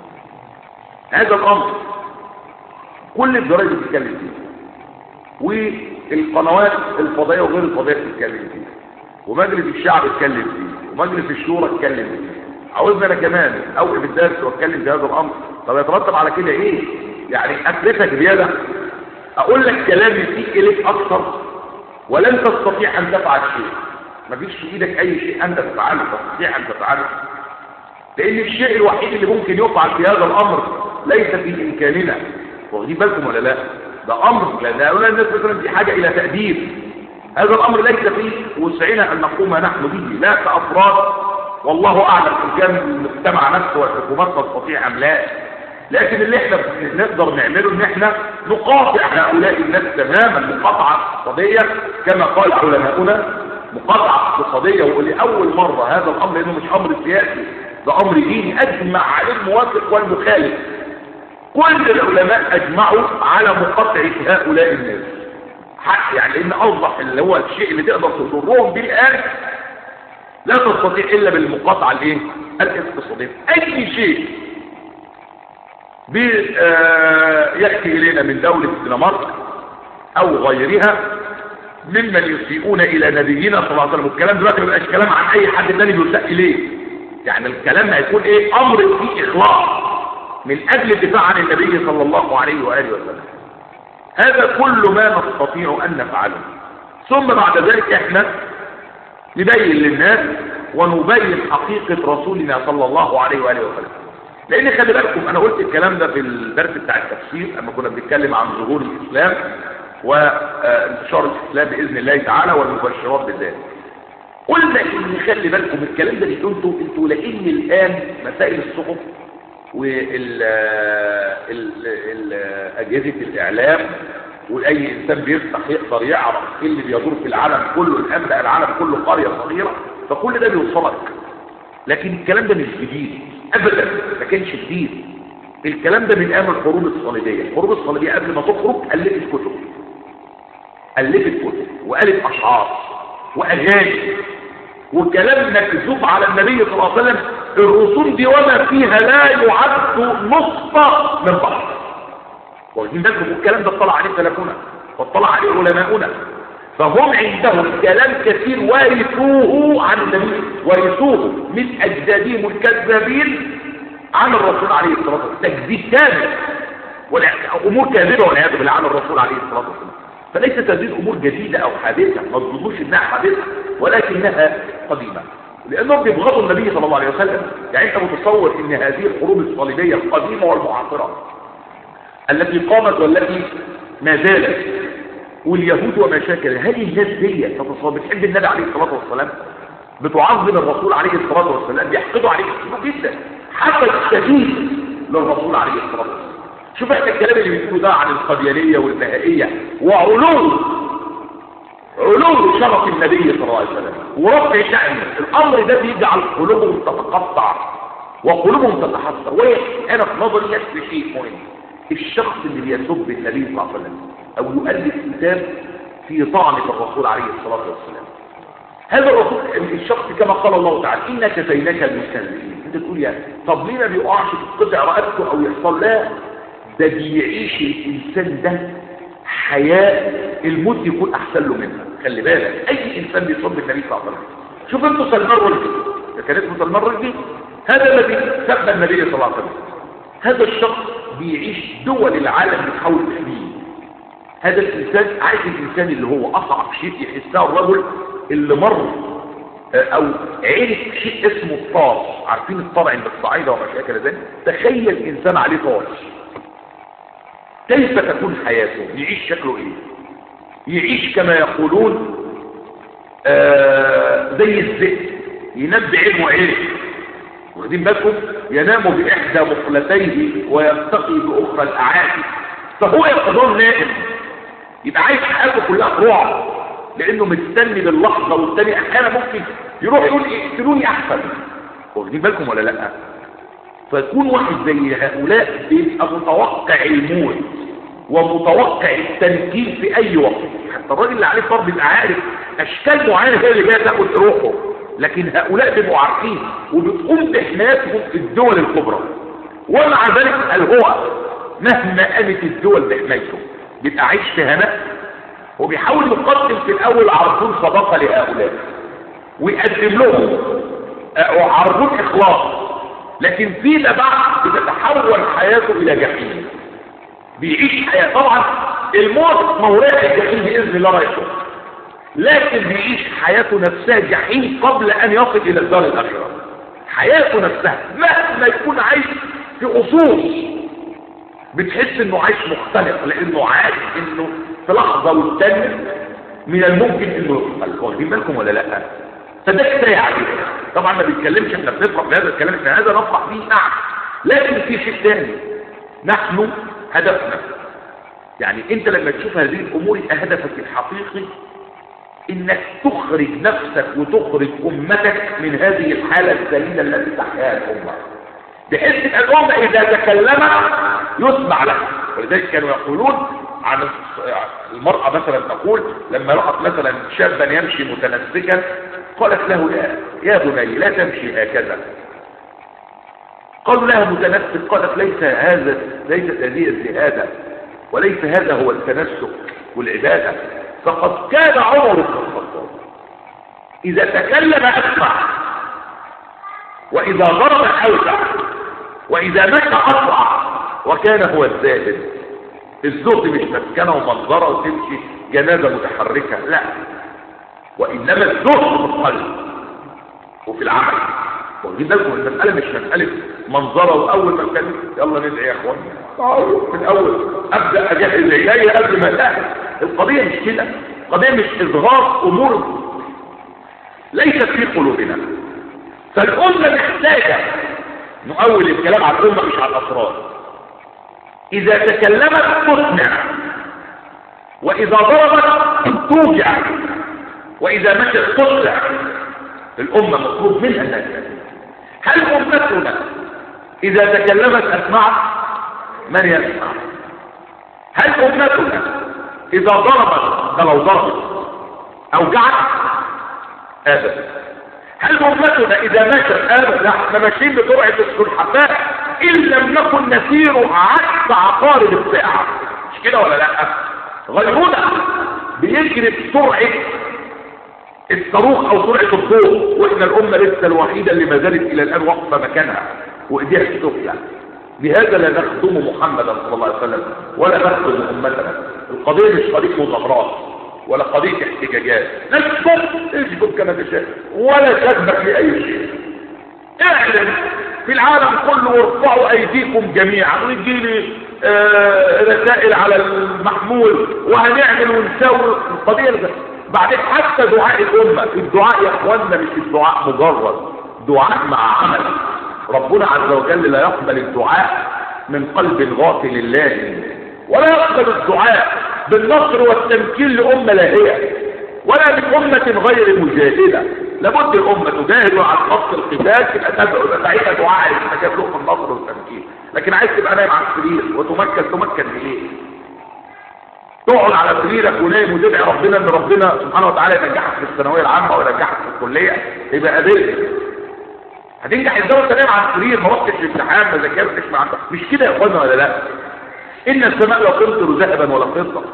هذا الأمر كل الجرايد بتتكلم فيه والقنوات الفضائية وغير الفضائية بتتكلم فيه ومجلس الشعب اتكلم فيه ومجلس الشورى اتكلم فيه. عاوزنا انا كمان اوقف الدرس واتكلم في هذا الامر. طب يترتب على كده ايه؟ يعني اثبتك زياده، اقول لك كلام يسيء اليك اكثر ولن تستطيع ان تفعل شيء. مفيش في ايدك اي شيء انت تفعله تستطيع ان تفعله، لان الشيء الوحيد اللي ممكن يفعل في هذا الامر ليس في امكاننا. واخدين بالكم ولا لا؟ ده امر، لان هؤلاء الناس مثلا في حاجه الى تاديب. هذا الامر ليس في وسعنا ان نقوم نحن به لا كافراد، والله اعلم ان كان المجتمع نفسه والحكومات تستطيع ام لا. لكن اللي احنا نقدر نعمله ان احنا نقاطع هؤلاء الناس تماما مقاطعه اقتصاديه كما قال علماؤنا، مقاطعه اقتصاديه. ولاول مره هذا الامر لانه مش امر سياسي، ده امر ديني اجمع عليه الموافق والمخالف. كل العلماء اجمعوا على مقاطعه هؤلاء الناس، حق يعني لان اوضح اللي هو الشيء اللي تقدر تضرهم به الان لا تستطيع الا بالمقاطعه الايه؟ الاقتصاديه. اي شيء ياتي الينا من دوله الدنمارك او غيرها ممن يسيئون الى نبينا صلى الله عليه وسلم، والكلام دلوقتي ما بيبقاش كلام عن اي حد ثاني بيساء اليه، يعني الكلام هيكون ايه؟ امر فيه اخلاص من اجل الدفاع عن النبي صلى الله عليه واله وسلم. هذا كل ما نستطيع ان نفعله. ثم بعد ذلك احنا نبين للناس ونبين حقيقه رسولنا صلى الله عليه واله وسلم. لان خلي بالكم انا قلت الكلام ده في الدرس بتاع التفسير لما كنا بنتكلم عن ظهور الاسلام وانتشار الاسلام باذن الله تعالى والمبشرات بذلك. قلنا ان خلي بالكم الكلام ده انتوا انتوا لان الان مسائل الصحف واجهزه الاعلام واي انسان بيفتح يقدر يعرف ايه اللي بيدور في العالم كله، الان بقى العالم كله قريه صغيره، فكل ده بيوصلك. لكن الكلام ده مش جديد ابدا، ما كانش جديد. الكلام ده من ايام الحروب الصليبيه. الحروب الصليبيه قبل ما تخرج الفت كتب الفت كتب والف اشعار واغاني وكلام مكذوب على النبي صلى الله عليه وسلم. الرسوم دي وما فيها لا يعد نصف من بعض. واخدين بالكم الكلام ده اطلع عليه سلفنا واطلع عليه علماؤنا، فهم عندهم كلام كثير ورثوه عن النبي، ورثوه من اجدادهم الكذابين عن الرسول عليه الصلاه والسلام، تكذيب كامل وامور كاذبه والعياذ بالله عن الرسول عليه الصلاه والسلام. فليست هذه الامور جديده او حادثه، ما تظنوش انها حادثه، ولكنها قديمه، لانهم بيبغضوا النبي صلى الله عليه وسلم. يعني انت متصور ان هذه الحروب الصليبيه القديمه والمعاصره التي قامت والتي ما زالت واليهود وما شاكل، هذه الناس دي تتصور بتحب النبي عليه الصلاه والسلام، بتعظم الرسول عليه الصلاه والسلام، بيحقدوا عليه كتير جدا، حتى الشديد للرسول عليه الصلاه والسلام. شوف احنا الكلام اللي بيقولوا ده عن القديانيه والبهائيه وعلو علو شرف النبي صلى الله عليه وسلم ورفع شأنه، الامر ده بيجعل قلوبهم تتقطع وقلوبهم تتحسر. وانا في نظري يكفي شيء مهم، الشخص اللي بيسب النبي صلى الله عليه وسلم او يؤلف كتاب في طعن الرسول عليه الصلاه والسلام، هذا الرسول الشخص كما قال الله تعالى إنا كفيناك المستهزئين. انت تقول يعني طب ليه ما بيقعش تتقطع رقبته او يحصل؟ لا، ده بيعيش الانسان ده حياه الموت يكون احسن له منها. خلي بالك اي انسان بيصب النبي صلى الله عليه وسلم. شوف انتوا سلمان رشدي، كان اسمه سلمان رشدي، هذا الذي سب النبي صلى الله عليه وسلم، هذا الشخص بيعيش دول العالم بتحاول تحميه. هذا الانسان عايز الانسان اللي هو اصعب شيء يحسه الرجل اللي مر او عرف شيء اسمه الطاش. عارفين الطار عند الصعيدة وما شاكل ذلك؟ تخيل انسان عليه طاش، كيف تكون حياته؟ يعيش شكله ايه؟ يعيش كما يقولون آه زي الذئب، ينام بعين وعين، واخدين بالكم؟ ينام باحدى مقلتيه ويرتقي باخرى الاعادي، فهو يقظان نائم، يبقى عايش حياته كلها رعب، لانه مستني باللحظه والثانيه. احيانا ممكن يروح يقول اقتلوني احسن، واخدين بالكم ولا لا؟ فيكون واحد زي هؤلاء بيبقى متوقع الموت ومتوقع التنكيل في اي وقت. حتى الراجل اللي عليه فرض بيبقى عارف اشكال معينه هي اللي جايه تاخد روحه، لكن هؤلاء بيبقوا عارفين وبتقوم بحمايتهم في الدول الكبرى، ومع ذلك قال هو مهما قامت الدول بحمايته بيبقى عايش في هناء، وبيحاول يقدم في الاول عرضون صداقه لهؤلاء ويقدم لهم عرضون اخلاص، لكن فيما بعد بتتحول حياته الى جحيم، بيعيش حياه. طبعا الموت موراء الجحيم باذن الله رايحه، لكن بيعيش حياته نفسها جحيم قبل ان يصل الى الدار الاخره. حياته نفسها مهما يكون عايش في اصول بتحس انه عايش مختلف، لانه عارف انه في لحظه والتانيه من الممكن انه يقتل. واخدين بالكم ولا لا؟ فده كفايه عليه. طبعا ما بيتكلمش، احنا بنفرح بهذا الكلام، احنا هذا نفرح فيه نعم، لكن في شيء ثاني، نحن هدفنا، يعني انت لما تشوف هذه الامور هدفك الحقيقي انك تخرج نفسك وتخرج امتك من هذه الحاله الذليله التي تحياها الامه، بحيث ان الامه اذا تكلمت يسمع لها. ولذلك كانوا يقولون عن المرأة مثلا، تقول لما رأت مثلا شابا يمشي متنسكا قالت له يا, يا بني لا تمشي هكذا. قالوا لها متنسك، قالت ليس هذا ليست هذه الزهادة وليس هذا هو التنسك والعبادة، فقد كان عمر بن الخطاب إذا تكلم أسمع، وإذا ضرب أوسع، وإذا مشى أسرع، وكان هو الزاهد. الزهد مش مسكنه ومنظره وتمشي جنازة متحركة، لا، وإنما الزهد في القلب وفي العمل. واخدين بالكم المسألة مش مسألة منظره، وأول ما كان يلا ندعي يا اخوان من الأول أبدأ أجهز عيني قبل ما أتأهل. القضية مش كده، القضية مش إظهار أمور ليست في قلوبنا. فالأمة محتاجة، نؤول الكلام على الأمة مش على الأفراد، إذا تكلمت تسمع، وإذا ضربت توجع، وإذا مشت تسرع. الأمة مطلوب منها الناس. هل أمتنا إذا تكلمت أسمعت؟ من يسمع؟ هل أمتنا إذا ضربت ده لو ضربت أوجعت؟ أبدا. هل أمتنا إذا مشت؟ أبدا. احنا ماشيين بسرعة السلحفاة إن لم نكن نسير عكس عقارب الساعة، مش كده ولا لا؟ غيرنا بيجري بسرعة الصاروخ او سرعة الضوء، واحنا الامة لسه الوحيدة اللي ما زالت الى الان واقفة مكانها وايديها السفلى. بهذا لا نخدم محمدا صلى الله عليه وسلم ولا نخدم امتنا. القضية مش قضية مظاهرات ولا قضية احتجاجات، نسكت اسكت كما تشاء ولا تسبق لاي شيء. اعلن في العالم كله وارفعوا ايديكم جميعا، ويجيلي آه رسائل على المحمول وهنعمل ونسوي القضية اللي بعدين. حتى دعاء الأمة، الدعاء يا اخواننا مش الدعاء مجرد دعاء مع عمل. ربنا عز وجل لا يقبل الدعاء من قلب غافل لله، ولا يقبل الدعاء بالنصر والتمكين لأمة لاهية، ولا من أمة غير مجاهدة. لابد الأمة تجاهد على خط القتال، تبقى تدعو ساعتها دعاء يستجاب له النصر والتمكين. لكن عايز تبقى نايم على السرير وتمكن، تمكن بايه؟ تقعد على سريرك ونايم وتدعي ربنا ان ربنا سبحانه وتعالى ينجحك في الثانويه العامه وينجحك في الكليه، يبقى قادر. هتنجح ازاي وانت نايم على السرير ما رحتش الامتحان ما ذاكرتش ما عندك؟ مش كده يا اخوانا ولا لا؟ ان السماء لا تمطر ذهبا ولا فضه.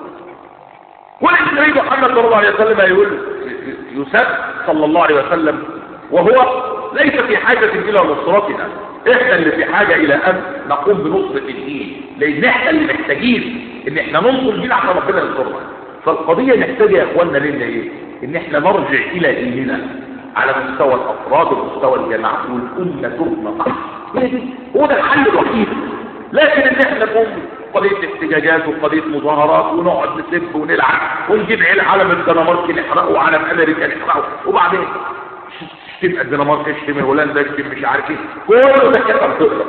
والنبي محمد صلى الله عليه وسلم يقول يسب صلى الله عليه وسلم وهو ليس في حاجه الى نصرتنا، احنا اللي في حاجه الى ان نقوم بنصره الدين، لان احنا اللي محتاجين ان احنا ننصر الدين عشان ربنا ينصرنا. فالقضيه نحتاج يا اخواننا لنا ايه؟ ان احنا نرجع الى ديننا على مستوى الافراد ومستوى الجماعه والامه تبنى صح. هو ده الحل الوحيد. لكن ان احنا نقوم قضيه احتجاجات وقضيه مظاهرات ونقعد نسب ونلعب ونجيب علم الدنمارك نحرقه وعلم امريكا نحرقه، وبعدين تشتم الدنمارك تشتم هولندا تشتم مش عارف ايه، كله ده كلام فضلك.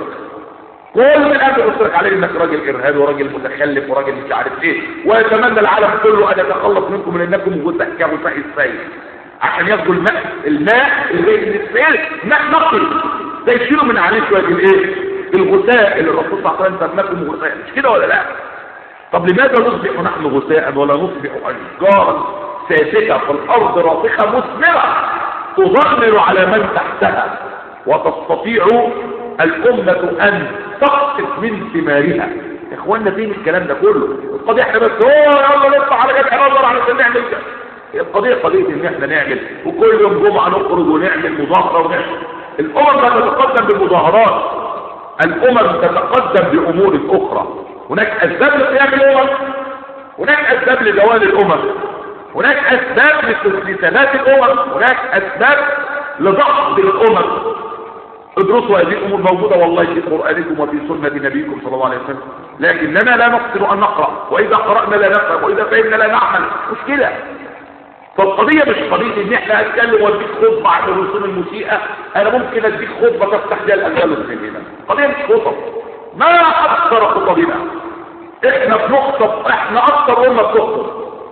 كل من قبل يصرك عليه انك راجل ارهابي وراجل متخلف وراجل مش عارف ايه، ويتمنى العالم كله ان يتخلص منكم من انكم غثاء كغثاء السيل، عشان ياخدوا الماء الماء اللي من السيل ماء نقي ده يشيلوا من عليه شويه الايه؟ الغثاء اللي الرسول صلى الله عليه وسلم سماكم غثاء، مش كده ولا لا؟ طب لماذا نصبح نحن غثاء ولا نصبح اشجارا ساكته في الارض راسخه مثمره تظلل على من تحتها وتستطيع الامه ان تقطف من ثمارها؟ يا اخوانا فين الكلام ده كله؟ القضيه احنا بس هو يلا نطلع على جبهه نظر علشان نعمل كده. القضيه قضيه ان احنا نعمل وكل يوم جمعه نخرج ونعمل مظاهره ونعمل. الامم لا تتقدم بالمظاهرات، الامم تتقدم بامور اخرى. هناك اسباب لقيام الامم، هناك اسباب لزوال الامم، هناك اسباب لثبات الامم، هناك اسباب لضغط الامم. ادرسوا هذه الامور موجوده والله في قرانكم وفي سنه نبيكم صلى الله عليه وسلم، لكننا لا نقصد ان نقرا، واذا قرانا لا نفهم، واذا فهمنا لا نعمل. مشكله. فالقضيه مش قضيه ان احنا اتكلم واديك خطبه عن الرسوم المسيئه، انا ممكن اديك خطبه تفتح بيها الاذهان من هنا. القضيه مش خطب، ما اكثر خطبنا. احنا بنخطب، احنا اكثر امه بتخطب،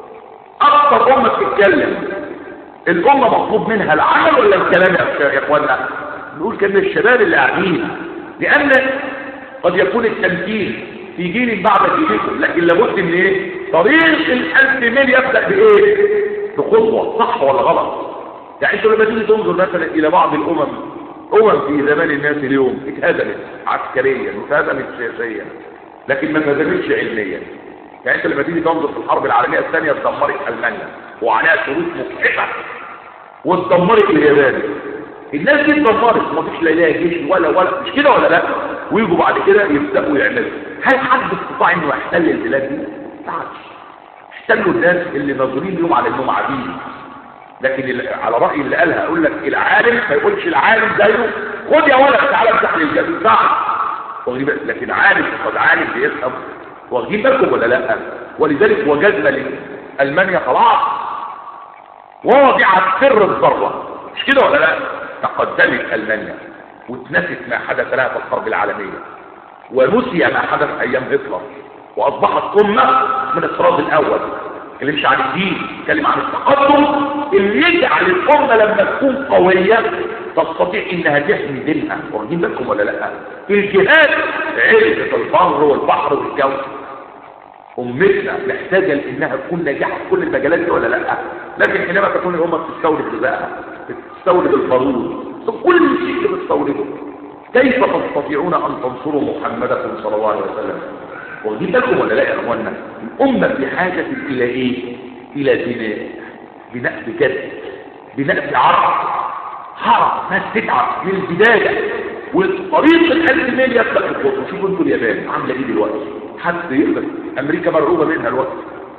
اكثر امه بتتكلم. الامه مطلوب منها العمل ولا الكلام يا اخوانا؟ نقول كان الشباب اللي قاعدين، لان قد يكون التمكين في جيل بعد جيلكم، لكن لابد من ايه؟ طريق الالف ميل يبدا بايه؟ بخطوه. صح ولا غلط؟ يعني انتوا لما تيجي تنظر مثلا الى بعض الامم، امم في زمان الناس اليوم اتهدمت عسكريا واتهدمت سياسيا، لكن ما اتهدمتش علميا. يعني انت لما تيجي تنظر في الحرب العالميه الثانيه اتدمرت المانيا وعليها شروط مفحصه، واتدمرت اليابان. الناس دي اتدمرت ومفيش لا لها جيش ولا ولا مش كده ولا لا؟ ويجوا بعد كده يبداوا يعملوا. هل حد استطاع انه يحتل البلاد دي؟ ما ينفعش. احتلوا الناس اللي ناظرين لهم على انهم عبيد. لكن على راي اللي قالها اقول لك العالم ما يقولش العالم زيه خد يا ولد تعالى امسح لي الجبل صح، لكن عالم قد عالم بيفهم. واخدين بالكم ولا لا؟ ولذلك وجدنا لالمانيا خلاص وضعت سر الذره مش كده ولا لا؟ تقدمت ألمانيا واتنست ما حدث لها في الحرب العالمية، ونسي ما حدث أيام هتلر، وأصبحت أمة من الطراز الأول. كلمش عن الدين، كلم عن التقدم اللي يجعل الأمة لما تكون قوية تستطيع إنها تحمي دينها. واخدين بالكم ولا لا؟ في الجهاد عرفت البر والبحر والجو. أمتنا محتاجة لإنها تكون ناجحة في كل المجالات دي ولا لا؟ لكن حينما تكون الأمة بتستورد غذائها، بتستورد البارود، كل شيء بتستورده، كيف تستطيعون أن تنصروا محمدا صلى الله عليه وسلم؟ واخدين بالكم ولا لا يا اخوانا؟ الأمة بحاجة إلى إيه؟ إلى بناء، بناء بجد، بناء بعرض، حرب ناس تتعب من البداية، والطريق الألف يبدأ الخطوة. شوفوا انتوا اليابان عاملة إيه دلوقتي؟ حد يقدر؟ أمريكا مرعوبة منها الوقت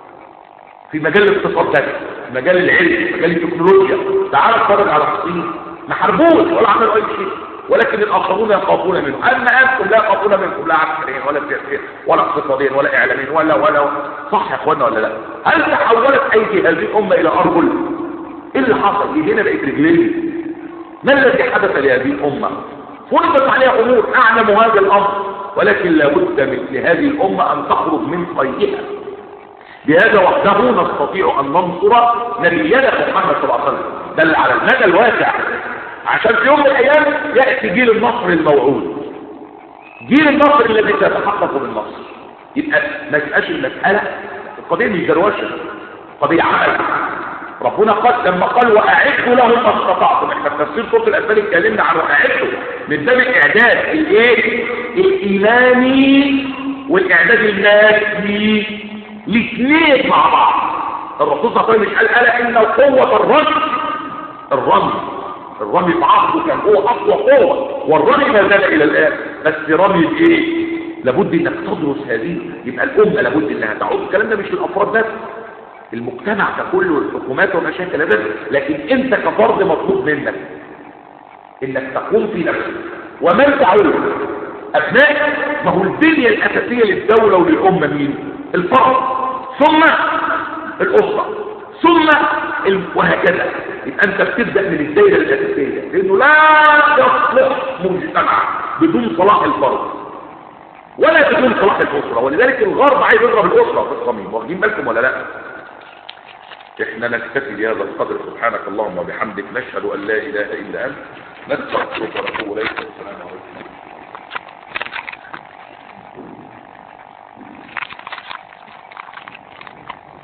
في مجال الاقتصاد ده، مجال العلم، مجال التكنولوجيا. تعال اتفرج على الصين، ما حاربوش ولا عملوا أي شيء، ولكن الآخرون يخافون منه. أما أنتم لا يخافون منكم لا عسكريا ولا سياسيا ولا اقتصاديا ولا إعلاميا ولا ولا صح يا اخوانا ولا لا؟ هل تحولت أيدي هذه الأمة إلى أرجل؟ إيه اللي حصل؟ إيدينا بقت رجلين. ما الذي حدث لهذه الأمة؟ فرضت عليها أمور أعلم هذا الأمر، ولكن لابد من لهذه الأمة أن تخرج من قيدها. بهذا وحده نستطيع أن ننصر نبينا محمد صلى الله عليه وسلم، بل على المدى الواسع، عشان في يوم من الأيام يأتي جيل النصر الموعود، جيل النصر الذي سيتحقق بالنصر. يبقى ما تبقاش المسألة القضية مش دروشة، قضية عمل. ربنا قال لما قال وأعدوا لهم ما استطعتم، احنا في تفسير سورة الأنفال اتكلمنا عن وأعدوا من باب الإعداد الايه؟ الإيماني والإعداد المادي، الاثنين مع بعض. الرسول صلى الله عليه وسلم قال ألا إن قوة الرجل الرمي، الرمي في عصره كان هو أقوى قوة، والرمي ما زال إلى الآن، بس رمي بإيه؟ لابد إنك تدرس هذه. يبقى الأمة لابد إنها تعود. الكلام ده مش للأفراد بس، المجتمع ككل والحكومات ومشاكل هذا، لكن أنت كفرد مطلوب منك إنك تقوم في نفسك. ومن تعود أبنائك، ما هو البنية الأساسية للدولة وللأمة مين؟ الفرد، ثم الأسرة، ثم ال... وهكذا. يبقى أنت بتبدأ من الدائرة الأساسية، لأنه لا يصلح مجتمع بدون صلاح الفرد ولا بدون صلاح الأسرة. ولذلك الغرب عايز يضرب الأسرة في الصميم. واخدين بالكم ولا لا؟ احنا نكتفي بهذا القدر. سبحانك اللهم وبحمدك، نشهد أن لا إله إلا أنت، نستغفرك ونتوب إليك. والسلام عليكم.